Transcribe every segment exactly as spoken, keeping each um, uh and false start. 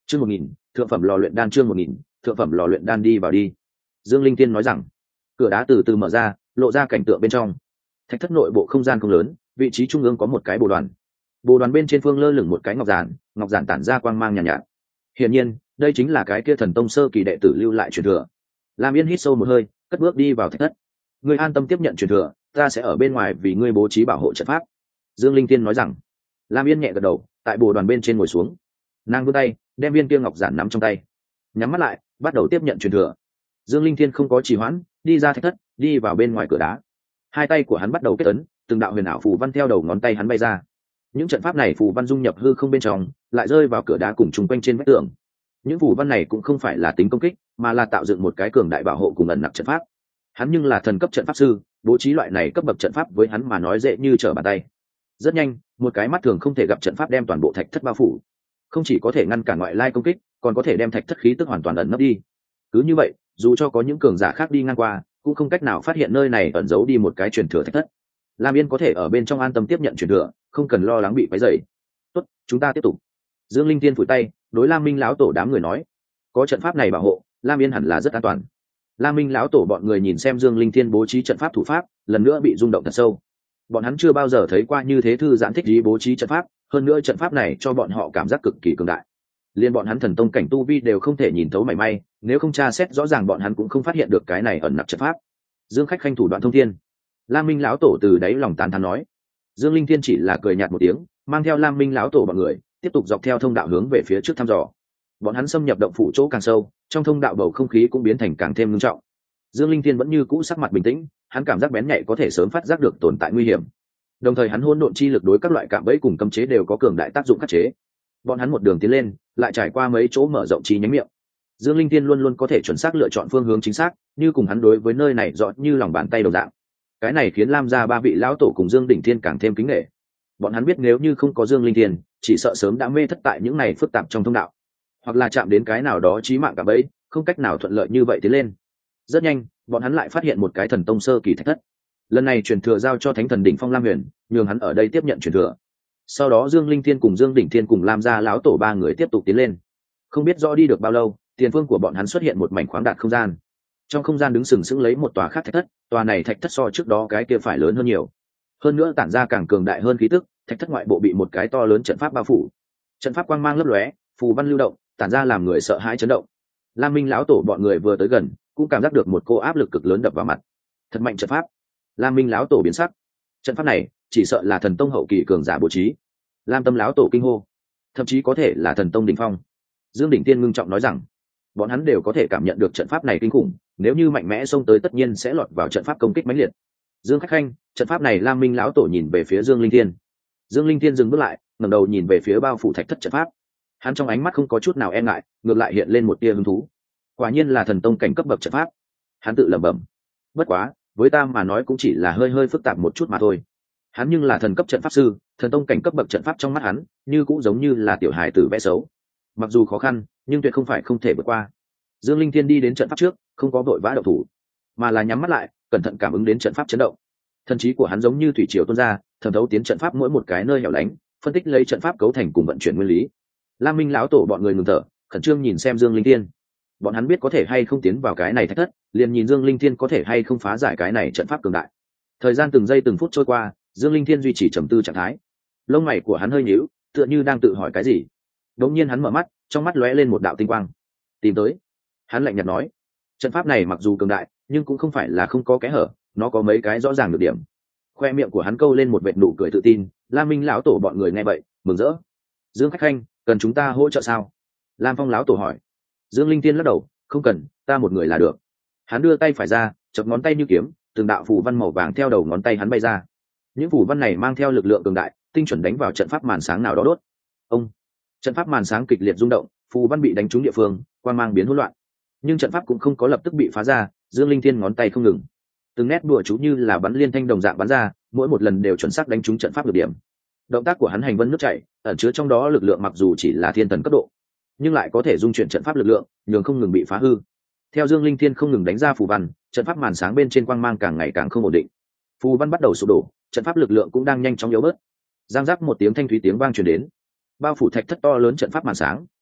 chương một nghìn thượng phẩm lò luyện đan chương một nghìn thượng phẩm lò luyện đan đi vào đi. Dương Linh Tiên nói rằng cửa đá từ từ mở ra, lộ ra cảnh tượng bên trong. Thạch thất nội bộ không gian không lớn, vị trí trung ương có một cái bồ đoàn. Bồ đoàn bên trên phương lơ lửng một cái ngọc giản, ngọc giản tản ra quang mang nhàn nhạt, nhạt. Hiển nhiên, đây chính là cái kia thần tông sơ kỳ đệ tử lưu lại truyền thừa. Lam Yên hít sâu một hơi, cất bước đi vào thạch thất. Ngươi an tâm tiếp nhận truyền thừa, ta sẽ ở bên ngoài vì ngươi bố trí bảo hộ trận pháp. Dương Linh Tiên nói rằng. Lam Yên nhẹ gật đầu, tại bồ đoàn bên trên ngồi xuống. Nàng vươn tay, đem viên kia ngọc giản nắm trong tay, nhắm mắt lại, bắt đầu tiếp nhận truyền thừa. Dương Linh Thiên không có trì hoãn, đi ra thạch thất, đi vào bên ngoài cửa đá. Hai tay của hắn bắt đầu kết ấn, từng đạo huyền ảo phù văn theo đầu ngón tay hắn bay ra. Những trận pháp này phù văn dung nhập hư không bên trong, lại rơi vào cửa đá cùng chung quanh trên vách tường. Những phù văn này cũng không phải là tính công kích, mà là tạo dựng một cái cường đại bảo hộ cùng ẩn nặc trận pháp. Hắn nhưng là thần cấp trận pháp sư, bố trí loại này cấp bậc trận pháp với hắn mà nói dễ như trở bàn tay. Rất nhanh, một cái mắt thường không thể gặp trận pháp đem toàn bộ thạch thất bao phủ. Không chỉ có thể ngăn cản ngoại lai công kích, còn có thể đem thạch thất khí tức hoàn toàn ẩn nấp đi. Cứ như vậy, dù cho có những cường giả khác đi ngang qua, cũng không cách nào phát hiện nơi này ẩn giấu đi một cái truyền thừa thạch thất. Lam Yên có thể ở bên trong an tâm tiếp nhận truyền thừa, không cần lo lắng bị quấy rầy. Tốt, chúng ta tiếp tục. Dương Linh Tiên phủi tay, đối Lam Minh lão tổ đám người nói, có trận pháp này bảo hộ, Lam Yên hẳn là rất an toàn. Lam Minh lão tổ bọn người nhìn xem Dương Linh Tiên bố trí trận pháp thủ pháp, lần nữa bị rung động thật sâu. Bọn hắn chưa bao giờ thấy qua như thế thư giãn thích ý bố trí trận pháp, hơn nữa trận pháp này cho bọn họ cảm giác cực kỳ cường đại. Liên bọn hắn thần tông cảnh tu vi đều không thể nhìn thấu mảy may, nếu không tra xét rõ ràng bọn hắn cũng không phát hiện được cái này ẩn nặc trận pháp. Dương Khách khanh thủ đoạn thông thiên. Lam Minh lão tổ từ đáy lòng tán thán nói. Dương Linh Thiên chỉ là cười nhạt một tiếng, mang theo Lam Minh lão tổ bọn người tiếp tục dọc theo thông đạo hướng về phía trước thăm dò. Bọn hắn xâm nhập động phủ chỗ càng sâu, trong thông đạo bầu không khí cũng biến thành càng thêm nghiêm trọng. Dương Linh Thiên vẫn như cũ sắc mặt bình tĩnh, hắn cảm giác bén nhạy có thể sớm phát giác được tồn tại nguy hiểm. Đồng thời hắn hỗn độn chi lực đối các loại cạm bẫy cùng cấm chế đều có cường đại tác dụng khắc chế. Bọn hắn một đường tiến lên, lại trải qua mấy chỗ mở rộng chi nhánh miệng. Dương Linh Thiên luôn luôn có thể chuẩn xác lựa chọn phương hướng chính xác, như cùng hắn đối với nơi này rõ như lòng bàn tay đồng dạng. Cái này khiến Lam gia ba vị lão tổ cùng Dương Đỉnh Thiên càng thêm kính nể. Bọn hắn biết nếu như không có Dương Linh Thiên, chỉ sợ sớm đã mê thất tại những này phức tạp trong thông đạo, hoặc là chạm đến cái nào đó chí mạng cả bẫy, không cách nào thuận lợi như vậy tiến lên. Rất nhanh, bọn hắn lại phát hiện một cái thần tông sơ kỳ thạch thất. Lần này truyền thừa giao cho Thánh Thần đỉnh Phong Lam Huyền, nhường hắn ở đây tiếp nhận truyền thừa. Sau đó Dương Linh Thiên cùng Dương Đỉnh Thiên cùng Lam gia lão tổ ba người tiếp tục tiến lên. Không biết rõ đi được bao lâu, tiền phương của bọn hắn xuất hiện một mảnh khoáng đạt không gian. Trong không gian đứng sừng sững lấy một tòa khác thạch thất, tòa này thạch thất so trước đó cái kia phải lớn hơn nhiều. Hơn nữa tản ra càng cường đại hơn khí tức, thạch thất ngoại bộ bị một cái to lớn trận pháp bao phủ. Trận pháp quang mang lấp lóe, phù văn lưu động, tản ra làm người sợ hãi chấn động. Lam Minh lão tổ bọn người vừa tới gần, cũng cảm giác được một cô áp lực cực lớn đập vào mặt. Thật mạnh trận pháp. Lam Minh lão tổ biến sắc. Trận pháp này, chỉ sợ là thần tông hậu kỳ cường giả bố trí. Lam Tâm lão tổ kinh hô, thậm chí có thể là thần tông đỉnh phong. Dương Đỉnh Tiên ngưng trọng nói rằng, bọn hắn đều có thể cảm nhận được trận pháp này kinh khủng, nếu như mạnh mẽ xông tới tất nhiên sẽ lọt vào trận pháp công kích mãnh liệt. Dương Khách khanh, trận pháp này. Lam Minh lão tổ nhìn về phía Dương Linh Thiên. Dương Linh Thiên dừng bước lại, ngẩng đầu nhìn về phía bao phủ thạch thất trận pháp. Hắn trong ánh mắt không có chút nào e ngại, ngược lại hiện lên một tia hứng thú. Quả nhiên là thần tông cảnh cấp bậc trận pháp. Hắn tự lẩm bẩm. Bất quá, với ta mà nói cũng chỉ là hơi hơi phức tạp một chút mà thôi. Hắn nhưng là thần cấp trận pháp sư, thần tông cảnh cấp bậc trận pháp trong mắt hắn, như cũng giống như là tiểu hài tử vẽ xấu. Mặc dù khó khăn, nhưng tuyệt không phải không thể vượt qua. Dương Linh Thiên đi đến trận pháp trước, không có vội vã động thủ, mà là nhắm mắt lại, cẩn thận cảm ứng đến trận pháp chấn động. Thần trí của hắn giống như thủy triều tuôn ra, thẩm thấu tiến trận pháp mỗi một cái nơi hẻo lánh, phân tích lấy trận pháp cấu thành cùng vận chuyển nguyên lý. Lam Minh lão tổ bọn người ngừng thở, khẩn trương nhìn xem Dương Linh Thiên. Bọn hắn biết có thể hay không tiến vào cái này thạch thất, liền nhìn Dương Linh Thiên có thể hay không phá giải cái này trận pháp cường đại. Thời gian từng giây từng phút trôi qua, Dương Linh Thiên duy trì trầm tư trạng thái. Lông mày của hắn hơi nhíu, tựa như đang tự hỏi cái gì. Đột nhiên hắn mở mắt, trong mắt lóe lên một đạo tinh quang. Tìm tới. Hắn lạnh nhạt nói, trận pháp này mặc dù cường đại, nhưng cũng không phải là không có kẽ hở, nó có mấy cái rõ ràng được điểm. Khoe miệng của hắn câu lên một vệt nụ cười tự tin. Lam Minh lão tổ bọn người nghe vậy, mừng rỡ. Dương Khách khanh, cần chúng ta hỗ trợ sao? Lam Phong lão tổ hỏi. Dương Linh Tiên lắc đầu, không cần, ta một người là được. Hắn đưa tay phải ra, chập ngón tay như kiếm, từng đạo phù văn màu vàng theo đầu ngón tay hắn bay ra. Những phù văn này mang theo lực lượng cường đại, tinh chuẩn đánh vào trận pháp màn sáng nào đó đốt. Ông, trận pháp màn sáng kịch liệt rung động, phù văn bị đánh trúng địa phương, quang mang biến hỗn loạn. Nhưng trận pháp cũng không có lập tức bị phá ra, Dương Linh Thiên ngón tay không ngừng, từng nét đùa chú như là bắn liên thanh đồng dạng bắn ra, mỗi một lần đều chuẩn xác đánh trúng trận pháp được điểm. Động tác của hắn hành vân nước chảy, ẩn chứa trong đó lực lượng mặc dù chỉ là thiên thần cấp độ, nhưng lại có thể dung chuyển trận pháp lực lượng, nhường không ngừng bị phá hư. Theo Dương Linh Thiên không ngừng đánh ra phù văn, trận pháp màn sáng bên trên quang mang càng ngày càng không ổn định. Phù văn bắt đầu sụp đổ, trận pháp lực lượng cũng đang nhanh chóng yếu bớt. Giang giác một tiếng thanh thúy tiếng vang truyền đến. Bao phủ thạch thất to lớn trận pháp màn sáng,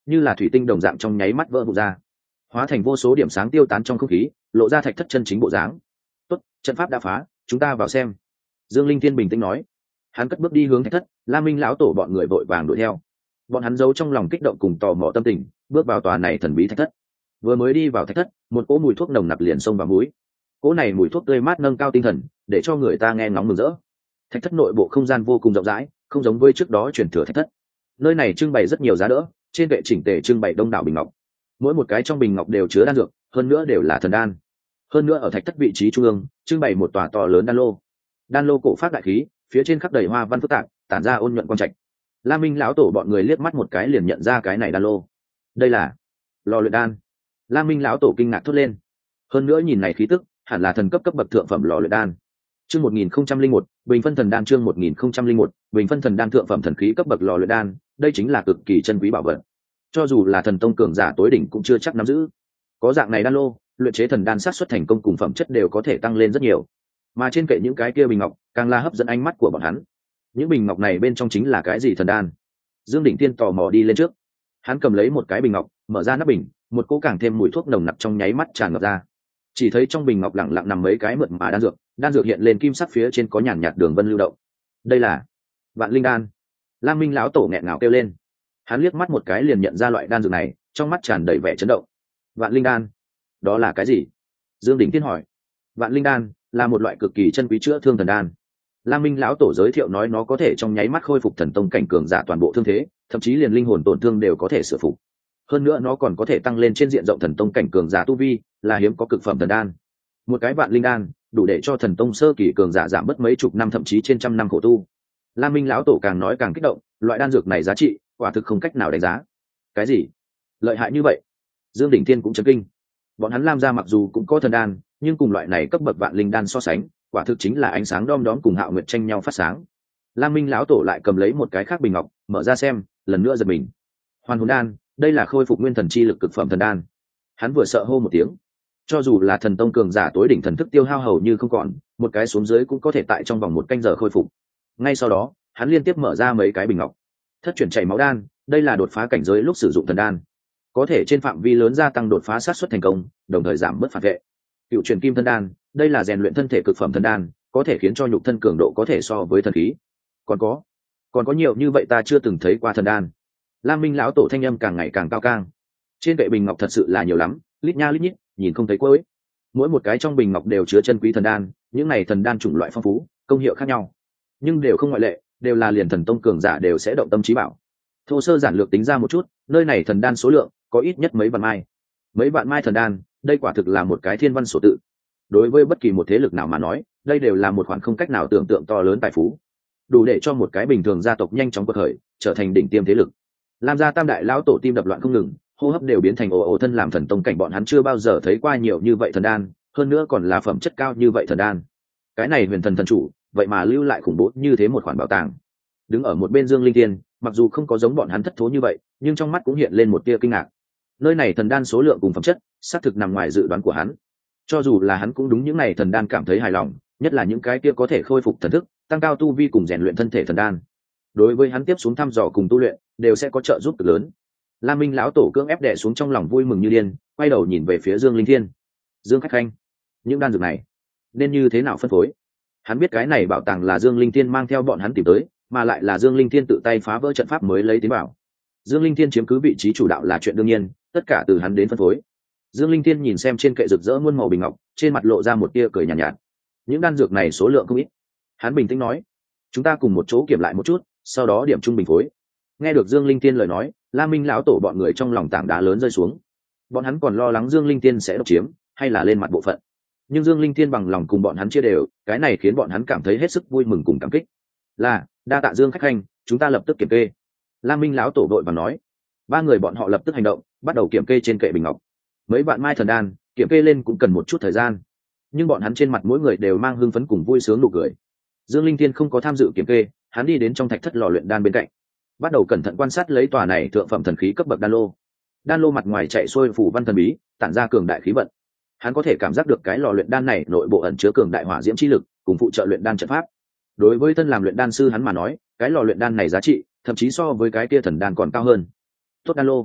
như là thủy tinh đồng dạng trong nháy mắt vỡ vụn ra, hóa thành vô số điểm sáng tiêu tán trong không khí, lộ ra thạch thất chân chính bộ dáng. Tốt, trận pháp đã phá, chúng ta vào xem. Dương Linh Thiên bình tĩnh nói. Hắn cất bước đi hướng thạch thất, Lam Minh lão tổ bọn người vội vàng đuổi theo. Bọn hắn giấu trong lòng kích động cùng tò mò tâm tình, bước vào tòa này thần bí thạch thất. Vừa mới đi vào thạch thất, một cỗ mùi thuốc nồng nặc liền xông vào mũi. Cỗ này mùi thuốc tươi mát nâng cao tinh thần, để cho người ta nghe ngóng mừng rỡ. Thạch thất nội bộ không gian vô cùng rộng rãi, không giống với trước đó truyền thừa thạch thất. Nơi này trưng bày rất nhiều giá đỡ, trên kệ chỉnh tề trưng bày đông đảo bình ngọc. Mỗi một cái trong bình ngọc đều chứa đan dược, hơn nữa đều là thần đan. Hơn nữa ở thạch thất vị trí trung ương, trưng bày một tòa to lớn đan lô. Đan lô cổ phát đại khí, phía trên khắc đầy hoa văn phức tạp, tản ra ôn nhuận quang trạch. Lam Minh lão tổ bọn người liếc mắt một cái liền nhận ra cái này đan lô. Đây là lò luyện đan. Lam Minh lão tổ kinh ngạc thốt lên. Hơn nữa nhìn này khí tức, hẳn là thần cấp cấp bậc thượng phẩm lò luyện đan. Chương một nghìn không trăm linh một, Bình phân thần đan chương một nghìn không trăm linh một, Bình phân thần đan thượng phẩm thần khí cấp bậc lò luyện đan, đây chính là cực kỳ chân quý bảo vật. Cho dù là thần tông cường giả tối đỉnh cũng chưa chắc nắm giữ. Có dạng này đan lô, luyện chế thần đan sát xuất thành công cùng phẩm chất đều có thể tăng lên rất nhiều. Mà trên kệ những cái kia bình ngọc, càng là hấp dẫn ánh mắt của bọn hắn. Những bình ngọc này bên trong chính là cái gì thần đan? Dương Đỉnh Tiên tò mò đi lên trước. Hắn cầm lấy một cái bình ngọc, mở ra nắp bình, một cỗ càng thêm mùi thuốc nồng nặc trong nháy mắt tràn ngập ra. Chỉ thấy trong bình ngọc lặng lặng nằm mấy cái mượt mà đan dược, đan dược hiện lên kim sắc phía trên có nhàn nhạt đường vân lưu động. Đây là Vạn Linh đan. Lam Minh lão tổ nghẹn ngào kêu lên. Hắn liếc mắt một cái liền nhận ra loại đan dược này, trong mắt tràn đầy vẻ chấn động. Vạn Linh đan, đó là cái gì? Dương Đỉnh Tiên hỏi. Vạn Linh đan là một loại cực kỳ chân quý chữa thương thần đan. Lam Minh lão tổ giới thiệu nói nó có thể trong nháy mắt khôi phục thần tông cảnh cường giả toàn bộ thương thế, thậm chí liền linh hồn tổn thương đều có thể sửa phục. Hơn nữa nó còn có thể tăng lên trên diện rộng thần tông cảnh cường giả tu vi, là hiếm có cực phẩm thần đan. Một cái Vạn Linh đan đủ để cho thần tông sơ kỳ cường giả giảm mất mấy chục năm thậm chí trên trăm năm khổ tu. Lam Minh lão tổ càng nói càng kích động, loại đan dược này giá trị quả thực không cách nào đánh giá. Cái gì? Lợi hại như vậy? Dương Đỉnh Thiên cũng chấn kinh. Bọn hắn Lam gia mặc dù cũng có thần đan, nhưng cùng loại này cấp bậc Vạn Linh đan so sánh, quả thực chính là ánh sáng đom đóm cùng Hạo Nguyệt tranh nhau phát sáng. Lam Minh lão tổ lại cầm lấy một cái khác bình ngọc, mở ra xem, lần nữa giật mình. Hoàn hồn đan, đây là khôi phục nguyên thần chi lực cực phẩm thần đan. Hắn vừa sợ hô một tiếng. Cho dù là thần tông cường giả tối đỉnh thần thức tiêu hao hầu như không còn, một cái xuống dưới cũng có thể tại trong vòng một canh giờ khôi phục. Ngay sau đó, hắn liên tiếp mở ra mấy cái bình ngọc. Thất chuyển chảy máu đan, đây là đột phá cảnh giới lúc sử dụng thần đan, có thể trên phạm vi lớn gia tăng đột phá sát xuất thành công, đồng thời giảm bớt phản vệ. Cựu truyền kim thân đan, đây là rèn luyện thân thể cực phẩm thần đan, có thể khiến cho nhục thân cường độ có thể so với thần khí. Còn có, còn có nhiều như vậy ta chưa từng thấy qua thần đan. Lam Minh lão tổ thanh âm càng ngày càng cao càng. Trên kệ bình ngọc thật sự là nhiều lắm, lít nha lít nhít, nhìn không thấy cuối. Mỗi một cái trong bình ngọc đều chứa chân quý thần đan, những này thần đan chủng loại phong phú, công hiệu khác nhau, nhưng đều không ngoại lệ, đều là liền thần tông cường giả đều sẽ động tâm trí bảo. Thô sơ giản lược tính ra một chút, nơi này thần đan số lượng có ít nhất mấy vạn mai. Mấy vạn mai thần đan, đây quả thực là một cái thiên văn sổ tự. Đối với bất kỳ một thế lực nào mà nói, đây đều là một khoản không cách nào tưởng tượng to lớn tài phú, đủ để cho một cái bình thường gia tộc nhanh chóng quật khởi, trở thành đỉnh tiêm thế lực. Lam gia tam đại lão tổ tim đập loạn không ngừng, hô hấp đều biến thành ồ ồ thân làm thần tông cảnh bọn hắn chưa bao giờ thấy qua nhiều như vậy thần đan, hơn nữa còn là phẩm chất cao như vậy thần đan. Cái này huyền thần thần chủ, vậy mà lưu lại khủng bố như thế một khoản bảo tàng. Đứng ở một bên Dương Linh Tiên, mặc dù không có giống bọn hắn thất thố như vậy, nhưng trong mắt cũng hiện lên một tia kinh ngạc. Nơi này thần đan số lượng cùng phẩm chất, xác thực nằm ngoài dự đoán của hắn. Cho dù là hắn cũng đúng những này thần đan cảm thấy hài lòng, nhất là những cái kia có thể khôi phục thần thức, tăng cao tu vi cùng rèn luyện thân thể thần đan. Đối với hắn tiếp xuống thăm dò cùng tu luyện, đều sẽ có trợ giúp cực lớn. Lam Minh lão tổ cưỡng ép đè xuống trong lòng vui mừng như điên, quay đầu nhìn về phía Dương Linh Thiên. Dương khách khanh, những đan dược này nên như thế nào phân phối? Hắn biết cái này bảo tàng là Dương Linh Thiên mang theo bọn hắn tìm tới, mà lại là Dương Linh Thiên tự tay phá vỡ trận pháp mới lấy tiến bảo. Dương Linh Thiên chiếm cứ vị trí chủ đạo là chuyện đương nhiên, tất cả từ hắn đến phân phối. Dương Linh Thiên nhìn xem trên kệ rực rỡ muôn màu bình ngọc, trên mặt lộ ra một tia cười nhàn nhạt, nhạt. Những đan dược này số lượng không ít. Hắn bình tĩnh nói, chúng ta cùng một chỗ kiểm lại một chút, sau đó điểm trung bình phối. Nghe được Dương Linh Thiên lời nói, La Minh lão tổ bọn người trong lòng tảng đá lớn rơi xuống. Bọn hắn còn lo lắng Dương Linh Thiên sẽ độc chiếm, hay là lên mặt bộ phận. Nhưng Dương Linh Thiên bằng lòng cùng bọn hắn chia đều, cái này khiến bọn hắn cảm thấy hết sức vui mừng cùng cảm kích. Là, đa tạ Dương khách khanh, chúng ta lập tức kiểm kê. La Minh lão tổ đội và nói. Ba người bọn họ lập tức hành động, bắt đầu kiểm kê trên kệ bình ngọc. Mấy vạn mai thần đan, kiểm kê lên cũng cần một chút thời gian, nhưng bọn hắn trên mặt mỗi người đều mang hưng phấn cùng vui sướng nụ cười. Dương Linh Thiên không có tham dự kiểm kê, hắn đi đến trong thạch thất lò luyện đan bên cạnh, bắt đầu cẩn thận quan sát lấy tòa này thượng phẩm thần khí cấp bậc đan lô. Đan lô mặt ngoài chạy xuôi phủ văn thần bí, tản ra cường đại khí vận. Hắn có thể cảm giác được cái lò luyện đan này nội bộ ẩn chứa cường đại hỏa diễm chi lực, cùng phụ trợ luyện đan trận pháp. Đối với thân làm luyện đan sư hắn mà nói, cái lò luyện đan này giá trị, thậm chí so với cái kia thần đan còn cao hơn. Tốt đan lô,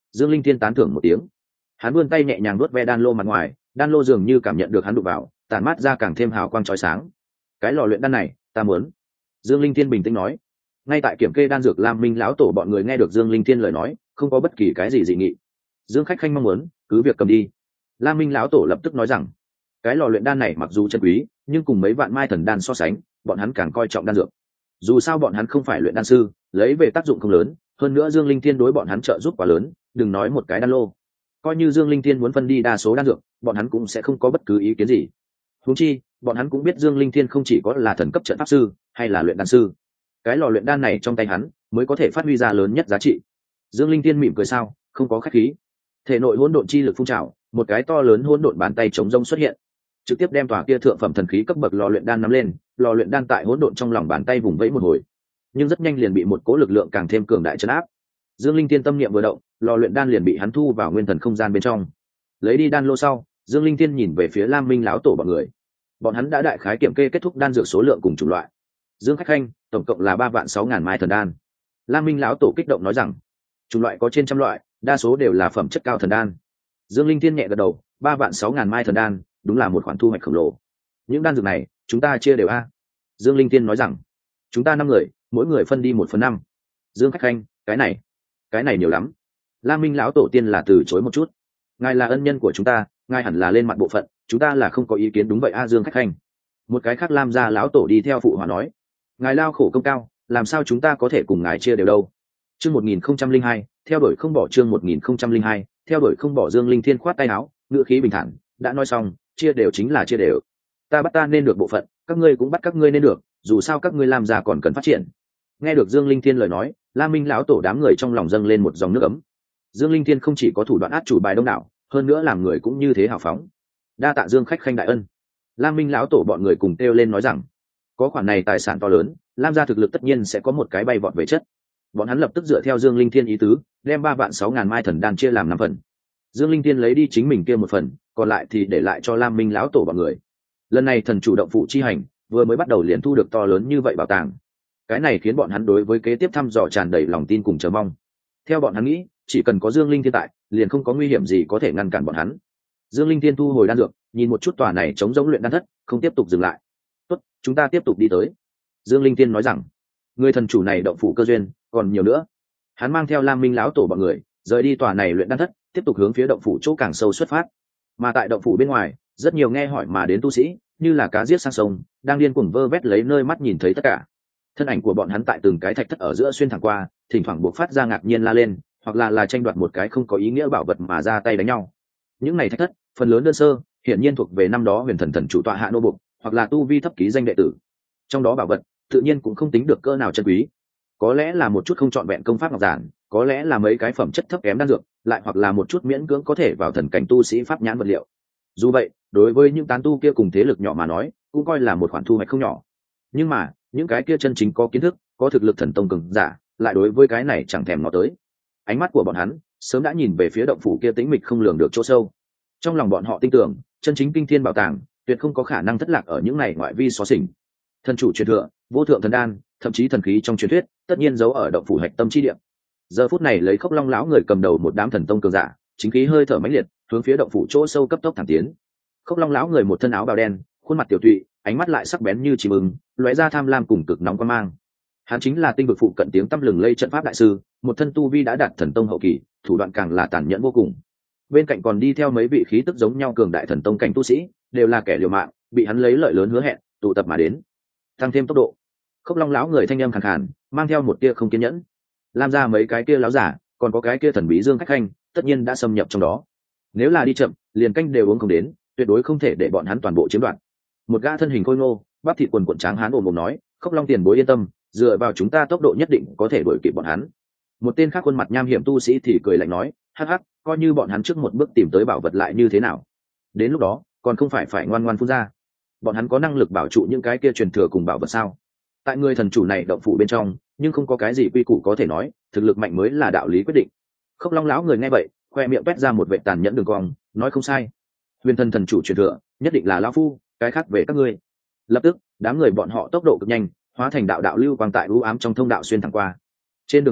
Dương Linh Thiên tán thưởng một tiếng. Hắn vươn tay nhẹ nhàng nuốt ve đan lô mặt ngoài, đan lô dường như cảm nhận được hắn đụng vào, tản mát ra càng thêm hào quang chói sáng. Cái lò luyện đan này ta muốn. Dương Linh Thiên bình tĩnh nói. Ngay tại kiểm kê đan dược, Lam Minh lão tổ bọn người nghe được Dương Linh Thiên lời nói, không có bất kỳ cái gì dị nghị. Dương khách khanh mong muốn, cứ việc cầm đi. Lam Minh lão tổ lập tức nói rằng, cái lò luyện đan này mặc dù chân quý, nhưng cùng mấy vạn mai thần đan so sánh, bọn hắn càng coi trọng đan dược. Dù sao bọn hắn không phải luyện đan sư, lấy về tác dụng không lớn, hơn nữa Dương Linh Thiên đối bọn hắn trợ giúp quá lớn, đừng nói một cái đan lô. Coi như Dương Linh Thiên muốn phân đi đa số đan dược, bọn hắn cũng sẽ không có bất cứ ý kiến gì. Huống chi, bọn hắn cũng biết Dương Linh Thiên không chỉ có là thần cấp trận pháp sư, hay là luyện đan sư. Cái lò luyện đan này trong tay hắn, mới có thể phát huy ra lớn nhất giá trị. Dương Linh Thiên mỉm cười sao, không có khách khí. Thể nội hỗn độn chi lực phun trào, một cái to lớn hỗn độn bàn tay chống rông xuất hiện, trực tiếp đem tòa kia thượng phẩm thần khí cấp bậc lò luyện đan nắm lên. Lò luyện đan tại hỗn độn trong lòng bàn tay vùng vẫy một hồi, nhưng rất nhanh liền bị một cỗ lực lượng càng thêm cường đại trấn áp. Dương Linh Thiên tâm niệm vừa động, lò luyện đan liền bị hắn thu vào nguyên thần không gian bên trong. Lấy đi đan lô sau, Dương Linh Thiên nhìn về phía Lam Minh lão tổ bọn người. Bọn hắn đã đại khái kiểm kê kết thúc đan dược số lượng cùng chủng loại. Dương khách khanh, tổng cộng là ba vạn sáu ngàn mai thần đan. Lam Minh lão tổ kích động nói rằng, chủng loại có trên trăm loại, đa số đều là phẩm chất cao thần đan. Dương Linh Thiên nhẹ gật đầu, ba vạn sáu ngàn mai thần đan, đúng là một khoản thu hoạch khổng lồ. Những đan dược này, chúng ta chia đều a. Dương Linh Thiên nói rằng, chúng ta năm người, mỗi người phân đi một phần năm. Dương khách khanh, cái này, cái này nhiều lắm. Lam Minh lão tổ tiên là từ chối một chút. Ngài là ân nhân của chúng ta, ngài hẳn là lên mặt bộ phận, chúng ta là không có ý kiến. Đúng vậy a Dương khách khanh. Một cái khác Lam gia lão tổ đi theo phụ hòa nói, ngài lao khổ công cao, làm sao chúng ta có thể cùng ngài chia đều đâu. Chương một nghìn không trăm linh hai, theo đuổi không bỏ. Chương một nghìn không trăm linh hai, theo đuổi không bỏ. Dương Linh Thiên khoát tay áo, ngữ khí bình thản, đã nói xong, chia đều chính là chia đều. Ta bắt ta nên được bộ phận, các ngươi cũng bắt các ngươi nên được, dù sao các ngươi làm già còn cần phát triển. Nghe được Dương Linh Thiên lời nói, Lam Minh lão tổ đám người trong lòng dâng lên một dòng nước ấm. Dương Linh Thiên không chỉ có thủ đoạn át chủ bài đông đảo, hơn nữa làm người cũng như thế hào phóng. Đa tạ Dương khách khanh đại ân. Lam Minh lão tổ bọn người cùng kêu lên nói rằng, có khoản này tài sản to lớn, Lam gia thực lực tất nhiên sẽ có một cái bay vọt về chất. Bọn hắn lập tức dựa theo Dương Linh Thiên ý tứ, đem ba vạn sáu ngàn mai thần đan chia làm năm phần. Dương Linh Thiên lấy đi chính mình kia một phần, còn lại thì để lại cho Lam Minh lão tổ bọn người. Lần này thần chủ động phụ chi hành, vừa mới bắt đầu liền thu được to lớn như vậy bảo tàng. Cái này khiến bọn hắn đối với kế tiếp thăm dò tràn đầy lòng tin cùng chờ mong. Theo bọn hắn nghĩ, chỉ cần có Dương Linh Thiên tại, liền không có nguy hiểm gì có thể ngăn cản bọn hắn. Dương Linh Thiên thu hồi đan dược, nhìn một chút tòa này chống giống luyện đan thất, không tiếp tục dừng lại. Tốt, chúng ta tiếp tục đi tới. Dương Linh Thiên nói rằng, người thần chủ này động phủ cơ duyên còn nhiều nữa. Hắn mang theo Lam Minh lão tổ bọn người rời đi tòa này luyện đan thất, tiếp tục hướng phía động phủ chỗ càng sâu xuất phát. Mà tại động phủ bên ngoài, rất nhiều nghe hỏi mà đến tu sĩ, như là cá giết sang sông, đang điên cuồng vơ vét lấy nơi mắt nhìn thấy tất cả. Thân ảnh của bọn hắn tại từng cái thạch thất ở giữa xuyên thẳng qua, thỉnh thoảng buộc phát ra ngạc nhiên la lên, hoặc là là tranh đoạt một cái không có ý nghĩa bảo vật mà ra tay đánh nhau. Những này thạch thất, phần lớn đơn sơ, hiển nhiên thuộc về năm đó huyền thần thần chủ tọa hạ nô buộc, hoặc là tu vi thấp ký danh đệ tử. Trong đó bảo vật, tự nhiên cũng không tính được cỡ nào chân quý. Có lẽ là một chút không trọn vẹn công pháp ngọc giản, có lẽ là mấy cái phẩm chất thấp kém đan dược, lại hoặc là một chút miễn cưỡng có thể vào thần cảnh tu sĩ pháp nhãn vật liệu. Dù vậy, đối với những tán tu kia cùng thế lực nhỏ mà nói, cũng coi là một khoản thu hoạch không nhỏ. Nhưng mà, những cái kia chân chính có kiến thức, có thực lực thần tông cường giả, lại đối với cái này chẳng thèm ngó tới. Ánh mắt của bọn hắn sớm đã nhìn về phía động phủ kia tĩnh mịch không lường được chỗ sâu. Trong lòng bọn họ tin tưởng, chân chính kinh thiên bảo tàng, tuyệt không có khả năng thất lạc ở những này ngoại vi xóa xỉnh. Thần chủ truyền thừa, vô thượng thần đan, thậm chí thần khí trong truyền thuyết, tất nhiên giấu ở động phủ hạch tâm chi địa. Giờ phút này lấy Khốc Long lão người cầm đầu một đám thần tông cường giả, chính khí hơi thở mãnh liệt, hướng phía động phủ chỗ sâu cấp tốc thẳng tiến. Khốc Long lão người một thân áo bào đen, khuôn mặt tiểu tụy, ánh mắt lại sắc bén như chim ưng, lóe ra tham lam cùng cực nóng quan mang. Hắn chính là tinh vực phụ cận tiếng tăm lừng lây trận pháp đại sư, một thân tu vi đã đạt thần tông hậu kỳ, thủ đoạn càng là tàn nhẫn vô cùng. Bên cạnh còn đi theo mấy vị khí tức giống nhau cường đại thần tông cảnh tu sĩ, đều là kẻ liều mạng, bị hắn lấy lợi lớn hứa hẹn, tụ tập mà đến. Tăng thêm tốc độ. Khốc Long lão người thanh âm khàn khàn, mang theo một tia không kiên nhẫn. Làm ra mấy cái kia lão giả, còn có cái kia thần bí Dương khách khanh, tất nhiên đã xâm nhập trong đó. Nếu là đi chậm, liền canh đều uống không đến, tuyệt đối không thể để bọn hắn toàn bộ chiếm đoạt. Một gã thân hình khôi ngô, bắp thịt quần quần tráng hán ồm ồm nói, Khốc Long tiền bối yên tâm, dựa vào chúng ta tốc độ nhất định có thể đuổi kịp bọn hắn. Một tên khác khuôn mặt nham hiểm tu sĩ thì cười lạnh nói, hắc hắc, coi như bọn hắn trước một bước tìm tới bảo vật lại như thế nào? Đến lúc đó, còn không phải phải ngoan ngoan phun ra. Bọn hắn có năng lực bảo trụ những cái kia truyền thừa cùng bảo vật sao? Tại người thần chủ này động phủ bên trong, nhưng không có cái gì quy củ có thể nói, thực lực mạnh mới là đạo lý quyết định. Khốc Long lão người nghe vậy, khoe miệng toét ra một vệt tàn nhẫn đường cong, nói không sai. Huyền thần thần chủ truyền thừa, nhất định là lão phu, cái khác về các ngươi. Lập tức, đám người bọn họ tốc độ cực nhanh, hóa thành đạo đạo lưu quang tại u ám trong thông đạo xuyên thẳng qua. Trên đường đi,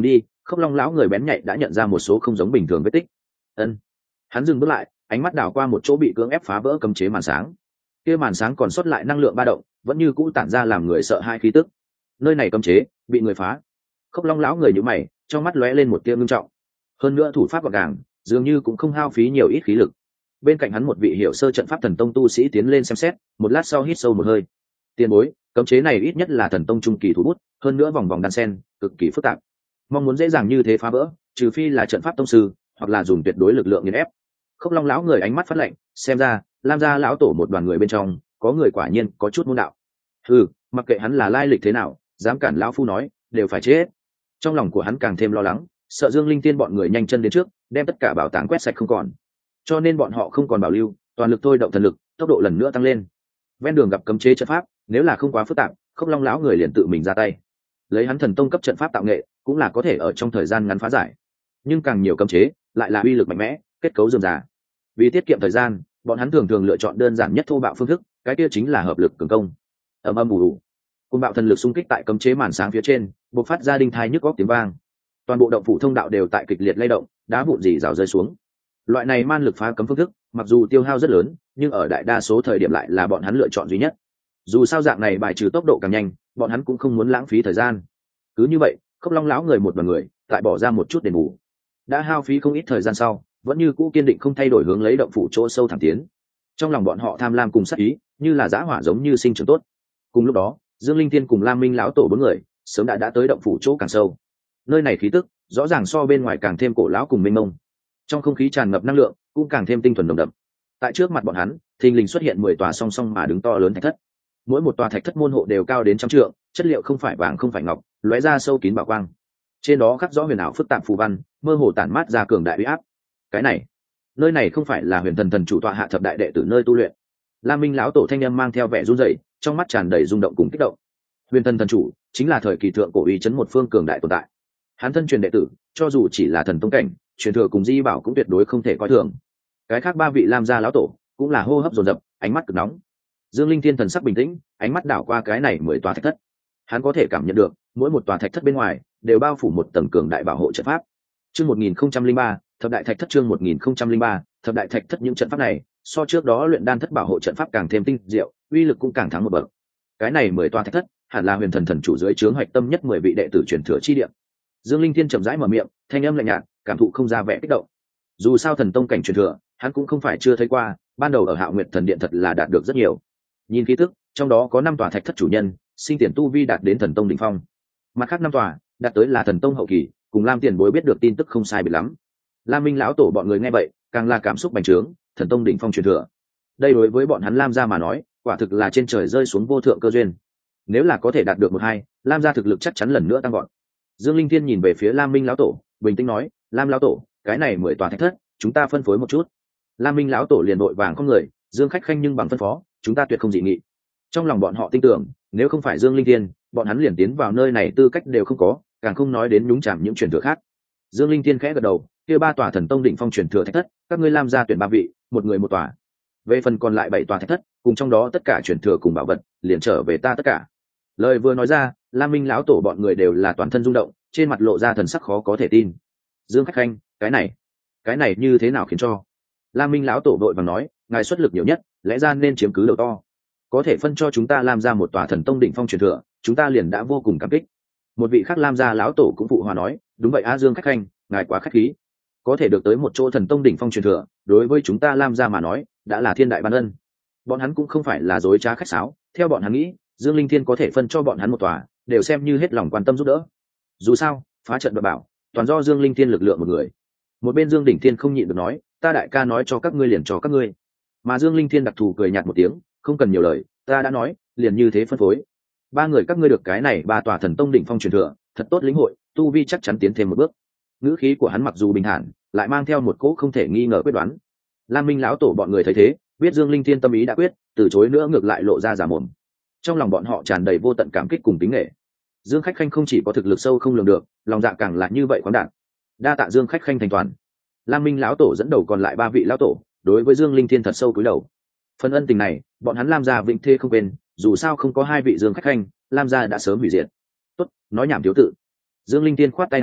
Khốc Long lão người bén nhạy đã nhận ra một số không giống bình thường vết tích. Ân. Hắn dừng bước lại, ánh mắt đảo qua một chỗ bị cưỡng ép phá vỡ cấm chế màn sáng. Kia màn sáng còn sót lại năng lượng ba động, vẫn như cũ tản ra làm người sợ hai khí tức. Nơi này cấm chế bị người phá. Khốc Long lão người nhíu mày, trong mắt lóe lên một tia ngưng trọng. Hơn nữa thủ pháp gọn gàng, dường như cũng không hao phí nhiều ít khí lực. Bên cạnh hắn một vị hiểu sơ trận pháp thần tông tu sĩ tiến lên xem xét, một lát sau hít sâu một hơi. Tiền bối, cấm chế này ít nhất là thần tông trung kỳ thủ bút, hơn nữa vòng vòng đan sen, cực kỳ phức tạp. Mong muốn dễ dàng như thế phá vỡ, trừ phi là trận pháp tông sư, hoặc là dùng tuyệt đối lực lượng nghiền ép. Khốc Long lão người ánh mắt phát lạnh, xem ra Lam gia lão tổ một đoàn người bên trong có người quả nhiên có chút môn đạo. Ừ, mặc kệ hắn là lai lịch thế nào, dám cản lão phu nói đều phải chết. Trong lòng của hắn càng thêm lo lắng, sợ Dương Linh Tiên bọn người nhanh chân đến trước, đem tất cả bảo tàng quét sạch không còn. Cho nên bọn họ không còn bảo lưu, toàn lực thôi động thần lực, tốc độ lần nữa tăng lên. Ven đường gặp cấm chế trận pháp, nếu là không quá phức tạp, Khốc Long lão người liền tự mình ra tay. Lấy hắn thần tông cấp trận pháp tạo nghệ, cũng là có thể ở trong thời gian ngắn phá giải. Nhưng càng nhiều cấm chế, lại là uy lực mạnh mẽ, kết cấu rườm rà. Vì tiết kiệm thời gian, bọn hắn thường thường lựa chọn đơn giản nhất thô bạo phương thức, cái kia chính là hợp lực cường công. Ầm ầm ù ù, cùng bạo thần lực xung kích tại cấm chế màn sáng phía trên, bộc phát ra đinh thai nhức óc tiếng vang. Toàn bộ động phủ thông đạo đều tại kịch liệt lay động, đá vụn rỉ rào rơi xuống. Loại này man lực phá cấm phương thức, mặc dù tiêu hao rất lớn, nhưng ở đại đa số thời điểm lại là bọn hắn lựa chọn duy nhất. Dù sao dạng này bài trừ tốc độ càng nhanh, bọn hắn cũng không muốn lãng phí thời gian. Cứ như vậy, Khốc Long lão người một đoàn người, lại bỏ ra một chút đền bù. Đã hao phí không ít thời gian sau, vẫn như cũ kiên định không thay đổi hướng lấy động phủ chỗ sâu thẳng tiến. Trong lòng bọn họ tham lam cùng sát ý, như là dã hỏa giống như sinh trưởng tốt. Cùng lúc đó, Dương Linh Tiên cùng Lam Minh lão tổ bốn người, sớm đã đã tới động phủ chỗ càng sâu. Nơi này khí tức, rõ ràng so bên ngoài càng thêm cổ lão cùng mênh mông. Trong không khí tràn ngập năng lượng, cũng càng thêm tinh thuần nồng đậm. Tại trước mặt bọn hắn, thình lình xuất hiện mười tòa song song mà đứng to lớn thạch thất. Mỗi một tòa thạch thất môn hộ đều cao đến trăm trượng, chất liệu không phải vàng không phải ngọc, lóe ra sâu kín bảo quang. Trên đó khắc rõ huyền ảo phức tạp phù văn, mơ hồ tản mát ra cường đại uy áp. Cái này, nơi này không phải là huyền thần thần chủ tọa hạ thập đại đệ tử nơi tu luyện. Lam Minh lão tổ thanh âm mang theo vẻ run rẩy, trong mắt tràn đầy rung động cùng kích động. Huyền thần thần chủ chính là thời kỳ thượng cổ uy chấn một phương cường đại tồn tại. Hắn thân truyền đệ tử, cho dù chỉ là thần tông cảnh, truyền thừa cùng di bảo cũng tuyệt đối không thể coi thường. Cái khác ba vị Lam gia lão tổ cũng là hô hấp dồn dập, ánh mắt cực nóng. Dương Linh Thiên thần sắc bình tĩnh, ánh mắt đảo qua cái này mười tòa thạch thất. Hắn có thể cảm nhận được, mỗi một tòa thạch thất bên ngoài đều bao phủ một tầng cường đại bảo hộ trận pháp. Chương một nghìn không trăm linh ba, thập đại thạch thất chương một nghìn không trăm linh ba, thập đại thạch thất những trận pháp này, so trước đó luyện đan thất bảo hộ trận pháp càng thêm tinh diệu, uy lực cũng càng thắng một bậc. Cái này mười tòa thạch thất, hẳn là huyền thần thần chủ dưới trướng hoạch tâm nhất mười vị đệ tử truyền thừa chi địa. Dương Linh Thiên chậm rãi mở miệng, thanh âm lạnh nhạt, cảm thụ không ra vẻ kích động. Dù sao thần tông cảnh truyền thừa, hắn cũng không phải chưa thấy qua, ban đầu ở Hạo Nguyệt thần điện thật là đạt được rất nhiều. Nhìn khí tức, trong đó có năm tòa thạch thất chủ nhân, sinh tiền tu vi đạt đến thần tông đỉnh phong. Mặt khác năm tòa, đạt tới là thần tông hậu kỳ, cùng Lam Tiền Bối biết được tin tức không sai biệt lắm. Lam Minh lão tổ bọn người nghe vậy, càng là cảm xúc bành trướng, thần tông đỉnh phong truyền thừa. Đây đối với bọn hắn Lam gia mà nói, quả thực là trên trời rơi xuống vô thượng cơ duyên. Nếu là có thể đạt được một hai, Lam gia thực lực chắc chắn lần nữa tăng vọt. Dương Linh Thiên nhìn về phía Lam Minh lão tổ, bình tĩnh nói, "Lam lão tổ, cái này mười tòa thạch thất, chúng ta phân phối một chút." Lam Minh lão tổ liền vội vàng con người, Dương khách khanh nhưng bằng phân phó, chúng ta tuyệt không dị nghị. Trong lòng bọn họ tin tưởng, nếu không phải Dương Linh Thiên, bọn hắn liền tiến vào nơi này tư cách đều không có, càng không nói đến nhúng chạm những truyền thừa khác. Dương Linh Thiên khẽ gật đầu, kia ba tòa thần tông đỉnh phong truyền thừa thạch thất, các ngươi Lam gia tuyển ba vị, một người một tòa. Về phần còn lại bảy tòa thạch thất, cùng trong đó tất cả truyền thừa cùng bảo vật, liền trở về ta tất cả. Lời vừa nói ra, Lam Minh lão tổ bọn người đều là toàn thân rung động, trên mặt lộ ra thần sắc khó có thể tin. Dương khách khanh, cái này, cái này như thế nào khiến cho? Lam Minh lão tổ vội vàng nói, ngài xuất lực nhiều nhất, lẽ ra nên chiếm cứ đầu to, có thể phân cho chúng ta Lam gia một tòa thần tông đỉnh phong truyền thừa, chúng ta liền đã vô cùng cảm kích. Một vị khác Lam gia lão tổ cũng phụ hòa nói, đúng vậy a Dương khách khanh, ngài quá khách khí, có thể được tới một chỗ thần tông đỉnh phong truyền thừa, đối với chúng ta Lam gia mà nói, đã là thiên đại ban ân. Bọn hắn cũng không phải là dối trá khách sáo, theo bọn hắn nghĩ, Dương Linh Thiên có thể phân cho bọn hắn một tòa, đều xem như hết lòng quan tâm giúp đỡ. Dù sao, phá trận đoạt bảo, toàn do Dương Linh Thiên lực lượng một người. Một bên Dương Đỉnh Thiên không nhịn được nói, ta đại ca nói cho các ngươi liền cho các ngươi. Mà Dương Linh Thiên đặc thù cười nhạt một tiếng, không cần nhiều lời, ta đã nói, liền như thế phân phối. Ba người các ngươi được cái này ba tòa thần tông đỉnh phong truyền thừa, thật tốt lĩnh hội, tu vi chắc chắn tiến thêm một bước. Ngữ khí của hắn mặc dù bình thản, lại mang theo một cỗ không thể nghi ngờ quyết đoán. Lam Minh lão tổ bọn người thấy thế, biết Dương Linh Thiên tâm ý đã quyết, từ chối nữa ngược lại lộ ra giả mồm. Trong lòng bọn họ tràn đầy vô tận cảm kích cùng kính nể. Dương khách khanh không chỉ có thực lực sâu không lường được, lòng dạ càng là như vậy khoáng đạt. Đa tạ Dương khách khanh thành toàn. Lam Minh lão tổ dẫn đầu còn lại ba vị lão tổ, đối với Dương Linh Thiên thật sâu cúi đầu. Phần ân tình này, bọn hắn Lam gia vĩnh thế không quên, dù sao không có hai vị Dương khách khanh, Lam gia đã sớm hủy diệt. Tốt, nói nhảm thiếu tự. Dương Linh Thiên khoát tay áo,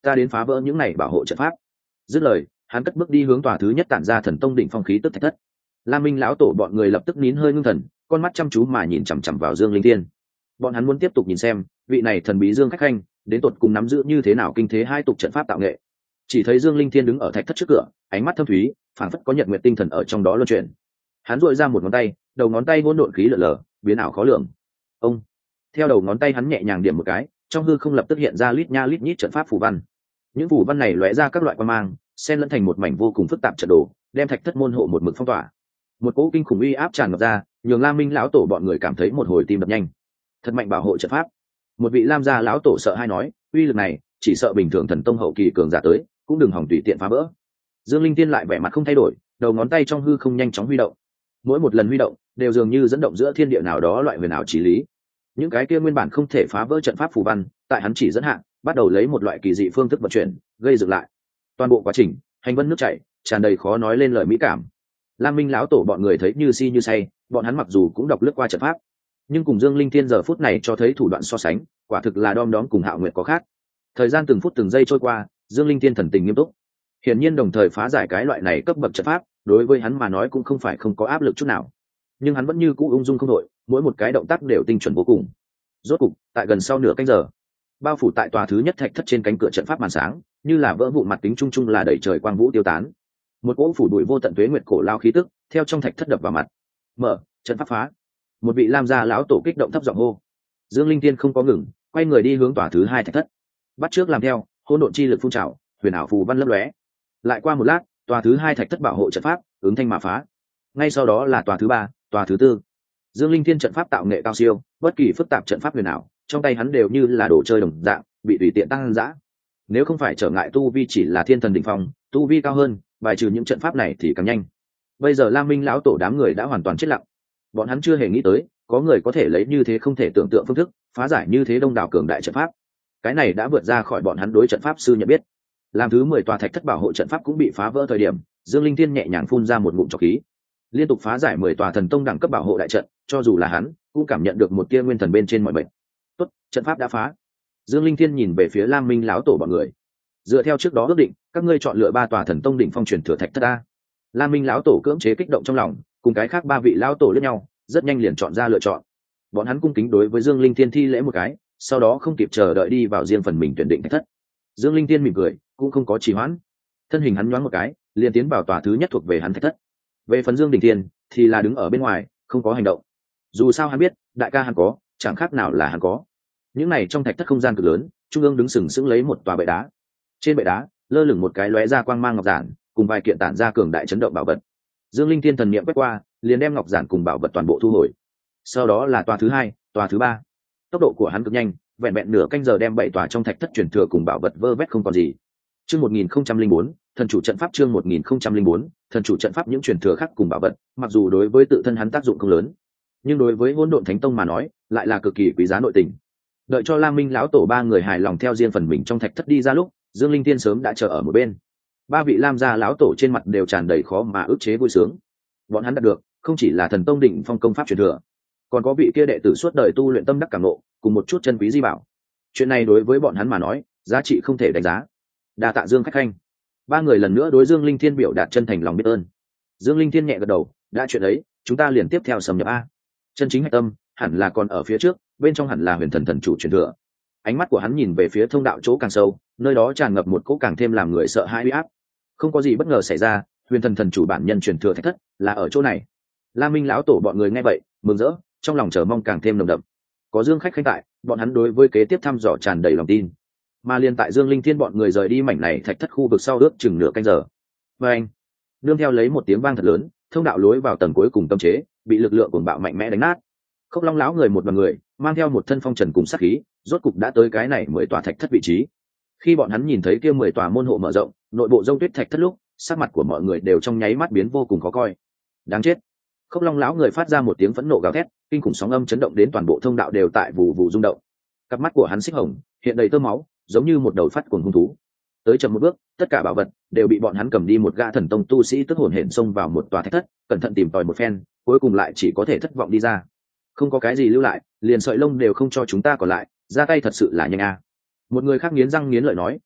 ta đến phá vỡ những này bảo hộ trận pháp. Dứt lời, hắn cất bước đi hướng tòa thứ nhất tản ra thần tông đỉnh phong khí tức thạch thất. Lam Minh lão tổ bọn người lập tức nín hơi ngưng thần, con mắt chăm chú mà nhìn chằm chằm vào Dương Linh Thiên. Bọn hắn muốn tiếp tục nhìn xem vị này thần bí Dương khách khanh đến tột cùng nắm giữ như thế nào kinh thế hai tục trận pháp tạo nghệ. Chỉ thấy Dương Linh Thiên đứng ở thạch thất trước cửa, ánh mắt thâm thúy, phảng phất có nhật nguyệt tinh thần ở trong đó luân chuyển. Hắn duỗi ra một ngón tay, đầu ngón tay hỗn độn khí lở lở, biến ảo khó lường. Ông theo đầu ngón tay hắn nhẹ nhàng điểm một cái, trong hư không lập tức hiện ra lít nha lít nhít trận pháp phù văn. Những phù văn này lóe ra các loại quang mang, xen lẫn thành một mảnh vô cùng phức tạp trận đồ, đem thạch thất môn hộ một mực phong tỏa. Một cỗ kinh khủng uy áp tràn ngập ra, nhường Lam Minh lão tổ bọn người cảm thấy một hồi tim đập nhanh. Thật mạnh bảo hộ trận pháp. Một vị Lam gia lão tổ sợ hai nói, uy lực này, chỉ sợ bình thường thần tông hậu kỳ cường giả tới, cũng đừng hòng tùy tiện phá vỡ. Dương Linh Tiên lại vẻ mặt không thay đổi, đầu ngón tay trong hư không nhanh chóng huy động. Mỗi một lần huy động, đều dường như dẫn động giữa thiên địa nào đó loại huyền ảo chí lý. Những cái kia nguyên bản không thể phá vỡ trận pháp phù văn, tại hắn chỉ dẫn hạn, bắt đầu lấy một loại kỳ dị phương thức vận chuyển, gây dựng lại. Toàn bộ quá trình, hành vân nước chảy, tràn đầy khó nói lên lời mỹ cảm. Lam Minh lão tổ bọn người thấy như si như say, bọn hắn mặc dù cũng đọc lướt qua trận pháp, nhưng cùng Dương Linh Thiên giờ phút này cho thấy thủ đoạn so sánh, quả thực là đom đóm cùng Hạo Nguyệt có khác. Thời gian từng phút từng giây trôi qua, Dương Linh Thiên thần tình nghiêm túc. Hiển nhiên đồng thời phá giải cái loại này cấp bậc trận pháp, đối với hắn mà nói cũng không phải không có áp lực chút nào. Nhưng hắn vẫn như cũ ung dung không đội, mỗi một cái động tác đều tinh chuẩn vô cùng. Rốt cục, tại gần sau nửa canh giờ, bao phủ tại tòa thứ nhất thạch thất trên cánh cửa trận pháp màn sáng, như là vỡ vụn mặt kính trung trung là đẩy trời quang vũ tiêu tán. Một cỗ phủ đuổi vô tận tuế nguyệt cổ lao khí tức, theo trong thạch thất đập vào mặt. Mở, trận pháp phá. Một vị Lam gia lão tổ kích động thấp giọng hô. Dương Linh Thiên không có ngừng, quay người đi hướng tòa thứ hai thạch thất. Bắt trước làm theo, hỗn độn chi lực phun trào, huyền ảo phù văn lấp lóe. Lại qua một lát, tòa thứ hai thạch thất bảo hộ trận pháp ứng thanh mà phá. Ngay sau đó là tòa thứ ba, tòa thứ tư. Dương Linh Thiên trận pháp tạo nghệ cao siêu, bất kỳ phức tạp trận pháp huyền ảo, trong tay hắn đều như là đồ chơi đồng dạng, bị tùy tiện tăng dã. Nếu không phải trở ngại tu vi chỉ là thiên thần đỉnh phong, tu vi cao hơn, bài trừ những trận pháp này thì càng nhanh. Bây giờ Lam Minh lão tổ đám người đã hoàn toàn chết lặng. Bọn hắn chưa hề nghĩ tới, có người có thể lấy như thế không thể tưởng tượng phương thức, phá giải như thế đông đảo cường đại trận pháp. Cái này đã vượt ra khỏi bọn hắn đối trận pháp sư nhận biết. Làm thứ mười tòa thạch thất bảo hộ trận pháp cũng bị phá vỡ thời điểm, Dương Linh Thiên nhẹ nhàng phun ra một ngụm trọc khí. Liên tục phá giải mười tòa thần tông đẳng cấp bảo hộ đại trận, cho dù là hắn, cũng cảm nhận được một tia nguyên thần bên trên mọi bệnh. Tốt, trận pháp đã phá. Dương Linh Thiên nhìn về phía Lam Minh lão tổ bọn người. Dựa theo trước đó ước định, các ngươi chọn lựa ba tòa thần tông đỉnh phong truyền thừa thạch thất a. Lam Minh lão tổ cưỡng chế kích động trong lòng, cùng cái khác ba vị lão tổ lẫn nhau, rất nhanh liền chọn ra lựa chọn. Bọn hắn cung kính đối với Dương Linh Thiên thi lễ một cái, sau đó không kịp chờ đợi đi vào riêng phần mình tuyển định thạch thất. Dương Linh Thiên mỉm cười, cũng không có trì hoãn. Thân hình hắn nhoáng một cái, liền tiến vào tòa thứ nhất thuộc về hắn thạch thất. Về phần Dương Đình Thiên, thì là đứng ở bên ngoài, không có hành động. Dù sao hắn biết, đại ca hắn có, chẳng khác nào là hắn có. Những này trong thạch thất không gian cực lớn, trung ương đứng sừng sững lấy một tòa bệ đá. Trên bệ đá, lơ lửng một cái lóe ra quang mang ngọc giản, cùng vài kiện tản ra cường đại chấn động bảo vật. Dương Linh Thiên thần niệm quét qua, liền đem ngọc giản cùng bảo vật toàn bộ thu hồi. Sau đó là tòa thứ hai, tòa thứ ba. Tốc độ của hắn cực nhanh, vẹn vẹn nửa canh giờ đem bảy tòa trong thạch thất truyền thừa cùng bảo vật vơ vét không còn gì. Chương một nghìn không trăm linh bốn, thần chủ trận pháp chương một nghìn không trăm linh bốn, thần chủ trận pháp những truyền thừa khác cùng bảo vật, mặc dù đối với tự thân hắn tác dụng không lớn, nhưng đối với Hỗn Độn Thánh Tông mà nói, lại là cực kỳ quý giá nội tình. Đợi cho Lam Minh lão tổ ba người hài lòng theo riêng phần mình trong thạch thất đi ra lúc, Dương Linh Thiên sớm đã chờ ở một bên. Ba vị Lam gia lão tổ trên mặt đều tràn đầy khó mà ức chế vui sướng. Bọn hắn đạt được, không chỉ là thần tông đỉnh phong công pháp truyền thừa, còn có vị kia đệ tử suốt đời tu luyện tâm đắc cảm ngộ, cùng một chút chân quý di bảo. Chuyện này đối với bọn hắn mà nói, giá trị không thể đánh giá. Đa tạ Dương khách khanh. Ba người lần nữa đối Dương Linh Thiên biểu đạt chân thành lòng biết ơn. Dương Linh Thiên nhẹ gật đầu, đã chuyện ấy, chúng ta liền tiếp theo xâm nhập a. Chân chính hạch tâm hẳn là còn ở phía trước, bên trong hẳn là huyền thần thần chủ truyền thừa. Ánh mắt của hắn nhìn về phía thông đạo chỗ càng sâu, nơi đó tràn ngập một cỗ càng thêm làm người sợ hãi uy áp. Không có gì bất ngờ xảy ra, huyền thần thần chủ bản nhân truyền thừa thạch thất là ở chỗ này. Lam Minh lão tổ bọn người nghe vậy, mừng rỡ, trong lòng chờ mong càng thêm nồng đậm. Có Dương khách khanh tại, bọn hắn đối với kế tiếp thăm dò tràn đầy lòng tin. Mà liên tại Dương Linh Thiên bọn người rời đi mảnh này thạch thất khu vực sau ước chừng nửa canh giờ. Và anh, nương theo lấy một tiếng vang thật lớn, thông đạo lối vào tầng cuối cùng cấm chế bị lực lượng cuồng bạo mạnh mẽ đánh nát. Khốc Long lão người một đoàn người, mang theo một thân phong trần cùng sát khí, rốt cục đã tới cái này mười tòa thạch thất vị trí. Khi bọn hắn nhìn thấy kia mười tòa môn hộ mở rộng, nội bộ rông tuyết thạch thất lúc, sắc mặt của mọi người đều trong nháy mắt biến vô cùng khó coi. Đáng chết! Khốc Long lão người phát ra một tiếng phẫn nộ gào thét, kinh khủng sóng âm chấn động đến toàn bộ thông đạo đều tại vụ vụ rung động. Cặp mắt của hắn xích hồng, hiện đầy tơ máu, giống như một đầu phát cuồng hung thú. Tới chậm một bước, tất cả bảo vật đều bị bọn hắn cầm đi. Một gã thần tông tu sĩ tức hồn hển xông vào một tòa thạch thất, cẩn thận tìm tòi một phen, cuối cùng lại chỉ có thể thất vọng đi ra. Không có cái gì lưu lại, liền sợi lông đều không cho chúng ta còn lại, ra tay thật sự là nhanh a. Một người khác nghiến răng nghiến lợi nói,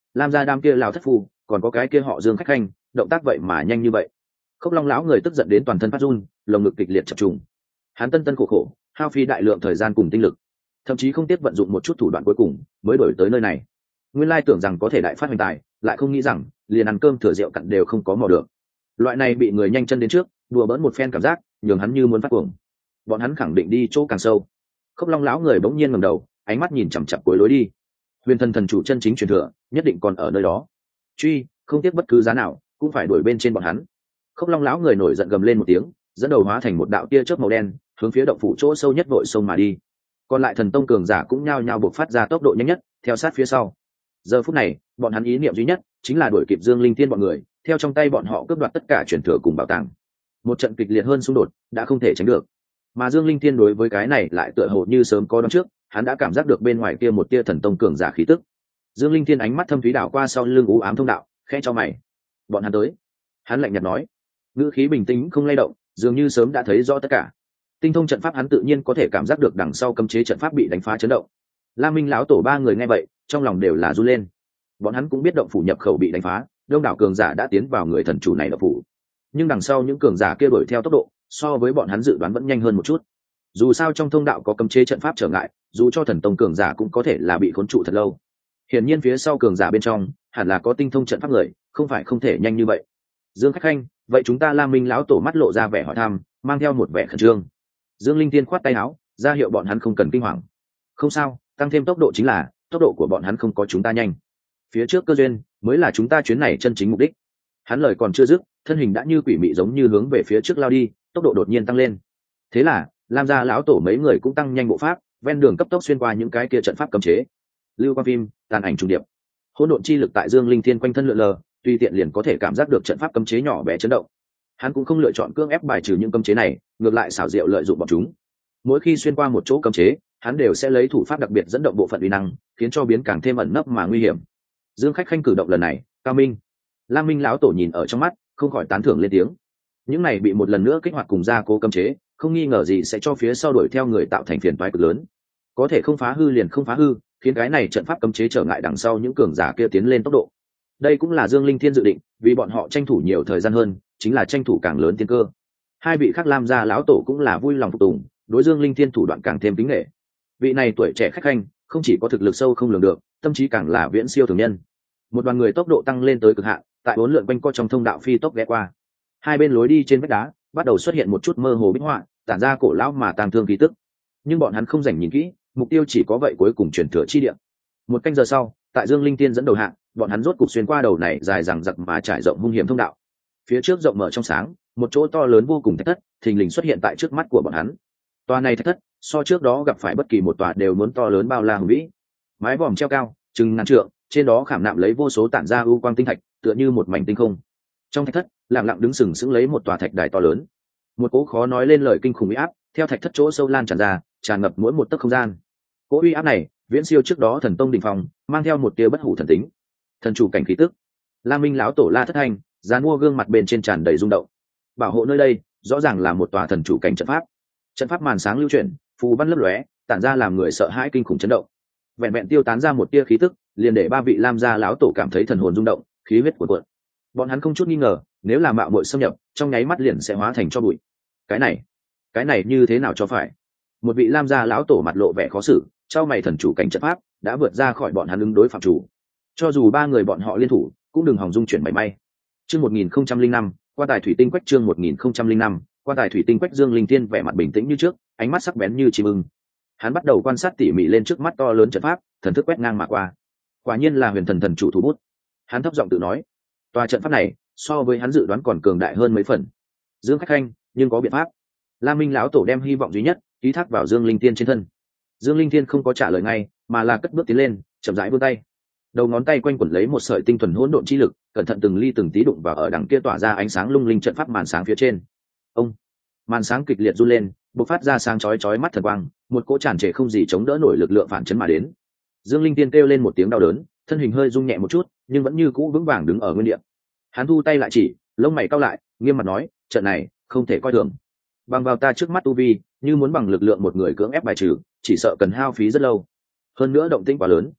Lam gia đam kia lào thất phu, còn có cái kia họ Dương khách khanh, động tác vậy mà nhanh như vậy. Khốc Long lão người tức giận đến toàn thân phát run, lồng ngực kịch liệt chập trùng. Hắn tân tân khổ khổ, hao phí đại lượng thời gian cùng tinh lực, thậm chí không tiếc vận dụng một chút thủ đoạn cuối cùng mới đổi tới nơi này. Nguyên lai tưởng rằng có thể đại phát hoành tài, lại không nghĩ rằng liền ăn cơm thừa rượu cặn đều không có mò được. Loại này bị người nhanh chân đến trước, đùa bỡn một phen cảm giác, nhường hắn như muốn phát cuồng. Bọn hắn khẳng định đi chỗ càng sâu. Khốc Long lão người bỗng nhiên ngẩng đầu, ánh mắt nhìn chằm chằm cuối lối đi. Huyền Thần thần chủ chân chính truyền thừa, nhất định còn ở nơi đó. Truy, không tiếc bất cứ giá nào, cũng phải đuổi bên trên bọn hắn. Khốc Long lão người nổi giận gầm lên một tiếng, dẫn đầu hóa thành một đạo tia chớp màu đen, hướng phía động phủ chỗ sâu nhất vội sông mà đi. Còn lại thần tông cường giả cũng nhao nhao bộc phát ra tốc độ nhanh nhất, theo sát phía sau. Giờ phút này, bọn hắn ý niệm duy nhất chính là đuổi kịp Dương Linh Tiên bọn người, theo trong tay bọn họ cướp đoạt tất cả truyền thừa cùng bảo tàng. Một trận kịch liệt hơn xung đột đã không thể tránh được. Mà Dương Linh Tiên đối với cái này lại tựa hồ như sớm có đoán trước, hắn đã cảm giác được bên ngoài kia một tia thần tông cường giả khí tức. Dương Linh Tiên ánh mắt thâm thúy đảo qua sau lưng u ám thông đạo, khẽ cho mày. Bọn hắn tới. Hắn lạnh nhạt nói, ngữ khí bình tĩnh không lay động, dường như sớm đã thấy rõ tất cả. Tinh thông trận pháp hắn tự nhiên có thể cảm giác được đằng sau cấm chế trận pháp bị đánh phá chấn động. Lam Minh lão tổ ba người nghe vậy, trong lòng đều là run lên. Bọn hắn cũng biết động phủ nhập khẩu bị đánh phá, đông đảo cường giả đã tiến vào người thần chủ này động phủ. Nhưng đằng sau những cường giả kia đuổi theo tốc độ, so với bọn hắn dự đoán vẫn nhanh hơn một chút. Dù sao trong thông đạo có cấm chế trận pháp trở ngại, dù cho thần tông cường giả cũng có thể là bị khốn trụ thật lâu. Hiển nhiên phía sau cường giả bên trong, hẳn là có tinh thông trận pháp người, không phải không thể nhanh như vậy. Dương khách khanh, vậy chúng ta Lam Minh lão tổ mắt lộ ra vẻ hỏi thăm, mang theo một vẻ khẩn trương. Dương Linh Tiên khoát tay áo, ra hiệu bọn hắn không cần kinh hoàng. Không sao, tăng thêm tốc độ chính là, tốc độ của bọn hắn không có chúng ta nhanh. Phía trước cơ duyên mới là chúng ta chuyến này chân chính mục đích. Hắn lời còn chưa dứt, thân hình đã như quỷ mị giống như hướng về phía trước lao đi, tốc độ đột nhiên tăng lên. Thế là, Lam gia lão tổ mấy người cũng tăng nhanh bộ pháp, ven đường cấp tốc xuyên qua những cái kia trận pháp cấm chế. Lưu quang phim, tàn ảnh trùng điệp. Hỗn độn chi lực tại Dương Linh Thiên quanh thân lượn lờ, tùy tiện liền có thể cảm giác được trận pháp cấm chế nhỏ bé chấn động. Hắn cũng không lựa chọn cưỡng ép bài trừ những cấm chế này, ngược lại xảo diệu lợi dụng bọn chúng. Mỗi khi xuyên qua một chỗ cấm chế, hắn đều sẽ lấy thủ pháp đặc biệt dẫn động bộ phận uy năng, khiến cho biến càng thêm ẩn nấp mà nguy hiểm. Dương khách khanh cử động lần này, cao minh. Lam Minh lão tổ nhìn ở trong mắt, không khỏi tán thưởng lên tiếng. Những này bị một lần nữa kích hoạt cùng gia cố cấm chế, không nghi ngờ gì sẽ cho phía sau đuổi theo người tạo thành phiền toái cực lớn. Có thể không phá hư liền không phá hư, khiến cái này trận pháp cấm chế trở ngại đằng sau những cường giả kia tiến lên tốc độ. Đây cũng là Dương Linh Thiên dự định, vì bọn họ tranh thủ nhiều thời gian hơn, chính là tranh thủ càng lớn tiên cơ. Hai vị khác Lam gia lão tổ cũng là vui lòng phục tùng, đối Dương Linh Thiên thủ đoạn càng thêm kính nể. Vị này tuổi trẻ khách khanh, không chỉ có thực lực sâu không lường được, tâm trí càng là viễn siêu thường nhân. Một đoàn người tốc độ tăng lên tới cực hạn, tại bốn lượn quanh co trong thông đạo phi tốc ghé qua. Hai bên lối đi trên vách đá, bắt đầu xuất hiện một chút mơ hồ bích họa, tản ra cổ lão mà tang thương khí tức. Nhưng bọn hắn không dành nhìn kỹ, mục tiêu chỉ có vậy cuối cùng truyền thừa chi địa. Một canh giờ sau, tại Dương Linh Tiên dẫn đầu hạng, bọn hắn rốt cục xuyên qua đầu này dài dằng dặc mà trải rộng hung hiểm thông đạo. Phía trước rộng mở trong sáng, một chỗ to lớn vô cùng thạch thất, thình lình xuất hiện tại trước mắt của bọn hắn. Tòa này thạch thất, so trước đó gặp phải bất kỳ một tòa đều muốn to lớn bao la hùng vĩ. Mái vòm treo cao, chừng ngàn trượng, trên đó khảm nạm lấy vô số tản ra ưu quang tinh thạch, tựa như một mảnh tinh không. Trong thạch thất, lặng lặng đứng sừng sững lấy một tòa thạch đài to lớn. Một cỗ khó nói lên lời kinh khủng uy áp, theo thạch thất chỗ sâu lan tràn ra, tràn ngập mỗi một tấc không gian. Cỗ uy áp này, viễn siêu trước đó thần tông đỉnh phong, mang theo một tia bất hủ thần tính. Thần chủ cảnh khí tức. La Minh lão tổ La Thất Thanh, dàn mua gương mặt bên trên tràn đầy rung động. Bảo hộ nơi đây, rõ ràng là một tòa thần chủ cảnh trận pháp. Trận pháp màn sáng lưu chuyển, phù văn lấp lóe, tản ra làm người sợ hãi kinh khủng chấn động. Vẹn vẹn tiêu tán ra một tia khí tức, liền để ba vị Lam gia lão tổ cảm thấy thần hồn rung động, khí huyết cuộn cuộn. Bọn hắn không chút nghi ngờ, nếu là mạo muội xâm nhập, trong nháy mắt liền sẽ hóa thành tro bụi. Cái này, cái này như thế nào cho phải? Một vị Lam gia lão tổ mặt lộ vẻ khó xử, trao mày thần chủ cảnh trận pháp đã vượt ra khỏi bọn hắn ứng đối phạm chủ. Cho dù ba người bọn họ liên thủ, cũng đừng hòng dung chuyển mảy may. Chương một nghìn không trăm linh năm, quan tài thủy tinh quách chương một nghìn không trăm linh năm, quan tài thủy tinh quách Dương Linh Thiên vẻ mặt bình tĩnh như trước, ánh mắt sắc bén như chim ưng. Hắn bắt đầu quan sát tỉ mỉ lên trước mắt to lớn trận pháp, thần thức quét ngang mà qua. Quả nhiên là huyền thần thần chủ thủ bút. Hắn thấp giọng tự nói, tòa trận pháp này so với hắn dự đoán còn cường đại hơn mấy phần. Dương khách khanh, nhưng có biện pháp. Lam Minh lão tổ đem hy vọng duy nhất ký thác vào Dương Linh Thiên trên thân. Dương Linh Thiên không có trả lời ngay, mà là cất bước tiến lên, chậm rãi vươn tay. Đầu ngón tay quanh quẩn lấy một sợi tinh thuần hỗn độn chi lực, cẩn thận từng ly từng tí đụng vào ở đằng kia tỏa ra ánh sáng lung linh trận pháp màn sáng phía trên. Ông, màn sáng kịch liệt run lên, bộc phát ra sáng chói chói mắt thần quang, một cỗ tràn trề không gì chống đỡ nổi lực lượng phản chấn mà đến. Dương Linh Tiên kêu lên một tiếng đau đớn, thân hình hơi rung nhẹ một chút, nhưng vẫn như cũ vững vàng đứng ở nguyên địa. Hắn thu tay lại chỉ, lông mày cau lại, nghiêm mặt nói, trận này không thể coi thường. Bằng vào ta trước mắt tu vi, như muốn bằng lực lượng một người cưỡng ép bài trừ, chỉ sợ cần hao phí rất lâu. Hơn nữa động tĩnh quá lớn,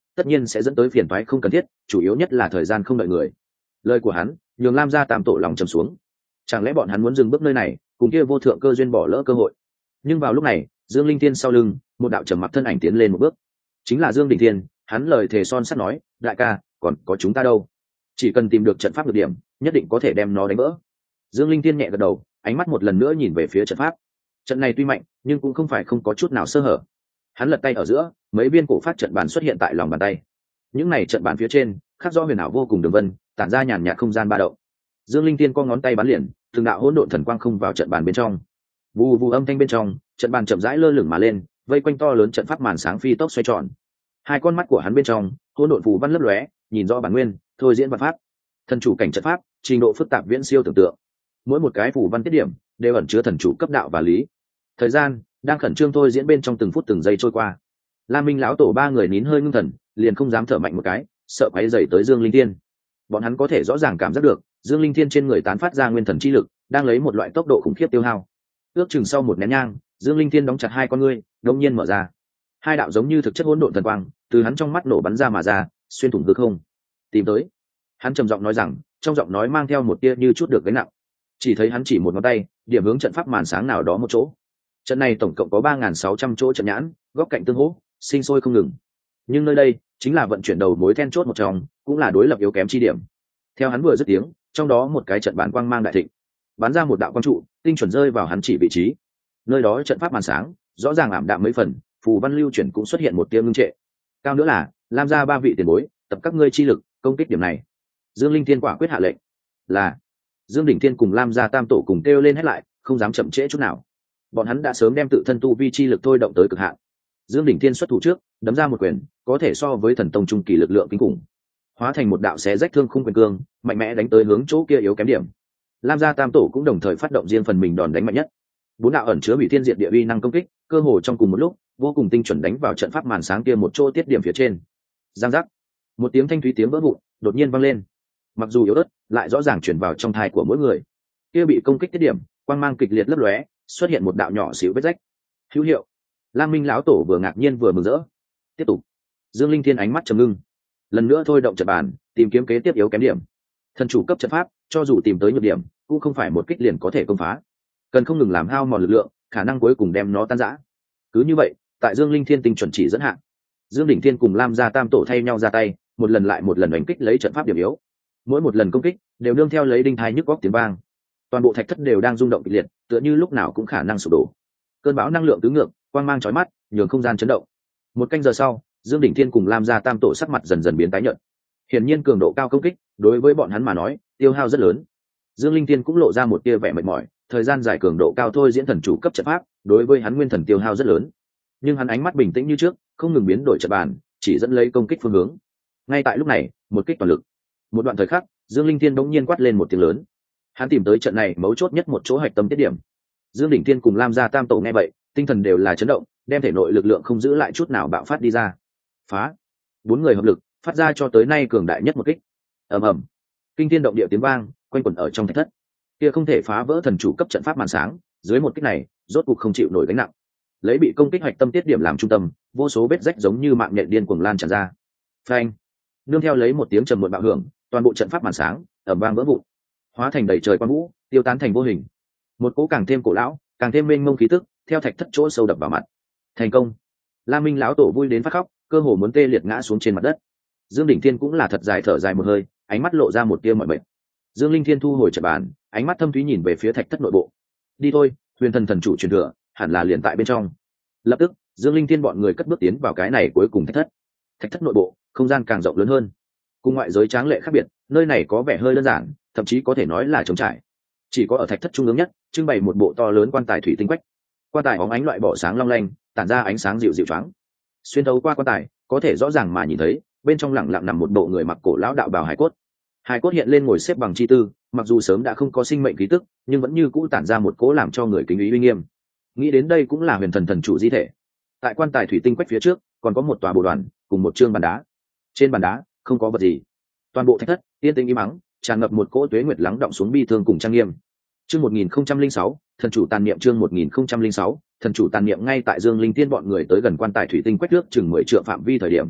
tất nhiên sẽ dẫn tới phiền toái không cần thiết, chủ yếu nhất là thời gian không đợi người. Lời của hắn nhường Lam gia tam tổ lòng trầm xuống. Chẳng lẽ bọn hắn muốn dừng bước nơi này, cùng kia vô thượng cơ duyên bỏ lỡ cơ hội? Nhưng vào lúc này, Dương Linh Thiên sau lưng, một đạo trầm mặc thân ảnh tiến lên một bước. Chính là Dương Đình Thiên, hắn lời thề son sắt nói, đại ca, còn có chúng ta đâu? Chỉ cần tìm được trận pháp được điểm, nhất định có thể đem nó đánh vỡ. Dương Linh Thiên nhẹ gật đầu, ánh mắt một lần nữa nhìn về phía trận pháp. Trận này tuy mạnh, nhưng cũng không phải không có chút nào sơ hở. Hắn lật tay ở giữa, mấy viên cổ phát trận bàn xuất hiện tại lòng bàn tay. Những này trận bàn phía trên, khắc rõ huyền ảo vô cùng đường vân, tản ra nhàn nhạt không gian ba động. Dương Linh Thiên co ngón tay bắn liền, từng đạo hỗn độn thần quang không vào trận bàn bên trong. Vù vù âm thanh bên trong, trận bàn chậm rãi lơ lửng mà lên, vây quanh to lớn trận pháp màn sáng phi tốc xoay tròn. Hai con mắt của hắn bên trong, hỗn độn phù văn lấp lóe, nhìn rõ bản nguyên, thôi diễn văn pháp. Thần chủ cảnh trận pháp, trình độ phức tạp viễn siêu tưởng tượng. Mỗi một cái phù văn tiết điểm đều ẩn chứa thần chủ cấp đạo và lý. Thời gian đang khẩn trương thôi diễn bên trong từng phút từng giây trôi qua. Lam Minh lão tổ ba người nín hơi ngưng thần, liền không dám thở mạnh một cái, sợ quấy rầy tới Dương Linh Thiên. Bọn hắn có thể rõ ràng cảm giác được, Dương Linh Thiên trên người tán phát ra nguyên thần chi lực, đang lấy một loại tốc độ khủng khiếp tiêu hao. Ước chừng sau một nén nhang, Dương Linh Thiên đóng chặt hai con ngươi, đột nhiên mở ra. Hai đạo giống như thực chất hỗn độn thần quang, từ hắn trong mắt nổ bắn ra mà ra, xuyên thủng hư không. Tìm tới. Hắn trầm giọng nói rằng, trong giọng nói mang theo một tia như chút được gánh nặng. Chỉ thấy hắn chỉ một ngón tay, điểm hướng trận pháp màn sáng nào đó một chỗ. Trận này tổng cộng có ba nghìn sáu trăm chỗ trận nhãn, góc cạnh tương hỗ, sinh sôi không ngừng. Nhưng nơi đây chính là vận chuyển đầu mối then chốt một trong, cũng là đối lập yếu kém chi điểm. Theo hắn vừa dứt tiếng, trong đó một cái trận bản quang mang đại thịnh, bắn ra một đạo quang trụ, tinh chuẩn rơi vào hắn chỉ vị trí. Nơi đó trận pháp màn sáng, rõ ràng ảm đạm mấy phần, phù văn lưu chuyển cũng xuất hiện một tia ngưng trệ. Cao nữa là, Lam gia ba vị tiền bối, tập các ngươi chi lực, công kích điểm này. Dương Linh Thiên quả quyết hạ lệnh. Là Dương Đỉnh Thiên cùng Lam gia tam tổ cùng kêu lên hết lại, không dám chậm trễ chút nào. Bọn hắn đã sớm đem tự thân tu vi chi lực thôi động tới cực hạn. Dương Đỉnh Thiên xuất thủ trước, đấm ra một quyền, có thể so với thần tông trung kỳ lực lượng kinh khủng, hóa thành một đạo xé rách thương khung quyền cương, mạnh mẽ đánh tới hướng chỗ kia yếu kém điểm. Lam gia tam tổ cũng đồng thời phát động riêng phần mình đòn đánh mạnh nhất. Bốn đạo ẩn chứa hủy thiên diệt địa uy năng công kích, cơ hồ trong cùng một lúc, vô cùng tinh chuẩn đánh vào trận pháp màn sáng kia một chỗ tiết điểm phía trên. Giang giác, một tiếng thanh thúy tiếng vỡ vụn đột nhiên vang lên. Mặc dù yếu ớt, lại rõ ràng truyền vào trong thai của mỗi người. Kia bị công kích tiết điểm, quang mang kịch liệt lấp lóe, xuất hiện một đạo nhỏ xíu vết rách. Hữu hiệu. Lam Minh lão tổ vừa ngạc nhiên vừa mừng rỡ. Tiếp tục. Dương Linh Thiên ánh mắt trầm ngưng, lần nữa thôi động trận bàn, tìm kiếm kế tiếp yếu kém điểm. Thần chủ cấp trận pháp, cho dù tìm tới nhược điểm, cũng không phải một kích liền có thể công phá, cần không ngừng làm hao mòn lực lượng, khả năng cuối cùng đem nó tan rã. Cứ như vậy, tại Dương Linh Thiên tinh chuẩn chỉ dẫn hạn, Dương Đỉnh Thiên cùng Lam gia tam tổ thay nhau ra tay, một lần lại một lần đánh kích lấy trận pháp điểm yếu. Mỗi một lần công kích đều nương theo lấy đinh thai nhức góc tiếng vang, toàn bộ thạch thất đều đang rung động kịch liệt, tựa như lúc nào cũng khả năng sụp đổ. Cơn bão năng lượng tứ ngược, quang mang chói mắt, nhường không gian chấn động. Một canh giờ sau, Dương Đỉnh Thiên cùng Lam gia tam tổ sắc mặt dần dần biến tái nhợt. Hiển nhiên cường độ cao công kích, đối với bọn hắn mà nói, tiêu hao rất lớn. Dương Linh Thiên cũng lộ ra một tia vẻ mệt mỏi, thời gian dài cường độ cao thôi diễn thần chủ cấp trận pháp, đối với hắn nguyên thần tiêu hao rất lớn. Nhưng hắn ánh mắt bình tĩnh như trước, không ngừng biến đổi trận bàn, chỉ dẫn lấy công kích phương hướng. Ngay tại lúc này, một kích toàn lực. Một đoạn thời khắc, Dương Linh Thiên bỗng nhiên quát lên một tiếng lớn. Hắn tìm tới trận này mấu chốt nhất một chỗ hạch tâm tiết điểm. Dương Đỉnh Thiên cùng Lam gia tam tổ nghe vậy, tinh thần đều là chấn động, đem thể nội lực lượng không giữ lại chút nào bạo phát đi ra. Phá! Bốn người hợp lực, phát ra cho tới nay cường đại nhất một kích. Ầm ầm, kinh thiên động địa tiếng vang quanh quẩn ở trong thạch thất. Kia không thể phá vỡ thần chủ cấp trận pháp màn sáng, dưới một kích này, rốt cuộc không chịu nổi gánh nặng. Lấy bị công kích hoạch tâm tiết điểm làm trung tâm, vô số vết rách giống như mạng nhện điên cuồng lan tràn ra. Phanh! Nương theo lấy một tiếng trầm muộn bạo hưởng, toàn bộ trận pháp màn sáng ầm vang vỡ vụn, hóa thành đầy trời quang vũ, tiêu tán thành vô hình. Một cỗ càng thêm cổ lão, càng thêm mênh mông khí tức, theo thạch thất chỗ sâu đập vào mặt. Thành công! Lam Minh lão tổ vui đến phát khóc, cơ hồ muốn tê liệt ngã xuống trên mặt đất. Dương Đỉnh Thiên cũng là thật dài thở dài một hơi, ánh mắt lộ ra một tia mỏi mệt. Dương Linh Thiên thu hồi trận bàn, ánh mắt thâm thúy nhìn về phía thạch thất nội bộ. Đi thôi, huyền thần thần chủ truyền thừa, hẳn là liền tại bên trong. Lập tức, Dương Linh Thiên bọn người cất bước tiến vào cái này cuối cùng thạch thất. Thạch thất nội bộ, không gian càng rộng lớn hơn. Cùng ngoại giới tráng lệ khác biệt, nơi này có vẻ hơi đơn giản, thậm chí có thể nói là trống trải. Chỉ có ở thạch thất trung ương nhất, trưng bày một bộ to lớn quan tài thủy tinh quách. Quan tài bóng ánh loại bỏ sáng long lanh, tản ra ánh sáng dịu dịu choáng. Xuyên thấu qua quan tài, có thể rõ ràng mà nhìn thấy, bên trong lẳng lặng nằm một bộ người mặc cổ lão đạo bào hải cốt. Hải cốt hiện lên ngồi xếp bằng chi tư, mặc dù sớm đã không có sinh mệnh khí tức, nhưng vẫn như cũ tản ra một cỗ làm cho người kính ý uy nghiêm. Nghĩ đến đây cũng là huyền thần thần chủ di thể. Tại quan tài thủy tinh quách phía trước, còn có một tòa bồ đoàn, cùng một chương bàn đá. Trên bàn đá, không có vật gì. Toàn bộ thạch thất, yên tĩnh im mắng, tràn ngập một cỗ tuế nguyệt lắng động xuống bi thương cùng trang nghiêm. Chương một nghìn không trăm linh sáu, thần chủ tàn niệm chương một nghìn không trăm linh sáu, thần chủ tàn niệm ngay tại Dương Linh Tiên bọn người tới gần quan tài thủy tinh quách trước chừng mười trượng phạm vi thời điểm.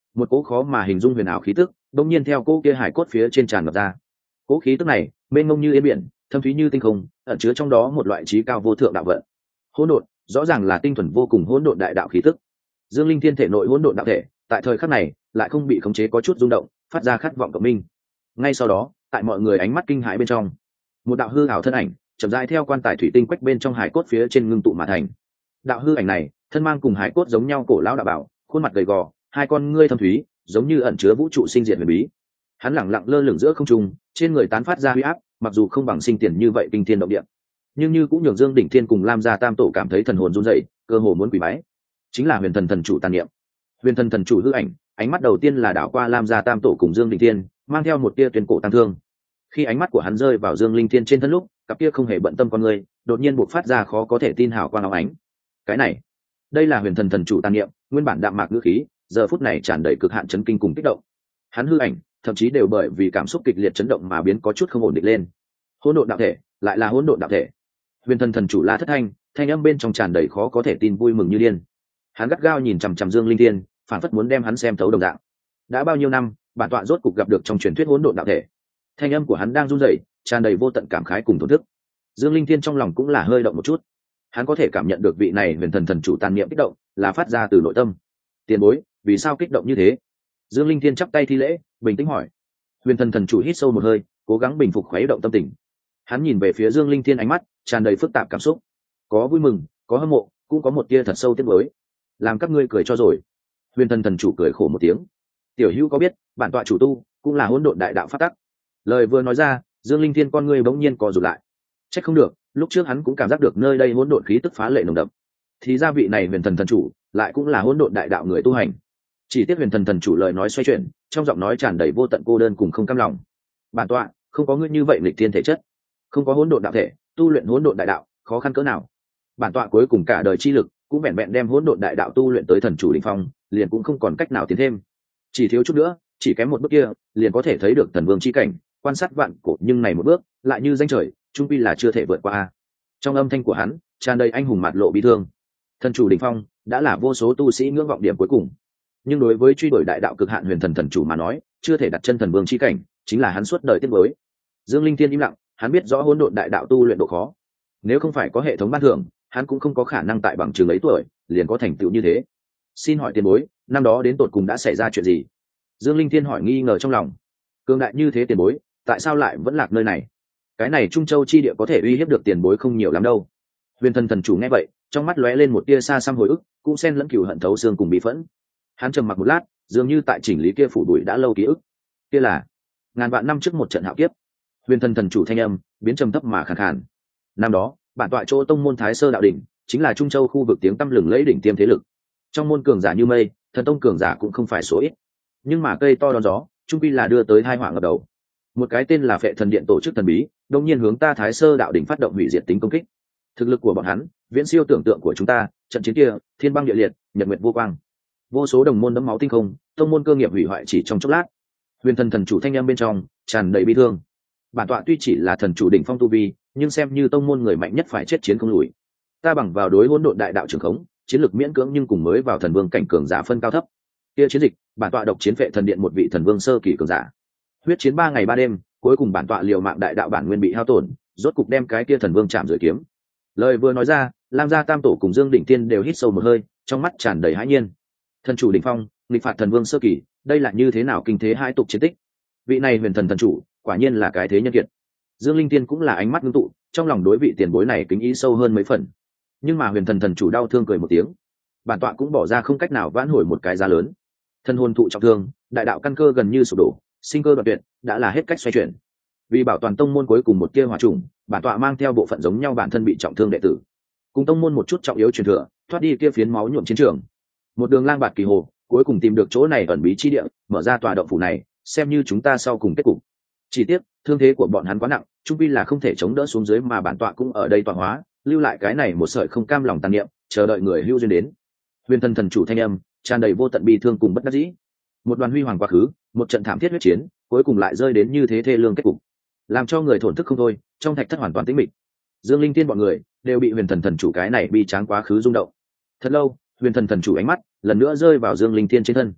một cỗ khó mà hình dung huyền ảo khí tức đông nhiên theo cỗ kia hải cốt phía trên tràn ngập ra. Cỗ khí tức này mênh mông như yên biển, thâm thúy như tinh không, ẩn chứa trong đó một loại trí cao vô thượng đạo vận. Hỗn độn, rõ ràng là tinh thuần vô cùng hỗn độn đại đạo khí tức. Dương Linh Thiên thể nội hỗn độn đạo thể, tại thời khắc này lại không bị khống chế có chút rung động, phát ra khát vọng cộng minh. Ngay sau đó, tại mọi người ánh mắt kinh hãi bên trong, một đạo hư ảo thân ảnh chậm rãi theo quan tài thủy tinh quách bên trong hải cốt phía trên ngưng tụ mà thành. Đạo hư ảnh này, thân mang cùng hải cốt giống nhau cổ lão đạo bảo, khuôn mặt gầy gò, hai con ngươi thâm thúy, giống như ẩn chứa vũ trụ sinh diệt huyền bí. Hắn lẳng lặng lơ lửng giữa không trung, trên người tán phát ra huy áp, mặc dù không bằng sinh tiền như vậy kinh thiên động địa, nhưng như cũng nhường Dương Đỉnh Thiên cùng Lam gia tam tổ cảm thấy thần hồn run rẩy, cơ hồ muốn quỳ bái. Chính là Huyền Thần Thần Chủ tàn niệm. Huyền Thần Thần Chủ hư ảnh, ánh mắt đầu tiên là đảo qua Lam gia tam tổ cùng Dương Đỉnh Thiên, mang theo một tia tuyên cổ tăng thương. Khi ánh mắt của hắn rơi vào Dương Linh Thiên trên thân lúc, cặp kia không hề bận tâm con người, đột nhiên bộc phát ra khó có thể tin hào quang óng ánh. Cái này, đây là Huyền Thần Thần Chủ tàn niệm, nguyên bản đạm mạc ngữ khí, giờ phút này tràn đầy cực hạn chấn kinh cùng kích động. Hắn hư ảnh, thậm chí đều bởi vì cảm xúc kịch liệt chấn động mà biến có chút không ổn định lên. Hỗn độn đạo thể, lại là hỗn độn đạo thể. Huyền Thần Thần Chủ la thất thanh, thanh âm bên trong tràn đầy khó có thể tin vui mừng như điên. Hắn gắt gao nhìn chằm chằm Dương Linh Thiên, phản phất muốn đem hắn xem thấu đồng dạng. Đã bao nhiêu năm, bản tọa rốt cục gặp được trong truyền thuyết hỗn độn đạo thể. Thanh âm của hắn đang run rẩy, tràn đầy vô tận cảm khái cùng thổn thức. Dương Linh Thiên trong lòng cũng là hơi động một chút. Hắn có thể cảm nhận được vị này Huyền Thần Thần Chủ tàn niệm kích động, là phát ra từ nội tâm. Tiền bối, vì sao kích động như thế? Dương Linh Thiên chắp tay thi lễ, bình tĩnh hỏi. Huyền Thần Thần Chủ hít sâu một hơi, cố gắng bình phục khuấy động tâm tình. Hắn nhìn về phía Dương Linh Thiên, ánh mắt tràn đầy phức tạp cảm xúc, có vui mừng, có hâm mộ, cũng có một tia thật sâu tiếc nuối. Làm các ngươi cười cho rồi. Huyền Thần Thần Chủ cười khổ một tiếng. Tiểu Hữu có biết, bản tọa chủ tu cũng là hỗn độn đại đạo pháp tắc. Lời vừa nói ra, Dương Linh Thiên con ngươi bỗng nhiên co rụt lại. Trách không được, lúc trước hắn cũng cảm giác được nơi đây hỗn độn khí tức phá lệ nồng đậm. Thì ra vị này Huyền Thần Thần Chủ lại cũng là hỗn độn đại đạo người tu hành. Chỉ tiếc Huyền Thần Thần Chủ lời nói xoay chuyển, trong giọng nói tràn đầy vô tận cô đơn cùng không cam lòng. Bản tọa không có ngươi như vậy nghịch thiên thể chất, không có hỗn độn đạo thể, tu luyện hỗn độn đại đạo khó khăn cỡ nào. Bản tọa cuối cùng cả đời chi lực cũng vẹn vẹn đem hỗn độn đại đạo tu luyện tới thần chủ đỉnh phong, liền cũng không còn cách nào tiến thêm. Chỉ thiếu chút nữa, chỉ kém một bước kia, liền có thể thấy được thần vương chi cảnh, quan sát vạn cổ, nhưng này một bước, lại như danh trời, trung quy là chưa thể vượt qua. Trong âm thanh của hắn, tràn đầy anh hùng mạt lộ bi thương. Thần chủ đỉnh phong đã là vô số tu sĩ ngưỡng vọng điểm cuối cùng, nhưng đối với truy đuổi đại đạo cực hạn Huyền Thần Thần Chủ mà nói, chưa thể đặt chân thần vương chi cảnh, chính là hắn suốt đời tiếc nuối. Dương Linh Thiên im lặng, hắn biết rõ hỗn độn đại đạo tu luyện độ khó. Nếu không phải có hệ thống ban thưởng, hắn cũng không có khả năng tại bằng trường ấy tuổi liền có thành tựu như thế. Xin hỏi tiền bối, năm đó đến tột cùng đã xảy ra chuyện gì? Dương Linh Thiên hỏi nghi ngờ trong lòng. Cường đại như thế tiền bối, tại sao lại vẫn lạc nơi này? Cái này Trung Châu chi địa có thể uy hiếp được tiền bối không nhiều lắm đâu. Huyền Thần Thần Chủ nghe vậy, trong mắt lóe lên một tia xa xăm hồi ức, cũng xen lẫn cừu hận thấu xương cùng bị phẫn. Hắn trầm mặc một lát, dường như tại chỉnh lý kia phủ đuổi đã lâu ký ức. Kia là ngàn vạn năm trước một trận hạo kiếp. Huyền Thần Thần Chủ thanh âm biến trầm thấp mà khàn khàn. Năm đó, bản tọa chỗ tông môn Thái Sơ đạo đỉnh, chính là Trung Châu khu vực tiếng tăm lừng lẫy đỉnh tiêm thế lực. Trong môn cường giả như mây, thần tông cường giả cũng không phải số ít. Nhưng mà cây to đón gió, trung quy là đưa tới tai họa ngập đầu. Một cái tên là Phệ Thần Điện tổ chức thần bí, đột nhiên hướng ta Thái Sơ đạo đỉnh phát động hủy diệt tính công kích. Thực lực của bọn hắn viễn siêu tưởng tượng của chúng ta, trận chiến kia, thiên băng địa liệt, nhật nguyệt vô quang. Vô số đồng môn đẫm máu tinh không, tông môn cơ nghiệp hủy hoại chỉ trong chốc lát. Huyền Thần Thần Chủ thanh âm bên trong tràn đầy bi thương. Bản tọa tuy chỉ là thần chủ đỉnh phong tu vi, nhưng xem như tông môn người mạnh nhất phải chết chiến không lùi. Ta bằng vào đối hỗn độn đại đạo trường khống, chiến lược miễn cưỡng nhưng cùng mới vào thần vương cảnh cường giả phân cao thấp. Kia chiến dịch, bản tọa độc chiến Phệ Thần Điện một vị thần vương sơ kỳ cường giả. Huyết chiến ba ngày ba đêm, cuối cùng bản tọa liều mạng đại đạo bản nguyên bị hao tổn, rốt cục đem cái kia thần vương chạm rời kiếm. Lời vừa nói ra, Lam gia tam tổ cùng Dương Đỉnh Tiên đều hít sâu một hơi, trong mắt tràn đầy hãi nhiên. Thần chủ đỉnh phong, nghịch phạt thần vương sơ kỳ, đây là như thế nào kinh thế hai tục chiến tích. Vị này Huyền Thần Thần Chủ, quả nhiên là cái thế nhân kiệt. Dương Linh Tiên cũng là ánh mắt ngưng tụ, trong lòng đối vị tiền bối này kính ý sâu hơn mấy phần. Nhưng mà Huyền Thần Thần Chủ đau thương cười một tiếng. Bản tọa cũng bỏ ra không cách nào vãn hồi một cái giá lớn. Thân hồn thụ trọng thương, đại đạo căn cơ gần như sụp đổ, sinh cơ đoạn tuyệt, đã là hết cách xoay chuyển. Vì bảo toàn tông môn cuối cùng một tia hỏa trùng, bản tọa mang theo bộ phận giống nhau bản thân bị trọng thương đệ tử, cùng tông môn một chút trọng yếu truyền thừa, thoát đi kia phiến máu nhuộm chiến trường. Một đường lang bạt kỳ hồ, cuối cùng tìm được chỗ này ẩn bí chi địa, mở ra tòa động phủ này, xem như chúng ta sau cùng kết cục. Chỉ tiếc, thương thế của bọn hắn quá nặng, trung quy là không thể chống đỡ xuống dưới, mà bản tọa cũng ở đây tọa hóa, lưu lại cái này một sợi không cam lòng tàn niệm, chờ đợi người hưu duyên đến. Huyền Thần Thần Chủ thanh âm tràn đầy vô tận bi thương cùng bất đắc dĩ. Một đoàn huy hoàng quá khứ, một trận thảm thiết huyết chiến, cuối cùng lại rơi đến như thế thê lương kết cục, làm cho người thổn thức không thôi. Trong thạch thất hoàn toàn tĩnh mịch, Dương Linh Tiên bọn người đều bị Huyền Thần Thần Chủ cái này bi tráng quá khứ rung động. Thật lâu, Huyền Thần Thần Chủ ánh mắt lần nữa rơi vào Dương Linh Tiên trên thân.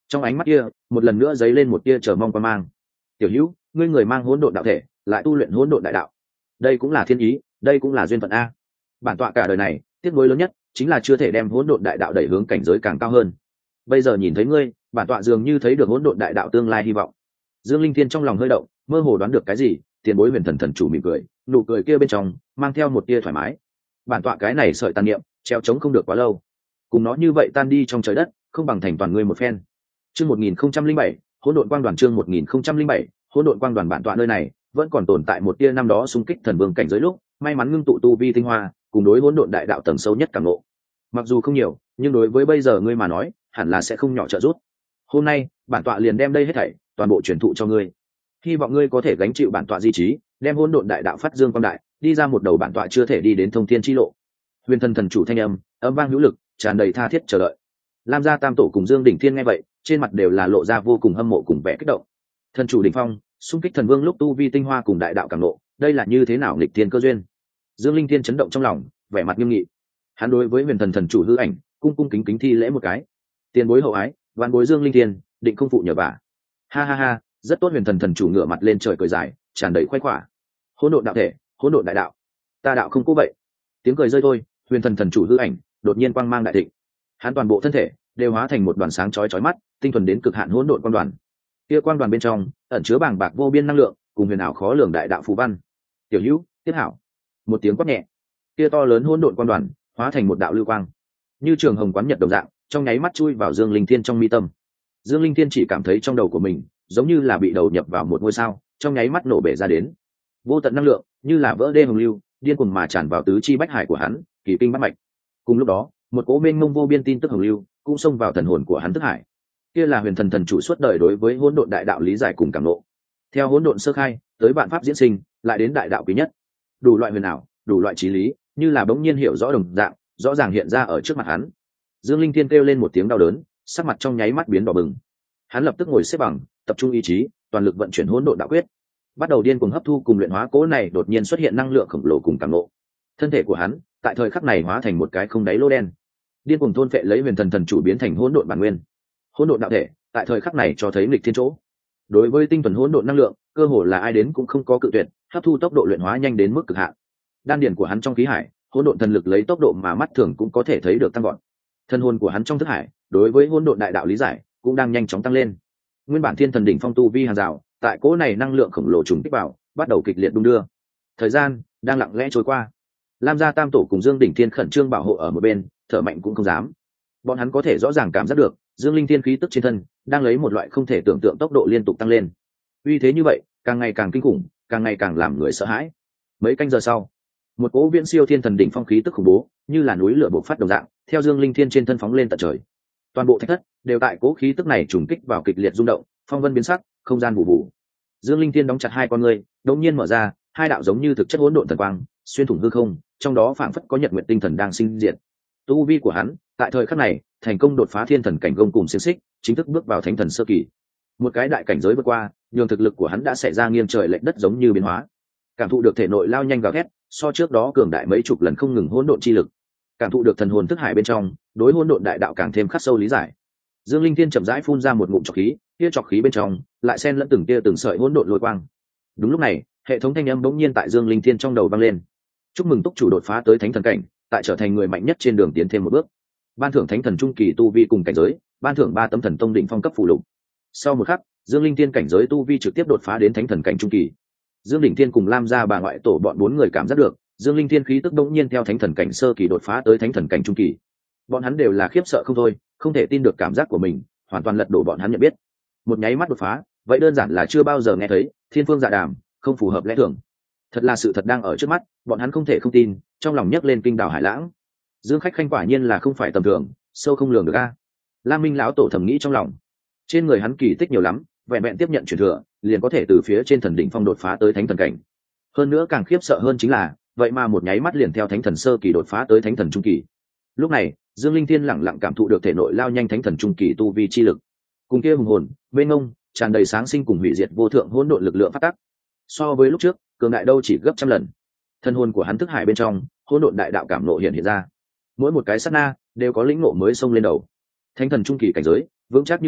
Trong ánh mắt kia một lần nữa dấy lên một tia chờ mong quan mang. Tiểu hữu, ngươi người mang hỗn độn đạo thể, lại tu luyện hỗn độn đại đạo, đây cũng là thiên ý, đây cũng là duyên phận a. Bản tọa cả đời này tiếc nuối lớn nhất chính là chưa thể đem hỗn độn đại đạo đẩy hướng cảnh giới càng cao hơn. Bây giờ nhìn thấy ngươi, bản tọa dường như thấy được hỗn độn đại đạo tương lai hy vọng. Dương Linh Thiên trong lòng hơi động, mơ hồ đoán được cái gì, tiền bối huyền thần thần chủ mỉm cười, nụ cười kia bên trong mang theo một tia thoải mái. Bản tọa cái này sợi tàn niệm treo chống không được quá lâu, cùng nó như vậy tan đi trong trời đất, không bằng thành toàn ngươi một phen. Chương một nghìn không trăm linh bảy, hỗn độn quang đoàn. Chương một nghìn không trăm linh bảy, hỗn độn quang đoàn. Bản tọa nơi này vẫn còn tồn tại một tia năm đó xung kích thần vương cảnh giới lúc may mắn ngưng tụ tu vi tinh hoa, cùng đối hỗn độn đại đạo tầng sâu nhất cảm ngộ. Mặc dù không nhiều, nhưng đối với bây giờ ngươi mà nói hẳn là sẽ không nhỏ trợ giúp. Hôm nay bản tọa liền đem đây hết thảy toàn bộ truyền thụ cho ngươi, hy vọng ngươi có thể gánh chịu bản tọa di trí, đem hỗn độn đại đạo phát dương quang đại, đi ra một đầu bản tọa chưa thể đi đến thông thiên chi lộ. Huyền thần thần chủ thanh âm âm vang hữu lực, tràn đầy tha thiết chờ đợi. Lam gia tam tổ cùng Dương Đỉnh Thiên nghe vậy, trên mặt đều là lộ ra vô cùng hâm mộ cùng vẻ kích động. Thần chủ đỉnh phong xung kích thần vương lúc tu vi tinh hoa cùng đại đạo cảm nộ, đây là như thế nào nghịch thiên cơ duyên. Dương Linh Thiên chấn động trong lòng, vẻ mặt nghiêm nghị. Hắn đối với huyền thần thần chủ hư ảnh cung cung kính kính thi lễ một cái. Tiền bối hậu ái, vạn bối Dương Linh Thiên định không phụ nhờ vả. Ha ha ha, rất tốt. Huyền thần thần chủ ngửa mặt lên trời cười dài, tràn đầy khoái khỏa. Hỗn độn đạo thể, hỗn độn đại đạo, ta đạo không cố vậy. Tiếng cười rơi thôi, huyền thần thần chủ hư ảnh đột nhiên quang mang đại thịnh. Hắn toàn bộ thân thể đều hóa thành một đoàn sáng chói chói mắt, tinh thuần đến cực hạn hỗn độn quang đoàn. Kia quang đoàn bên trong ẩn chứa bàng bạc vô biên năng lượng, cùng huyền ảo khó lường đại đạo phù văn. Tiểu hữu, tiếp hảo. Một tiếng quát nhẹ, kia to lớn hỗn độn quang đoàn hóa thành một đạo lưu quang, như trường hồng quán nhật đồng dạng, trong nháy mắt chui vào Dương Linh Thiên trong mi tâm. Dương Linh Thiên chỉ cảm thấy trong đầu của mình giống như là bị đầu nhập vào một ngôi sao, trong nháy mắt nổ bể ra đến. Vô tận năng lượng như là vỡ đê hồng lưu, điên cuồng mà tràn vào tứ chi bách hải của hắn, kỳ kinh bát mạch. Cùng lúc đó, một cỗ mênh mông vô biên tin tức hồng lưu cũng xông vào thần hồn của hắn thức hải. Kia là huyền thần thần chủ suốt đời đối với hỗn độn đại đạo lý giải cùng cảm ngộ. Theo hỗn độn sơ khai tới vạn pháp diễn sinh, lại đến đại đạo quý nhất, đủ loại huyền ảo, đủ loại trí lý, như là bỗng nhiên hiểu rõ đồng dạng, rõ ràng hiện ra ở trước mặt hắn. Dương Linh Thiên kêu lên một tiếng đau đớn, sắc mặt trong nháy mắt biến đỏ bừng. Hắn lập tức ngồi xếp bằng, tập trung ý chí, toàn lực vận chuyển hỗn độn đạo quyết, bắt đầu điên cuồng hấp thu cùng luyện hóa cỗ này đột nhiên xuất hiện năng lượng khổng lồ cùng cảm ngộ. Thân thể của hắn tại thời khắc này hóa thành một cái không đáy lô đen, điên cuồng thôn phệ lấy huyền thần thần chủ biến thành hỗn độn bản nguyên. Hỗn độn đạo thể tại thời khắc này cho thấy nghịch thiên chỗ. Đối với tinh thuần hỗn độn năng lượng, cơ hồ là ai đến cũng không có cự tuyệt, hấp thu tốc độ luyện hóa nhanh đến mức cực hạn. Đan điền của hắn trong khí hải, hỗn độn thần lực lấy tốc độ mà mắt thường cũng có thể thấy được tăng vọt. Thân hồn của hắn trong thức hải, đối với hỗn độn đại đạo lý giải cũng đang nhanh chóng tăng lên. Nguyên bản thiên thần đỉnh phong tu vi hàng rào, tại cỗ này năng lượng khổng lồ trùng kích vào, bắt đầu kịch liệt đung đưa. Thời gian đang lặng lẽ trôi qua. Lam gia tam tổ cùng Dương Đỉnh Thiên khẩn trương bảo hộ ở một bên, thở mạnh cũng không dám. Bọn hắn có thể rõ ràng cảm giác được, Dương Linh Thiên khí tức trên thân đang lấy một loại không thể tưởng tượng tốc độ liên tục tăng lên. Uy thế như vậy, càng ngày càng kinh khủng, càng ngày càng làm người sợ hãi. Mấy canh giờ sau, một cỗ viễn siêu thiên thần đỉnh phong khí tức khủng bố, như là núi lửa bộc phát đồng dạng, theo Dương Linh Thiên trên thân phóng lên tận trời. Toàn bộ thạch thất đều tại cỗ khí tức này trùng kích vào kịch liệt rung động, phong vân biến sắc, không gian vụ vụ. Dương Linh Thiên đóng chặt hai con ngươi, đột nhiên mở ra, hai đạo giống như thực chất hỗn độn thần quang, xuyên thủng hư không, trong đó phảng phất có nhật nguyệt tinh thần đang sinh diệt. Tu vi của hắn, tại thời khắc này, thành công đột phá thiên thần cảnh gông cùng xiển xích, chính thức bước vào thánh thần sơ kỳ. Một cái đại cảnh giới vượt qua, nhường thực lực của hắn đã xảy ra nghiêng trời lệch đất giống như biến hóa. Cảm thụ được thể nội lao nhanh gào thét, so trước đó cường đại mấy chục lần không ngừng hỗn độn chi lực. Cảm thụ được thần hồn thức hải bên trong, đối hỗn độn đại đạo càng thêm khắc sâu lý giải. Dương Linh Thiên chậm rãi phun ra một ngụm trọc khí, tia trọc khí bên trong lại xen lẫn từng tia từng sợi hỗn độn lôi quang. Đúng lúc này, hệ thống thanh âm bỗng nhiên tại Dương Linh Thiên trong đầu vang lên. Chúc mừng túc chủ đột phá tới thánh thần cảnh, tại trở thành người mạnh nhất trên đường tiến thêm một bước. Ban thưởng thánh thần trung kỳ tu vi cùng cảnh giới, ban thưởng ba tấm thần tông đỉnh phong cấp phụ lục. Sau một khắc, Dương Linh Thiên cảnh giới tu vi trực tiếp đột phá đến thánh thần cảnh trung kỳ. Dương Đỉnh Thiên cùng Lam gia bà ngoại tổ bọn bốn người cảm giác được, Dương Linh Thiên khí tức bỗng nhiên theo thánh thần cảnh sơ kỳ đột phá tới thánh thần cảnh trung kỳ. Bọn hắn đều là khiếp sợ không thôi, không thể tin được cảm giác của mình, hoàn toàn lật đổ bọn hắn nhận biết. Một nháy mắt đột phá, vậy đơn giản là chưa bao giờ nghe thấy, thiên phương dạ đàm, không phù hợp lẽ thường. Thật là sự thật đang ở trước mắt, bọn hắn không thể không tin, trong lòng nhấc lên kinh đảo hải lãng. Dương Khách Khanh quả nhiên là không phải tầm thường, sâu không lường được a. Lam Minh lão tổ thầm nghĩ trong lòng. Trên người hắn kỳ tích nhiều lắm, vẹn vẹn tiếp nhận truyền thừa, liền có thể từ phía trên thần đỉnh phong đột phá tới thánh thần cảnh. Hơn nữa càng khiếp sợ hơn chính là, vậy mà một nháy mắt liền theo thánh thần sơ kỳ đột phá tới thánh thần trung kỳ. Lúc này, Dương Linh Thiên lẳng lặng cảm thụ được thể nội lao nhanh thánh thần trung kỳ tu vi chi lực. Cùng kia hùng hồn, mênh mông, tràn đầy sáng sinh cùng hủy diệt vô thượng hỗn độn lực lượng phát tác. So với lúc trước, cường đại đâu chỉ gấp trăm lần. Thân hồn của hắn thức hải bên trong, hỗn độn đại đạo cảm nộ hiện hiện ra. Mỗi một cái sát na đều có lĩnh ngộ mới xông lên đầu. Thánh thần trung kỳ cảnh giới, vững chắc như núi,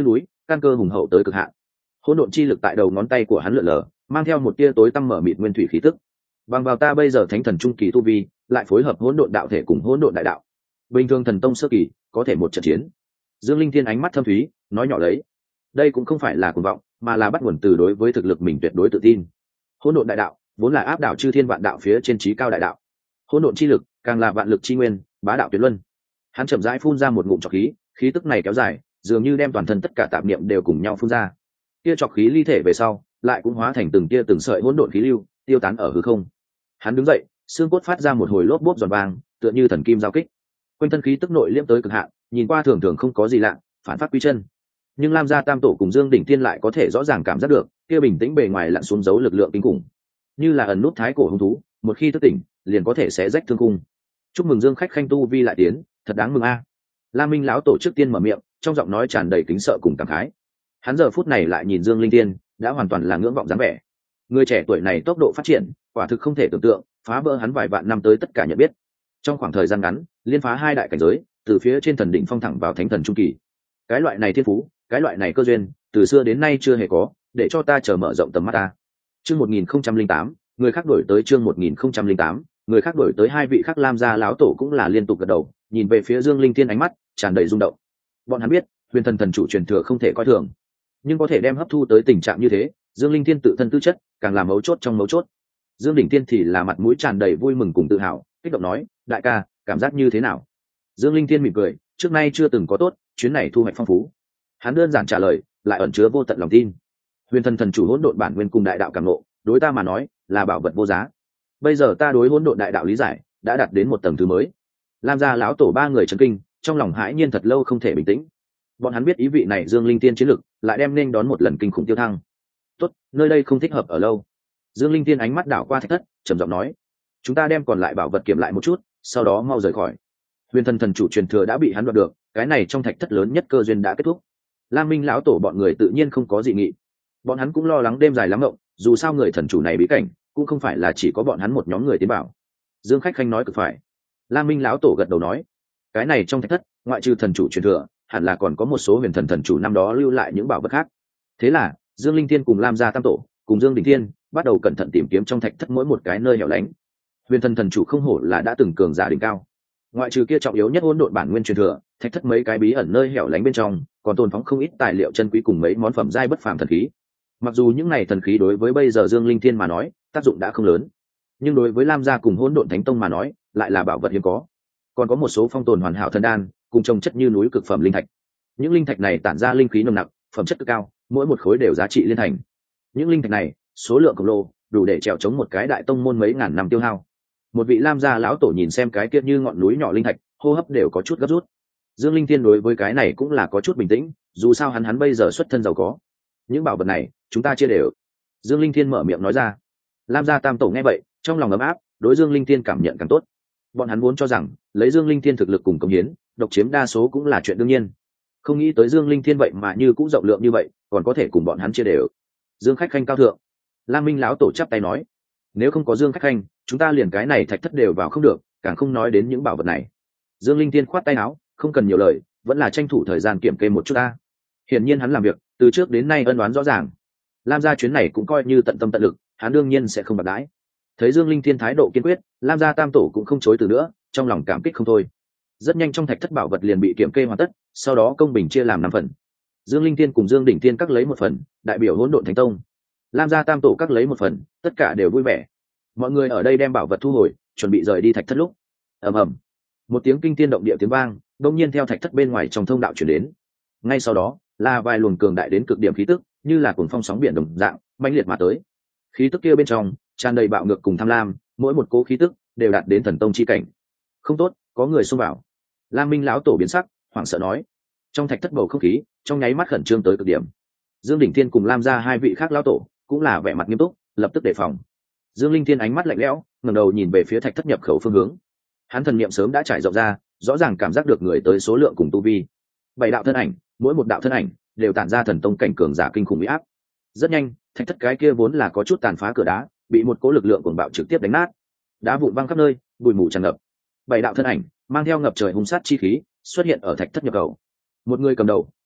căn cơ hùng hậu tới cực hạn. Hỗn độn chi lực tại đầu ngón tay của hắn lượn lờ, mang theo một tia tối tăm mở mịt nguyên thủy khí tức. Bằng vào ta bây giờ thánh thần trung kỳ tu vi, lại phối hợp hỗn độn đạo thể cùng hỗn độn đại đạo, bình thường thần tông sơ kỳ có thể một trận chiến. Dương Linh Thiên ánh mắt thâm thúy, nói nhỏ lấy, đây cũng không phải là cuồng vọng, mà là bắt nguồn từ đối với thực lực mình tuyệt đối tự tin. Hỗn độn đại đạo vốn là áp đảo chư thiên vạn đạo phía trên trí cao đại đạo, hỗn độn chi lực càng là vạn lực chi nguyên, bá đạo tuyệt luân. Hắn chậm rãi phun ra một ngụm trọc khí, khí tức này kéo dài, dường như đem toàn thân tất cả tạp niệm đều cùng nhau phun ra. Kia trọc khí ly thể về sau, lại cũng hóa thành từng tia từng sợi hỗn độn khí lưu, tiêu tán ở hư không. Hắn đứng dậy, xương cốt phát ra một hồi lốp bốp giòn vang, tựa như thần kim giao kích. Quanh thân khí tức nội liễm tới cực hạn, nhìn qua thường thường không có gì lạ, phản phát quy chân. Nhưng Lam gia tam tổ cùng Dương đỉnh tiên lại có thể rõ ràng cảm giác được, kia bình tĩnh bề ngoài lặn xuống dấu lực lượng kinh khủng, như là ẩn nút thái cổ hung thú, một khi thức tỉnh, liền có thể xé rách thương khung. Chúc mừng Dương khách khanh tu vi lại tiến, thật đáng mừng a. Lam Minh lão tổ trước tiên mở miệng, trong giọng nói tràn đầy kính sợ cùng cảm khái. Hắn giờ phút này lại nhìn Dương Linh Tiên, đã hoàn toàn là ngưỡng vọng dáng vẻ. Người trẻ tuổi này tốc độ phát triển, quả thực không thể tưởng tượng, phá vỡ hắn vài vạn năm tới tất cả nhận biết. Trong khoảng thời gian ngắn, liên phá hai đại cảnh giới, từ phía trên thần đỉnh phong thẳng vào thánh thần trung kỳ. Cái loại này thiên phú, cái loại này cơ duyên, từ xưa đến nay chưa hề có, để cho ta chờ mở rộng tầm mắt ta. Chương một nghìn không trăm linh tám, người khác đổi tới chương một nghìn không trăm linh tám, người khác đổi tới hai vị khác Lam gia lão tổ cũng là liên tục gật đầu, nhìn về phía Dương Linh Thiên ánh mắt tràn đầy rung động. Bọn hắn biết, huyền thần thần chủ truyền thừa không thể coi thường, nhưng có thể đem hấp thu tới tình trạng như thế, Dương Linh Thiên tự thân tư chất càng là mấu chốt trong mấu chốt. Dương Đỉnh Thiên thì là mặt mũi tràn đầy vui mừng cùng tự hào, kích động nói, đại ca, cảm giác như thế nào? Dương Linh Thiên mỉm cười, trước nay chưa từng có tốt, chuyến này thu hoạch phong phú. Hắn đơn giản trả lời, lại ẩn chứa vô tận lòng tin. Huyền thần thần chủ hỗn độn bản nguyên cùng đại đạo cảm ngộ, đối ta mà nói là bảo vật vô giá. Bây giờ ta đối hỗn độn đại đạo lý giải đã đạt đến một tầng thứ mới. Lam gia lão tổ ba người chấn kinh, trong lòng hãi nhiên thật lâu không thể bình tĩnh. Bọn hắn biết ý vị này Dương Linh Tiên chiến lực lại đem nên đón một lần kinh khủng tiêu thăng. Tốt, nơi đây không thích hợp ở lâu. Dương Linh Tiên ánh mắt đảo qua thạch thất, trầm giọng nói, chúng ta đem còn lại bảo vật kiểm lại một chút, sau đó mau rời khỏi. Huyền thần thần chủ truyền thừa đã bị hắn đoạt được, cái này trong thạch thất lớn nhất cơ duyên đã kết thúc. Lam Minh lão tổ bọn người tự nhiên không có dị nghị. Bọn hắn cũng lo lắng đêm dài lắm ngộng, dù sao người thần chủ này bí cảnh cũng không phải là chỉ có bọn hắn một nhóm người tiến bảo. Dương khách khanh nói cực phải. Lam Minh lão tổ gật đầu nói, cái này trong thạch thất ngoại trừ thần chủ truyền thừa, hẳn là còn có một số huyền thần thần chủ năm đó lưu lại những bảo vật khác. Thế là Dương Linh Thiên cùng Lam gia tam tổ cùng Dương Đình Thiên bắt đầu cẩn thận tìm kiếm trong thạch thất mỗi một cái nơi hẻo lánh. Huyền thần thần chủ không hổ là đã từng cường giả đỉnh cao, ngoại trừ kia trọng yếu nhất hỗn độn bản nguyên truyền thừa, thạch thất mấy cái bí ẩn nơi hẻo lánh bên trong còn tồn phóng không ít tài liệu chân quý cùng mấy món phẩm giai bất phàm thần khí. Mặc dù những này thần khí đối với bây giờ Dương Linh Thiên mà nói tác dụng đã không lớn, nhưng đối với Lam gia cùng hỗn độn thánh tông mà nói lại là bảo vật hiếm có. Còn có một số phong tồn hoàn hảo thần đan cùng trồng chất như núi cực phẩm linh thạch. Những linh thạch này tản ra linh khí nồng nặc, phẩm chất cực cao, mỗi một khối đều giá trị liên thành. Những linh thạch này số lượng khổng lồ, đủ để trèo chống một cái đại tông môn mấy ngàn năm tiêu hao. Một vị Lam gia lão tổ nhìn xem cái kia như ngọn núi nhỏ linh thạch, hô hấp đều có chút gấp rút. Dương Linh Thiên đối với cái này cũng là có chút bình tĩnh, dù sao hắn hắn bây giờ xuất thân giàu có. Những bảo vật này chúng ta chia đều. Dương Linh Thiên mở miệng nói ra. Lam gia tam tổ nghe vậy, trong lòng ấm áp, đối Dương Linh Thiên cảm nhận càng tốt. Bọn hắn vốn cho rằng lấy Dương Linh Thiên thực lực cùng công hiến, độc chiếm đa số cũng là chuyện đương nhiên. Không nghĩ tới Dương Linh Thiên vậy mà như cũng rộng lượng như vậy, còn có thể cùng bọn hắn chia đều. Dương khách khanh cao thượng. Lam Minh lão tổ chắp tay nói, nếu không có Dương khách khanh, chúng ta liền cái này thạch thất đều vào không được, càng không nói đến những bảo vật này. Dương Linh Thiên khoát tay áo, không cần nhiều lời, vẫn là tranh thủ thời gian kiểm kê một chút ta. Hiển nhiên hắn làm việc từ trước đến nay ân đoán rõ ràng. Lam gia chuyến này cũng coi như tận tâm tận lực, hắn đương nhiên sẽ không bạc đãi. Thấy Dương Linh Thiên thái độ kiên quyết, Lam gia tam tổ cũng không chối từ nữa, trong lòng cảm kích không thôi. Rất nhanh trong thạch thất bảo vật liền bị kiểm kê hoàn tất, sau đó công bình chia làm năm phần. Dương Linh Thiên cùng Dương Đỉnh Thiên các lấy một phần, đại biểu hỗn độn thánh tông. Lam gia tam tổ các lấy một phần, tất cả đều vui vẻ. Mọi người ở đây đem bảo vật thu hồi, chuẩn bị rời đi thạch thất lúc, ầm ầm, một tiếng kinh thiên động địa tiếng vang đột nhiên theo thạch thất bên ngoài trong thông đạo truyền đến. Ngay sau đó là vài luồng cường đại đến cực điểm khí tức, như là cuồng phong sóng biển đồng dạng mãnh liệt mà tới. Khí tức kia bên trong tràn đầy bạo ngược cùng tham lam, mỗi một cố khí tức đều đạt đến thần tông chi cảnh. Không tốt, có người xông vào. Lam Minh lão tổ biến sắc, hoảng sợ nói. Trong thạch thất bầu không khí trong nháy mắt khẩn trương tới cực điểm. Dương Đỉnh Thiên cùng Lam gia hai vị khác lão tổ cũng là vẻ mặt nghiêm túc, lập tức đề phòng. Dương Linh Thiên ánh mắt lạnh lẽo, ngẩng đầu nhìn về phía thạch thất nhập khẩu phương hướng. Hắn thần niệm sớm đã trải rộng ra, rõ ràng cảm giác được người tới số lượng cùng tu vi. Bảy đạo thân ảnh, mỗi một đạo thân ảnh đều tản ra thần tông cảnh cường giả kinh khủng uy áp. Rất nhanh, thạch thất cái kia vốn là có chút tàn phá cửa đá, bị một cỗ lực lượng cuồng bạo trực tiếp đánh nát. Đá vụn văng khắp nơi, bụi mù tràn ngập. Bảy đạo thân ảnh mang theo ngập trời hung sát chi khí xuất hiện ở thạch thất nhập khẩu. Một người cầm đầu,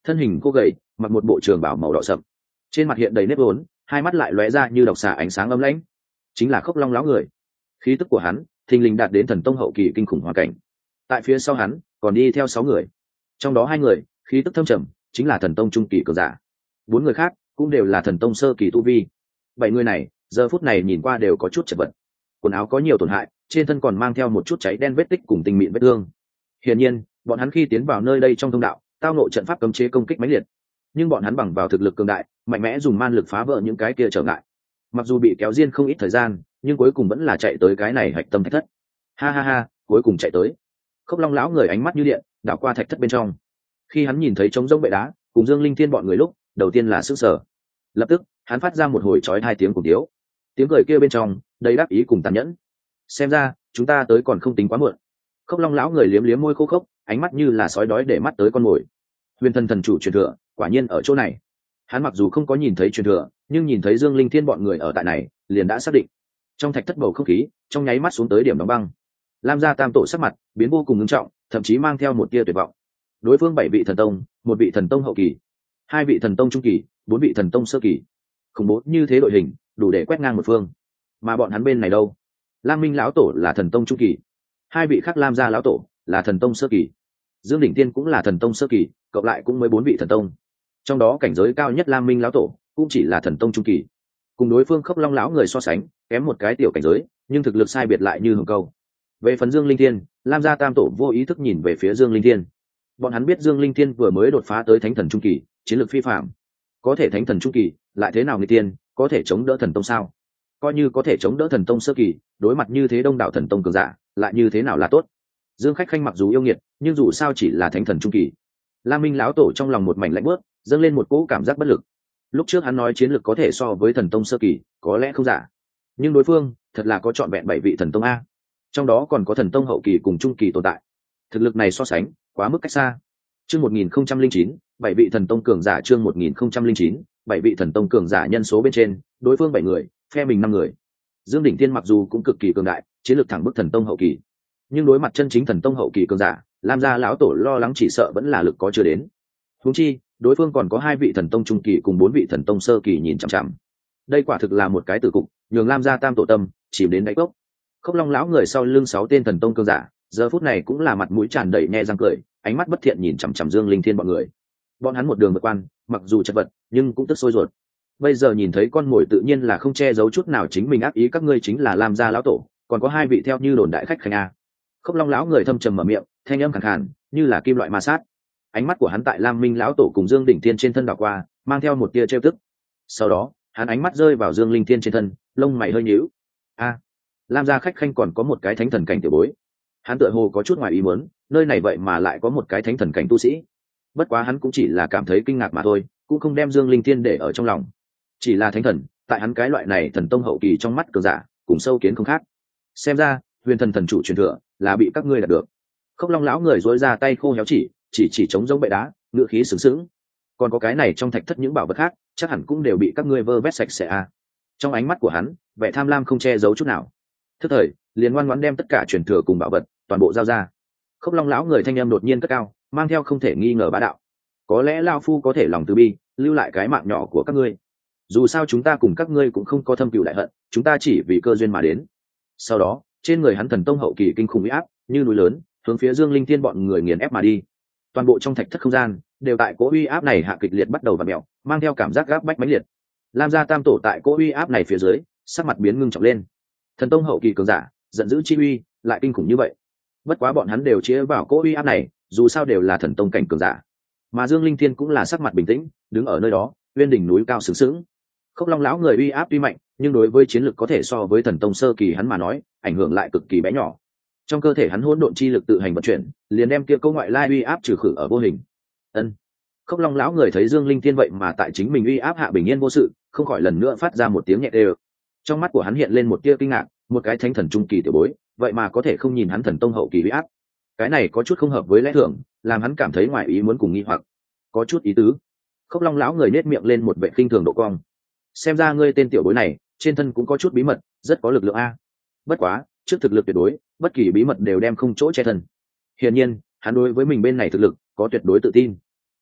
thân hình cô gầy, mặc một bộ trường bảo màu đỏ sậm, trên mặt hiện đầy nếp vốn, hai mắt lại lóe ra như độc xà ánh sáng ấm lãnh, chính là Khốc Long lão người. Khí tức của hắn thình lình đạt đến thần tông hậu kỳ kinh khủng hoàn cảnh. Tại phía sau hắn còn đi theo sáu người, trong đó hai người khí tức thâm trầm, chính là thần tông trung kỳ cường giả. Bốn người khác cũng đều là thần tông sơ kỳ tu vi. Bảy người này giờ phút này nhìn qua đều có chút chật vật, quần áo có nhiều tổn hại, trên thân còn mang theo một chút cháy đen vết tích cùng tinh mịn vết thương. Hiển nhiên bọn hắn khi tiến vào nơi đây trong thông đạo, tao nội trận pháp cấm chế công kích mãnh liệt, nhưng bọn hắn bằng vào thực lực cường đại, mạnh mẽ dùng man lực phá vỡ những cái kia trở ngại. Mặc dù bị kéo riêng không ít thời gian, nhưng cuối cùng vẫn là chạy tới cái này hạch tâm thạch thất. Ha ha ha, cuối cùng chạy tới. Khốc Long lão người ánh mắt như điện, đảo qua thạch thất bên trong. Khi hắn nhìn thấy trống rỗng bệ đá cùng Dương Linh Thiên bọn người lúc, đầu tiên là sửng sở. Lập tức hắn phát ra một hồi chói hai tiếng cùng tiếu, tiếng cười kia bên trong đầy đáp ý cùng tàn nhẫn. Xem ra chúng ta tới còn không tính quá muộn. Khốc Long lão người liếm liếm môi khô khốc, ánh mắt như là sói đói để mắt tới con mồi. Huyền thần thần chủ truyền thừa quả nhiên ở chỗ này. Hắn mặc dù không có nhìn thấy truyền thừa, nhưng nhìn thấy Dương Linh Thiên bọn người ở tại này, liền đã xác định. Trong thạch thất bầu không khí trong nháy mắt xuống tới điểm đóng băng. Lam gia tam tổ sắc mặt biến vô cùng nghiêm trọng, thậm chí mang theo một tia tuyệt vọng. Đối phương bảy vị thần tông, một vị thần tông hậu kỳ, hai vị thần tông trung kỳ, bốn vị thần tông sơ kỳ, khủng bố như thế đội hình đủ để quét ngang một phương. Mà bọn hắn bên này đâu? Lam Minh lão tổ là thần tông trung kỳ, hai vị khác Lam gia lão tổ là thần tông sơ kỳ, Dương Đỉnh Tiên cũng là thần tông sơ kỳ, cộng lại cũng mới bốn vị thần tông. Trong đó cảnh giới cao nhất Lam Minh lão tổ cũng chỉ là thần tông trung kỳ, cùng đối phương Khốc Long lão người so sánh kém một cái tiểu cảnh giới, nhưng thực lực sai biệt lại như hồng câu. Về phần Dương Linh Thiên, Lam gia tam tổ vô ý thức nhìn về phía Dương Linh Thiên. Bọn hắn biết Dương Linh Thiên vừa mới đột phá tới thánh thần trung kỳ, chiến lược phi phạm. Có thể thánh thần trung kỳ lại thế nào người tiên, có thể chống đỡ thần tông sao? Coi như có thể chống đỡ thần tông sơ kỳ, đối mặt như thế đông đảo thần tông cường giả lại như thế nào là tốt? Dương Khách Khanh mặc dù yêu nghiệt, nhưng dù sao chỉ là thánh thần trung kỳ. Lam Minh lão tổ trong lòng một mảnh lạnh bớt, dâng lên một cỗ cảm giác bất lực. Lúc trước hắn nói chiến lược có thể so với thần tông sơ kỳ, có lẽ không giả, nhưng đối phương thật là có trọn vẹn bảy vị thần tông a, trong đó còn có thần tông hậu kỳ cùng trung kỳ tồn tại. Thực lực này so sánh quá mức cách xa. Chương một nghìn không trăm linh chín, bảy vị thần tông cường giả. Chương một nghìn không trăm linh chín, bảy vị thần tông cường giả nhân số bên trên, đối phương bảy người, phe mình năm người. Dương Đỉnh Thiên mặc dù cũng cực kỳ cường đại, chiến lược thẳng bức thần tông hậu kỳ, nhưng đối mặt chân chính thần tông hậu kỳ cường giả, Lam gia lão tổ lo lắng chỉ sợ vẫn là lực có chưa đến. Huống chi, đối phương còn có hai vị thần tông trung kỳ cùng bốn vị thần tông sơ kỳ nhìn chằm chằm. Đây quả thực là một cái tử cục, nhường Lam gia tam tổ tâm chìm đến đáy cốc. Khốc Long lão người sau lưng sáu tên thần tông cường giả, giờ phút này cũng là mặt mũi tràn đầy nhe răng cười, ánh mắt bất thiện nhìn chằm chằm Dương Linh Thiên bọn người. Bọn hắn một đường vượt quan, mặc dù chật vật, nhưng cũng tức sôi ruột. Bây giờ nhìn thấy con mồi tự nhiên là không che giấu chút nào chính mình ác ý, các ngươi chính là Lam gia lão tổ, còn có hai vị theo như đồn đại khách khanh a. Khốc Long lão người thâm trầm mở miệng, thanh âm khàn khàn, như là kim loại ma sát. Ánh mắt của hắn tại Lam Minh lão tổ cùng Dương Đỉnh Thiên trên thân đảo qua, mang theo một tia trêu tức. Sau đó, hắn ánh mắt rơi vào Dương Linh Thiên trên thân, lông mày hơi nhíu. A, Lam gia khách khanh còn có một cái thánh thần cảnh tiểu bối. Hắn tựa hồ có chút ngoài ý muốn, nơi này vậy mà lại có một cái thánh thần cảnh tu sĩ. Bất quá hắn cũng chỉ là cảm thấy kinh ngạc mà thôi, cũng không đem Dương Linh Thiên để ở trong lòng. Chỉ là thánh thần, tại hắn cái loại này thần tông hậu kỳ trong mắt cường giả, cùng sâu kiến không khác. Xem ra, huyền thần thần chủ truyền thừa là bị các ngươi đạt được. Khốc Long lão người dối ra tay khô héo chỉ, chỉ chỉ chống giống bệ đá, ngựa khí sướng sướng. Còn có cái này trong thạch thất những bảo vật khác, chắc hẳn cũng đều bị các ngươi vơ vét sạch sẽ à. Trong ánh mắt của hắn, vẻ tham lam không che giấu chút nào. Thức thời, liền ngoan ngoãn đem tất cả truyền thừa cùng bảo vật toàn bộ giao ra. Khốc Long lão người thanh em đột nhiên cất cao, mang theo không thể nghi ngờ bá đạo. Có lẽ lão phu có thể lòng từ bi, lưu lại cái mạng nhỏ của các ngươi. Dù sao chúng ta cùng các ngươi cũng không có thâm cừu đại hận, chúng ta chỉ vì cơ duyên mà đến. Sau đó, trên người hắn thần tông hậu kỳ kinh khủng uy áp, như núi lớn, hướng phía Dương Linh Thiên bọn người nghiền ép mà đi. Toàn bộ trong thạch thất không gian đều tại cỗ uy áp này hạ kịch liệt bắt đầu vặn mèo, mang theo cảm giác gáp bách mãnh liệt. Lam gia tam tổ tại cỗ uy áp này phía dưới, sắc mặt biến ngưng trọng lên. Thần tông hậu kỳ cường giả, giận dữ chi uy, lại kinh khủng như vậy. Bất quá bọn hắn đều chia vào cỗ uy áp này, dù sao đều là thần tông cảnh cường giả. Mà Dương Linh Thiên cũng là sắc mặt bình tĩnh, đứng ở nơi đó, uyên đỉnh núi cao sướng sướng. Khốc Long lão người uy áp tuy mạnh, nhưng đối với chiến lực có thể so với thần tông sơ kỳ hắn mà nói, ảnh hưởng lại cực kỳ bé nhỏ. Trong cơ thể hắn hỗn độn chi lực tự hành vận chuyển, liền đem kia câu ngoại lai uy áp trừ khử ở vô hình. Ân. Khốc Long lão người thấy Dương Linh Thiên vậy mà tại chính mình uy áp hạ bình yên vô sự, không khỏi lần nữa phát ra một tiếng nhẹ đều. Trong mắt của hắn hiện lên một tia kinh ngạc, một cái thánh thần trung kỳ tiểu bối, vậy mà có thể không nhìn hắn thần tông hậu kỳ uy áp. Cái này có chút không hợp với lẽ thường, làm hắn cảm thấy ngoài ý muốn cùng nghi hoặc. Có chút ý tứ. Khốc Long lão người nét miệng lên một vẻ khinh thường độ cong. Xem ra ngươi tên tiểu bối này, trên thân cũng có chút bí mật, rất có lực lượng a. Bất quá, trước thực lực tuyệt đối, bất kỳ bí mật đều đem không chỗ che thân. Hiển nhiên, hắn đối với mình bên này thực lực có tuyệt đối tự tin.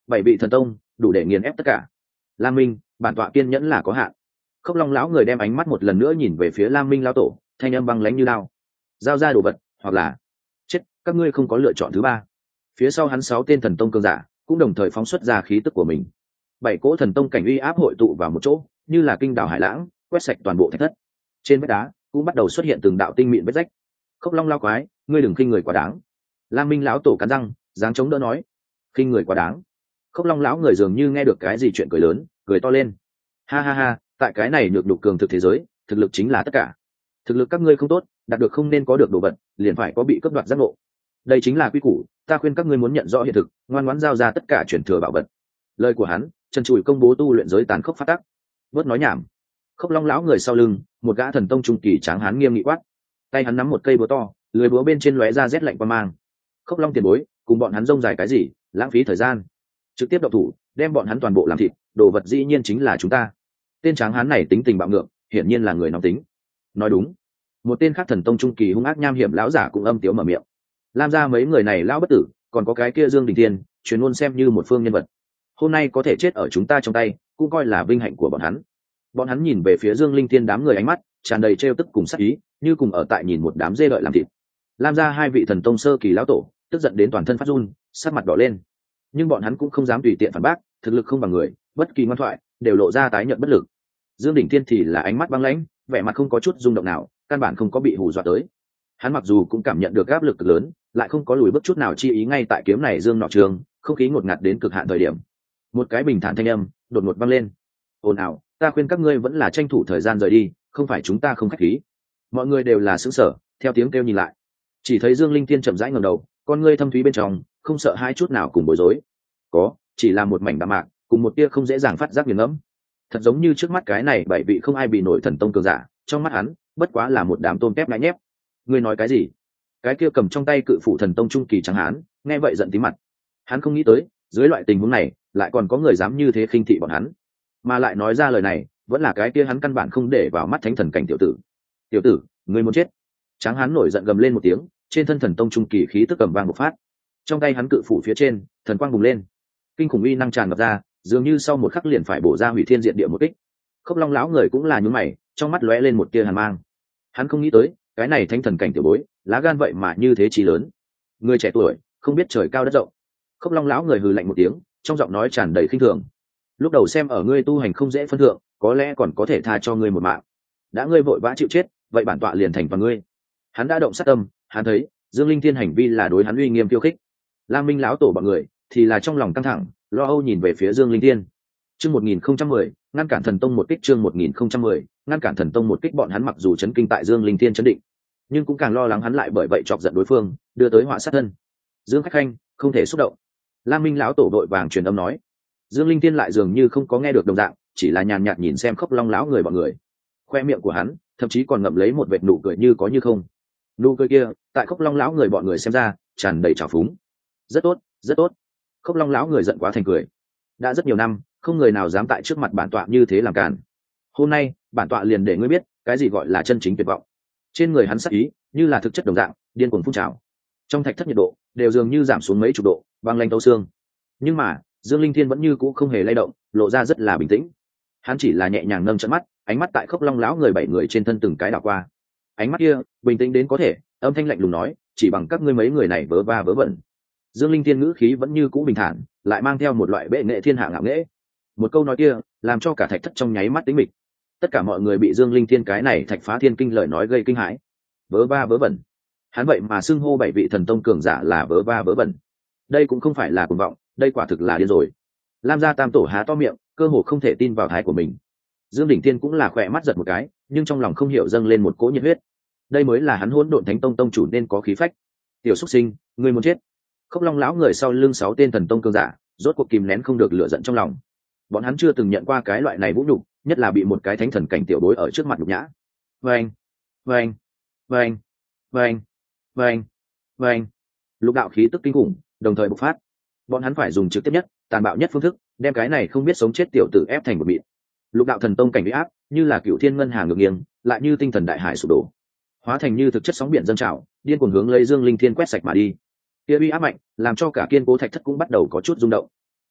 Bảy vị thần tông đủ để nghiền ép tất cả. Lam Minh, bản tọa kiên nhẫn là có hạn. Khốc Long lão người đem ánh mắt một lần nữa nhìn về phía Lam Minh lão tổ, thanh âm băng lãnh như lao. Giao ra đồ vật, hoặc là chết, các ngươi không có lựa chọn thứ ba. Phía sau hắn sáu tên thần tông cường giả cũng đồng thời phóng xuất ra khí tức của mình. Bảy cỗ thần tông cảnh uy áp hội tụ vào một chỗ, như là kinh đảo hải lãng, quét sạch toàn bộ thạch thất. Trên vách đá cũng bắt đầu xuất hiện từng đạo tinh mịn vết rách. Khốc Long lao quái, ngươi đừng khinh người quá đáng. Lam Minh lão tổ cắn răng, dáng chống đỡ nói, khinh người quá đáng. Khốc Long lão người dường như nghe được cái gì chuyện cười lớn, cười to lên. Ha ha ha, tại cái này nhược nhục cường thực thế giới, thực lực chính là tất cả. Thực lực các ngươi không tốt, đạt được không nên có được đồ vật, liền phải có bị cướp đoạt giác ngộ. Đây chính là quy củ, ta khuyên các ngươi muốn nhận rõ hiện thực, ngoan ngoãn giao ra tất cả truyền thừa bảo vật. Lời của hắn, chân chùi công bố tu luyện giới tàn khốc phát tắc. Bớt nói nhảm. Khốc Long lão người sau lưng, một gã thần tông trung kỳ tráng hán nghiêm nghị quát. Tay hắn nắm một cây búa to, lưỡi búa bên trên lóe ra rét lạnh qua mang. Khốc Long tiền bối, cùng bọn hắn rông dài cái gì, lãng phí thời gian. Trực tiếp động thủ, đem bọn hắn toàn bộ làm thịt, đồ vật dĩ nhiên chính là chúng ta. Tên tráng hán này tính tình bạo ngược, hiển nhiên là người nóng tính. Nói đúng. Một tên khác thần tông trung kỳ hung ác nham hiểm lão giả cũng âm tiếu mở miệng. Lam gia mấy người này lão bất tử, còn có cái kia Dương Đình Thiên, truyền luôn xem như một phương nhân vật. Hôm nay có thể chết ở chúng ta trong tay, cũng coi là vinh hạnh của bọn hắn. Bọn hắn nhìn về phía Dương Linh Thiên đám người ánh mắt tràn đầy trêu tức cùng sắc ý, như cùng ở tại nhìn một đám dê đợi làm thịt. Lam gia hai vị thần tông sơ kỳ lão tổ, tức giận đến toàn thân phát run, sắc mặt đỏ lên. Nhưng bọn hắn cũng không dám tùy tiện phản bác, thực lực không bằng người, bất kỳ ngoan thoại đều lộ ra tái nhợt bất lực. Dương Đỉnh Thiên thì là ánh mắt băng lãnh, vẻ mặt không có chút rung động nào, căn bản không có bị hù dọa tới. Hắn mặc dù cũng cảm nhận được áp lực cực lớn, lại không có lùi bước chút nào chi ý. Ngay tại kiếm này dương nọ trường, không khí ngột ngạt đến cực hạn thời điểm, một cái bình thản thanh âm đột ngột vang lên. Ồn ào, ta khuyên các ngươi vẫn là tranh thủ thời gian rời đi, không phải chúng ta không khách khí. Mọi người đều là sững sờ, theo tiếng kêu nhìn lại, chỉ thấy Dương Linh Thiên chậm rãi ngẩng đầu, con ngươi thâm thúy bên trong không sợ hai chút nào cùng bối rối. Có, chỉ là một mảnh đạm mạc, cùng một tia không dễ dàng phát giác nghiền ngẫm. Thật giống như trước mắt cái này bảy vị không ai bị nổi thần tông cường giả, trong mắt hắn bất quá là một đám tôm tép ngã nhép. Ngươi nói cái gì? Cái kia cầm trong tay cự phủ thần tông trung kỳ trắng hán nghe vậy giận tí mặt. Hắn không nghĩ tới dưới loại tình huống này lại còn có người dám như thế khinh thị bọn hắn, mà lại nói ra lời này vẫn là cái kia hắn căn bản không để vào mắt thánh thần cảnh tiểu tử. Tiểu tử, ngươi muốn chết! Tráng hán nổi giận gầm lên một tiếng, trên thân thần tông trung kỳ khí tức cầm vang một phát, trong tay hắn cự phủ phía trên thần quang bùng lên, kinh khủng uy năng tràn ngập ra, dường như sau một khắc liền phải bổ ra hủy thiên diệt địa một kích. Khốc Long lão người cũng là nhún mày, trong mắt lóe lên một tia hàn mang. Hắn không nghĩ tới cái này thánh thần cảnh tiểu bối lá gan vậy mà như thế chí lớn. Người trẻ tuổi không biết trời cao đất rộng. Khốc Long lão người hừ lạnh một tiếng, trong giọng nói tràn đầy khinh thường. Lúc đầu xem ở ngươi tu hành không dễ phân thượng, có lẽ còn có thể tha cho ngươi một mạng. Đã ngươi vội vã chịu chết, vậy bản tọa liền thành vào ngươi. Hắn đã động sát tâm, hắn thấy Dương Linh Thiên hành vi là đối hắn uy nghiêm khiêu khích. Lam Minh lão tổ bọn người thì là trong lòng căng thẳng, lo âu nhìn về phía Dương Linh Thiên. Chương một nghìn không trăm mười, ngăn cản thần tông một kích. Chương một nghìn không trăm mười, ngăn cản thần tông một kích. Bọn hắn mặc dù chấn kinh tại Dương Linh Thiên chấn định, nhưng cũng càng lo lắng hắn lại bởi vậy chọc giận đối phương, đưa tới họa sát thân. Dương khách khanh, không thể xúc động. Lam Minh lão tổ đội vàng truyền âm nói. Dương Linh Thiên lại dường như không có nghe được đồng dạng, chỉ là nhàn nhạt nhìn xem Khốc Long lão người bọn người. Khoe miệng của hắn thậm chí còn ngậm lấy một vệt nụ cười như có như không. Nụ cười kia tại Khốc Long lão người bọn người xem ra tràn đầy trào phúng. Rất tốt, rất tốt. Khốc Long lão người giận quá thành cười. Đã rất nhiều năm không người nào dám tại trước mặt bản tọa như thế làm cản. Hôm nay bản tọa liền để ngươi biết cái gì gọi là chân chính tuyệt vọng. Trên người hắn sắc ý như là thực chất đồng dạng điên cuồng phun trào, trong thạch thất nhiệt độ đều dường như giảm xuống mấy chục độ, băng lanh tấu xương. Nhưng mà Dương Linh Thiên vẫn như cũ không hề lay động, lộ ra rất là bình tĩnh. Hắn chỉ là nhẹ nhàng nâng trận mắt, ánh mắt tại Khốc Long lão người bảy người trên thân từng cái đảo qua. Ánh mắt kia bình tĩnh đến có thể, âm thanh lạnh lùng nói, chỉ bằng các ngươi mấy người này vớ va vớ vẩn. Dương Linh Thiên ngữ khí vẫn như cũ bình thản, lại mang theo một loại bệ nghệ thiên hạ ngạo nghễ. Một câu nói kia làm cho cả thạch thất trong nháy mắt tĩnh mịch. Tất cả mọi người bị Dương Linh Thiên cái này thạch phá thiên kinh lời nói gây kinh hãi. Vớ va vớ vẩn. Hắn vậy mà xưng hô bảy vị thần tông cường giả là vớ va vớ vẩn. Đây cũng không phải là cuồng vọng, đây quả thực là điên rồi. Lam gia tam tổ há to miệng, cơ hồ không thể tin vào thái của mình. Dương Đỉnh Thiên cũng là khỏe mắt giật một cái, nhưng trong lòng không hiểu dâng lên một cỗ nhiệt huyết. Đây mới là hắn Hỗn Độn Thánh Tông tông chủ nên có khí phách. Tiểu xuất sinh, ngươi muốn chết! Khốc Long lão người sau lưng sáu tên thần tông cường giả, rốt cuộc kìm nén không được lửa giận trong lòng. Bọn hắn chưa từng nhận qua cái loại này vũ nhục, nhất là bị một cái thánh thần cảnh tiểu bối ở trước mặt nhục nhã. Vâng, vâng, vâng, vâng, vâng, vâng. Lục đạo khí tức kinh khủng đồng thời bộc phát. Bọn hắn phải dùng trực tiếp nhất, tàn bạo nhất phương thức, đem cái này không biết sống chết tiểu tử ép thành một mịn. Lục đạo thần tông cảnh uy áp, như là cựu thiên ngân hà ngược nghiêng, lại như tinh thần đại hải sụp đổ, hóa thành như thực chất sóng biển dâng trào, điên cuồng hướng lấy Dương Linh Thiên quét sạch mà đi. Kia uy áp mạnh, làm cho cả kiên cố thạch thất cũng bắt đầu có chút rung động.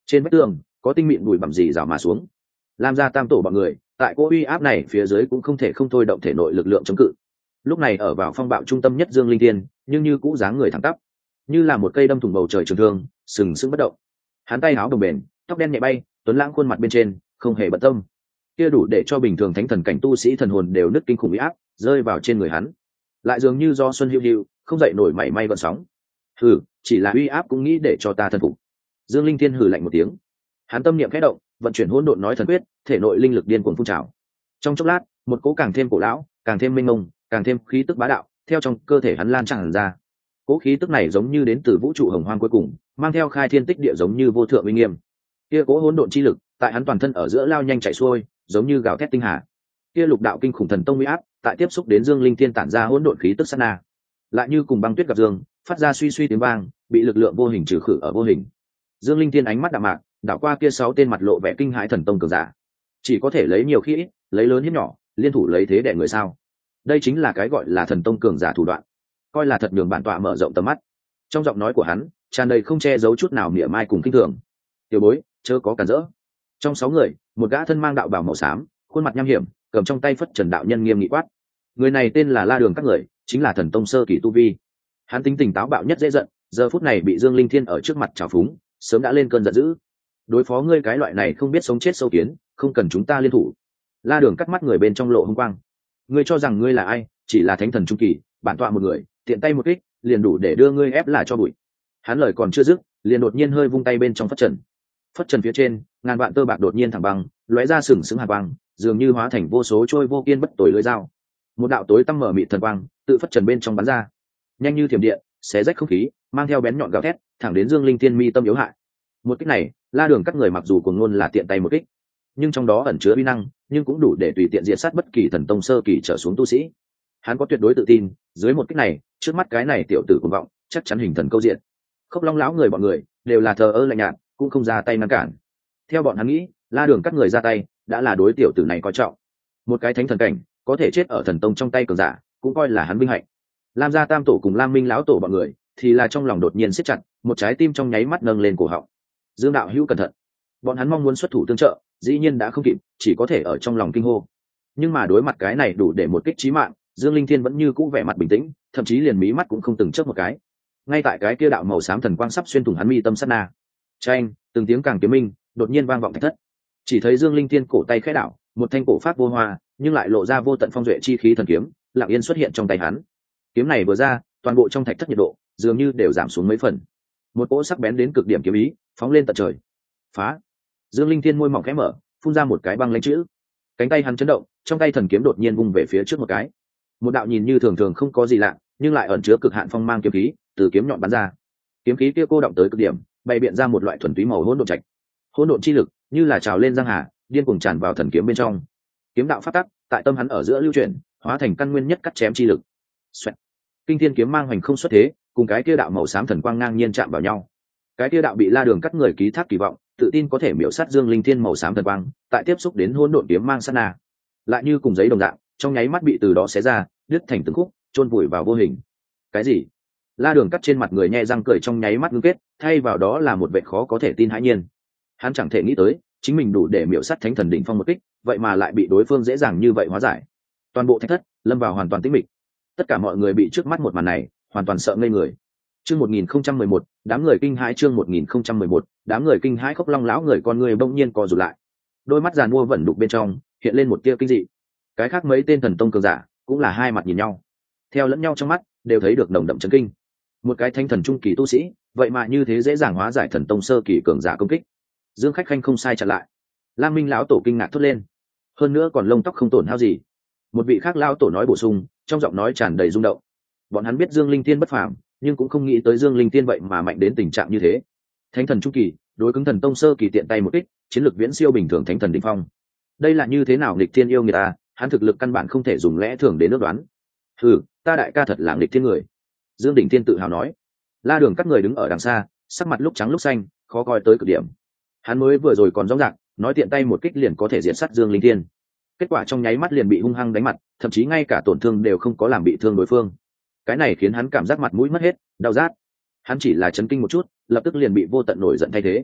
Trên vách tường có tinh mịn bụi bặm dì rào mà xuống. Lam gia tam tổ bọn người tại cỗ uy áp này phía dưới cũng không thể không thôi động thể nội lực lượng chống cự. Lúc này ở vào phong bạo trung tâm nhất Dương Linh Thiên, nhưng như cũ dáng người thẳng tắp, như là một cây đâm thủng bầu trời trường thương, sừng sững bất động. Hắn tay áo đồng bền, tóc đen nhẹ bay, tuấn lãng khuôn mặt bên trên không hề bận tâm, kia đủ để cho bình thường thánh thần cảnh tu sĩ thần hồn đều nứt kinh khủng uy áp rơi vào trên người hắn, lại dường như do xuân hữu hữu không dậy nổi mảy may gợn sóng. Hừ, chỉ là uy áp cũng nghĩ để cho ta thần phục. Dương Linh Thiên hừ lạnh một tiếng, hắn tâm niệm khẽ động, vận chuyển hỗn độn nói thần quyết, thể nội linh lực điên cuồng phun trào. Trong chốc lát, một cỗ càng thêm cổ lão, càng thêm minh mông, càng thêm khí tức bá đạo theo trong cơ thể hắn lan tràn ra. Cỗ khí tức này giống như đến từ vũ trụ hồng hoang cuối cùng, mang theo khai thiên tích địa giống như vô thượng uy nghiêm. Kia cỗ hỗn độn chi lực tại hắn toàn thân ở giữa lao nhanh chạy xuôi, giống như gào thét tinh hà. Kia lục đạo kinh khủng thần tông uy áp tại tiếp xúc đến Dương Linh Thiên tản ra hỗn độn khí tức sát na, lại như cùng băng tuyết gặp dương, phát ra suy suy tiếng vang, bị lực lượng vô hình trừ khử ở vô hình. Dương Linh Thiên ánh mắt đạm mạc, đảo qua kia sáu tên mặt lộ vẻ kinh hãi thần tông cường giả, chỉ có thể lấy nhiều khi ít, lấy lớn hiếp nhỏ, liên thủ lấy thế đè người sao? Đây chính là cái gọi là thần tông cường giả thủ đoạn, coi là thật nhường bản tọa mở rộng tầm mắt. Trong giọng nói của hắn tràn đầy không che giấu chút nào mỉa mai cùng kinh thường. Tiểu bối, chớ có cản rỡ. Trong sáu người, một gã thân mang đạo bào màu xám, khuôn mặt nham hiểm, cầm trong tay phất trần đạo nhân nghiêm nghị quát. Người này tên là La Đường các người, chính là thần tông sơ kỳ tu vi. Hắn tính tình táo bạo nhất dễ giận, giờ phút này bị Dương Linh Thiên ở trước mặt trào phúng, sớm đã lên cơn giận dữ. Đối phó ngươi cái loại này không biết sống chết sâu kiến, không cần chúng ta liên thủ. La Đường cắt mắt người bên trong lộ hung quang. Ngươi cho rằng ngươi là ai? Chỉ là thánh thần trung kỳ, bản tọa một người, tiện tay một kích, liền đủ để đưa ngươi ép lại cho bụi. Hắn lời còn chưa dứt, liền đột nhiên hơi vung tay bên trong phất trần. Phất trần phía trên, ngàn vạn tơ bạc đột nhiên thẳng băng, lóe ra sừng sững hàn băng, dường như hóa thành vô số trôi vô kiên bất tồi lưỡi dao. Một đạo tối tăm mở mịt thần quang, tự phất trần bên trong bắn ra, nhanh như thiểm điện, xé rách không khí, mang theo bén nhọn gào thét, thẳng đến Dương Linh Thiên mi tâm yếu hại. Một kích này, La Đường các người mặc dù cuồng ngôn là tiện tay một kích, nhưng trong đó ẩn chứa uy năng, nhưng cũng đủ để tùy tiện diệt sát bất kỳ thần tông sơ kỳ trở xuống tu sĩ. Hắn có tuyệt đối tự tin, dưới một kích này, trước mắt cái này tiểu tử cuồng vọng, chắc chắn hình thần câu diện. Khốc Long lão người bọn người đều là thờ ơ lạnh nhạt, cũng không ra tay ngăn cản. Theo bọn hắn nghĩ, La Đường các người ra tay, đã là đối tiểu tử này coi trọng. Một cái thánh thần cảnh, có thể chết ở thần tông trong tay cường giả, cũng coi là hắn vinh hạnh. Lam gia tam tổ cùng Lam Minh lão tổ bọn người, thì là trong lòng đột nhiên siết chặt, một trái tim trong nháy mắt nâng lên cổ họng. Dương đạo hữu cẩn thận. Bọn hắn mong muốn xuất thủ tương trợ, dĩ nhiên đã không kịp, chỉ có thể ở trong lòng kinh hô. Nhưng mà đối mặt cái này đủ để một kích chí mạng, Dương Linh Thiên vẫn như cũ vẻ mặt bình tĩnh, thậm chí liền mí mắt cũng không từng chớp một cái. Ngay tại cái kia đạo màu xám thần quang sắp xuyên thủng hắn mi tâm sát na, chanh, từng tiếng càng kiếm minh, đột nhiên vang vọng thạch thất. Chỉ thấy Dương Linh Thiên cổ tay khẽ đảo, một thanh cổ pháp vô hoa, nhưng lại lộ ra vô tận phong duệ chi khí thần kiếm, lặng yên xuất hiện trong tay hắn. Kiếm này vừa ra, toàn bộ trong thạch thất nhiệt độ dường như đều giảm xuống mấy phần. Một cỗ sắc bén đến cực điểm kiếm ý, phóng lên tận trời. Phá! Dương Linh Thiên môi mỏng khẽ mở, phun ra một cái băng lãnh chữ. Cánh tay hắn chấn động, trong tay thần kiếm đột nhiên vung về phía trước một cái. Một đạo nhìn như thường thường không có gì lạ, nhưng lại ẩn chứa cực hạn phong mang kiếm khí, từ kiếm nhọn bắn ra. Kiếm khí kia cô động tới cực điểm, bày biện ra một loại thuần túy màu hỗn độn trạch. Hỗn độn chi lực, như là trào lên giang hà, điên cuồng tràn vào thần kiếm bên trong. Kiếm đạo phát tắc, tại tâm hắn ở giữa lưu chuyển, hóa thành căn nguyên nhất cắt chém chi lực. Xoẹt. Kinh thiên kiếm mang hoành không xuất thế, cùng cái kia đạo màu xám thần quang ngang nhiên chạm vào nhau. Cái kia đạo bị La Đường cắt người ký thác kỳ vọng, tự tin có thể miểu sát Dương Linh Thiên màu xám thần quang, tại tiếp xúc đến hỗn độn kiếm mang sát na, lại như cùng giấy đồng dạng, trong nháy mắt bị từ đó xé ra, đứt thành từng khúc, chôn vùi vào vô hình. Cái gì? La Đường cắt trên mặt người nhe răng cười trong nháy mắt ngưng kết, thay vào đó là một vẻ khó có thể tin hãi nhiên. Hắn chẳng thể nghĩ tới, chính mình đủ để miểu sát thánh thần đỉnh phong một kích, vậy mà lại bị đối phương dễ dàng như vậy hóa giải. Toàn bộ thạch thất lâm vào hoàn toàn tĩnh mịch. Tất cả mọi người bị trước mắt một màn này hoàn toàn sợ ngây người. Chương một nghìn không trăm mười một, đám người kinh hãi. Chương một nghìn không trăm mười một, đám người kinh hãi. Khốc Long lão người con người bỗng nhiên co rụt lại, đôi mắt giàn mua vẩn đục bên trong hiện lên một tia kinh dị. Cái khác mấy tên thần tông cường giả cũng là hai mặt nhìn nhau, theo lẫn nhau trong mắt đều thấy được nồng đậm chấn kinh. Một cái thánh thần trung kỳ tu sĩ, vậy mà như thế dễ dàng hóa giải thần tông sơ kỳ cường giả công kích. Dương Khách Khanh không sai chặn lại. Lam Minh lão tổ kinh ngạc thốt lên, hơn nữa còn lông tóc không tổn hao gì. Một vị khác lão tổ nói bổ sung, trong giọng nói tràn đầy rung động. Bọn hắn biết Dương Linh Thiên bất phàm, nhưng cũng không nghĩ tới Dương Linh Thiên vậy mà mạnh đến tình trạng như thế. Thánh thần trung kỳ, đối cứng thần tông sơ kỳ tiện tay một kích, chiến lược viễn siêu bình thường thánh thần đỉnh phong. Đây là như thế nào nghịch thiên yêu người ta, hắn thực lực căn bản không thể dùng lẽ thường đến ước đoán. Hừ, ta đại ca thật là nghịch thiên người. Dương Đỉnh Thiên tự hào nói. La Đường các người đứng ở đằng xa, sắc mặt lúc trắng lúc xanh, khó coi tới cực điểm. Hắn mới vừa rồi còn rõ ràng nói tiện tay một kích liền có thể diệt sát Dương Linh Thiên, kết quả trong nháy mắt liền bị hung hăng đánh mặt, thậm chí ngay cả tổn thương đều không có làm bị thương đối phương. Cái này khiến hắn cảm giác mặt mũi mất hết, đau rát. Hắn chỉ là chấn kinh một chút, lập tức liền bị vô tận nổi giận thay thế.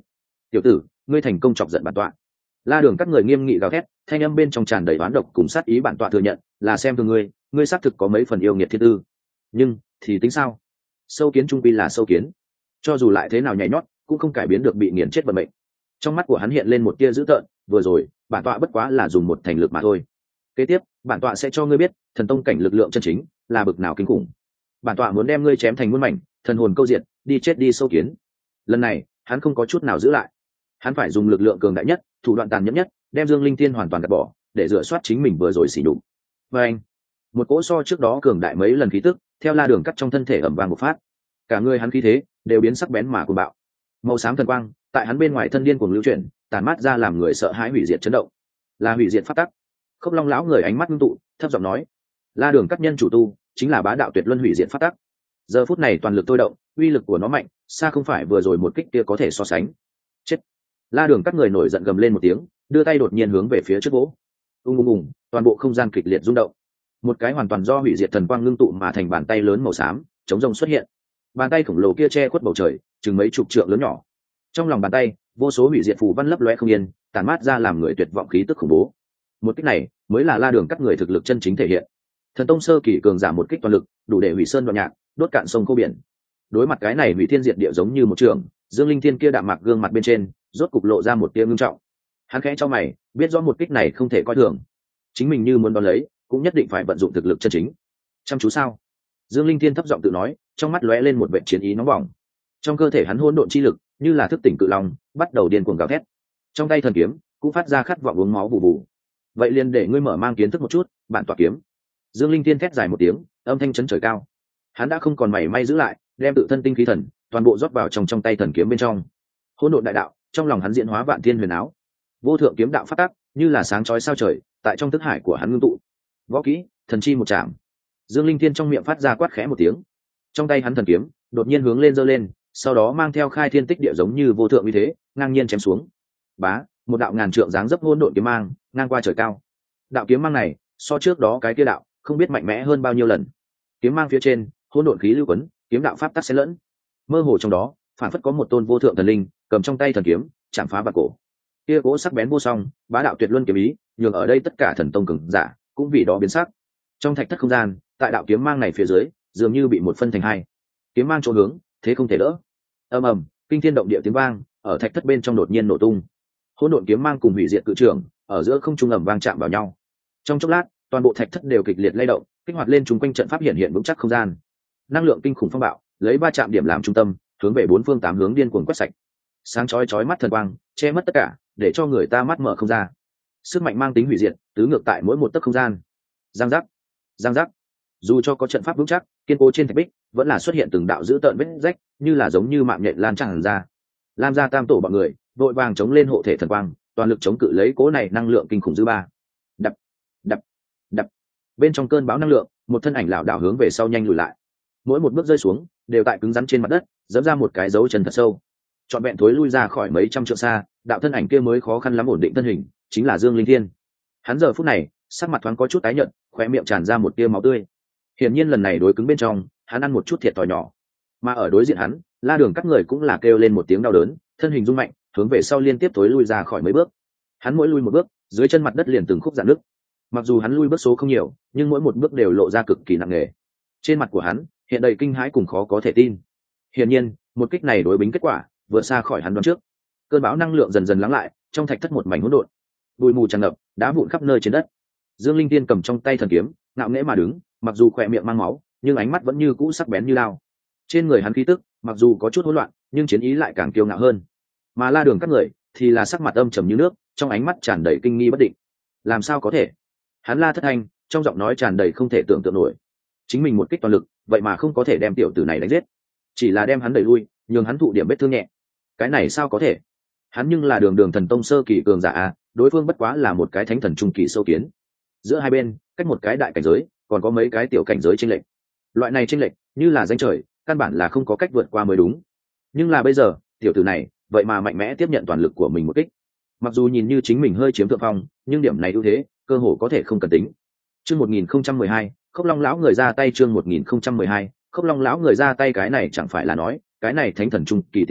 tiểu tử, ngươi thành công chọc giận bản tọa. La Đường các người nghiêm nghị gào thét, thanh âm bên trong tràn đầy oán độc cùng sát ý. Bản tọa thừa nhận là xem thường ngươi, ngươi xác thực có mấy phần yêu nghiệt thiên tư, nhưng thì tính sao? Sâu kiến trung quy là sâu kiến, cho dù lại thế nào nhảy nhót cũng không cải biến được bị nghiền chết vận mệnh. Trong mắt của hắn hiện lên một tia dữ tợn, vừa rồi bản tọa bất quá là dùng một thành lực mà thôi, kế tiếp bản tọa sẽ cho ngươi biết thần tông cảnh lực lượng chân chính là bực nào kinh khủng. Bản tọa muốn đem ngươi chém thành muôn mảnh, thần hồn câu diệt, đi chết đi sâu kiến. Lần này hắn không có chút nào giữ lại, hắn phải dùng lực lượng cường đại nhất, thủ đoạn tàn nhẫn nhất, đem Dương Linh Tiên hoàn toàn gạt bỏ, để rửa soát chính mình vừa rồi xỉ nhục. Và anh, một cỗ so trước đó cường đại mấy lần khí tức theo La Đường cắt trong thân thể ẩm vang một phát, cả người hắn khí thế đều biến sắc bén mà cuồng bạo. Màu xám thần quang tại hắn bên ngoài thân điên cuồng lưu chuyển, tàn mát ra làm người sợ hãi hủy diệt chấn động, là hủy diệt pháp tắc. Khốc Long lão người ánh mắt ngưng tụ, thấp giọng nói: La Đường cắt nhân chủ tu chính là bá đạo tuyệt luân hủy diệt pháp tắc, giờ phút này toàn lực tôi động, uy lực của nó mạnh xa không phải vừa rồi một kích kia có thể so sánh. Chết! La Đường cắt người nổi giận gầm lên một tiếng, đưa tay đột nhiên hướng về phía trước vỗ. Ung ung ung, toàn bộ không gian kịch liệt rung động. Một cái hoàn toàn do hủy diệt thần quang ngưng tụ mà thành bàn tay lớn màu xám, chống rông xuất hiện. Bàn tay khổng lồ kia che khuất bầu trời, chừng mấy chục trượng lớn nhỏ. Trong lòng bàn tay, vô số hủy diệt phù văn lấp loé không yên, tàn mát ra làm người tuyệt vọng khí tức khủng bố. Một kích này, mới là La Đường cắt người thực lực chân chính thể hiện. Thần tông sơ kỳ cường giả một kích toàn lực, đủ để hủy sơn đoạn nhạc, đốt cạn sông khô biển. Đối mặt cái này hủy thiên diệt địa giống như một trường, Dương Linh Thiên kia đạm mạc gương mặt bên trên, rốt cục lộ ra một tia ngưng trọng. Hắn khẽ cho mày, biết rõ một kích này không thể coi thường, chính mình như muốn đón lấy cũng nhất định phải vận dụng thực lực chân chính. Chăm chú sao? Dương Linh Thiên thấp giọng tự nói, trong mắt lóe lên một vẻ chiến ý nóng bỏng. Trong cơ thể hắn hỗn độn chi lực như là thức tỉnh cự long, bắt đầu điên cuồng gào thét. Trong tay thần kiếm cũng phát ra khát vọng uống máu bù bù. Vậy liền để ngươi mở mang kiến thức một chút, bản tọa kiếm. Dương Linh Thiên thét dài một tiếng, âm thanh chấn trời cao. Hắn đã không còn mảy may giữ lại, đem tự thân tinh khí thần toàn bộ rót vào trong trong tay thần kiếm bên trong. Hỗn độn đại đạo trong lòng hắn diễn hóa vạn thiên huyền áo, vô thượng kiếm đạo phát tác như là sáng chói sao trời, tại trong thức hải của hắn ngưng tụ. Võ kỹ thần chi một chạm. Dương Linh Thiên trong miệng phát ra quát khẽ một tiếng, trong tay hắn thần kiếm đột nhiên hướng lên giơ lên, sau đó mang theo khai thiên tích địa giống như vô thượng như thế, ngang nhiên chém xuống. Bá, một đạo ngàn trượng dáng dấp hỗn độn kiếm mang ngang qua trời cao. Đạo kiếm mang này so trước đó cái kia đạo không biết mạnh mẽ hơn bao nhiêu lần. Kiếm mang phía trên hỗn độn khí lưu quấn, kiếm đạo pháp tắc xen lẫn, mơ hồ trong đó phản phất có một tôn vô thượng thần linh cầm trong tay thần kiếm chạm phá bạc cổ. Kia cố sắc bén vô song, bá đạo tuyệt luân kiếm ý, nhường ở đây tất cả thần tông cường giả cũng vì đó biến sắc. Trong thạch thất không gian, tại đạo kiếm mang này phía dưới, dường như bị một phân thành hai. Kiếm mang chỗ hướng, thế không thể đỡ. Ầm ầm, kinh thiên động địa tiếng vang, ở thạch thất bên trong đột nhiên nổ tung. Hỗn độn kiếm mang cùng hủy diệt cự trường, ở giữa không trung ầm vang chạm vào nhau. Trong chốc lát, toàn bộ thạch thất đều kịch liệt lay động, kích hoạt lên chúng quanh trận pháp hiện hiện vững chắc không gian. Năng lượng kinh khủng phong bạo, lấy ba chạm điểm làm trung tâm, hướng về bốn phương tám hướng điên cuồng quét sạch. Sáng chói chói mắt thần quang, che mất tất cả, để cho người ta mắt mở không ra. Sức mạnh mang tính hủy diệt, tứ ngược tại mỗi một tấc không gian. Giang giác, giang giác. Dù cho có trận pháp vững chắc, kiên cố trên thạch bích, vẫn là xuất hiện từng đạo dữ tợn vết rách, như là giống như mạng nhện lan tràn ra. Lam gia tam tổ bọn người, vội vàng chống lên hộ thể thần quang, toàn lực chống cự lấy cố này năng lượng kinh khủng dư ba. Đập, đập, đập. Bên trong cơn bão năng lượng, một thân ảnh lảo đảo hướng về sau nhanh lùi lại. Mỗi một bước rơi xuống, đều tại cứng rắn trên mặt đất, dẫm ra một cái dấu chân thật sâu. Trọn vẹn thối lui ra khỏi mấy trăm trượng xa, đạo thân ảnh kia mới khó khăn lắm ổn định thân hình, chính là Dương Linh Thiên. Hắn giờ phút này, sắc mặt thoáng có chút tái nhợt, khóe miệng tràn ra một tia máu tươi. Hiển nhiên lần này đối cứng bên trong, hắn ăn một chút thiệt thòi nhỏ. Mà ở đối diện hắn, La Đường các người cũng là kêu lên một tiếng đau đớn, thân hình rung mạnh, hướng về sau liên tiếp thối lui ra khỏi mấy bước. Hắn mỗi lui một bước, dưới chân mặt đất liền từng khúc rạn nứt. Mặc dù hắn lui bước số không nhiều, nhưng mỗi một bước đều lộ ra cực kỳ nặng nề. Trên mặt của hắn hiện đầy kinh hãi cùng khó có thể tin. Hiển nhiên, một kích này đối bính kết quả vượt xa khỏi hắn đoán trước. Cơn bão năng lượng dần dần lắng lại, trong thạch thất một mảnh hỗn độn, bụi mù tràn ngập, đá vụn khắp nơi trên đất. Dương Linh Tiên cầm trong tay thần kiếm, ngạo nghễ mà đứng, mặc dù khỏe miệng mang máu, nhưng ánh mắt vẫn như cũ sắc bén như lao. Trên người hắn khí tức, mặc dù có chút hỗn loạn, nhưng chiến ý lại càng kiêu ngạo hơn. Mà La Đường các người thì là sắc mặt âm trầm như nước, trong ánh mắt tràn đầy kinh nghi bất định. Làm sao có thể? Hắn la thất thanh, trong giọng nói tràn đầy không thể tưởng tượng nổi. Chính mình một kích toàn lực, vậy mà không có thể đem tiểu tử này đánh giết, chỉ là đem hắn đẩy lui, nhường hắn thụ điểm vết thương nhẹ. Cái này sao có thể? Hắn nhưng là đường đường thần tông sơ kỳ cường giả à, đối phương bất quá là một cái thánh thần trung kỳ sâu kiến. Giữa hai bên, cách một cái đại cảnh giới, còn có mấy cái tiểu cảnh giới chênh lệch. Loại này chênh lệch, như là danh trời, căn bản là không có cách vượt qua mới đúng. Nhưng là bây giờ, tiểu tử này, vậy mà mạnh mẽ tiếp nhận toàn lực của mình một kích. Mặc dù nhìn như chính mình hơi chiếm thượng phong, nhưng điểm này ưu thế, cơ hồ có thể không cần tính. Chương một nghìn không trăm mười hai, Khốc Long lão người ra tay. Chương một nghìn không trăm mười hai, Khốc Long lão người ra tay. Cái này chẳng phải là nói, cái này thánh thần trung kỳ tiểu tử,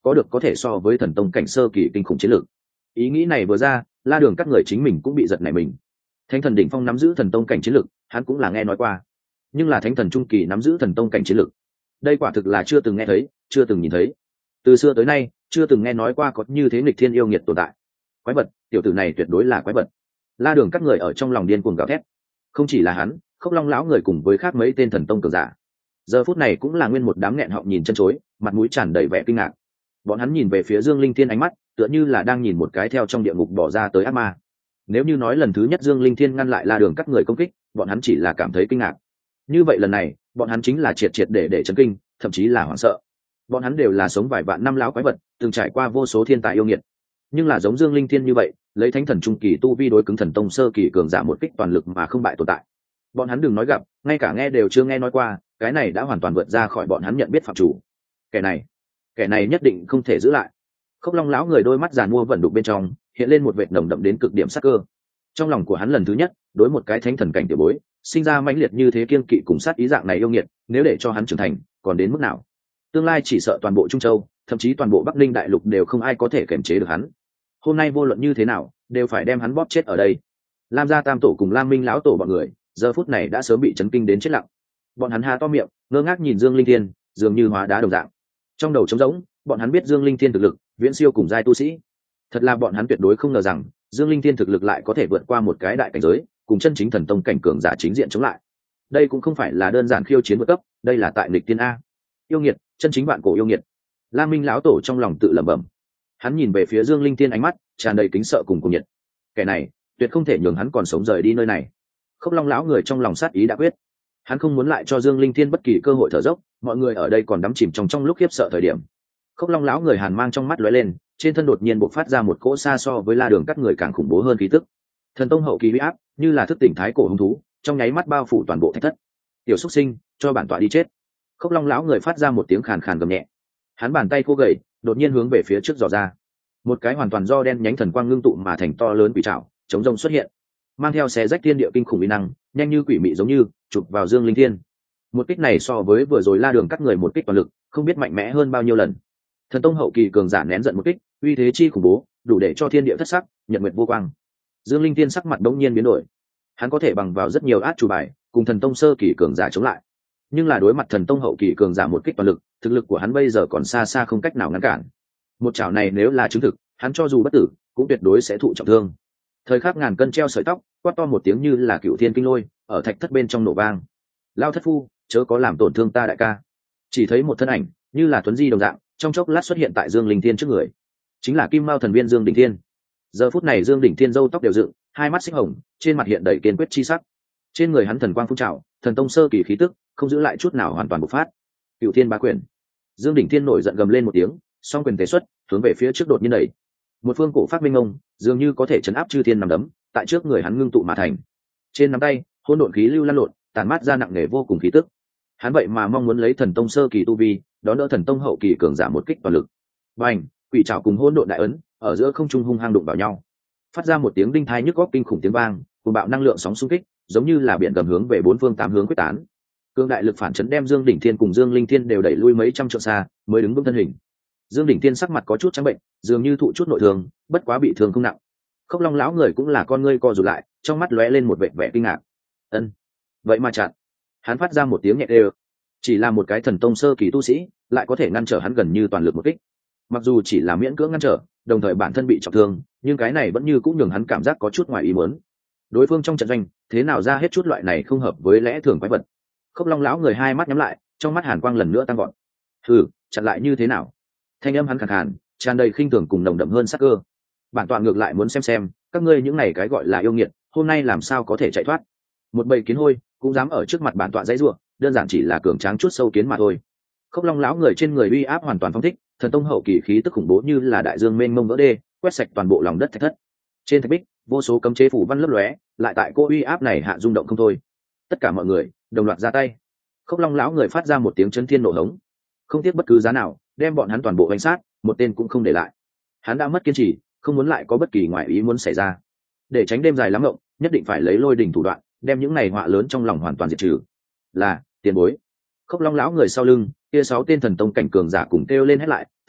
có được có thể so với thần tông cảnh sơ kỳ kinh khủng chiến lược. Ý nghĩ này vừa ra, La Đường các người chính mình cũng bị giật nảy mình. Thánh thần đỉnh phong nắm giữ thần tông cảnh chiến lược, hắn cũng là nghe nói qua, nhưng là thánh thần trung kỳ nắm giữ thần tông cảnh chiến lược, đây quả thực là chưa từng nghe thấy, chưa từng nhìn thấy. Từ xưa tới nay chưa từng nghe nói qua có như thế nghịch thiên yêu nghiệt tồn tại. Quái vật, tiểu tử này tuyệt đối là quái vật. La Đường các người ở trong lòng điên cuồng gào thét. Không chỉ là hắn, Khốc Long lão người cùng với khác mấy tên thần tông cường giả, giờ phút này cũng là nguyên một đám nghẹn họng nhìn chân chối, mặt mũi tràn đầy vẻ kinh ngạc. Bọn hắn nhìn về phía Dương Linh Thiên ánh mắt tựa như là đang nhìn một cái theo trong địa ngục bỏ ra tới ác ma. Nếu như nói lần thứ nhất Dương Linh Thiên ngăn lại La Đường các người công kích, bọn hắn chỉ là cảm thấy kinh ngạc. Như vậy lần này, bọn hắn chính là triệt triệt để để chấn kinh, thậm chí là hoảng sợ. Bọn hắn đều là sống vài vạn năm lão quái vật, từng trải qua vô số thiên tài yêu nghiệt, nhưng là giống Dương Linh Thiên như vậy, lấy thánh thần trung kỳ tu vi đối cứng thần tông sơ kỳ cường giả một kích toàn lực mà không bại tồn tại, bọn hắn đừng nói gặp, ngay cả nghe đều chưa nghe nói qua. Cái này đã hoàn toàn vượt ra khỏi bọn hắn nhận biết phạm chủ. Kẻ này, kẻ này nhất định không thể giữ lại. Khốc Long lão người đôi mắt giàn mua vẩn đục bên trong hiện lên một vệt nồng đậm đến cực điểm sắc cơ. Trong lòng của hắn lần thứ nhất đối một cái thánh thần cảnh tiểu bối sinh ra mãnh liệt như thế kiên kỵ cùng sát ý dạng này yêu nghiệt, nếu để cho hắn trưởng thành, còn đến mức nào? Tương lai chỉ sợ toàn bộ Trung Châu, thậm chí toàn bộ Bắc Ninh đại lục đều không ai có thể kiềm chế được hắn. Hôm nay vô luận như thế nào, đều phải đem hắn bóp chết ở đây. Lam gia tam tổ cùng Lam Minh lão tổ bọn người, giờ phút này đã sớm bị chấn kinh đến chết lặng. Bọn hắn há to miệng, ngơ ngác nhìn Dương Linh Thiên, dường như hóa đá đồng dạng. Trong đầu trống rỗng, bọn hắn biết Dương Linh Thiên thực lực viễn siêu cùng giai tu sĩ. Thật là bọn hắn tuyệt đối không ngờ rằng Dương Linh Thiên thực lực lại có thể vượt qua một cái đại cảnh giới, cùng chân chính thần tông cảnh cường giả chính diện chống lại. Đây cũng không phải là đơn giản khiêu chiến vượt cấp, đây là tại nghịch tiên a. Yêu nghiệt, chân chính vạn cổ yêu nghiệt. Lam Minh lão tổ trong lòng tự lẩm bẩm. Hắn nhìn về phía Dương Linh Thiên ánh mắt tràn đầy kính sợ cùng cuồng nhiệt. Kẻ này, tuyệt không thể nhường hắn còn sống rời đi nơi này. Khốc Long lão người trong lòng sát ý đã quyết. Hắn không muốn lại cho Dương Linh Thiên bất kỳ cơ hội thở dốc, mọi người ở đây còn đắm chìm trong trong lúc khiếp sợ thời điểm. Khốc Long lão người hàn mang trong mắt lóe lên, trên thân đột nhiên bộc phát ra một cỗ xa so với La Đường các người càng khủng bố hơn khí tức. Thần tông hậu kỳ uy áp, như là thức tỉnh thái cổ hung thú, trong nháy mắt bao phủ toàn bộ thạch thất. Tiểu xuất sinh, cho bản tọa đi chết. Khốc Long lão người phát ra một tiếng khàn khàn gầm nhẹ. Hắn bàn tay khô gầy, đột nhiên hướng về phía trước dò ra. Một cái hoàn toàn do đen nhánh thần quang ngưng tụ mà thành to lớn quỷ trảo, chống rông xuất hiện, mang theo xé rách thiên địa kinh khủng uy năng, nhanh như quỷ mị giống như chụp vào Dương Linh Thiên. Một kích này so với vừa rồi La Đường các người một kích toàn lực, không biết mạnh mẽ hơn bao nhiêu lần. Thần tông hậu kỳ cường giả nén giận một kích, uy thế chi khủng bố, đủ để cho thiên địa thất sắc, nhật nguyệt vô quang. Dương Linh Thiên sắc mặt đống nhiên biến đổi. Hắn có thể bằng vào rất nhiều át chủ bài, cùng thần tông sơ kỳ cường giả chống lại, nhưng là đối mặt thần tông hậu kỳ cường giả một kích toàn lực, thực lực của hắn bây giờ còn xa xa không cách nào ngăn cản. Một chảo này nếu là chứng thực, hắn cho dù bất tử, cũng tuyệt đối sẽ thụ trọng thương. Thời khắc ngàn cân treo sợi tóc, quát to một tiếng như là cựu thiên kinh lôi, ở thạch thất bên trong nổ vang. Lao thất phu, chớ có làm tổn thương ta đại ca. Chỉ thấy một thân ảnh như là tuấn di đồng dạng, trong chốc lát xuất hiện tại Dương Linh Thiên trước người, chính là Kim Mao thần viên Dương Đỉnh Thiên. Giờ phút này Dương Đỉnh Thiên râu tóc đều dựng, hai mắt xích hồng, trên mặt hiện đầy kiên quyết chi sắc. Trên người hắn thần quang phun trào, thần tông sơ kỳ khí tức không giữ lại chút nào hoàn toàn bộc phát. Cựu Thiên Bá Quyền. Dương Đỉnh Thiên nổi giận gầm lên một tiếng, song quyền tế xuất, hướng về phía trước đột nhiên đẩy. Một phương cổ phát minh ngông, dường như có thể chấn áp chư thiên nằm đấm, tại trước người hắn ngưng tụ mà thành. Trên nắm tay, hỗn độn khí lưu lan lộn, tàn mát ra nặng nề vô cùng khí tức. Hắn vậy mà mong muốn lấy thần tông sơ kỳ tu vi, đón đỡ thần tông hậu kỳ cường giả một kích toàn lực. Bành, quỷ trảo cùng hỗn độn đại ấn, ở giữa không trung hung hăng đụng vào nhau, phát ra một tiếng đinh thai nhức óc kinh khủng tiếng vang, cùng bạo năng lượng sóng xung kích, giống như là biển gầm hướng về bốn phương tám hướng quyết tán. Cương đại lực phản chấn đem Dương Đỉnh Thiên cùng Dương Linh Thiên đều đẩy lui mấy trăm trượng xa, mới đứng vững thân hình. Dương Đỉnh Thiên sắc mặt có chút trắng bệnh, dường như thụ chút nội thương, bất quá bị thương không nặng. Khốc Long lão người cũng là con ngươi co rụt lại, trong mắt lóe lên một vẻ vẻ kinh ngạc. Ân, vậy mà chặn. Hắn phát ra một tiếng nhẹ đều. Chỉ là một cái thần tông sơ kỳ tu sĩ, lại có thể ngăn trở hắn gần như toàn lực một kích. Mặc dù chỉ là miễn cưỡng ngăn trở, đồng thời bản thân bị trọng thương, nhưng cái này vẫn như cũng nhường hắn cảm giác có chút ngoài ý muốn. Đối phương trong trận doanh, thế nào ra hết chút loại này không hợp với lẽ thường quái vật. Khốc Long lão người hai mắt nhắm lại, trong mắt hàn quang lần nữa tăng gọn. Hừ, chặn lại như thế nào? Thanh âm hắn khàn khàn, tràn đầy khinh thường cùng nồng đậm hơn sắc cơ. Bản tọa ngược lại muốn xem xem, các ngươi những này cái gọi là yêu nghiệt, hôm nay làm sao có thể chạy thoát? Một bầy kiến hôi cũng dám ở trước mặt bản tọa dãy rủa, đơn giản chỉ là cường tráng chút sâu kiến mà thôi. Khốc Long lão người trên người uy áp hoàn toàn phong thích, thần tông hậu kỳ khí tức khủng bố như là đại dương mênh mông vỡ đê, quét sạch toàn bộ lòng đất thạch thất. Trên thạch bích, vô số cấm chế phủ văn lấp lóe, lại tại cô uy áp này hạ rung động không thôi. Tất cả mọi người đồng loạt ra tay. Khốc Long lão người phát ra một tiếng chấn thiên nổ hống, không tiếc bất cứ giá nào, đem bọn hắn toàn bộ đánh sát, một tên cũng không để lại. Hắn đã mất kiên trì, không muốn lại có bất kỳ ngoại ý muốn xảy ra. Để tránh đêm dài lắm ngộng, nhất định phải lấy lôi đỉnh thủ đoạn, đem những này họa lớn trong lòng hoàn toàn diệt trừ. Là tiền bối. Khốc Long lão người sau lưng, kia sáu tên thần tông cảnh cường giả cùng kêu lên hết lại,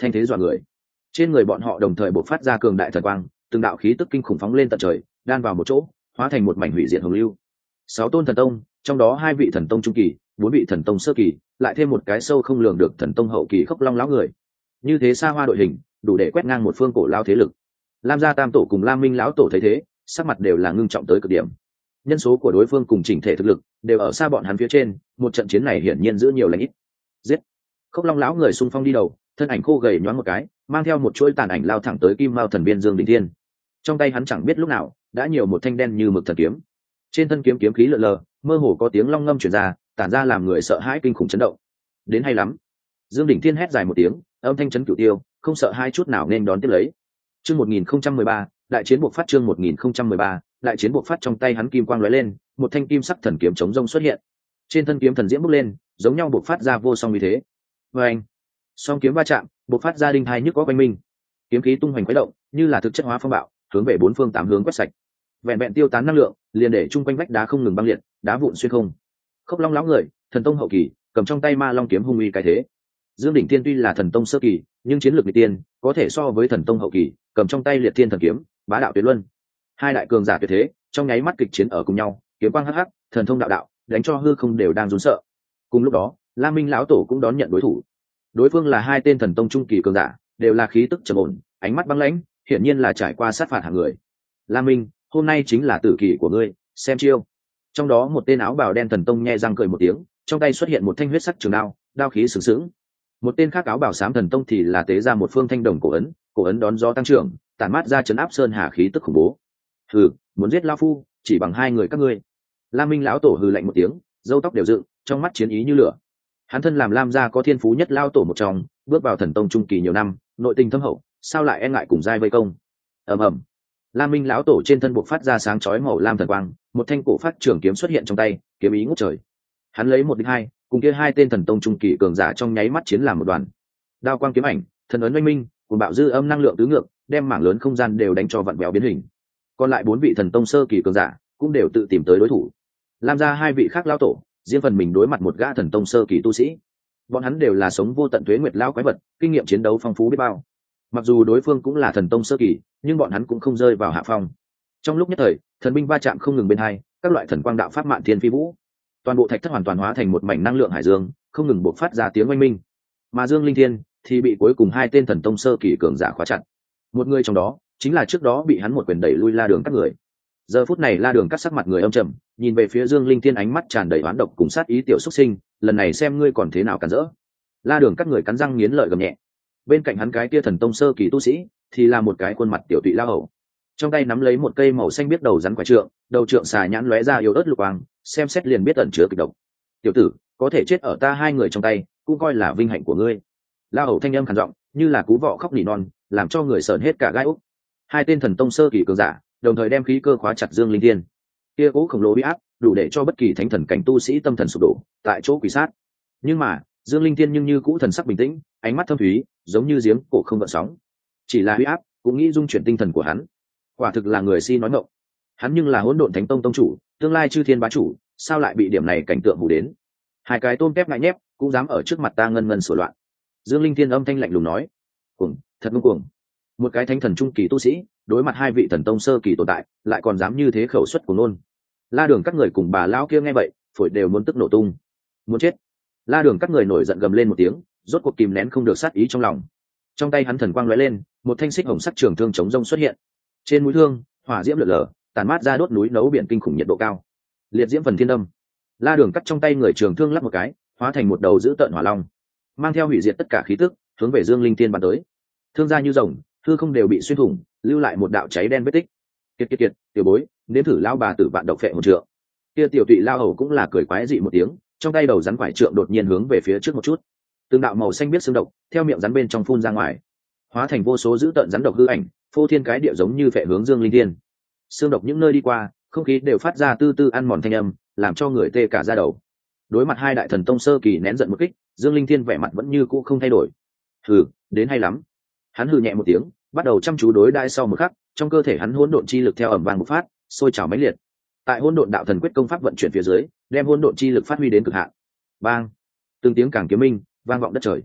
thanh thế dọa người. Trên người bọn họ đồng thời bộc phát ra cường đại thần quang, từng đạo khí tức kinh khủng phóng lên tận trời, đan vào một chỗ, hóa thành một mảnh hủy diệt hồng lưu. Sáu tôn thần tông, trong đó hai vị thần tông trung kỳ, bốn vị thần tông sơ kỳ, lại thêm một cái sâu không lường được thần tông hậu kỳ Khốc Long lão người. Như thế xa hoa đội hình, đủ để quét ngang một phương cổ lao thế lực. Lam gia tam tổ cùng Lam Minh lão tổ thấy thế, sắc mặt đều là ngưng trọng tới cực điểm. Nhân số của đối phương cùng chỉnh thể thực lực đều ở xa bọn hắn phía trên, một trận chiến này hiển nhiên giữ nhiều lành ít. Giết! Khốc Long lão người xung phong đi đầu, thân ảnh khô gầy nhoáng một cái, mang theo một chuỗi tàn ảnh lao thẳng tới Kim Mao thần viên Dương Đình Thiên. Trong tay hắn chẳng biết lúc nào đã nhiều một thanh đen như mực thần kiếm. Trên thân kiếm kiếm khí lượn lờ, mơ hồ có tiếng long ngâm truyền ra, tản ra làm người sợ hãi kinh khủng chấn động. Đến hay lắm! Dương Đình Thiên hét dài một tiếng, âm thanh chấn cửu tiêu, không sợ hai chút nào nên đón tiếp lấy. Chương một nghìn không trăm mười ba, đại chiến buộc phát chương một nghìn không trăm mười ba, đại chiến buộc phát trong tay hắn kim quang lóe lên, một thanh kim sắc thần kiếm chống rông xuất hiện. Trên thân kiếm thần diễm bốc lên, giống nhau buộc phát ra vô song uy thế. Oeng! Song kiếm va chạm, buộc phát ra đinh hai nhức có quanh minh. Kiếm khí tung hoành khuấy động, như là thực chất hóa phong bạo, hướng về bốn phương tám hướng quét sạch. Vẹn vẹn tiêu tán năng lượng, liền để chung quanh vách đá không ngừng băng liệt, đá vụn xuyên không. Khốc Long lão người, thần tông hậu kỳ, cầm trong tay ma long kiếm hung uy cái thế. Dương Đỉnh Thiên tuy là thần tông sơ kỳ, nhưng chiến lược nghịch tiên, có thể so với thần tông hậu kỳ, cầm trong tay liệt thiên thần kiếm, bá đạo tuyệt luân. Hai đại cường giả tuyệt thế, trong nháy mắt kịch chiến ở cùng nhau, kiếm quang hắc hắc, thần thông đạo đạo, đánh cho hư không đều đang run sợ. Cùng lúc đó, Lam Minh lão tổ cũng đón nhận đối thủ. Đối phương là hai tên thần tông trung kỳ cường giả, đều là khí tức trầm ổn, ánh mắt băng lãnh, hiển nhiên là trải qua sát phạt hàng người. Lam Minh, hôm nay chính là tử kỳ của ngươi, xem chiêu. Trong đó một tên áo bào đen thần tông nhe răng cười một tiếng, trong tay xuất hiện một thanh huyết sắc trường đao, đao khí sừng sững. Một tên khác áo bào xám thần tông thì là tế ra một phương thanh đồng cổ ấn, cổ ấn đón gió tăng trưởng, tản mát ra chấn áp sơn hà khí tức khủng bố. Hừ, muốn giết lão phu, chỉ bằng hai người các ngươi. Lam Minh lão tổ hừ lạnh một tiếng, râu tóc đều dựng, trong mắt chiến ý như lửa. Hắn thân làm Lam gia có thiên phú nhất lao tổ một trong, bước vào thần tông trung kỳ nhiều năm, nội tình thâm hậu, sao lại e ngại cùng giai vây công. Ầm ầm. Lam Minh lão tổ trên thân buộc phát ra sáng chói màu lam thần quang, một thanh cổ phát trường kiếm xuất hiện trong tay, kiếm ý ngút trời. Hắn lấy một địch hai, cùng kia hai tên thần tông trung kỳ cường giả trong nháy mắt chiến làm một đoàn. Đao quang kiếm ảnh, thần ấn oanh minh, cùng bạo dư âm năng lượng tứ ngược, đem mảng lớn không gian đều đánh cho vặn vẹo biến hình. Còn lại bốn vị thần tông sơ kỳ cường giả cũng đều tự tìm tới đối thủ. Lam gia hai vị khác lão tổ, riêng phần mình đối mặt một gã thần tông sơ kỳ tu sĩ. Bọn hắn đều là sống vô tận tuế nguyệt lão quái vật, kinh nghiệm chiến đấu phong phú biết bao. Mặc dù đối phương cũng là thần tông sơ kỳ, nhưng bọn hắn cũng không rơi vào hạ phong. Trong lúc nhất thời, thần binh va chạm không ngừng bên hai, các loại thần quang đạo pháp mạn thiên phi vũ. Toàn bộ thạch thất hoàn toàn hóa thành một mảnh năng lượng hải dương, không ngừng bộc phát ra tiếng oanh minh. Mà Dương Linh Thiên thì bị cuối cùng hai tên thần tông sơ kỳ cường giả khóa chặt. Một người trong đó chính là trước đó bị hắn một quyền đẩy lui La Đường các người. Giờ phút này La Đường cắt sắc mặt người âm trầm, nhìn về phía Dương Linh Thiên ánh mắt tràn đầy oán độc cùng sát ý tiểu xuất sinh, lần này xem ngươi còn thế nào cản rỡ. La Đường các người cắn răng nghiến lợi gầm nhẹ. Bên cạnh hắn cái kia thần tông sơ kỳ tu sĩ thì là một cái khuôn mặt tiểu tụy la hầu, trong tay nắm lấy một cây màu xanh biết đầu rắn quả trượng, đầu trượng xà nhãn lóe ra yếu ớt lục quang, xem xét liền biết ẩn chứa kịch độc. Tiểu tử, có thể chết ở ta hai người trong tay, cũng coi là vinh hạnh của ngươi. La hầu thanh âm khàn giọng, như là cú vọ khóc nỉ non, làm cho người sởn hết cả gai ốc. Hai tên thần tông sơ kỳ cường giả đồng thời đem khí cơ khóa chặt Dương Linh Thiên. Kia cố khổng lồ uy áp đủ để cho bất kỳ thánh thần cảnh tu sĩ tâm thần sụp đổ, tại chỗ quỷ sát. Nhưng mà Dương Linh Thiên nhưng như cũ thần sắc bình tĩnh, ánh mắt thâm thúy, giống như giếng cổ không gợn sóng. Chỉ là uy áp cũng nghĩ dung chuyển tinh thần của hắn. Quả thực là người si nói ngọng. Hắn nhưng là hỗn độn thánh tông tông chủ, tương lai chư thiên bá chủ, sao lại bị điểm này cảnh tượng hù đến? Hai cái tôm tép ngại nhép cũng dám ở trước mặt ta ngân ngân sửa loạn. Dương Linh Thiên âm thanh lạnh lùng nói, cuồng, thật ngông cuồng. Một cái thánh thần trung kỳ tu sĩ đối mặt hai vị thần tông sơ kỳ tồn tại, lại còn dám như thế khẩu suất của nôn. La Đường các người cùng bà lão kia nghe vậy, phổi đều muốn tức nổ tung. Muốn chết. La Đường các người nổi giận gầm lên một tiếng, rốt cuộc kìm nén không được sát ý trong lòng. Trong tay hắn thần quang lóe lên, một thanh xích hồng sắc trường thương chống rông xuất hiện. Trên mũi thương, hỏa diễm lượn lờ, tàn mát ra đốt núi nấu biển kinh khủng nhiệt độ cao. Liệt diễm phần thiên đâm. La Đường cắt trong tay người trường thương lắp một cái, hóa thành một đầu dữ tợn hỏa long, mang theo hủy diệt tất cả khí tức, hướng về Dương Linh Thiên bắn tới. Thương ra như rồng, hư không đều bị xuyên thủng, lưu lại một đạo cháy đen vết tích. Kiệt kiệt kiệt, tiểu bối, nếm thử lao bà tử vạn độc phệ một trượng. Kia tiểu tụy lao hầu cũng là cười quái dị một tiếng, trong tay đầu rắn quải trượng đột nhiên hướng về phía trước một chút. Từng đạo màu xanh biết xương độc theo miệng rắn bên trong phun ra ngoài, hóa thành vô số dữ tợn rắn độc hư ảnh, phô thiên cái địa giống như phệ hướng Dương Linh Thiên. Xương độc những nơi đi qua, không khí đều phát ra tư tư ăn mòn thanh âm, làm cho người tê cả da đầu. Đối mặt hai đại thần tông sơ kỳ nén giận một kích, Dương Linh Thiên vẻ mặt vẫn như cũ không thay đổi. Hừ, đến hay lắm. Hắn hừ nhẹ một tiếng, bắt đầu chăm chú đối đãi. Sau một khắc, trong cơ thể hắn hỗn độn chi lực theo ầm vang bộc phát, sôi trào mãnh liệt. Tại hỗn độn đạo thần quyết công pháp vận chuyển phía dưới, đem hỗn độn chi lực phát huy đến cực hạn. Bang! Từng tiếng càng kiếm minh vang vọng đất trời.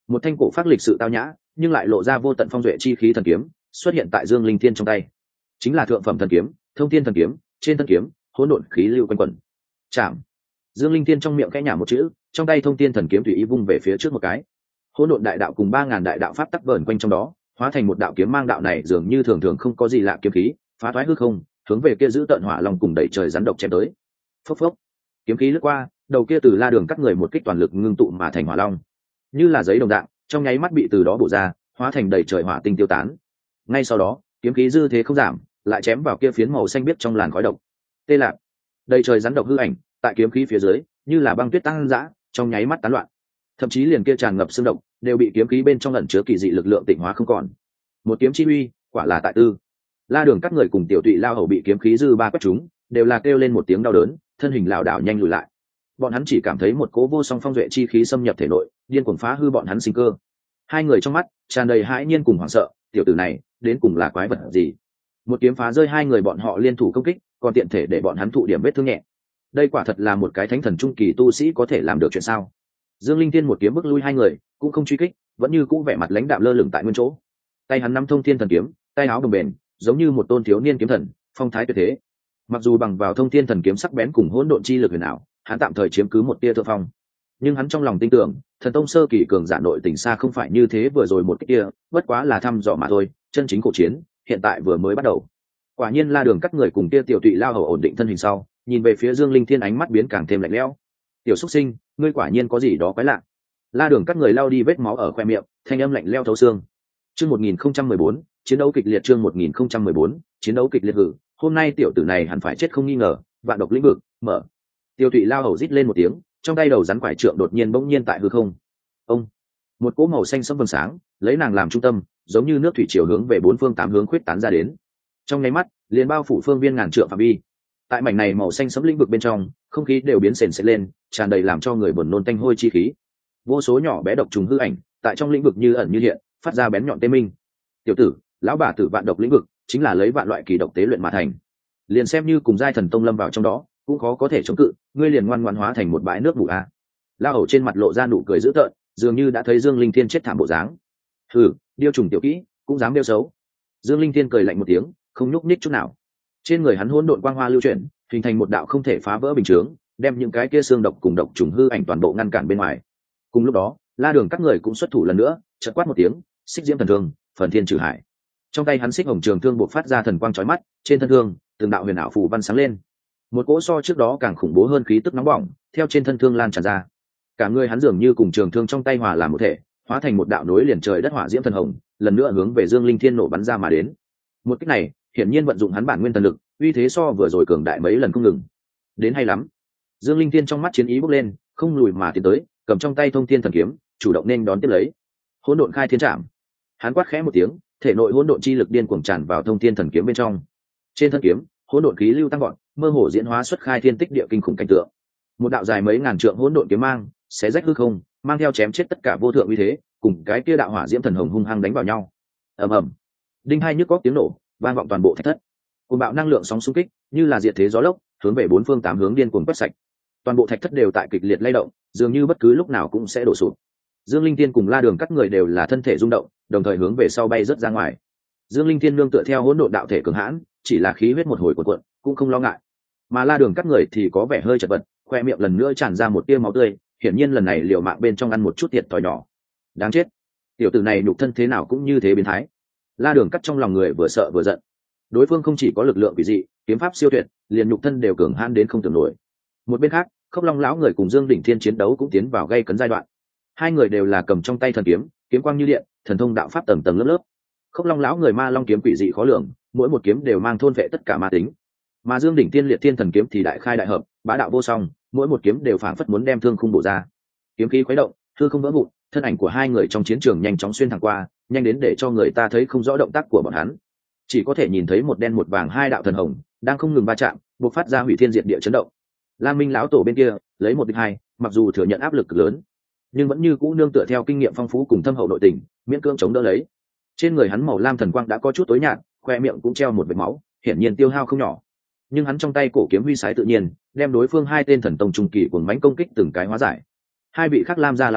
một thanh cổ phát lịch sự tao nhã nhưng lại lộ ra vô tận phong duệ chi khí thần kiếm xuất hiện tại Dương Linh Thiên trong tay, chính là thượng phẩm thần kiếm Thông Thiên thần kiếm. Trên thân kiếm hỗn độn khí lưu quanh quẩn. Chạm. Dương Linh Thiên trong miệng khẽ nhả một chữ, trong tay Thông Thiên thần kiếm tùy ý vung về phía trước một cái, hỗn độn đại đạo cùng ba ngàn đại đạo pháp tắc vờn quanh trong đó, hóa thành một đạo kiếm mang. Đạo này dường như thường thường không có gì lạ kiếm khí phá thoái hư không, hướng về kia giữ tận hỏa long cùng đẩy trời rắn độc chém tới. Phốc phốc, kiếm khí lướt qua, đầu kia từ La Đường các người một kích toàn lực ngưng tụ mà thành hỏa long, như là giấy đồng dạng, trong nháy mắt bị từ đó bổ ra, hóa thành đầy trời hỏa tinh tiêu tán. Ngay sau đó, kiếm khí dư thế không giảm, lại chém vào kia phiến màu xanh biếc trong làn khói độc. Tê lạc, đầy trời rắn độc hư ảnh, tại kiếm khí phía dưới, như là băng tuyết tăng dã, trong nháy mắt tán loạn. Thậm chí liền kia tràn ngập xương độc, đều bị kiếm khí bên trong ẩn chứa kỳ dị lực lượng tịnh hóa không còn. Một kiếm chi uy, quả là tại tư. La Đường các người cùng Tiểu Tụy lao hầu bị kiếm khí dư ba quét trúng, đều là kêu lên một tiếng đau đớn, thân hình lảo đảo nhanh lùi lại. Bọn hắn chỉ cảm thấy một cỗ vô song phong duệ chi khí xâm nhập thể nội, điên cuồng phá hư bọn hắn sinh cơ. Hai người trong mắt tràn đầy hãi nhiên cùng hoảng sợ, tiểu tử này đến cùng là quái vật gì? Một kiếm phá rơi hai người bọn họ liên thủ công kích, còn tiện thể để bọn hắn thụ điểm vết thương nhẹ. Đây quả thật là một cái thánh thần trung kỳ tu sĩ có thể làm được chuyện sao? Dương Linh Thiên một kiếm bức lui hai người, cũng không truy kích, vẫn như cũ vẻ mặt lãnh đạm lơ lửng tại nguyên chỗ. Tay hắn nắm Thông Thiên thần kiếm, tay áo đồng bền, giống như một tôn thiếu niên kiếm thần, phong thái tuyệt thế. Mặc dù bằng vào Thông Thiên thần kiếm sắc bén cùng hỗn độn chi lực huyền ảo, hắn tạm thời chiếm cứ một tia thượng phong, nhưng hắn trong lòng tin tưởng thần tông sơ kỳ cường giả nội tình xa không phải như thế vừa rồi một cái kia, bất quá là thăm dò mà thôi, chân chính cổ chiến hiện tại vừa mới bắt đầu. Quả nhiên La Đường các người cùng kia Tiểu Tụy lao hầu ổn định thân hình sau, nhìn về phía Dương Linh Thiên ánh mắt biến càng thêm lạnh lẽo. Tiểu xuất sinh, ngươi quả nhiên có gì đó quái lạ. La Đường các người lao đi vết máu ở khoe miệng, thanh âm lạnh lẽo thấu xương. Chương một nghìn không trăm mười bốn, chiến đấu kịch liệt. Chương một nghìn không trăm mười bốn, chiến đấu kịch liệt. Hử, hôm nay tiểu tử này hẳn phải chết không nghi ngờ. Vạn độc lĩnh vực mở. Tiêu Tụy lao hầu rít lên một tiếng, trong tay đầu rắn quải trượng đột nhiên bỗng nhiên tại hư không. Ông, một cỗ màu xanh sẫm vầng sáng, lấy nàng làm trung tâm, giống như nước thủy chiều hướng về bốn phương tám hướng khuyết tán ra đến. Trong nháy mắt, liền bao phủ phương viên ngàn trượng phạm vi. Tại mảnh này màu xanh sẫm lĩnh vực bên trong, không khí đều biến sền sệt lên, tràn đầy làm cho người buồn nôn tanh hôi chi khí. Vô số nhỏ bé độc trùng hư ảnh, tại trong lĩnh vực như ẩn như hiện, phát ra bén nhọn tê minh. Tiểu tử, lão bà tử vạn độc lĩnh vực, chính là lấy vạn loại kỳ độc tế luyện mà thành. Liền xem như cùng giai thần tông lâm vào trong đó, cũng khó có thể chống cự, ngươi liền ngoan ngoãn hóa thành một bãi nước bù a. Lao hầu trên mặt lộ ra nụ cười dữ tợn, dường như đã thấy Dương Linh Thiên chết thảm bộ dáng. Hừ, điêu trùng tiểu kỹ, cũng dám điêu xấu. Dương Linh Thiên cười lạnh một tiếng, không nhúc nhích chút nào. Trên người hắn hỗn độn quang hoa lưu chuyển, hình thành một đạo không thể phá vỡ bình chướng, đem những cái kia xương độc cùng độc trùng hư ảnh toàn bộ ngăn cản bên ngoài. Cùng lúc đó, La Đường các người cũng xuất thủ lần nữa, chợt quát một tiếng, xích diễm thần thương, phần thiên trừ hải. Trong tay hắn xích hồng trường thương bộc phát ra thần quang chói mắt, trên thân thương, từng đạo huyền ảo phù văn sáng lên. Một cỗ so trước đó càng khủng bố hơn khí tức nóng bỏng theo trên thân thương lan tràn ra, cả người hắn dường như cùng trường thương trong tay hòa làm một thể, hóa thành một đạo nối liền trời đất hỏa diễm thần hồng, lần nữa hướng về Dương Linh Thiên nổ bắn ra mà đến. Một kích này hiển nhiên vận dụng hắn bản nguyên thần lực, uy thế so vừa rồi cường đại mấy lần không ngừng. Đến hay lắm. Dương Linh Thiên trong mắt chiến ý bốc lên, không lùi mà tiến tới, cầm trong tay Thông Thiên thần kiếm, chủ động nên đón tiếp lấy. Hỗn độn khai thiên trảm. Hắn quát khẽ một tiếng, thể nội hỗn độn chi lực điên cuồng tràn vào Thông Thiên thần kiếm bên trong. Trên thân kiếm, hỗn độn khí lưu tăng vọt, mơ hồ diễn hóa xuất khai thiên tích địa kinh khủng cảnh tượng. Một đạo dài mấy ngàn trượng hỗn độn kiếm mang, xé rách hư không, mang theo chém chết tất cả vô thượng uy thế, cùng cái kia đạo hỏa diễm thần hồng hung hăng đánh vào nhau. Ầm ầm. Đinh hai nhức góc tiếng nổ, vang vọng toàn bộ thạch thất. Cuồng bạo năng lượng sóng xung kích, như là diệt thế gió lốc, hướng về bốn phương tám hướng điên cuồng quét sạch. Toàn bộ thạch thất đều tại kịch liệt lay động, dường như bất cứ lúc nào cũng sẽ đổ sụp. Dương Linh Thiên cùng La Đường các người đều là thân thể rung động, đồng thời hướng về sau bay rớt ra ngoài. Dương Linh Thiên nương tựa theo hỗn độn đạo thể cường hãn, chỉ là khí huyết một hồi cuộn cuộn, cũng không lo ngại. Mà La Đường các người thì có vẻ hơi chật vật, khoe miệng lần nữa tràn ra một tia máu tươi, hiển nhiên lần này liều mạng bên trong ăn một chút thiệt thòi nhỏ. Đáng chết, tiểu tử này nhục thân thế nào cũng như thế biến thái. La Đường cắt trong lòng người vừa sợ vừa giận. Đối phương không chỉ có lực lượng kỳ dị, kiếm pháp siêu tuyệt, liền nhục thân đều cường hãn đến không tưởng nổi. Một bên khác, Khốc Long lão người cùng Dương Đỉnh Thiên chiến đấu cũng tiến vào gây cấn giai đoạn. Hai người đều là cầm trong tay thần kiếm, kiếm quang như điện, thần thông đạo pháp tầng tầng lớp lớp. Khốc Long lão người ma long kiếm quỷ dị khó lường, mỗi một kiếm đều mang thôn vệ tất cả ma tính. Mà Dương Đỉnh Thiên liệt thiên thần kiếm thì đại khai đại hợp, bá đạo vô song, mỗi một kiếm đều phảng phất muốn đem thương khung bổ ra. Kiếm khí khuấy động, hư không vỡ vụn, thân ảnh của hai người trong chiến trường nhanh chóng xuyên thẳng qua, nhanh đến để cho người ta thấy không rõ động tác của bọn hắn. Chỉ có thể nhìn thấy một đen một vàng hai đạo thần hồng đang không ngừng va chạm, bộc phát ra hủy thiên diệt địa chấn động. Lam Minh lão tổ bên kia, lấy một địch hai, mặc dù thừa nhận áp lực cực lớn, nhưng vẫn như cũ nương tựa theo kinh nghiệm phong phú cùng thâm hậu nội tình, miễn cưỡng chống đỡ lấy. Trên người hắn màu lam thần quang đã có chút tối nhạt, khoe miệng cũng treo một vệt máu, hiển nhiên tiêu hao không nhỏ. Nhưng hắn trong tay cổ kiếm huy sái tự nhiên, đem đối phương hai tên thần tông trung kỳ cuồng mãnh công kích từng cái hóa giải. Hai vị khác Lam gia lão tổ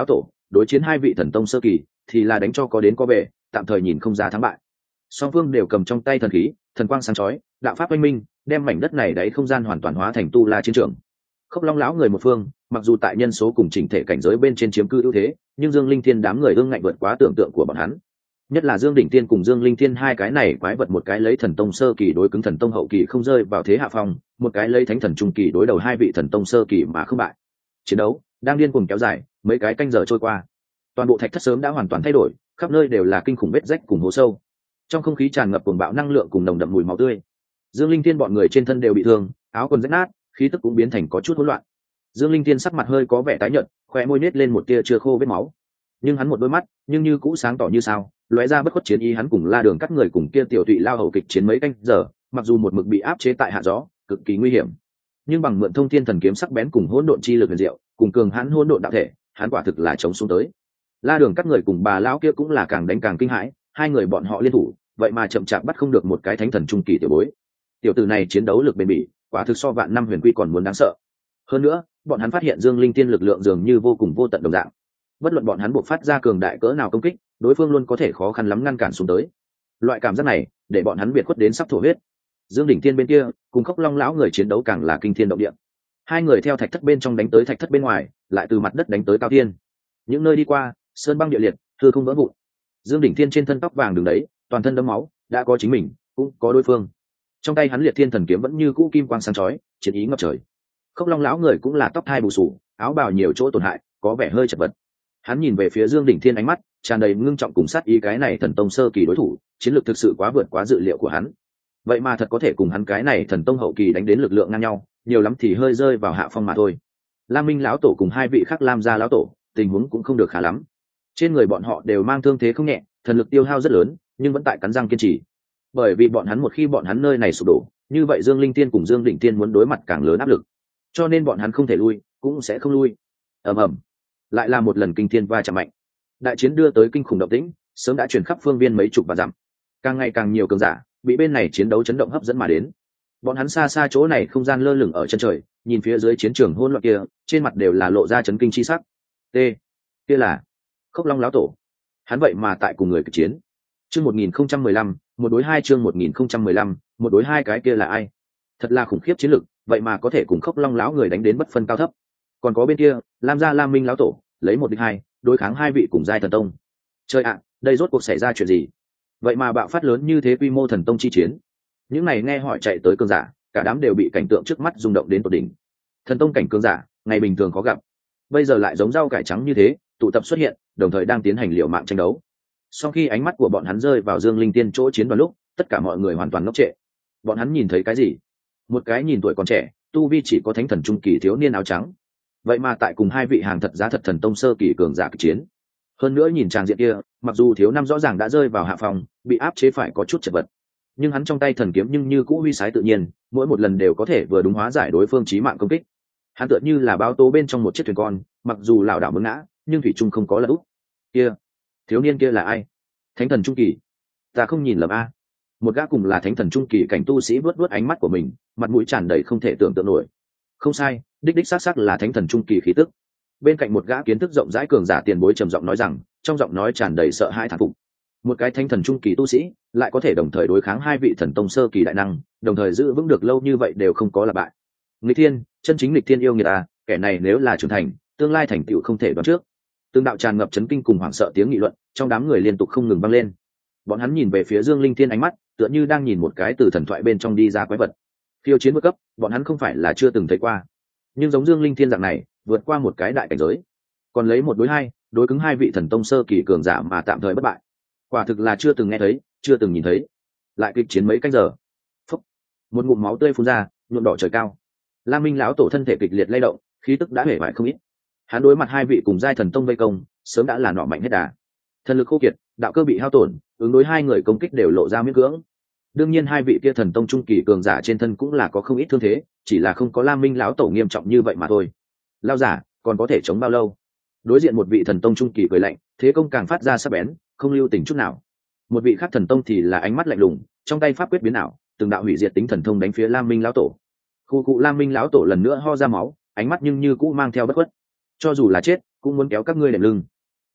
đối chiến hai vị thần tông sơ kỳ thì là đánh cho có đến có về, tạm thời nhìn không ra thắng bại. Song phương đều cầm trong tay thần khí, thần quang sáng chói, đạo pháp oanh minh, đem mảnh đất này đáy không gian hoàn toàn hóa thành tu la chiến trường. Khốc Long lão người một phương, mặc dù tại nhân số cùng chỉnh thể cảnh giới bên trên chiếm cư ưu thế, nhưng Dương Linh Thiên đám người ương ngạnh vượt quá tưởng tượng của bọn hắn. Nhất là Dương Đỉnh Tiên cùng Dương Linh Thiên hai cái này quái vật, một cái lấy thần tông sơ kỳ đối cứng thần tông hậu kỳ không rơi vào thế hạ phong, một cái lấy thánh thần trung kỳ đối đầu hai vị thần tông sơ kỳ mà không bại. Chiến đấu đang điên cuồng kéo dài, mấy cái canh giờ trôi qua, toàn bộ thạch thất sớm đã hoàn toàn thay đổi, khắp nơi đều là kinh khủng vết rách cùng hố sâu. Trong không khí tràn ngập cuồng bạo năng lượng cùng nồng đậm mùi máu tươi. Dương Linh Thiên bọn người trên thân đều bị thương, áo quần rách nát, khí tức cũng biến thành có chút hỗn loạn. Dương Linh Thiên sắc mặt hơi có vẻ tái nhợt, khóe môi nết lên một tia chưa khô vết máu, nhưng hắn một đôi mắt nhưng như cũ sáng tỏ như sao, lóe ra bất khuất chiến ý. Hắn cùng La Đường cắt người cùng kia tiểu tụy lao hầu kịch chiến mấy canh giờ, mặc dù một mực bị áp chế tại hạ gió, cực kỳ nguy hiểm, nhưng bằng mượn thông thiên thần kiếm sắc bén cùng hỗn độn chi lực huyền diệu, cùng cường hãn hỗn độn đạo thể, hắn quả thực là chống xuống tới. La Đường cắt người cùng bà lão kia cũng là càng đánh càng kinh hãi, hai người bọn họ liên thủ, vậy mà chậm chạp bắt không được một cái thánh thần trung kỳ tiểu bối. Tiểu tử này chiến đấu lực bền bỉ, quả thực so vạn năm huyền quy còn muốn đáng sợ. Hơn nữa, bọn hắn phát hiện Dương Linh Tiên lực lượng dường như vô cùng vô tận đồng dạng. Bất luận bọn hắn buộc phát ra cường đại cỡ nào công kích, đối phương luôn có thể khó khăn lắm ngăn cản xuống tới. Loại cảm giác này, để bọn hắn biệt khuất đến sắp thổ huyết. Dương Đỉnh Tiên bên kia, cùng Khốc Long lão người chiến đấu càng là kinh thiên động địa. Hai người theo thạch thất bên trong đánh tới thạch thất bên ngoài, lại từ mặt đất đánh tới cao thiên. Những nơi đi qua, sơn băng địa liệt, hư không vỡ vụn. Dương Đỉnh Tiên trên thân tóc vàng đường đấy, toàn thân đẫm máu, đã có chính mình, cũng có đối phương. Trong tay hắn liệt thiên thần kiếm vẫn như cũ kim quang sáng chói, chiến ý ngập trời. Khốc Long lão người cũng là tóc thai bù sù, áo bào nhiều chỗ tổn hại, có vẻ hơi chật vật. Hắn nhìn về phía Dương Đỉnh Thiên, ánh mắt tràn đầy ngưng trọng cùng sát ý. Cái này thần tông sơ kỳ đối thủ, chiến lược thực sự quá vượt quá dự liệu của hắn. Vậy mà thật có thể cùng hắn cái này thần tông hậu kỳ đánh đến lực lượng ngang nhau, nhiều lắm thì hơi rơi vào hạ phong mà thôi. Lam Minh lão tổ cùng hai vị khác Lam gia lão tổ, tình huống cũng không được khá lắm. Trên người bọn họ đều mang thương thế không nhẹ, thần lực tiêu hao rất lớn, nhưng vẫn tại cắn răng kiên trì. Bởi vì bọn hắn một khi bọn hắn nơi này sụp đổ, như vậy Dương Linh Tiên cùng Dương Đỉnh Tiên muốn đối mặt càng lớn áp lực, cho nên bọn hắn không thể lui, cũng sẽ không lui. Ầm ầm, lại là một lần kinh thiên va chạm mạnh. Đại chiến đưa tới kinh khủng động tĩnh, sớm đã truyền khắp phương viên mấy chục và dặm. Càng ngày càng nhiều cường giả bị bên này chiến đấu chấn động hấp dẫn mà đến. Bọn hắn xa xa chỗ này không gian lơ lửng ở chân trời, nhìn phía dưới chiến trường hỗn loạn kia, trên mặt đều là lộ ra chấn kinh chi sắc. T, kia là Khốc Long lão tổ. Hắn vậy mà tại cùng người kịch chiến. Chương một nghìn không trăm mười lăm, một đối hai. Chương một nghìn không trăm mười lăm, một đối hai. Cái kia là ai? Thật là khủng khiếp chiến lực, vậy mà có thể cùng Khốc Long lão người đánh đến bất phân cao thấp. Còn có bên kia, Lam gia Lam Minh lão tổ, lấy một địch hai, đối kháng hai vị cùng giai thần tông. Trời ạ, đây rốt cuộc xảy ra chuyện gì? Vậy mà bạo phát lớn như thế quy mô thần tông chi chiến. Những này nghe hỏi chạy tới cường giả, cả đám đều bị cảnh tượng trước mắt rung động đến tột đỉnh. Thần tông cảnh cường giả, ngày bình thường khó gặp, bây giờ lại giống rau cải trắng như thế, tụ tập xuất hiện, đồng thời đang tiến hành liều mạng tranh đấu. Sau khi ánh mắt của bọn hắn rơi vào Dương Linh Tiên chỗ chiến đoàn lúc, tất cả mọi người hoàn toàn ngốc trệ. Bọn hắn nhìn thấy cái gì? Một cái nhìn tuổi còn trẻ, tu vi chỉ có thánh thần trung kỳ thiếu niên áo trắng, vậy mà tại cùng hai vị hàng thật giá thật thần tông sơ kỳ cường giả kịch chiến. Hơn nữa nhìn tràng diện kia, mặc dù thiếu năm rõ ràng đã rơi vào hạ phòng, bị áp chế phải có chút chật vật, nhưng hắn trong tay thần kiếm nhưng như cũ huy sái tự nhiên, mỗi một lần đều có thể vừa đúng hóa giải đối phương chí mạng công kích. Hắn tựa như là báo tố bên trong một chiếc thuyền con, mặc dù lảo đảo muốn ngã, nhưng thủy trung không có lật úp. Kia, thiếu niên kia là ai? Thánh thần trung kỳ? Ta không nhìn lầm a. Một gã cùng là thánh thần trung kỳ cảnh tu sĩ vớt vớt ánh mắt của mình, mặt mũi tràn đầy không thể tưởng tượng nổi. Không sai, đích đích xác xác là thánh thần trung kỳ khí tức. Bên cạnh một gã kiến thức rộng rãi cường giả tiền bối trầm giọng nói rằng, trong giọng nói tràn đầy sợ hãi thán phục. Một cái thánh thần trung kỳ tu sĩ lại có thể đồng thời đối kháng hai vị thần tông sơ kỳ đại năng, đồng thời giữ vững được lâu như vậy đều không có là bại. Nghịch thiên, chân chính nghịch thiên yêu nghiệt à, kẻ này nếu là trưởng thành, tương lai thành tựu không thể đoán trước. Tương đạo tràn ngập chấn kinh cùng hoảng sợ tiếng nghị luận, trong đám người liên tục không ngừng vang lên. Bọn hắn nhìn về phía Dương Linh Thiên, ánh mắt tựa như đang nhìn một cái từ thần thoại bên trong đi ra quái vật. Phiêu chiến vượt cấp, bọn hắn không phải là chưa từng thấy qua, nhưng giống Dương Linh Thiên dạng này, vượt qua một cái đại cảnh giới, còn lấy một đối hai, đối cứng hai vị thần tông sơ kỳ cường giả mà tạm thời bất bại, quả thực là chưa từng nghe thấy, chưa từng nhìn thấy. Lại kịch chiến mấy canh giờ, phúc, một ngụm máu tươi phun ra, nhuộm đỏ trời cao. Lam Minh lão tổ thân thể kịch liệt lay động, khí tức đã hể bại không ít. Hắn đối mặt hai vị cùng giai thần tông vây công, sớm đã là nọ mạnh hết đà. Thần lực khô kiệt, đạo cơ bị hao tổn, ứng đối hai người công kích đều lộ ra miễn cưỡng. Đương nhiên hai vị kia thần tông trung kỳ cường giả trên thân cũng là có không ít thương thế, chỉ là không có Lam Minh lão tổ nghiêm trọng như vậy mà thôi. Lão giả còn có thể chống bao lâu? Đối diện một vị thần tông trung kỳ cười lạnh, thế công càng phát ra sắc bén, không lưu tình chút nào. Một vị khác thần tông thì là ánh mắt lạnh lùng, trong tay pháp quyết biến ảo, từng đạo hủy diệt tính thần thông đánh phía Lam Minh lão tổ. Khu cụ Lam Minh lão tổ lần nữa ho ra máu, ánh mắt nhưng như cũ mang theo bất khuất. Cho dù là chết, cũng muốn kéo các ngươi đệm lưng.